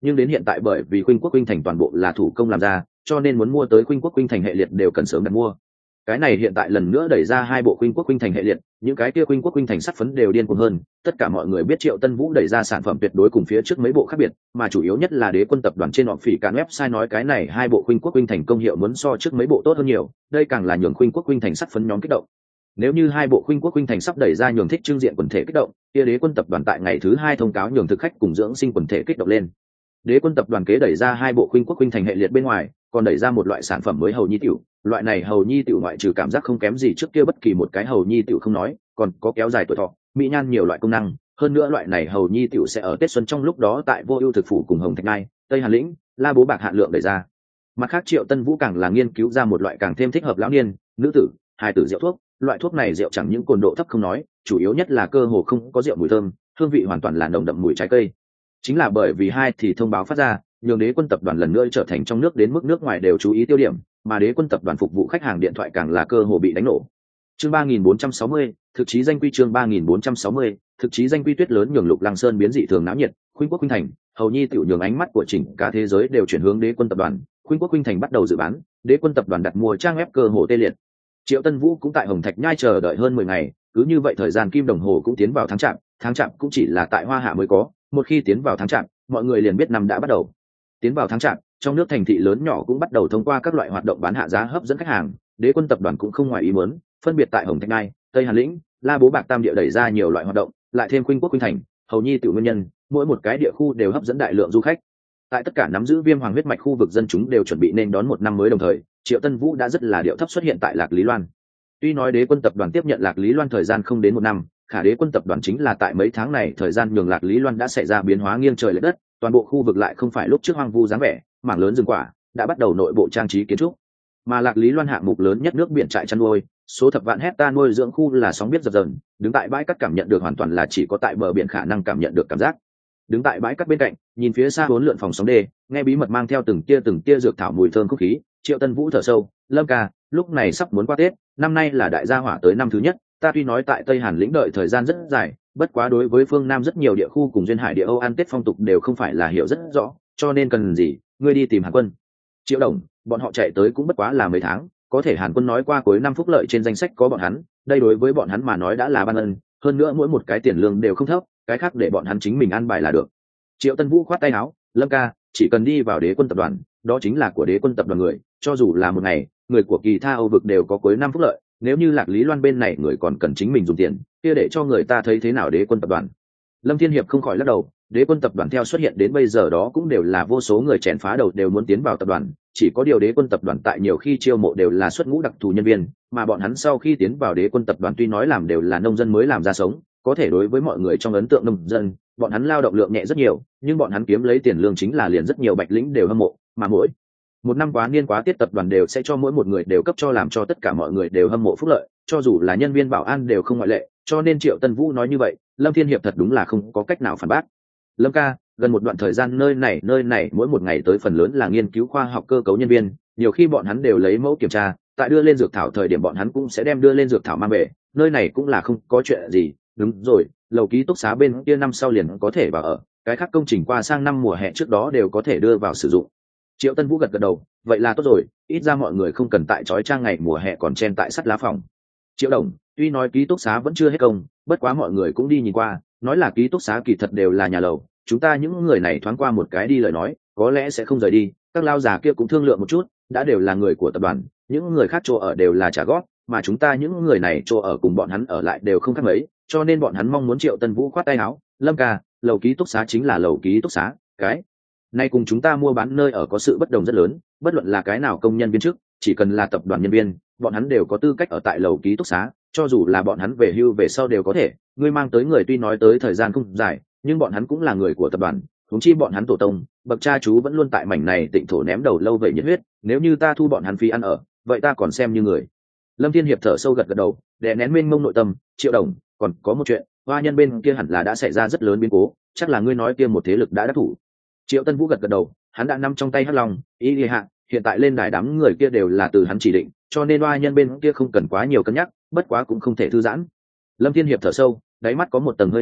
nhưng đến hiện tại bởi vì khuynh quốc khuynh thành toàn bộ là thủ công làm ra, cho nên muốn mua tới khuynh quốc khuynh thành hệ liệt đều cần sớm đặt mua. Cái này hiện tại lần nữa đẩy ra 2 bộ khuynh quốc khuynh thành hệ liệt, những cái kia khuynh quốc khuynh thành sắt phấn đều điên cuồng hơn. Tất cả mọi người biết Triệu Tân Vũ đẩy ra sản phẩm tuyệt đối cùng phía trước mấy bộ khác biệt, mà chủ yếu nhất là Đế Quân tập đoàn trên họ phỉ cản website nói cái này 2 bộ khuynh quốc khuynh thành công hiệu muốn so trước mấy bộ tốt hơn nhiều, đây càng là nhường khuynh quốc khuynh thành sắt phấn nhóm kích động. Nếu như 2 bộ khuynh quốc khuynh thành sắp đẩy ra nhường thích trưng diện quần thể kích động, kia Đế Quân tập đoàn tại ngày thứ 2 thông cáo nhường thực khách cùng dưỡng sinh quần thể kích động lên. Đế Quân tập đoàn kế đẩy ra 2 bộ khuynh quốc khuynh thành hệ liệt bên ngoài, còn đẩy ra một loại sản phẩm mới hầu nhi tiểu, loại này hầu nhi tiểu ngoại trừ cảm giác không kém gì trước kia bất kỳ một cái hầu nhi tiểu không nói, còn có kéo dài tuổi thọ, mỹ nhan nhiều loại công năng, hơn nữa loại này hầu nhi tiểu sẽ ở Tết xuân trong lúc đó tại Vô Ưu thực phủ cùng Hồng Thạch Ngai, Tây Hàn Lĩnh, La Bố Bạc hạn lượng đẩy ra. Mặt khác Triệu Tân Vũ càng là nghiên cứu ra một loại càng thêm thích hợp lão niên, nữ tử, hài tử rượu thuốc, loại thuốc này rượu chẳng những cồn độ thấp không nói, chủ yếu nhất là cơ hồ không có rượu mùi thơm, hương vị hoàn toàn là nồng đậm mùi trái cây. Chính là bởi vì hai thì thông báo phát ra, nhường Đế Quân tập đoàn lần nữa trở thành trong nước đến mức nước ngoài đều chú ý tiêu điểm, mà Đế Quân tập đoàn phục vụ khách hàng điện thoại càng là cơ hồ bị đánh nổ. Chương 3460, thực chí danh quy chương 3460, thực chí danh quy tuyết lớn nhường Lục Lăng Sơn biến dị thường náo nhiệt, khuynh quốc khuynh thành, hầu nhi tiểu nhường ánh mắt của chỉnh cả thế giới đều chuyển hướng Đế Quân tập đoàn, khuynh quốc khuynh thành bắt đầu dự bán, Đế Quân tập đoàn đặt mua trang web cơ hồ tê liệt. Triệu Tân Vũ cũng tại Hồng Thạch Nhai chờ đợi hơn 10 ngày, cứ như vậy thời gian kim đồng hồ cũng tiến vào tháng chạp cũng chỉ là tại Hoa Hạ mới có, một khi tiến vào tháng chạp, mọi người liền biết năm đã bắt đầu. Tiến vào tháng chạp, trong nước thành thị lớn nhỏ cũng bắt đầu thông qua các loại hoạt động bán hạ giá hấp dẫn khách hàng, Đế Quân tập đoàn cũng không ngoài ý muốn, phân biệt tại Hồng Thạch Ngai, Tây Hàn Lĩnh, La Bố Bạc tam địa đẩy ra nhiều loại hoạt động, lại thêm khuynh quốc khuynh thành, hầu nhi tiểu nguyên nhân, mỗi một cái địa khu đều hấp dẫn đại lượng du khách. Tại tất cả nắm giữ viêm hoàng huyết mạch khu vực dân chúng đều chuẩn bị nên đón một năm mới đồng thời, Triệu Tân Vũ đã rất là điệu thấp xuất hiện tại Lạc Lý Loan. Tuy nói Đế Quân tập đoàn tiếp nhận Lạc Lý Loan thời gian không đến 1 năm, khả Đế Quân tập đoàn chính là tại mấy tháng này thời gian nhường Lạc Lý Loan đã xảy ra biến hóa nghiêng trời lệch đất, toàn bộ khu vực lại không phải lúc trước hoang vu dáng vẻ, mảng lớn rừng quả đã bắt đầu nội bộ trang trí kiến trúc. Mà Lạc Lý Loan hạng mục lớn nhất nước biển trại chăn nuôi, số thập vạn hecta nuôi dưỡng khu là sóng biết dập dờn, đứng tại bãi cát cảm nhận được hoàn toàn là chỉ có tại bờ biển khả năng cảm nhận được cảm giác. Đứng tại bãi cát bên cạnh, nhìn phía xa 4 lượn phòng sóng đê, nghe bí mật mang theo từng tia dược thảo mùi thơm không khí, Triệu Tân Vũ thở sâu, Lâm ca, lúc này sắp muốn qua Tết, năm nay là đại gia hỏa tới năm thứ nhất, ta tuy nói tại Tây Hàn Lĩnh đợi thời gian rất dài, bất quá đối với phương Nam rất nhiều địa khu cùng duyên hải địa Âu ăn Tết phong tục đều không phải là hiểu rất rõ, cho nên cần gì, ngươi đi tìm Hàn Quân. Triệu Đồng, bọn họ chạy tới cũng bất quá là mấy tháng, có thể Hàn Quân nói qua cuối năm phúc lợi trên danh sách có bọn hắn, đây đối với bọn hắn mà nói đã là ban ân, hơn nữa mỗi một cái tiền lương đều không thấp, cái khác để bọn hắn chính mình ăn bài là được. Triệu Tân Vũ khoát tay áo, Lâm ca, chỉ cần đi vào Đế Quân tập đoàn, đó chính là của Đế Quân tập đoàn người, cho dù là một ngày, người của kỳ tha Âu vực đều có cuối năm phúc lợi, nếu như Lạc Lý Loan bên này người còn cần chính mình dùng tiền, kia để cho người ta thấy thế nào Đế Quân tập đoàn. Lâm Thiên Hiệp không khỏi lắc đầu, Đế Quân tập đoàn theo xuất hiện đến bây giờ đó cũng đều là vô số người chèn phá đầu đều muốn tiến vào tập đoàn, chỉ có điều Đế Quân tập đoàn tại nhiều khi chiêu mộ đều là xuất ngũ đặc thù nhân viên, mà bọn hắn sau khi tiến vào Đế Quân tập đoàn tuy nói làm đều là nông dân mới làm ra sống, có thể đối với mọi người trong ấn tượng nông dân, bọn hắn lao động lượng nhẹ rất nhiều, nhưng bọn hắn kiếm lấy tiền lương chính là liền rất nhiều bạch lĩnh đều hâm mộ, mà mỗi một năm quá niên quá tiết tập đoàn đều sẽ cho mỗi một người đều cấp cho làm cho tất cả mọi người đều hâm mộ phúc lợi, cho dù là nhân viên bảo an đều không ngoại lệ, cho nên Triệu Tân Vũ nói như vậy, Lâm Thiên Hiệp thật đúng là không có cách nào phản bác. Lâm ca, gần một đoạn thời gian nơi này mỗi một ngày tới phần lớn là nghiên cứu khoa học cơ cấu nhân viên, nhiều khi bọn hắn đều lấy mẫu kiểm tra, tại đưa lên dược thảo thời điểm bọn hắn cũng sẽ đem đưa lên dược thảo mang về, nơi này cũng là không có chuyện gì. Đúng rồi, lầu ký túc xá bên kia năm sau liền có thể vào ở, cái khác công trình qua sang năm mùa hè trước đó đều có thể đưa vào sử dụng. Triệu Tân Vũ gật đầu, vậy là tốt rồi, ít ra mọi người không cần tại trói trang ngày mùa hè còn chen tại sắt lá phòng. Triệu Đồng, tuy nói ký túc xá vẫn chưa hết công, bất quá mọi người cũng đi nhìn qua, nói là ký túc xá kỳ thật đều là nhà lầu, chúng ta những người này thoáng qua một cái đi lời nói, có lẽ sẽ không rời đi. Các lao già kia cũng thương lượng một chút, đã đều là người của tập đoàn, những người khác chỗ ở đều là trả góp, mà chúng ta những người này chỗ ở cùng bọn hắn ở lại đều không khác mấy, cho nên bọn hắn mong muốn Triệu Tân Vũ khoát tay áo, Lâm ca, lầu ký túc xá chính là lầu ký túc xá, cái nay cùng chúng ta mua bán nơi ở có sự bất đồng rất lớn, bất luận là cái nào công nhân viên chức, chỉ cần là tập đoàn nhân viên, bọn hắn đều có tư cách ở tại lầu ký túc xá, cho dù là bọn hắn về hưu về sau đều có thể. Ngươi mang tới người tuy nói tới thời gian không dài, nhưng bọn hắn cũng là người của tập đoàn, huống chi bọn hắn tổ tông, bậc cha chú vẫn luôn tại mảnh này tịnh thổ ném đầu lâu vậy nhiệt huyết, nếu như ta thu bọn hắn phí ăn ở, vậy ta còn xem như người. Lâm Thiên Hiệp thở sâu gật gật đầu, đè nén mênh mông nội tâm, Triệu Đồng, còn có một chuyện, Hoa Nhân bên kia hẳn là đã xảy ra rất lớn biến cố, chắc là ngươi nói kia một thế lực đã đắc thủ. Triệu Tân Vũ gật gật đầu, hắn đã nắm trong tay Hắc Long, ý địa hạ, hiện tại lên đài đám người kia đều là từ hắn chỉ định, cho nên Hoa Nhân bên kia không cần quá nhiều cân nhắc, bất quá cũng không thể thư giãn. Lâm Thiên Hiệp thở sâu, đáy mắt có một tầng hơi nước,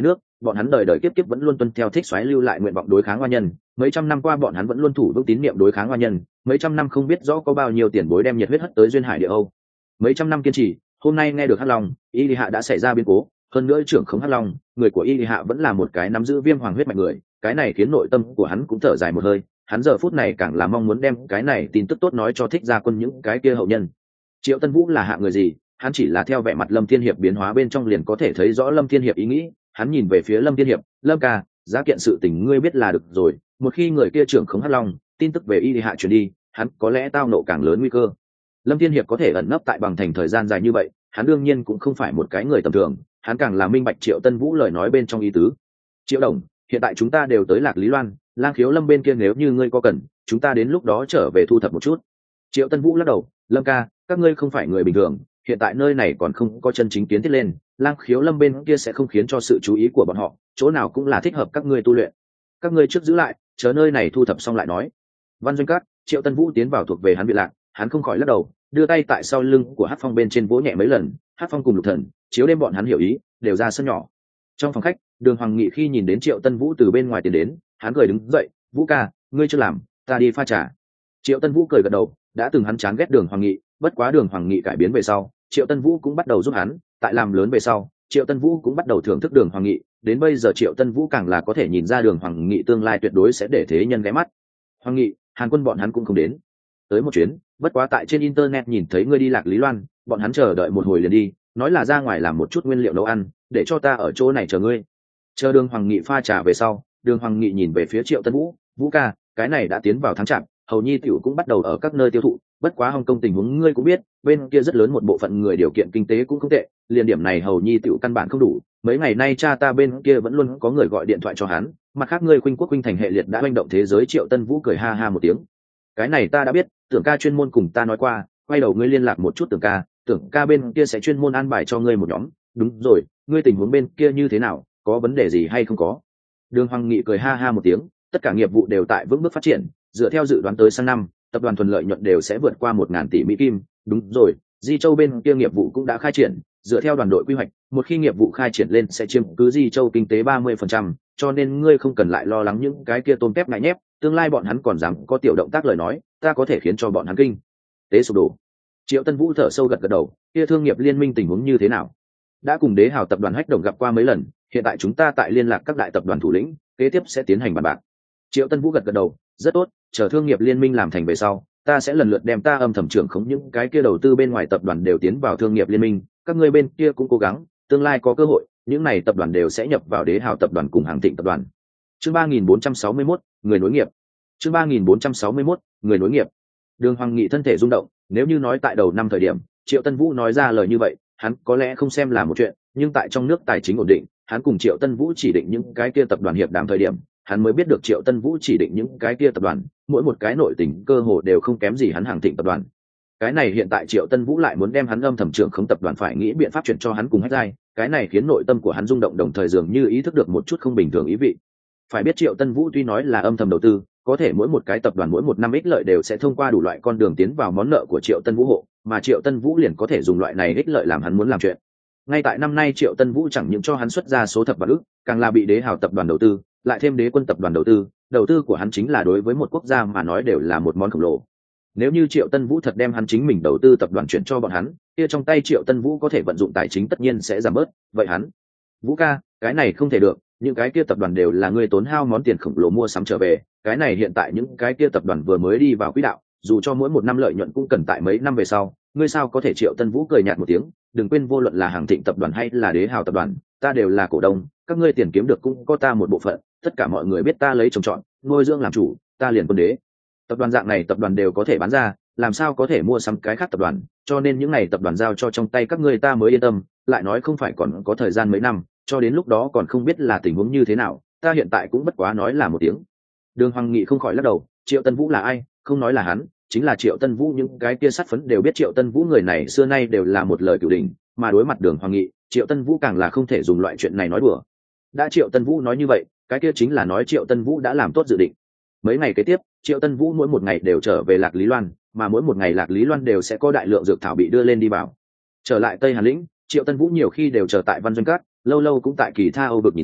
bọn hắn đời đời kiếp kiếp vẫn luôn tuân theo thích xoáy lưu lại nguyện vọng đối kháng oan nhân, mấy trăm năm qua bọn hắn vẫn luôn thủ vững tín niệm đối kháng oan nhân, mấy trăm năm không biết rõ có bao nhiêu tiền bối đem nhiệt huyết hất tới duyên hải địa âu. Mấy trăm năm kiên trì, hôm nay nghe được Hắc Long, Y Lì Hạ đã xảy ra biến cố, hơn nữa trưởng khống Hắc Long, người của Y Lì Hạ vẫn là một cái nắm giữ viêm hoàng huyết mạch người, cái này khiến nội tâm của hắn cũng thở dài một hơi, hắn giờ phút này càng là mong muốn đem cái này tin tức tốt nói cho Thích Gia Quân những cái kia hậu nhân. Triệu Tân Vũ là hạ người gì? Hắn chỉ là theo vẻ mặt Lâm Thiên Hiệp biến hóa bên trong liền có thể thấy rõ Lâm Thiên Hiệp ý nghĩ, hắn nhìn về phía Lâm Thiên Hiệp, "Lâm ca, giá kiện sự tình ngươi biết là được rồi, một khi người kia trưởng khống Hắc Long, tin tức về Y Lì Hạ truyền đi, hắn có lẽ tao nộ càng lớn nguy cơ." Lâm Thiên Hiệp có thể ẩn nấp tại Bằng Thành thời gian dài như vậy, hắn đương nhiên cũng không phải một cái người tầm thường, hắn càng là minh bạch Triệu Tân Vũ lời nói bên trong ý tứ. "Triệu đồng, hiện tại chúng ta đều tới Lạc Lý Loan, Lang Khiếu Lâm bên kia nếu như ngươi có cần, chúng ta đến lúc đó trở về thu thập một chút." Triệu Tân Vũ lắc đầu, "Lâm ca, các ngươi không phải người bình thường, hiện tại nơi này còn không có chân chính kiến thiết lên, Lang Khiếu Lâm bên kia sẽ không khiến cho sự chú ý của bọn họ, chỗ nào cũng là thích hợp các ngươi tu luyện. Các ngươi trước giữ lại, chờ nơi này thu thập xong lại nói." Văn Doanh Cát, Triệu Tân Vũ tiến vào thuộc về hắn biệt lạc, hắn không khỏi lắc đầu, đưa tay tại sau lưng của Hắc Phong bên trên vỗ nhẹ mấy lần, Hắc Phong cùng Lục Thần, chiếu đêm bọn hắn hiểu ý, đều ra sân nhỏ. Trong phòng khách, Đường Hoàng Nghị khi nhìn đến Triệu Tân Vũ từ bên ngoài tiến đến, hắn cười đứng dậy, "Vũ ca, ngươi chưa làm, ta đi pha trà." Triệu Tân Vũ cười gật đầu, đã từng hắn chán ghét Đường Hoàng Nghị, bất quá Đường Hoàng Nghị cải biến về sau, Triệu Tân Vũ cũng bắt đầu giúp hắn, tại làm lớn về sau, Triệu Tân Vũ cũng bắt đầu thưởng thức Đường Hoàng Nghị, đến bây giờ Triệu Tân Vũ càng là có thể nhìn ra Đường Hoàng Nghị tương lai tuyệt đối sẽ để thế nhân ghé mắt. "Hoàng Nghị, Hàn Quân bọn hắn cũng không đến." "Tới một chuyến, bất quá tại trên internet nhìn thấy ngươi đi Lạc Lý Loan, bọn hắn chờ đợi một hồi liền đi, nói là ra ngoài làm một chút nguyên liệu nấu ăn, để cho ta ở chỗ này chờ ngươi." Chờ Đường Hoàng Nghị pha trà về sau, Đường Hoàng Nghị nhìn về phía Triệu Tân Vũ, "Vũ ca, cái này đã tiến vào tháng chạp, hầu nhi tiểu cũng bắt đầu ở các nơi tiêu thụ, bất quá Hồng Kông tình huống ngươi cũng biết, bên kia rất lớn một bộ phận người điều kiện kinh tế cũng không tệ, liền điểm này hầu nhi tiểu căn bản không đủ, mấy ngày nay cha ta bên kia vẫn luôn có người gọi điện thoại cho hắn, mặt khác ngươi Khuynh Quốc Khuynh Thành hệ liệt đã manh động thế giới." Triệu Tân Vũ cười ha ha một tiếng, "Cái này ta đã biết, Tưởng ca chuyên môn cùng ta nói qua, quay đầu ngươi liên lạc một chút Tưởng ca bên kia sẽ chuyên môn an bài cho ngươi một nhóm. Đúng rồi, ngươi tình huống bên kia như thế nào, có vấn đề gì hay không có?" Đường Hoàng Nghị cười ha ha một tiếng, "Tất cả nghiệp vụ đều tại vững bước phát triển, dựa theo dự đoán tới sang năm, tập đoàn thuần lợi nhuận đều sẽ vượt qua 1.000 tỷ Mỹ Kim. Đúng rồi, Di Châu bên kia nghiệp vụ cũng đã khai triển, dựa theo đoàn đội quy hoạch, một khi nghiệp vụ khai triển lên sẽ chiếm cứ Di Châu kinh tế 30%, cho nên ngươi không cần lại lo lắng những cái kia tôm tép ngại nhép, tương lai bọn hắn còn dám có tiểu động tác lời nói, ta có thể khiến cho bọn hắn kinh tế sụp đổ." Triệu Tân Vũ thở sâu gật gật đầu, "Kia thương nghiệp liên minh tình huống như thế nào?" "Đã cùng Đế Hào tập đoàn Hách Đồng gặp qua mấy lần, hiện tại chúng ta tại liên lạc các đại tập đoàn thủ lĩnh, kế tiếp sẽ tiến hành bàn bạc." Triệu Tân Vũ gật gật đầu, "Rất tốt, chờ thương nghiệp liên minh làm thành về sau, ta sẽ lần lượt đem ta âm thầm trưởng khống những cái kia đầu tư bên ngoài tập đoàn đều tiến vào thương nghiệp liên minh, các ngươi bên kia cũng cố gắng, tương lai có cơ hội, những này tập đoàn đều sẽ nhập vào Đế Hào tập đoàn cùng Hàng Thịnh tập đoàn." Chương 3461, người nối nghiệp. Chương 3461, người nối nghiệp. Đường Hoàng Nghị thân thể rung động, nếu như nói tại đầu năm thời điểm, Triệu Tân Vũ nói ra lời như vậy, hắn có lẽ không xem là một chuyện, nhưng tại trong nước tài chính ổn định, hắn cùng Triệu Tân Vũ chỉ định những cái kia tập đoàn hiệp đàm thời điểm, hắn mới biết được Triệu Tân Vũ chỉ định những cái kia tập đoàn, mỗi một cái nội tình cơ hồ đều không kém gì hắn Hàng Thịnh tập đoàn. Cái này hiện tại Triệu Tân Vũ lại muốn đem hắn âm thầm trưởng khống tập đoàn phải nghĩ biện pháp chuyển cho hắn cùng Hách Giai, cái này khiến nội tâm của hắn rung động, đồng thời dường như ý thức được một chút không bình thường ý vị. Phải biết Triệu Tân Vũ tuy nói là âm thầm đầu tư, có thể mỗi một cái tập đoàn mỗi một năm ích lợi đều sẽ thông qua đủ loại con đường tiến vào món nợ của Triệu Tân Vũ hộ, mà Triệu Tân Vũ liền có thể dùng loại này ích lợi làm hắn muốn làm chuyện. Ngay tại năm nay Triệu Tân Vũ chẳng những cho hắn xuất ra số thập vạn ức, càng là bị Đế Hào tập đoàn đầu tư, lại thêm Đế Quân tập đoàn đầu tư của hắn chính là đối với một quốc gia mà nói đều là một món khổng lồ. Nếu như Triệu Tân Vũ thật đem hắn chính mình đầu tư tập đoàn chuyển cho bọn hắn, kia trong tay Triệu Tân Vũ có thể vận dụng tài chính tất nhiên sẽ giảm bớt, vậy hắn, "Vũ ca, cái này không thể được, những cái kia tập đoàn đều là ngươi tốn hao món tiền khổng lồ mua sắm trở về, cái này hiện tại những cái kia tập đoàn vừa mới đi vào quỹ đạo, dù cho mỗi một năm lợi nhuận cũng cần tại mấy năm về sau, ngươi sao có thể?" Triệu Tân Vũ cười nhạt một tiếng, "Đừng quên vô luận là Hàng Thịnh tập đoàn hay là Đế Hào tập đoàn, ta đều là cổ đông, các ngươi tiền kiếm được cũng có ta một bộ phận, tất cả mọi người biết ta lấy trồng trọt, nuôi dưỡng làm chủ, ta liền Quân Đế tập đoàn dạng này tập đoàn đều có thể bán ra, làm sao có thể mua sắm cái khác tập đoàn, cho nên những này tập đoàn giao cho trong tay các ngươi ta mới yên tâm, lại nói không phải còn có thời gian mấy năm, cho đến lúc đó còn không biết là tình huống như thế nào, ta hiện tại cũng bất quá nói là một tiếng." Đường Hoàng Nghị không khỏi lắc đầu, Triệu Tân Vũ là ai, không nói là hắn, chính là Triệu Tân Vũ những cái kia sát phấn đều biết Triệu Tân Vũ người này xưa nay đều là một lời cửu đỉnh, mà đối mặt Đường Hoàng Nghị, Triệu Tân Vũ càng là không thể dùng loại chuyện này nói đùa. Đã Triệu Tân Vũ nói như vậy, cái kia chính là nói Triệu Tân Vũ đã làm tốt dự định. Mấy ngày kế tiếp, Triệu Tân Vũ mỗi một ngày đều trở về Lạc Lý Loan, mà mỗi một ngày Lạc Lý Loan đều sẽ có đại lượng dược thảo bị đưa lên đi vào. Trở lại Tây Hàn lĩnh, Triệu Tân Vũ nhiều khi đều chờ tại Văn Doanh Các, lâu lâu cũng tại Kỳ Tha Âu vực nhìn xem,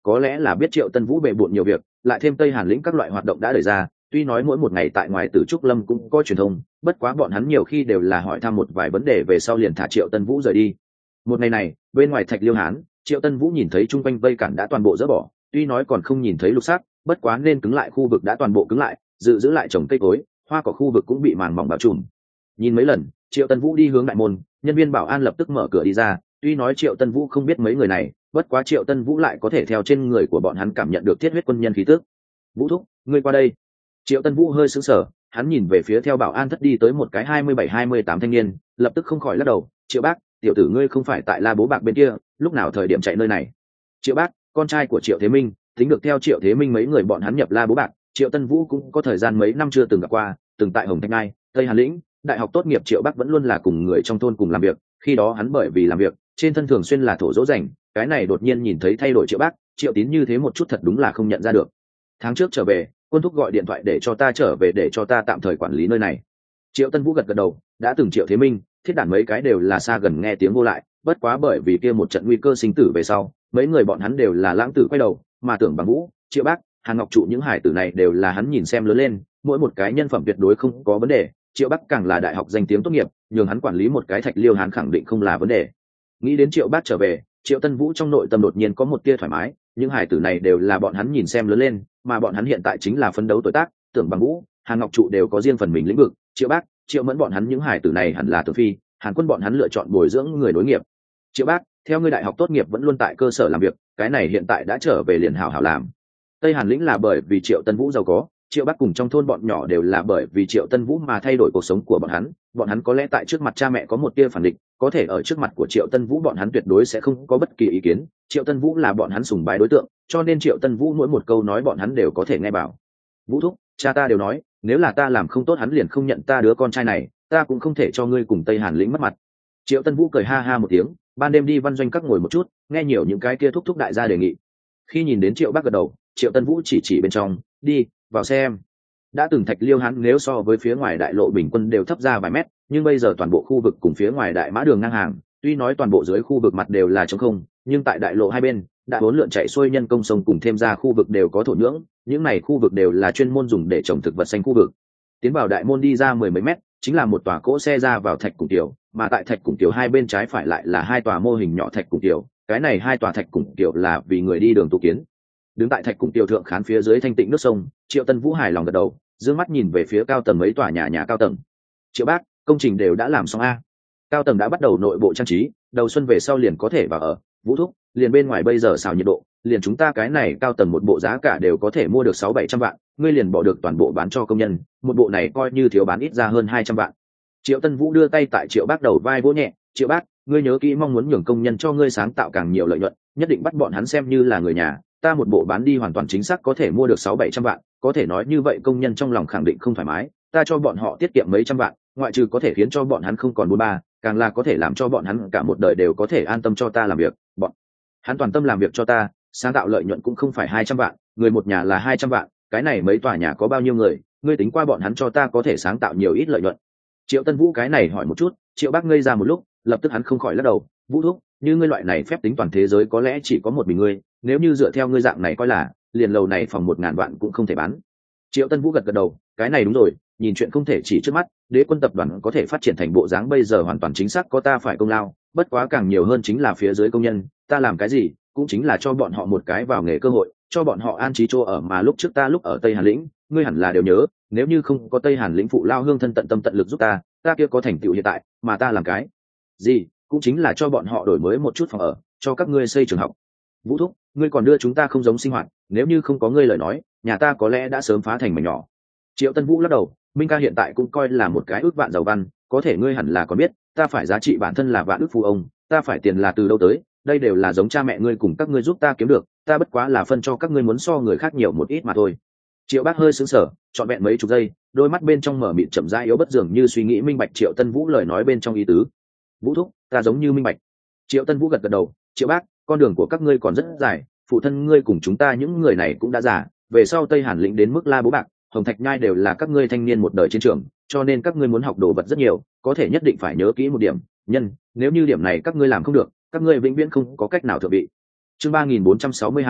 có lẽ là biết Triệu Tân Vũ bề bộn nhiều việc, lại thêm Tây Hàn lĩnh các loại hoạt động đã đẩy ra, tuy nói mỗi một ngày tại ngoài Tử Trúc Lâm cũng có truyền thông, bất quá bọn hắn nhiều khi đều là hỏi thăm một vài vấn đề về sau liền thả Triệu Tân Vũ rời đi. Một ngày này, bên ngoài Thạch Liêu Hán, Triệu Tân Vũ nhìn thấy trung quanh vây cản đã toàn bộ dỡ bỏ, tuy nói còn không nhìn thấy lục sắc, bất quá nên cứng lại khu vực đã toàn bộ cứng lại, giữ lại trồng cây cối, hoa cỏ khu vực cũng bị màn mỏng bao trùm. Nhìn mấy lần, Triệu Tân Vũ đi hướng đại môn, nhân viên bảo an lập tức mở cửa đi ra, tuy nói Triệu Tân Vũ không biết mấy người này, bất quá Triệu Tân Vũ lại có thể theo trên người của bọn hắn cảm nhận được thiết huyết quân nhân khí tức. Vũ thúc, ngươi qua đây. Triệu Tân Vũ hơi sững sờ, hắn nhìn về phía theo bảo an thất đi tới một cái 27-28 thanh niên, lập tức không khỏi lắc đầu. Triệu bác, tiểu tử ngươi không phải tại La Bố Bạc bên kia, lúc nào thời điểm chạy nơi này? Triệu bác, con trai của Triệu Thế Minh, tính được theo Triệu Thế Minh mấy người bọn hắn nhập La Bố Bạc, Triệu Tân Vũ cũng có thời gian mấy năm chưa từng gặp qua, từng tại Hồng Thanh Ngai, Tây Hàn Lĩnh, đại học tốt nghiệp Triệu Bác vẫn luôn là cùng người trong thôn cùng làm việc, khi đó hắn bởi vì làm việc, trên thân thường xuyên là thổ dỗ rảnh, cái này đột nhiên nhìn thấy thay đổi Triệu Bác, Triệu Tín như thế một chút thật đúng là không nhận ra được. Tháng trước trở về, quân thúc gọi điện thoại để cho ta trở về để cho ta tạm thời quản lý nơi này. Triệu Tân Vũ gật gật đầu, đã từng Triệu Thế Minh, thiết đản mấy cái đều là xa gần nghe tiếng vô lại, bất quá bởi vì kia một trận nguy cơ sinh tử về sau, mấy người bọn hắn đều là lãng tử quay đầu, mà Tưởng Bằng Vũ, Triệu Bác, Hàn Ngọc Trụ những hải tử này đều là hắn nhìn xem lớn lên, mỗi một cái nhân phẩm tuyệt đối không có vấn đề, Triệu Bác càng là đại học danh tiếng tốt nghiệp, nhường hắn quản lý một cái Thạch Liêu Hán khẳng định không là vấn đề. Nghĩ đến Triệu Bác trở về, Triệu Tân Vũ trong nội tâm đột nhiên có một tia thoải mái, những hải tử này đều là bọn hắn nhìn xem lớn lên, mà bọn hắn hiện tại chính là phấn đấu tuổi tác, Tưởng Bằng Vũ, Hàn Ngọc Trụ đều có riêng phần mình lĩnh vực, Triệu Bác, Triệu Mẫn bọn hắn những hải tử này hẳn là Tưởng Phi, Hàn Quân bọn hắn lựa chọn bồi dưỡng người nối nghiệp. Triệu Bác, theo ngươi đại học tốt nghiệp vẫn luôn tại cơ sở làm việc, cái này hiện tại đã trở về liền hảo hảo làm. Tây Hàn lĩnh là bởi vì Triệu Tân Vũ giàu có, Triệu Bác cùng trong thôn bọn nhỏ đều là bởi vì Triệu Tân Vũ mà thay đổi cuộc sống của bọn hắn có lẽ tại trước mặt cha mẹ có một tia phản định, có thể ở trước mặt của Triệu Tân Vũ bọn hắn tuyệt đối sẽ không có bất kỳ ý kiến, Triệu Tân Vũ là bọn hắn sùng bái đối tượng, cho nên Triệu Tân Vũ mỗi một câu nói bọn hắn đều có thể nghe bảo. Vũ thúc, cha ta đều nói, nếu là ta làm không tốt hắn liền không nhận ta đứa con trai này, ta cũng không thể cho ngươi cùng Tây Hàn lĩnh mất mặt. Triệu Tân Vũ cười ha ha một tiếng, ban đêm đi văn doanh các ngồi một chút, nghe nhiều những cái kia thúc thúc đại gia đề nghị. Khi nhìn đến Triệu Bác gật đầu, Triệu Tân Vũ chỉ bên trong, đi vào xem. Đã từng Thạch Liêu Hán nếu so với phía ngoài đại lộ bình quân đều thấp ra vài mét, nhưng bây giờ toàn bộ khu vực cùng phía ngoài đại mã đường ngang hàng, tuy nói toàn bộ dưới khu vực mặt đều là trống không, nhưng tại đại lộ hai bên đã bốn lượn chạy xuôi nhân công sông cùng thêm ra khu vực đều có thổ nhưỡng, những này khu vực đều là chuyên môn dùng để trồng thực vật xanh khu vực. Tiến vào đại môn đi ra mười mấy mét, chính là một tòa cỗ xe ra vào Thạch Củng Tiểu, mà tại Thạch Củng Tiểu hai bên trái phải lại là hai tòa mô hình nhỏ Thạch Củng Tiểu, cái này hai tòa Thạch Củng Tiểu là vì người đi đường tu kiến. Đứng tại Thạch Củng Tiểu thượng khán phía dưới thanh tịnh nước sông, Triệu Tân Vũ hài lòng gật đầu, dương mắt nhìn về phía cao tầng mấy tòa nhà cao tầng. Triệu Bác, công trình đều đã làm xong a. Cao tầng đã bắt đầu nội bộ trang trí, đầu xuân về sau liền có thể vào ở. Vũ thúc, liền bên ngoài bây giờ xào nhiệt độ, liền chúng ta cái này cao tầng một bộ giá cả đều có thể mua được 600-700 vạn, ngươi liền bỏ được toàn bộ bán cho công nhân, một bộ này coi như thiếu bán ít ra hơn 200 vạn. Triệu Tân Vũ đưa tay tại Triệu Bác đầu vai vỗ nhẹ, Triệu Bác, ngươi nhớ kỹ mong muốn nhường công nhân cho ngươi sáng tạo càng nhiều lợi nhuận, nhất định bắt bọn hắn xem như là người nhà, ta một bộ bán đi hoàn toàn chính xác có thể mua được 600-700 vạn, có thể nói như vậy công nhân trong lòng khẳng định không thoải mái, ta cho bọn họ tiết kiệm mấy trăm vạn, ngoại trừ có thể khiến cho bọn hắn không còn buôn ba, càng là có thể làm cho bọn hắn cả một đời đều có thể an tâm cho ta làm việc, bọn hắn toàn tâm làm việc cho ta, sáng tạo lợi nhuận cũng không phải 200 vạn, người một nhà là 200 vạn, cái này mấy tòa nhà có bao nhiêu người, ngươi tính qua bọn hắn cho ta có thể sáng tạo nhiều ít lợi nhuận. Triệu Tân Vũ cái này hỏi một chút, Triệu Bác ngây ra một lúc, lập tức hắn không khỏi lắc đầu, Vũ thúc, như ngươi loại này phép tính toàn thế giới có lẽ chỉ có một mình ngươi, nếu như dựa theo ngươi dạng này coi là, liền lầu này phòng 1000 vạn cũng không thể bán. Triệu Tân Vũ gật gật đầu, cái này đúng rồi, nhìn chuyện không thể chỉ trước mắt, Đế Quân tập đoàn có thể phát triển thành bộ dáng bây giờ hoàn toàn chính xác có ta phải công lao, bất quá càng nhiều hơn chính là phía dưới công nhân, ta làm cái gì, cũng chính là cho bọn họ một cái vào nghề cơ hội, cho bọn họ an trí chỗ ở, mà lúc trước ta lúc ở Tây Hàn lĩnh, ngươi hẳn là đều nhớ, nếu như không có Tây Hàn lĩnh phụ lao hương thân tận tâm tận lực giúp ta kia có thành tựu hiện tại, mà ta làm cái gì, cũng chính là cho bọn họ đổi mới một chút phòng ở, cho các ngươi xây trường học. Vũ thúc, ngươi còn đưa chúng ta không giống sinh hoạt, nếu như không có ngươi lời nói, nhà ta có lẽ đã sớm phá thành mảnh nhỏ. Triệu Tân Vũ lắc đầu, Minh ca hiện tại cũng coi là một cái ước vạn giàu văn, có thể ngươi hẳn là có biết, ta phải giá trị bản thân là vạn ước phú ông, ta phải tiền là từ đâu tới, đây đều là giống cha mẹ ngươi cùng các ngươi giúp ta kiếm được, ta bất quá là phân cho các ngươi muốn so người khác nhiều một ít mà thôi. Triệu Bác hơi sững sờ, trọn vẹn mấy chục giây, đôi mắt bên trong mở mịt chậm rãi yếu bất dường như suy nghĩ minh bạch Triệu Tân Vũ lời nói bên trong ý tứ. Vũ thúc, ta giống như minh bạch. Triệu Tân Vũ gật gật đầu, Triệu Bác, con đường của các ngươi còn rất dài, phụ thân ngươi cùng chúng ta những người này cũng đã già, về sau Tây Hàn lĩnh đến mức La Bố Bạc, Hồng Thạch Nhai đều là các ngươi thanh niên một đời chiến trường, cho nên các ngươi muốn học đồ vật rất nhiều, có thể nhất định phải nhớ kỹ một điểm, nếu như điểm này các ngươi làm không được, các ngươi vĩnh viễn không có cách nào thượng vị. Chương 3462,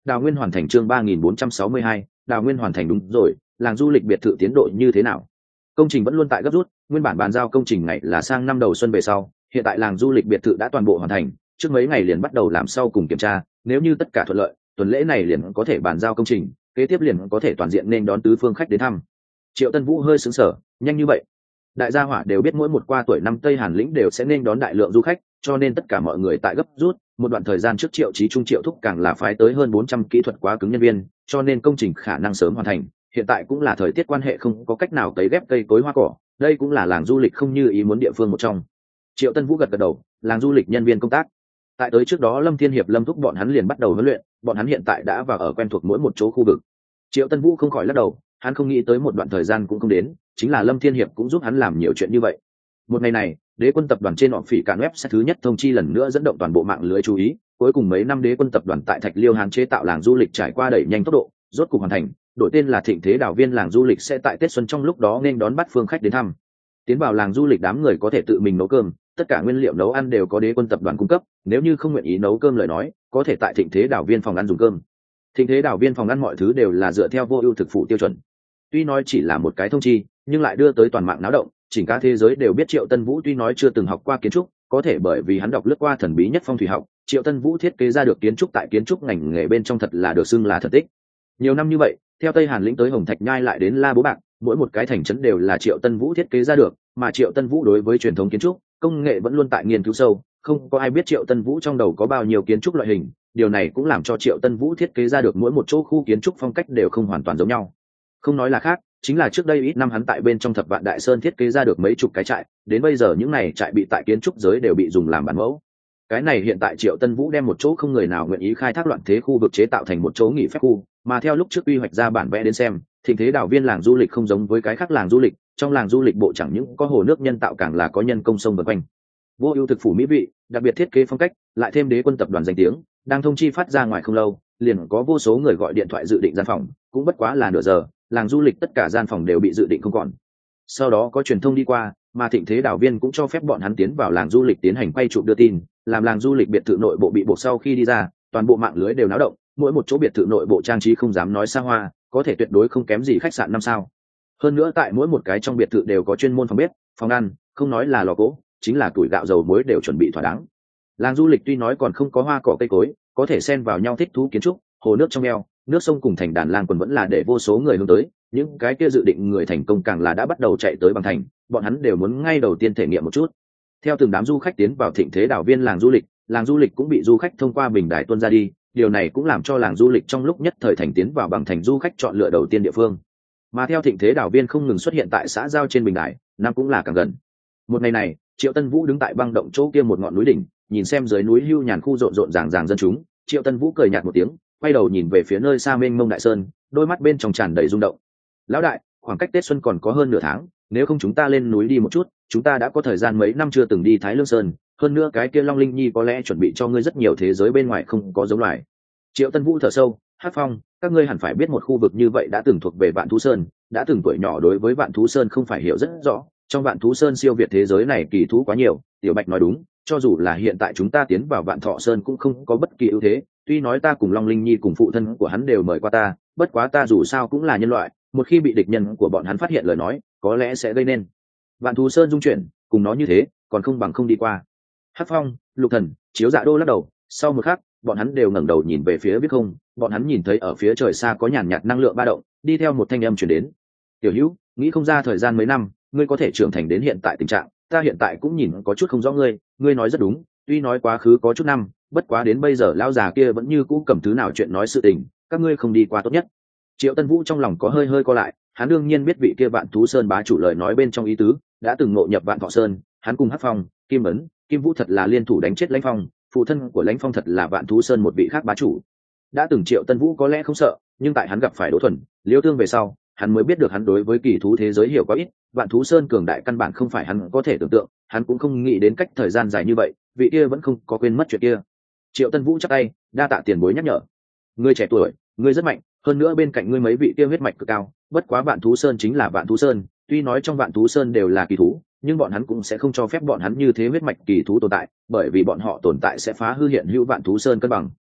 đào nguyên hoàn thành. Chương 3462, đào nguyên hoàn thành. Đúng rồi, làng du lịch biệt thự tiến độ như thế nào? Công trình vẫn luôn tại gấp rút, nguyên bản bàn giao công trình ngày là sang năm đầu xuân về sau, hiện tại làng du lịch biệt thự đã toàn bộ hoàn thành, trước mấy ngày liền bắt đầu làm sau cùng kiểm tra, nếu như tất cả thuận lợi, tuần lễ này liền có thể bàn giao công trình, kế tiếp liền có thể toàn diện nên đón tứ phương khách đến thăm. Triệu Tân Vũ hơi sững sờ, nhanh như vậy? Đại gia hỏa đều biết mỗi một qua tuổi năm Tây Hàn lĩnh đều sẽ nên đón đại lượng du khách, cho nên tất cả mọi người tại gấp rút. Một đoạn thời gian trước Triệu Chí Trung Triệu Thúc càng là phái tới hơn 400 kỹ thuật quá cứng nhân viên, cho nên công trình khả năng sớm hoàn thành. Hiện tại cũng là thời tiết quan hệ không có cách nào cấy ghép cây cối hoa cỏ, đây cũng là làng du lịch không như ý muốn địa phương một trong. Triệu Tân Vũ gật gật đầu, làng du lịch nhân viên công tác. Tại tới trước đó Lâm Thiên Hiệp Lâm Thúc bọn hắn liền bắt đầu huấn luyện, bọn hắn hiện tại đã vào ở quen thuộc mỗi một chỗ khu vực. Triệu Tân Vũ không khỏi lắc đầu, hắn không nghĩ tới một đoạn thời gian cũng không đến, chính là Lâm Thiên Hiệp cũng giúp hắn làm nhiều chuyện như vậy. Một ngày này, Đế quân tập đoàn trên họp phỉ cản web sẽ thứ nhất thông chi lần nữa dẫn động toàn bộ mạng lưới chú ý, cuối cùng mấy năm Đế quân tập đoàn tại Thạch Liêu Hán chế tạo làng du lịch trải qua đẩy nhanh tốc độ, rốt cục hoàn thành, đổi tên là Thịnh Thế Đảo Viên làng du lịch sẽ tại Tết xuân trong lúc đó nên đón bắt phương khách đến thăm. Tiến vào làng du lịch đám người có thể tự mình nấu cơm, tất cả nguyên liệu nấu ăn đều có Đế quân tập đoàn cung cấp, nếu như không nguyện ý nấu cơm lời nói, có thể tại Thịnh Thế Đảo Viên phòng ăn dùng cơm. Thịnh Thế Đảo Viên phòng ăn mọi thứ đều là dựa theo vô ưu thực phụ tiêu chuẩn. Tuy nói chỉ là một cái thông chi, nhưng lại đưa tới toàn mạng náo động, chỉnh cả thế giới đều biết Triệu Tân Vũ tuy nói chưa từng học qua kiến trúc, có thể bởi vì hắn đọc lướt qua thần bí nhất phong thủy học, Triệu Tân Vũ thiết kế ra được kiến trúc tại kiến trúc ngành nghề bên trong thật là được xưng là thật tích. Nhiều năm như vậy, theo Tây Hàn lĩnh tới Hồng Thạch Nhai lại đến La Bố Bạc, mỗi một cái thành trấn đều là Triệu Tân Vũ thiết kế ra được, mà Triệu Tân Vũ đối với truyền thống kiến trúc, công nghệ vẫn luôn tại nghiên cứu sâu, không có ai biết Triệu Tân Vũ trong đầu có bao nhiêu kiến trúc loại hình, điều này cũng làm cho Triệu Tân Vũ thiết kế ra được mỗi một chỗ khu kiến trúc phong cách đều không hoàn toàn giống nhau. Không nói là khác, chính là trước đây ít năm hắn tại bên trong Thập Vạn Đại Sơn thiết kế ra được mấy chục cái trại, đến bây giờ những này trại bị tại kiến trúc giới đều bị dùng làm bản mẫu. Cái này hiện tại Triệu Tân Vũ đem một chỗ không người nào nguyện ý khai thác loạn thế khu vực chế tạo thành một chỗ nghỉ phép khu, mà theo lúc trước quy hoạch ra bản vẽ đến xem, Thịnh Thế Đảo Viên làng du lịch không giống với cái khác làng du lịch, trong làng du lịch bộ chẳng những có hồ nước nhân tạo càng là có nhân công sông vần quanh. Vô ưu thực phủ mỹ vị, đặc biệt thiết kế phong cách, lại thêm Đế quân tập đoàn danh tiếng, đang thông chi phát ra ngoài không lâu, liền có vô số người gọi điện thoại dự định gian phòng, cũng bất quá là nửa giờ, làng du lịch tất cả gian phòng đều bị dự định không còn. Sau đó có truyền thông đi qua, mà Thịnh Thế Đảo Viên cũng cho phép bọn hắn tiến vào làng du lịch tiến hành quay chụp đưa tin, làm làng du lịch biệt thự nội bộ bị buộc sau khi đi ra, toàn bộ mạng lưới đều náo động, mỗi một chỗ biệt thự nội bộ trang trí không dám nói xa hoa, có thể tuyệt đối không kém gì khách sạn 5 sao. Hơn nữa tại mỗi một cái trong biệt thự đều có chuyên môn phòng bếp, phòng ăn, không nói là lò gỗ, chính là tuổi gạo dầu muối đều chuẩn bị thỏa đáng. Làng du lịch tuy nói còn không có hoa cỏ cây cối, có thể xen vào nhau thích thú kiến trúc, hồ nước trong eo, nước sông cùng thành đàn lang quần vẫn là để vô số người hướng tới, những cái kia dự định người thành công càng là đã bắt đầu chạy tới bằng thành, bọn hắn đều muốn ngay đầu tiên thể nghiệm một chút. Theo từng đám du khách tiến vào Thịnh Thế Đảo Viên làng du lịch cũng bị du khách thông qua bình đài tuôn ra đi, điều này cũng làm cho làng du lịch trong lúc nhất thời thành tiến vào bằng thành du khách chọn lựa đầu tiên địa phương. Mà theo Thịnh Thế Đảo Viên không ngừng xuất hiện tại xã giao trên bình đài, năm cũng là càng gần. Một ngày này, Triệu Tân Vũ đứng tại băng động chỗ kia một ngọn núi đỉnh, nhìn xem dưới núi hưu nhàn khu rộn rộn ràng ràng dân chúng, Triệu Tân Vũ cười nhạt một tiếng, quay đầu nhìn về phía nơi xa mênh mông đại sơn, đôi mắt bên trong tràn đầy rung động. Lão đại, khoảng cách Tết xuân còn có hơn nửa tháng, nếu không chúng ta lên núi đi một chút, chúng ta đã có thời gian mấy năm chưa từng đi Thái Lương Sơn, hơn nữa cái kia Long Linh Nhi có lẽ chuẩn bị cho ngươi rất nhiều thế giới bên ngoài không có giống loài. Triệu Tân Vũ thở sâu, Hắc Phong, các ngươi hẳn phải biết một khu vực như vậy đã từng thuộc về Vạn Thú Sơn, đã từng tuổi nhỏ đối với Vạn Thú Sơn không phải hiểu rất rõ, trong Vạn Thú Sơn siêu việt thế giới này kỳ thú quá nhiều, Tiểu Bạch nói đúng, cho dù là hiện tại chúng ta tiến vào Vạn Thọ Sơn cũng không có bất kỳ ưu thế, tuy nói ta cùng Long Linh Nhi cùng phụ thân của hắn đều mời qua ta, bất quá ta dù sao cũng là nhân loại, một khi bị địch nhân của bọn hắn phát hiện lời nói, có lẽ sẽ gây nên Vạn Thú Sơn dung chuyển, cùng nó như thế, còn không bằng không đi qua. Hắc Phong, Lục Thần, Chiếu Dạ Đô lắc đầu, sau một khắc, bọn hắn đều ngẩng đầu nhìn về phía biết không, bọn hắn nhìn thấy ở phía trời xa có nhàn nhạt năng lượng ba động, đi theo một thanh âm truyền đến. Tiểu Hữu, nghĩ không ra thời gian mấy năm, ngươi có thể trưởng thành đến hiện tại tình trạng, ta hiện tại cũng nhìn có chút không rõ ngươi nói rất đúng, tuy nói quá khứ có chút năm, bất quá đến bây giờ lão già kia vẫn như cũ cầm thứ nào chuyện nói sự tình, các ngươi không đi qua tốt nhất. Triệu Tân Vũ trong lòng có hơi hơi co lại, hắn đương nhiên biết vị kia Vạn Thú Sơn bá chủ lời nói bên trong ý tứ, đã từng ngộ nhập Vạn Thọ Sơn, hắn cùng Hắc Phong, Kim Ấn, Kim Vũ thật là liên thủ đánh chết Lãnh Phong, phụ thân của Lãnh Phong thật là Vạn Thú Sơn một vị khác bá chủ. Đã từng Triệu Tân Vũ có lẽ không sợ, nhưng tại hắn gặp phải Đỗ Thuần, Liêu Tương về sau, hắn mới biết được hắn đối với kỳ thú thế giới hiểu quá ít, Vạn Thú Sơn cường đại căn bản không phải hắn có thể tưởng tượng, hắn cũng không nghĩ đến cách thời gian dài như vậy, vị kia vẫn không có quên mất chuyện kia. Triệu Tân Vũ chắp tay, đa tạ tiền bối nhắc nhở. Ngươi trẻ tuổi, ngươi rất mạnh, hơn nữa bên cạnh ngươi mấy vị kia huyết mạch cực cao, bất quá Vạn Thú Sơn chính là Vạn Thú Sơn, tuy nói trong Vạn Thú Sơn đều là kỳ thú, nhưng bọn hắn cũng sẽ không cho phép bọn hắn như thế huyết mạch kỳ thú tồn tại, bởi vì bọn họ tồn tại sẽ phá hư hiện hữu Vạn Thú Sơn cân bằng.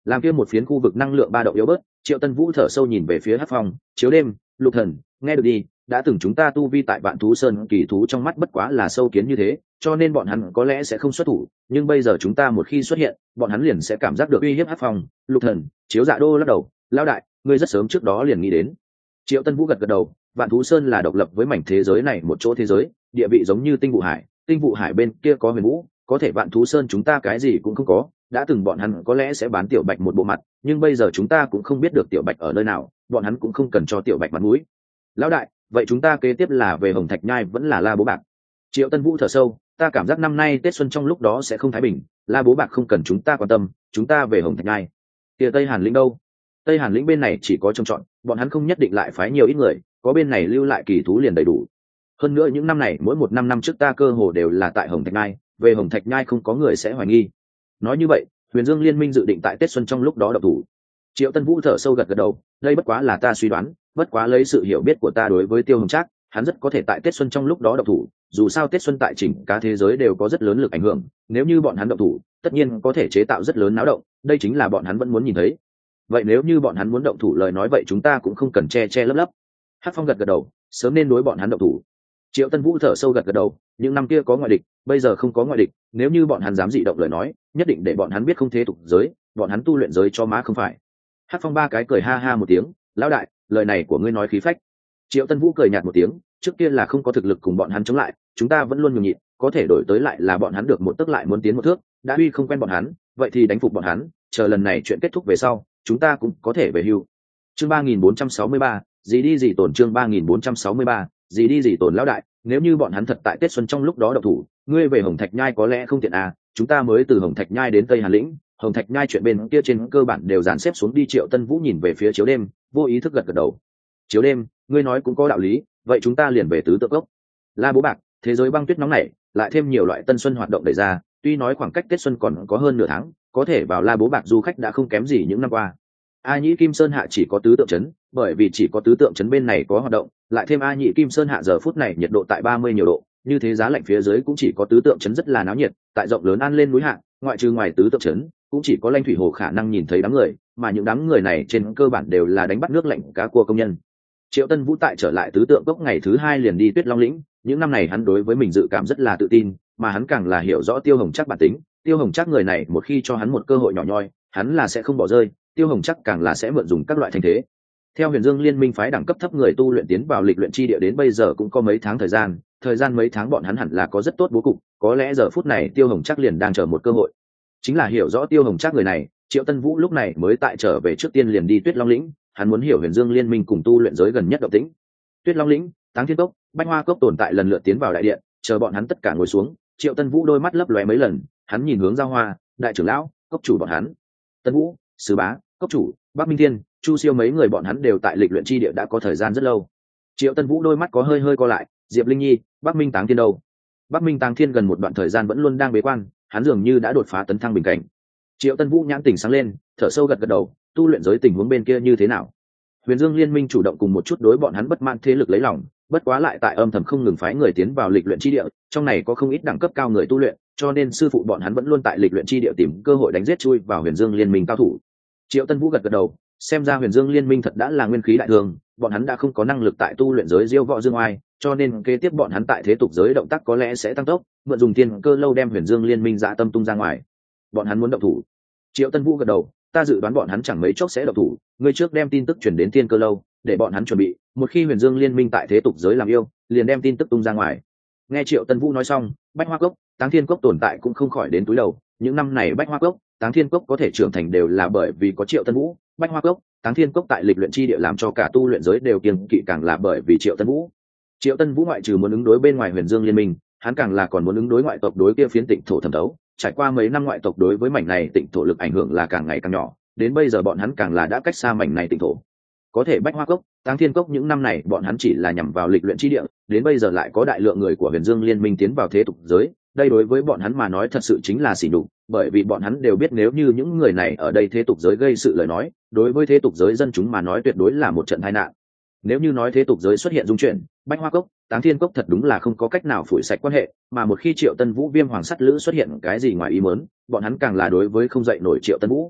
làm kia một phiến khu vực năng lượng ba động yếu bớt, Triệu Tân Vũ thở sâu nhìn về phía Hắc Phong, Chiếu Đêm, Lục Thần, nghe được đi, đã từng chúng ta tu vi tại Vạn Thú Sơn kỳ thú trong mắt bất quá là sâu kiến như thế, cho nên bọn hắn có lẽ sẽ không xuất thủ, nhưng bây giờ chúng ta một khi xuất hiện, bọn hắn liền sẽ cảm giác được uy hiếp. Hắc Phong, Lục Thần, Chiếu Dạ Đô lắc đầu, lão đại, ngươi rất sớm trước đó liền nghĩ đến. Triệu Tân Vũ gật gật đầu, Vạn Thú Sơn là độc lập với mảnh thế giới này một chỗ thế giới, địa vị giống như Tinh Vụ Hải bên kia có Huyền Vũ, có thể Vạn Thú Sơn chúng ta cái gì cũng không có, đã từng bọn hắn có lẽ sẽ bán Tiểu Bạch một bộ mặt, nhưng bây giờ chúng ta cũng không biết được Tiểu Bạch ở nơi nào, bọn hắn cũng không cần cho Tiểu Bạch mặt mũi. Lão đại, vậy chúng ta kế tiếp là về Hồng Thạch Nhai vẫn là La Bố Bạc? Triệu Tân Vũ thở sâu, ta cảm giác năm nay Tết xuân trong lúc đó sẽ không thái bình, La Bố Bạc không cần chúng ta quan tâm, chúng ta về Hồng Thạch Nhai. Kia Tây Hàn lĩnh đâu? Tây Hàn lĩnh bên này chỉ có trông chọn, bọn hắn không nhất định lại phái nhiều ít người, có bên này lưu lại kỳ thú liền đầy đủ. Hơn nữa những năm này mỗi một năm trước ta cơ hồ đều là tại Hồng Thạch Nhai, về Hồng Thạch Nhai không có người sẽ hoài nghi. Nói như vậy, Huyền Dương Liên minh dự định tại Tết xuân trong lúc đó động thủ. Triệu Tân Vũ thở sâu gật gật đầu, đây bất quá là ta suy đoán, bất quá lấy sự hiểu biết của ta đối với Tiêu Hồng Trác, hắn rất có thể tại Tết xuân trong lúc đó động thủ, dù sao Tết xuân tại chỉnh cả thế giới đều có rất lớn lực ảnh hưởng, nếu như bọn hắn động thủ, tất nhiên có thể chế tạo rất lớn náo động, đây chính là bọn hắn vẫn muốn nhìn thấy. Vậy nếu như bọn hắn muốn động thủ lời nói vậy chúng ta cũng không cần che che lấp lấp. Hắc Phong gật gật đầu, sớm nên đối bọn hắn động thủ. Triệu Tân Vũ thở sâu gật gật đầu, những năm kia có ngoại địch, bây giờ không có ngoại địch, nếu như bọn hắn dám dị động lời nói, nhất định để bọn hắn biết không thế tục giới, bọn hắn tu luyện giới cho má không phải. Hắc Phong ba cái cười ha ha một tiếng, lão đại, lời này của ngươi nói khí phách. Triệu Tân Vũ cười nhạt một tiếng, trước kia là không có thực lực cùng bọn hắn chống lại, chúng ta vẫn luôn nhường nhịn, có thể đổi tới lại là bọn hắn được một tức lại muốn tiến một thước, đã uy không quen bọn hắn, vậy thì đánh phục bọn hắn, chờ lần này chuyện kết thúc về sau, chúng ta cũng có thể về hưu. Chương 3463, gì đi gì tổn. Chương 3463, gì đi gì tổn. Lão đại, nếu như bọn hắn thật tại Tết xuân trong lúc đó động thủ, ngươi về Hồng Thạch Nhai có lẽ không tiện à, chúng ta mới từ Hồng Thạch Nhai đến Tây Hàn lĩnh, Hồng Thạch Nhai chuyện bên kia trên cơ bản đều dàn xếp xuống đi. Triệu Tân Vũ nhìn về phía Chiếu Đêm, vô ý thức gật gật đầu. Chiếu Đêm, ngươi nói cũng có đạo lý, vậy chúng ta liền về Tứ Tượng Cốc. La Bố Bạc, thế giới băng tuyết nóng nảy, lại thêm nhiều loại tân xuân hoạt động đẩy ra, tuy nói khoảng cách Tết xuân còn có hơn nửa tháng, có thể vào La Bố Bạc du khách đã không kém gì những năm qua. A Nhĩ Kim Sơn hạ chỉ có Tứ Tượng trấn, bởi vì chỉ có Tứ Tượng trấn bên này có hoạt động, lại thêm A Nhĩ Kim Sơn hạ giờ phút này nhiệt độ tại 30 nhiều độ, như thế giá lạnh phía dưới cũng chỉ có Tứ Tượng trấn rất là náo nhiệt, tại rộng lớn an lên núi hạ, ngoại trừ ngoài Tứ Tượng trấn, cũng chỉ có Lanh Thủy Hồ khả năng nhìn thấy đám người, mà những đám người này trên cơ bản đều là đánh bắt nước lạnh cá cua công nhân. Triệu Tân Vũ tại trở lại Tứ Tượng Cốc ngày thứ 2 liền đi Tuyết Long lĩnh, những năm này hắn đối với mình dự cảm rất là tự tin, mà hắn càng là hiểu rõ Tiêu Hồng Trác bản tính, Tiêu Hồng Trác người này một khi cho hắn một cơ hội nhỏ nhoi, hắn là sẽ không bỏ rơi, Tiêu Hồng Trác càng là sẽ mượn dùng các loại thành thế. Theo Huyền Dương Liên minh phái đẳng cấp thấp người tu luyện tiến vào lịch luyện chi địa đến bây giờ cũng có mấy tháng thời gian mấy tháng bọn hắn hẳn là có rất tốt bố cục, có lẽ giờ phút này Tiêu Hồng Trác liền đang chờ một cơ hội. Chính là hiểu rõ Tiêu Hồng Trác người này, Triệu Tân Vũ lúc này mới tại trở về trước tiên liền đi Tuyết Long lĩnh, hắn muốn hiểu Huyền Dương Liên minh cùng tu luyện giới gần nhất động tĩnh. Tuyết Long lĩnh, Táng Thiên Cốc, Bách Hoa Cốc tồn tại lần lượt tiến vào đại điện, chờ bọn hắn tất cả ngồi xuống, Triệu Tân Vũ đôi mắt lấp lóe mấy lần, hắn nhìn hướng Giao Hoa, đại trưởng lão, cốc chủ bọn hắn. Tân Vũ, Sứ Bá, cốc chủ, Bắc Minh Thiên, Chu Siêu mấy người bọn hắn đều tại lịch luyện chi địa đã có thời gian rất lâu. Triệu Tân Vũ đôi mắt có hơi co lại, Diệp Linh Nhi, Bắc Minh Táng Thiên đâu? Bắc Minh Táng Thiên gần một đoạn thời gian vẫn luôn đang bế quan, hắn dường như đã đột phá tấn thăng bình cảnh. Triệu Tân Vũ nhãn tỉnh sáng lên, thở sâu gật gật đầu, tu luyện giới tình huống bên kia như thế nào? Huyền Dương Liên minh chủ động cùng một chút đối bọn hắn bất mãn thế lực lấy lòng, bất quá lại tại âm thầm không ngừng phái người tiến vào lịch luyện chi địa, trong này có không ít đẳng cấp cao người tu luyện, cho nên sư phụ bọn hắn vẫn luôn tại lịch luyện chi địa tìm cơ hội đánh giết chui vào Huyền Dương Liên minh cao thủ. Triệu Tân Vũ gật gật đầu, xem ra Huyền Dương Liên minh thật đã là nguyên khí đại thương, bọn hắn đã không có năng lực tại tu luyện giới diêu võ dương oai, cho nên kế tiếp bọn hắn tại thế tục giới động tác có lẽ sẽ tăng tốc, mượn dùng thiên cơ lâu đem Huyền Dương Liên minh dã tâm tung ra ngoài. Bọn hắn muốn động thủ. Triệu Tân Vũ gật đầu, ta dự đoán bọn hắn chẳng mấy chốc sẽ động thủ, ngươi trước đem tin tức truyền đến thiên cơ lâu, để bọn hắn chuẩn bị, một khi Huyền Dương Liên minh tại thế tục giới làm yêu, liền đem tin tức tung ra ngoài. Nghe Triệu Tân Vũ nói xong, Bách Hoa Cốc, Táng Thiên Cốc tồn tại cũng không khỏi đến túi đầu, những năm này Bách Hoa Cốc, Táng Thiên Cốc có thể trưởng thành đều là bởi vì có Triệu Tân Vũ, Bách Hoa Cốc, Táng Thiên Cốc tại lịch luyện chi địa làm cho cả tu luyện giới đều kiêng kỵ càng là bởi vì Triệu Tân Vũ. Triệu Tân Vũ ngoại trừ muốn ứng đối bên ngoài Huyền Dương Liên minh, hắn càng là còn muốn ứng đối ngoại tộc đối kia phiến Tịnh thổ thẩm thấu, trải qua mấy năm ngoại tộc đối với mảnh này Tịnh thổ lực ảnh hưởng là càng ngày càng nhỏ, đến bây giờ bọn hắn càng là đã cách xa mảnh này Tịnh thổ. Có thể Bách Hoa Cốc, Táng Thiên Cốc những năm này bọn hắn chỉ là nhằm vào lịch luyện chi địa, đến bây giờ lại có đại lượng người của Huyền Dương Liên minh tiến vào thế tục giới, đây đối với bọn hắn mà nói thật sự chính là sỉ nhục, bởi vì bọn hắn đều biết nếu như những người này ở đây thế tục giới gây sự lời nói, đối với thế tục giới dân chúng mà nói tuyệt đối là một trận tai nạn. Nếu như nói thế tục giới xuất hiện dung chuyển, Bách Hoa Cốc, Táng Thiên Cốc thật đúng là không có cách nào phủi sạch quan hệ, mà một khi Triệu Tân Vũ Viêm Hoàng Sắt Lữ xuất hiện cái gì ngoài ý muốn, bọn hắn càng là đối với không dậy nổi Triệu Tân Vũ.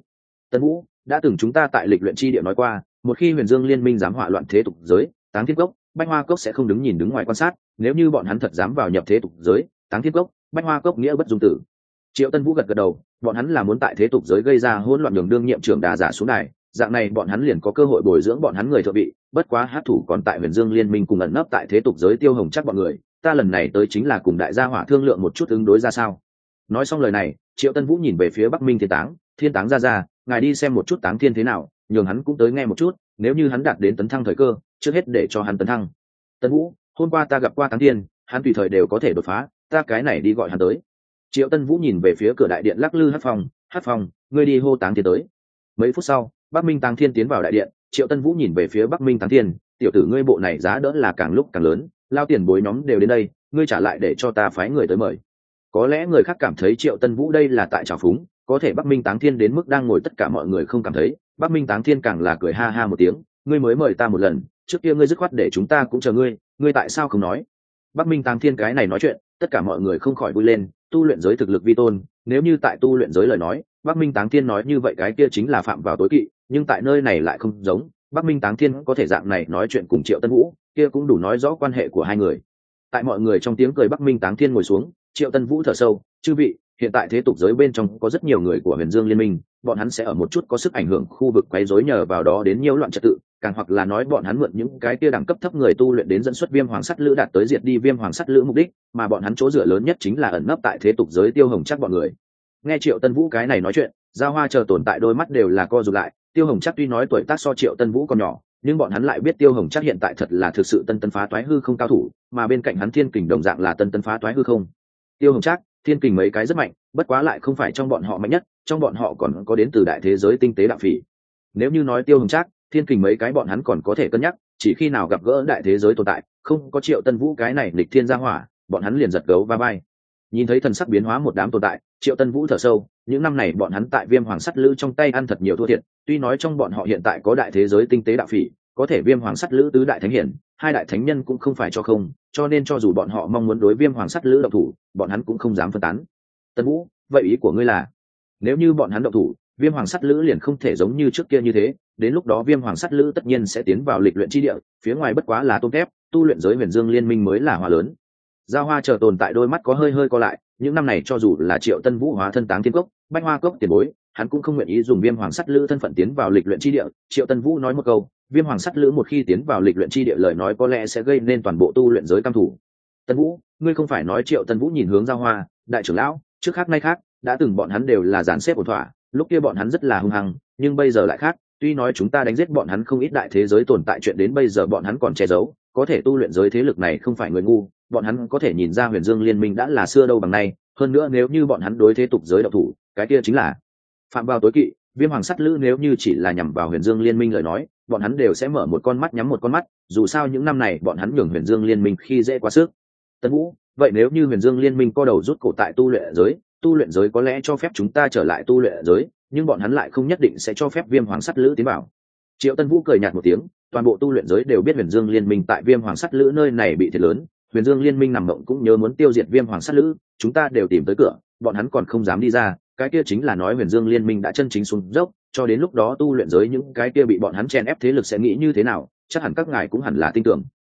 Tân Vũ, đã từng chúng ta tại lịch luyện chi địa nói qua, một khi Huyền Dương Liên minh dám hỏa loạn thế tục giới, Táng Thiên Cốc, Bách Hoa Cốc sẽ không đứng nhìn đứng ngoài quan sát, nếu như bọn hắn thật dám vào nhập thế tục giới, Táng Thiên Cốc, Bách Hoa Cốc nghĩa bất dung tử. Triệu Tân Vũ gật gật đầu, bọn hắn là muốn tại thế tục giới gây ra hỗn loạn, đường đương nhiệm trưởng đà giả xuống đài, dạng này bọn hắn liền có cơ hội bồi dưỡng bọn hắn người thượng vị. Bất quá hát thủ còn tại Huyền Dương Liên minh cùng ẩn nấp tại thế tục giới Tiêu Hồng chắc bọn người, ta lần này tới chính là cùng đại gia hỏa thương lượng một chút ứng đối ra sao. Nói xong lời này, Triệu Tân Vũ nhìn về phía Bắc Minh Thiên Táng ra, ngài đi xem một chút Táng Thiên thế nào, nhường hắn cũng tới nghe một chút, nếu như hắn đạt đến tấn thăng thời cơ, trước hết để cho hắn tấn thăng. Tân Vũ, hôm qua ta gặp qua Táng Thiên, hắn tùy thời đều có thể đột phá, ta cái này đi gọi hắn tới. Triệu Tân Vũ nhìn về phía cửa đại điện lắc lư Hát Phong, ngươi đi hô Táng Thiên tới. Mấy phút sau, Bắc Minh Táng Thiên tiến vào đại điện, Triệu Tân Vũ nhìn về phía Bắc Minh Táng Thiên, tiểu tử ngươi bộ này giá đỡ là càng lúc càng lớn, lao tiền bối nhóm đều đến đây, ngươi trả lại để cho ta phái người tới mời. Có lẽ người khác cảm thấy Triệu Tân Vũ đây là tại trào phúng, có thể Bắc Minh Táng Thiên đến mức đang ngồi tất cả mọi người không cảm thấy, Bắc Minh Táng Thiên càng là cười ha ha một tiếng, ngươi mới mời ta một lần, trước kia ngươi dứt khoát để chúng ta cũng chờ ngươi tại sao không nói? Bắc Minh Táng Thiên cái này nói chuyện, tất cả mọi người không khỏi vui lên, tu luyện giới thực lực vi tôn, nếu như tại tu luyện giới lời nói, Bắc Minh Táng Thiên nói như vậy cái kia chính là phạm vào tối kỵ, nhưng tại nơi này lại không giống, Bắc Minh Táng Thiên có thể dạng này nói chuyện cùng Triệu Tân Vũ, kia cũng đủ nói rõ quan hệ của hai người. Tại mọi người trong tiếng cười, Bắc Minh Táng Thiên ngồi xuống, Triệu Tân Vũ thở sâu, chư vị, hiện tại thế tục giới bên trong có rất nhiều người của Huyền Dương Liên minh, bọn hắn sẽ ở một chút có sức ảnh hưởng khu vực quấy rối, nhờ vào đó đến nhiễu loạn trật tự, càng hoặc là nói bọn hắn mượn những cái kia đẳng cấp thấp người tu luyện đến dẫn xuất Viêm Hoàng Sắt Lữ đạt tới diệt đi Viêm Hoàng Sắt Lữ mục đích, mà bọn hắn chỗ dựa lớn nhất chính là ẩn nấp tại thế tục giới Tiêu Hồng chắc bọn người. Nghe Triệu Tân Vũ cái này nói chuyện, Giao Hoa chờ tồn tại đôi mắt đều là co rụt lại, Tiêu Hồng chắc tuy nói tuổi tác so Triệu Tân Vũ còn nhỏ, nhưng bọn hắn lại biết Tiêu Hồng chắc hiện tại thật là thực sự tân phá toái hư không cao thủ, mà bên cạnh hắn Thiên Kình đồng dạng là tân phá toái hư không. Tiêu Hồng chắc, Thiên Kình mấy cái rất mạnh, bất quá lại không phải trong bọn họ mạnh nhất, trong bọn họ còn có đến từ đại thế giới tinh tế đạo phỉ. Nếu như nói Tiêu Hồng chắc, Thiên Kình mấy cái bọn hắn còn có thể cân nhắc, chỉ khi nào gặp gỡ đại thế giới tồn tại, không có Triệu Tân Vũ cái này nghịch thiên gia hỏa, bọn hắn liền giật gấu va vai. Nhìn thấy thần sắc biến hóa một đám tồn tại, Triệu Tân Vũ thở sâu, những năm này bọn hắn tại Viêm Hoàng Sắt Lữ trong tay ăn thật nhiều thua thiệt, tuy nói trong bọn họ hiện tại có đại thế giới tinh tế đạo phỉ, có thể Viêm Hoàng Sắt Lữ tứ đại thánh hiển, hai đại thánh nhân cũng không phải cho không, cho nên cho dù bọn họ mong muốn đối Viêm Hoàng Sắt Lữ động thủ, bọn hắn cũng không dám phân tán. Tân Vũ, vậy ý của ngươi là, nếu như bọn hắn động thủ, Viêm Hoàng Sắt Lữ liền không thể giống như trước kia như thế, đến lúc đó Viêm Hoàng Sắt Lữ tất nhiên sẽ tiến vào lịch luyện chi địa, phía ngoài bất quá là tôm thép, tu luyện giới Huyền Dương Liên minh mới là hòa lớn. Giao Hoa chờ tồn tại đôi mắt có hơi co lại, những năm này cho dù là Triệu Tân Vũ hóa thân Táng Thiên Cốc, Bách Hoa Cốc tiền bối, hắn cũng không nguyện ý dùng Viêm Hoàng Sắt Lữ thân phận tiến vào lịch luyện chi địa. Triệu Tân Vũ nói một câu, Viêm Hoàng Sắt Lữ một khi tiến vào lịch luyện chi địa lời nói có lẽ sẽ gây nên toàn bộ tu luyện giới căm thù. Tân Vũ, ngươi không phải nói? Triệu Tân Vũ nhìn hướng Giao Hoa, đại trưởng lão, trước khác nay khác, đã từng bọn hắn đều là dàn xếp ổn thỏa, lúc kia bọn hắn rất là hung hăng, nhưng bây giờ lại khác, tuy nói chúng ta đánh giết bọn hắn không ít đại thế giới tồn tại chuyện đến bây giờ bọn hắn còn che giấu, có thể tu luyện giới thế lực này không phải người ngu, bọn hắn có thể nhìn ra Huyền Dương Liên minh đã là xưa đâu bằng nay, hơn nữa nếu như bọn hắn đối thế tục giới độc thủ, cái kia chính là phạm vào tối kỵ. Viêm Hoàng Sắt Lữ nếu như chỉ là nhằm vào Huyền Dương Liên minh lời nói, bọn hắn đều sẽ mở một con mắt nhắm một con mắt, dù sao những năm này bọn hắn nhường Huyền Dương Liên minh khi dễ quá sức. Tân Vũ, vậy nếu như Huyền Dương Liên minh co đầu rút cổ tại tu luyện giới có lẽ cho phép chúng ta trở lại tu luyện giới, nhưng bọn hắn lại không nhất định sẽ cho phép Viêm Hoàng Sắt Lữ tiến vào. Triệu Tân Vũ cười nhạt một tiếng, toàn bộ tu luyện giới đều biết Huyền Dương Liên minh tại Viêm Hoàng Sắt Lữ nơi này bị thiệt lớn, Huyền Dương Liên minh nằm mộng cũng nhớ muốn tiêu diệt Viêm Hoàng Sắt Lữ, chúng ta đều tìm tới cửa, bọn hắn còn không dám đi ra, cái kia chính là nói Huyền Dương Liên minh đã chân chính xuống dốc, cho đến lúc đó tu luyện giới những cái kia bị bọn hắn chen ép thế lực sẽ nghĩ như thế nào, chắc hẳn các ngài cũng hẳn là tin tưởng.